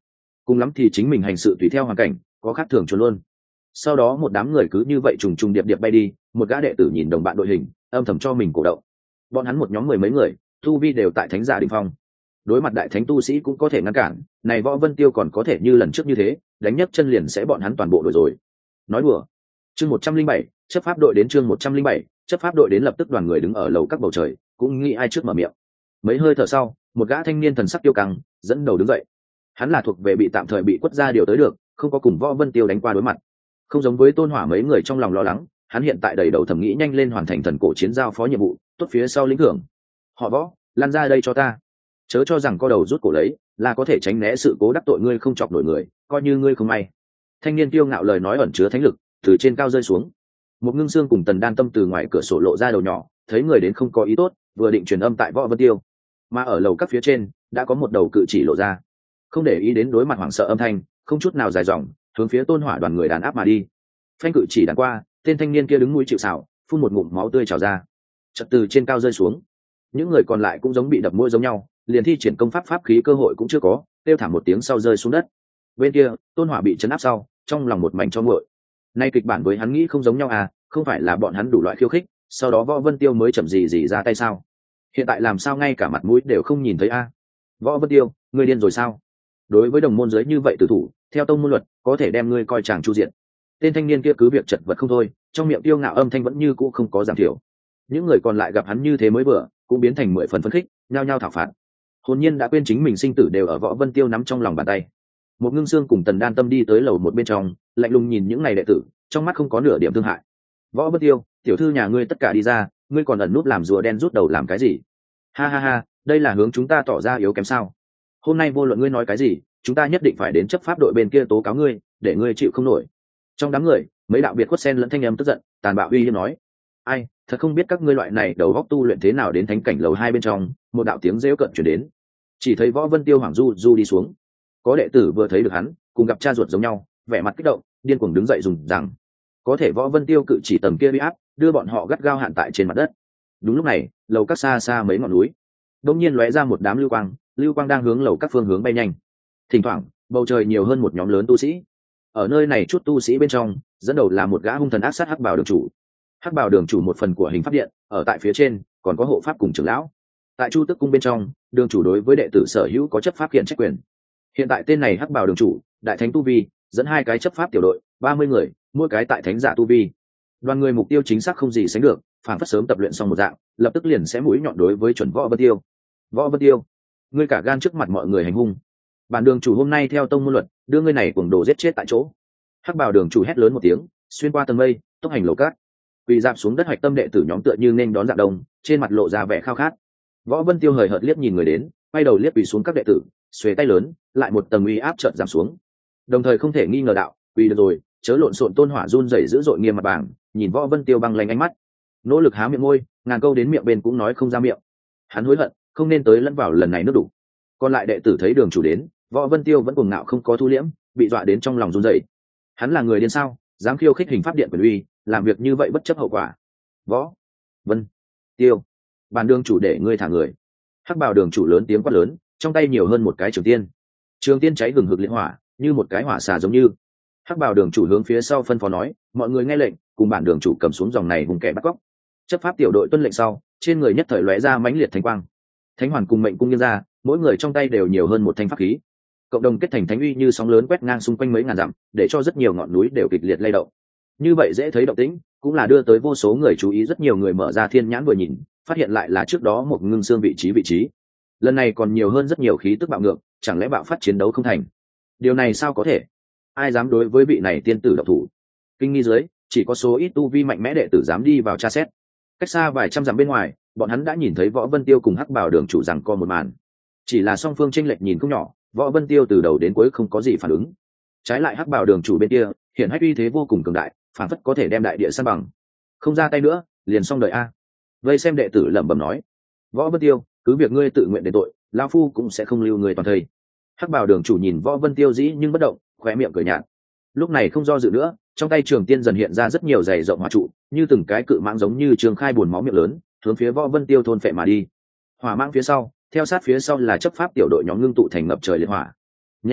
cùng lắm thì chính mình hành sự tùy theo hoàn cảnh, có khác thường chuẩn luôn. Sau đó một đám người cứ như vậy trùng trùng điệp điệp bay đi, một gã đệ tử nhìn đồng bạn đội hình, âm thầm cho mình cổ động. Bọn hắn một nhóm mười mấy người, tu vi đều tại thánh giả đỉnh phong. Đối mặt đại thánh tu sĩ cũng có thể ngăn cản, này Võ Vân Tiêu còn có thể như lần trước như thế, đánh nhấc chân liền sẽ bọn hắn toàn bộ đội rồi. Nói đùa. Chương 107, chấp pháp đội đến chương 107, chấp pháp đội đến lập tức đoàn người đứng ở lầu các bầu trời, cũng nghĩ ai trước mở miệng. Mấy hơi thở sau, một gã thanh niên thần sắc tiêu căng, dẫn đầu đứng dậy. Hắn là thuộc về bị tạm thời bị quất ra điều tới được, không có cùng Võ Vân Tiêu đánh qua đối mặt. Không giống với Tôn Hỏa mấy người trong lòng lo lắng, hắn hiện tại đầy đầu thẩm nghĩ nhanh lên hoàn thành thần cổ chiến giao phó nhiệm vụ, tốt phía sau lĩnh thưởng. Họ Võ, lan ra đây cho ta. Chớ cho rằng co đầu rút cổ lấy, là có thể tránh né sự cố đắc tội ngươi không chọc nổi người, coi như ngươi không may. Thanh niên tiêu ngạo lời nói ẩn chứa thánh lực, từ trên cao rơi xuống. Một Ngưng Xương cùng Tần Đan Tâm từ ngoài cửa sổ lộ ra đầu nhỏ, thấy người đến không có ý tốt, vừa định truyền âm tại Võ Vân Tiêu, mà ở lầu các phía trên đã có một đầu cự chỉ lộ ra. Không để ý đến đối mặt hoảng sợ âm thanh, không chút nào dài dòng, hướng phía Tôn Hỏa đoàn người đàn áp mà đi. Phanh cự chỉ đàn qua, tên thanh niên kia đứng mũi chịu sào, phun một ngụm máu tươi trào ra, chợt từ trên cao rơi xuống. Những người còn lại cũng giống bị đập mũi giống nhau, liền thi triển công pháp khí cơ hội cũng chưa có, kêu thảm một tiếng sau rơi xuống đất. Bên kia Tôn Hỏa bị chấn áp sau, trong lòng một mảnh cho nguội. Nay kịch bản với hắn nghĩ không giống nhau à, không phải là bọn hắn đủ loại khiêu khích, sau đó Võ Vân Tiêu mới chậm gì ra tay sao? Hiện tại làm sao ngay cả mặt mũi đều không nhìn thấy a? Võ Vân Tiêu, ngươi điên rồi sao? Đối với đồng môn giới như vậy tử thủ, theo tông môn luật, có thể đem ngươi coi chàng chu diện. Tên thanh niên kia cứ việc chật vật không thôi, trong miệng tiêu ngạo âm thanh vẫn như cũ không có giảm thiểu. Những người còn lại gặp hắn như thế mới vừa, cũng biến thành 10 phần phấn khích, nhao nhao thảo phạt. Hồn nhiên đã quên chính mình sinh tử đều ở Võ Vân Tiêu nắm trong lòng bàn tay. Một Ngưng Xương cùng Tần Đan Tâm đi tới lầu một bên trong, lạnh lùng nhìn những này đệ tử, trong mắt không có nửa điểm thương hại. Võ Vân Tiêu, tiểu thư nhà ngươi tất cả đi ra, ngươi còn ẩn nút làm rùa đen rút đầu làm cái gì? Ha ha ha, đây là hướng chúng ta tỏ ra yếu kém sao? Hôm nay vô luận ngươi nói cái gì, chúng ta nhất định phải đến chấp pháp đội bên kia tố cáo ngươi, để ngươi chịu không nổi. Trong đám người, mấy đạo biệt khuất sen lẫn thanh âm tức giận, tàn bạo uy hiếp nói: ai, thật không biết các ngươi loại này đầu góc tu luyện thế nào đến thánh cảnh lầu hai bên trong. Một đạo tiếng rêu cận chuyển đến, chỉ thấy Võ Vân Tiêu hoảng du đi xuống. Có đệ tử vừa thấy được hắn, cùng gặp cha ruột giống nhau, vẻ mặt kích động, điên cuồng đứng dậy dùng rằng có thể Võ Vân Tiêu cự chỉ tầm kia uy áp, đưa bọn họ gắt gao hạn tại trên mặt đất. Đúng lúc này, lầu các xa xa mấy ngọn núi đông nhiên lóe ra một đám lưu quang đang hướng lầu các phương hướng bay nhanh. Thỉnh thoảng bầu trời nhiều hơn một nhóm lớn tu sĩ. Ở nơi này chút tu sĩ bên trong, dẫn đầu là một gã hung thần ác sát Hắc Bào đường chủ. Hắc Bào đường chủ một phần của hình pháp điện, ở tại phía trên còn có hộ pháp cùng trưởng lão. Tại Chu Tức cung bên trong, đường chủ đối với đệ tử sở hữu có chấp pháp kiện trách quyền. Hiện tại tên này Hắc Bào đường chủ, đại thánh tu vi, dẫn 2 cái chấp pháp tiểu đội, 30 người, mỗi cái tại thánh giả tu vi. Đoàn người mục tiêu chính xác không gì sánh được, phản phất sớm tập luyện xong một dạng, lập tức liền sẽ mũi nhọn đối với chuẩn Võ Vân Tiêu. Võ Vân Tiêu, ngươi cả gan trước mặt mọi người hành hung. Bản đường chủ hôm nay theo tông môn luật, đưa ngươi này cuồng đồ giết chết tại chỗ. Hắc Bào đường chủ hét lớn một tiếng, xuyên qua tầng mây, tốc hành lầu cát. Quỳ dạp xuống đất hoạch tâm đệ tử nhóm tựa như nên đón dạng đông, trên mặt lộ ra vẻ khao khát. Võ Vân Tiêu hời hợt liếc nhìn người đến, quay đầu liếc quỳ xuống các đệ tử, xuề tay lớn, lại một tầng uy áp chợt giảm xuống. Đồng thời không thể nghi ngờ đạo, quỳ được rồi, chớ lộn xộn. Tôn Hỏa run rẩy dữ dội nghiêm mặt bảng, nhìn Võ Vân Tiêu băng lanh ánh mắt, nỗ lực há miệng môi, ngàn câu đến miệng bên cũng nói không ra miệng. Hắn hối hận, không nên tới lẫn vào lần này nước đủ. Còn lại đệ tử thấy đường chủ đến, Võ Vân Tiêu vẫn cuồng ngạo không có thu liễm, bị dọa đến trong lòng run rẩy. Hắn là người điên sao, dám khiêu khích hình pháp điện quyền uy, làm việc như vậy bất chấp hậu quả. Võ Vân Tiêu, bản đường chủ để ngươi thả người. Hắc Bào đường chủ lớn tiếng quát lớn, trong tay nhiều hơn một cái trường tiên cháy hừng hực liệt hỏa, như một cái hỏa xà giống như. Hắc Bào đường chủ hướng phía sau phân phó nói, mọi người nghe lệnh, cùng bản đường chủ cầm xuống dòng này hùng kẻ bắt cóc. Chấp pháp tiểu đội tuân lệnh sau, trên người nhất thời lóe ra mãnh liệt thánh quang. Thánh hoàn cùng mệnh cung nghiêng ra, mỗi người trong tay đều nhiều hơn một thanh pháp khí. Cộng đồng kết thành thánh uy như sóng lớn quét ngang xung quanh mấy ngàn dặm, để cho rất nhiều ngọn núi đều kịch liệt lay động. Như vậy dễ thấy động tĩnh, cũng là đưa tới vô số người chú ý. Rất nhiều người mở ra thiên nhãn vừa nhìn, phát hiện lại là trước đó một Ngưng Xương vị trí. Lần này còn nhiều hơn rất nhiều khí tức bạo ngược, chẳng lẽ bạo phát chiến đấu không thành? Điều này sao có thể? Ai dám đối với vị này tiên tử độc thủ? Kinh nghi dưới, chỉ có số ít tu vi mạnh mẽ đệ tử dám đi vào tra xét. Cách xa vài trăm dặm bên ngoài, bọn hắn đã nhìn thấy Võ Vân Tiêu cùng Hắc Bào đường chủ giằng co một màn. Chỉ là song phương chênh lệch nhìn không nhỏ, Võ Vân Tiêu từ đầu đến cuối không có gì phản ứng. Trái lại Hắc Bào đường chủ bên kia, hiện hách uy thế vô cùng cường đại, phản phất có thể đem đại địa san bằng. Không ra tay nữa, liền xong đời a. Vây xem đệ tử lẩm bẩm nói: Võ Vân Tiêu, cứ việc ngươi tự nguyện đền tội, lão phu cũng sẽ không lưu người toàn thây. Hắc Bào đường chủ nhìn Võ Vân Tiêu dĩ nhưng bất động, khóe miệng cười nhạt. Lúc này không do dự nữa, trong tay trường tiên dần hiện ra rất nhiều dày rộng hỏa trụ, như từng cái cự mãng giống như trường khai buồn máu miệng lớn, hướng phía Võ Vân Tiêu thôn phệ mà đi. Hỏa mãng phía sau, theo sát phía sau là chấp pháp tiểu đội nhóm ngưng tụ thành ngập trời liệt hỏa. Nhanh,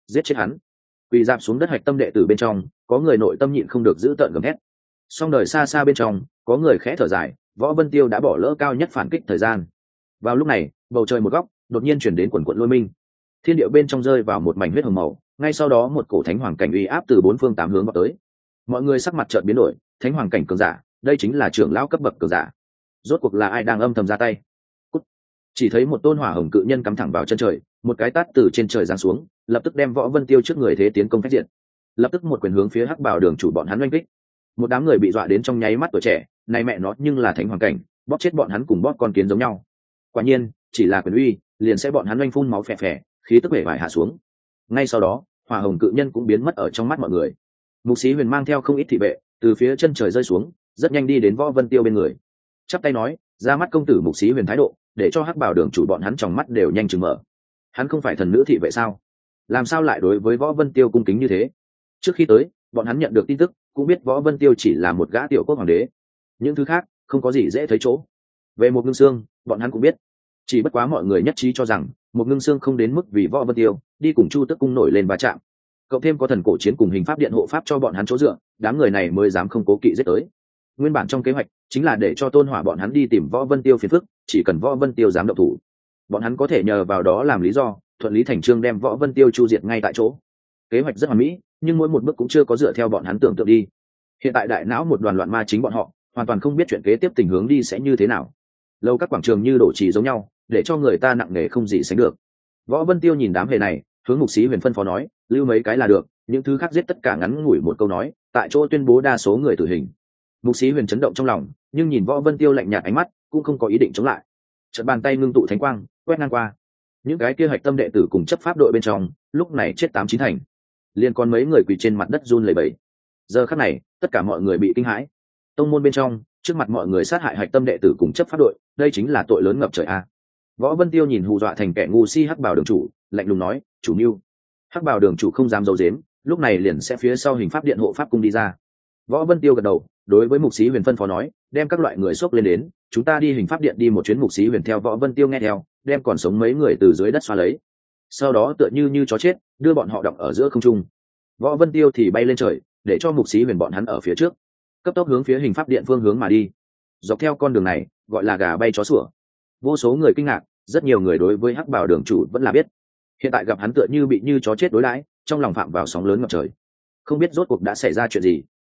giết chết hắn. Quỳ dạp xuống đất hạch tâm đệ tử bên trong, có người nội tâm nhịn không được giữ tợn gầm thét. Song đời xa xa bên trong, có người khẽ thở dài, Võ Vân Tiêu đã bỏ lỡ cao nhất phản kích thời gian. Vào lúc này, bầu trời một góc đột nhiên chuyển đến quần quận lôi minh, thiên địa bên trong rơi vào một mảnh huyết hồng màu, ngay sau đó một cổ thánh hoàng cảnh uy áp từ bốn phương tám hướng vào tới. Mọi người sắc mặt chợt biến đổi, thánh hoàng cảnh cường giả, đây chính là trưởng lão cấp bậc cường giả. Rốt cuộc là ai đang âm thầm ra tay? Cút. Chỉ thấy một tôn hỏa hồng cự nhân cắm thẳng vào chân trời, một cái tát từ trên trời giáng xuống, lập tức đem Võ Vân Tiêu trước người thế tiến công phách diện. Lập tức một quyền hướng phía Hắc Bảo Đường chủ bọn hắn oanh kích. Một đám người bị dọa đến trong nháy mắt tuổi trẻ, này mẹ nó nhưng là thánh hoàng cảnh, bóp chết bọn hắn cùng bóp con kiến giống nhau. Quả nhiên, chỉ là quyền uy, liền sẽ bọn hắn oanh phun máu phè phè, khí tức bể bại hạ xuống. Ngay sau đó, hỏa hồng cự nhân cũng biến mất ở trong mắt mọi người. Mục Sĩ Huyền mang theo không ít thị vệ, từ phía chân trời rơi xuống, rất nhanh đi đến Võ Vân Tiêu bên người. Chắp tay nói, ra mắt công tử. Mục Sĩ Huyền thái độ, để cho Hắc Bảo Đường chủ bọn hắn trong mắt đều nhanh chừng mở. Hắn không phải thần nữ thị vệ sao? Làm sao lại đối với Võ Vân Tiêu cung kính như thế? Trước khi tới, bọn hắn nhận được tin tức, cũng biết Võ Vân Tiêu chỉ là một gã tiểu quốc hoàng đế. Những thứ khác, không có gì dễ thấy chỗ. Về một Ngưng Xương, bọn hắn cũng biết. Chỉ bất quá mọi người nhất trí cho rằng, một Ngưng Xương không đến mức vì Võ Vân Tiêu đi cùng Chu Tước cung nổi lên va chạm. Cộng thêm có thần cổ chiến cùng hình pháp điện hộ pháp cho bọn hắn chỗ dựa, đám người này mới dám không cố kỵ giết tới. Nguyên bản trong kế hoạch chính là để cho Tôn Hỏa bọn hắn đi tìm Võ Vân Tiêu phiền phức, chỉ cần Võ Vân Tiêu dám động thủ, bọn hắn có thể nhờ vào đó làm lý do, thuận lý thành chương đem Võ Vân Tiêu chu diệt ngay tại chỗ. Kế hoạch rất hoàn mỹ, nhưng mỗi một bước cũng chưa có dựa theo bọn hắn tưởng tượng đi. Hiện tại đại não một đoàn loạn ma chính bọn họ, hoàn toàn không biết chuyện kế tiếp tình hướng đi sẽ như thế nào. Lâu các quảng trường như đổ trì giống nhau, để cho người ta nặng nề không gì sánh được. Võ Vân Tiêu nhìn đám hề này, hướng Mục Sĩ Huyền phân phó nói, lưu mấy cái là được, những thứ khác giết tất cả, ngắn ngủi một câu nói, tại chỗ tuyên bố đa số người tử hình. Mục Sĩ Huyền chấn động trong lòng, nhưng nhìn Võ Vân Tiêu lạnh nhạt ánh mắt, cũng không có ý định chống lại. Chợt bàn tay ngưng tụ thánh quang, quét ngang qua. Những cái kia hạch tâm đệ tử cùng chấp pháp đội bên trong, lúc này chết 8-9 thành. Liên còn mấy người quỳ trên mặt đất run lẩy bẩy. Giờ khắc này, tất cả mọi người bị kinh hãi. Tông môn bên trong, trước mặt mọi người sát hại hạch tâm đệ tử cùng chấp pháp đội, đây chính là tội lớn ngập trời a. Võ Vân Tiêu nhìn hù dọa thành kẻ ngu si Hắc Bảo Đường chủ, lạnh lùng nói, chủ mưu. Hắc Bảo Đường chủ không dám giấu giếm, lúc này liền sẽ phía sau hình pháp điện hộ pháp cung đi ra. Võ Vân Tiêu gật đầu, đối với Mục Sĩ Huyền phân phó nói, đem các loại người xốc lên đến, chúng ta đi hình pháp điện đi một chuyến. Mục Sĩ Huyền theo Võ Vân Tiêu nghe theo, đem còn sống mấy người từ dưới đất xoa lấy, sau đó tựa như chó chết, đưa bọn họ đọng ở giữa không trung. Võ Vân Tiêu thì bay lên trời, để cho Mục Sĩ Huyền bọn hắn ở phía trước, cấp tốc hướng phía hình pháp điện phương hướng mà đi. Dọc theo con đường này, gọi là gà bay chó sủa. Vô số người kinh ngạc, rất nhiều người đối với Hắc Bảo Đường chủ vẫn là biết. Hiện tại gặp hắn tựa như bị như chó chết đối đãi, trong lòng phạm vào sóng lớn ngập trời. Không biết rốt cuộc đã xảy ra chuyện gì.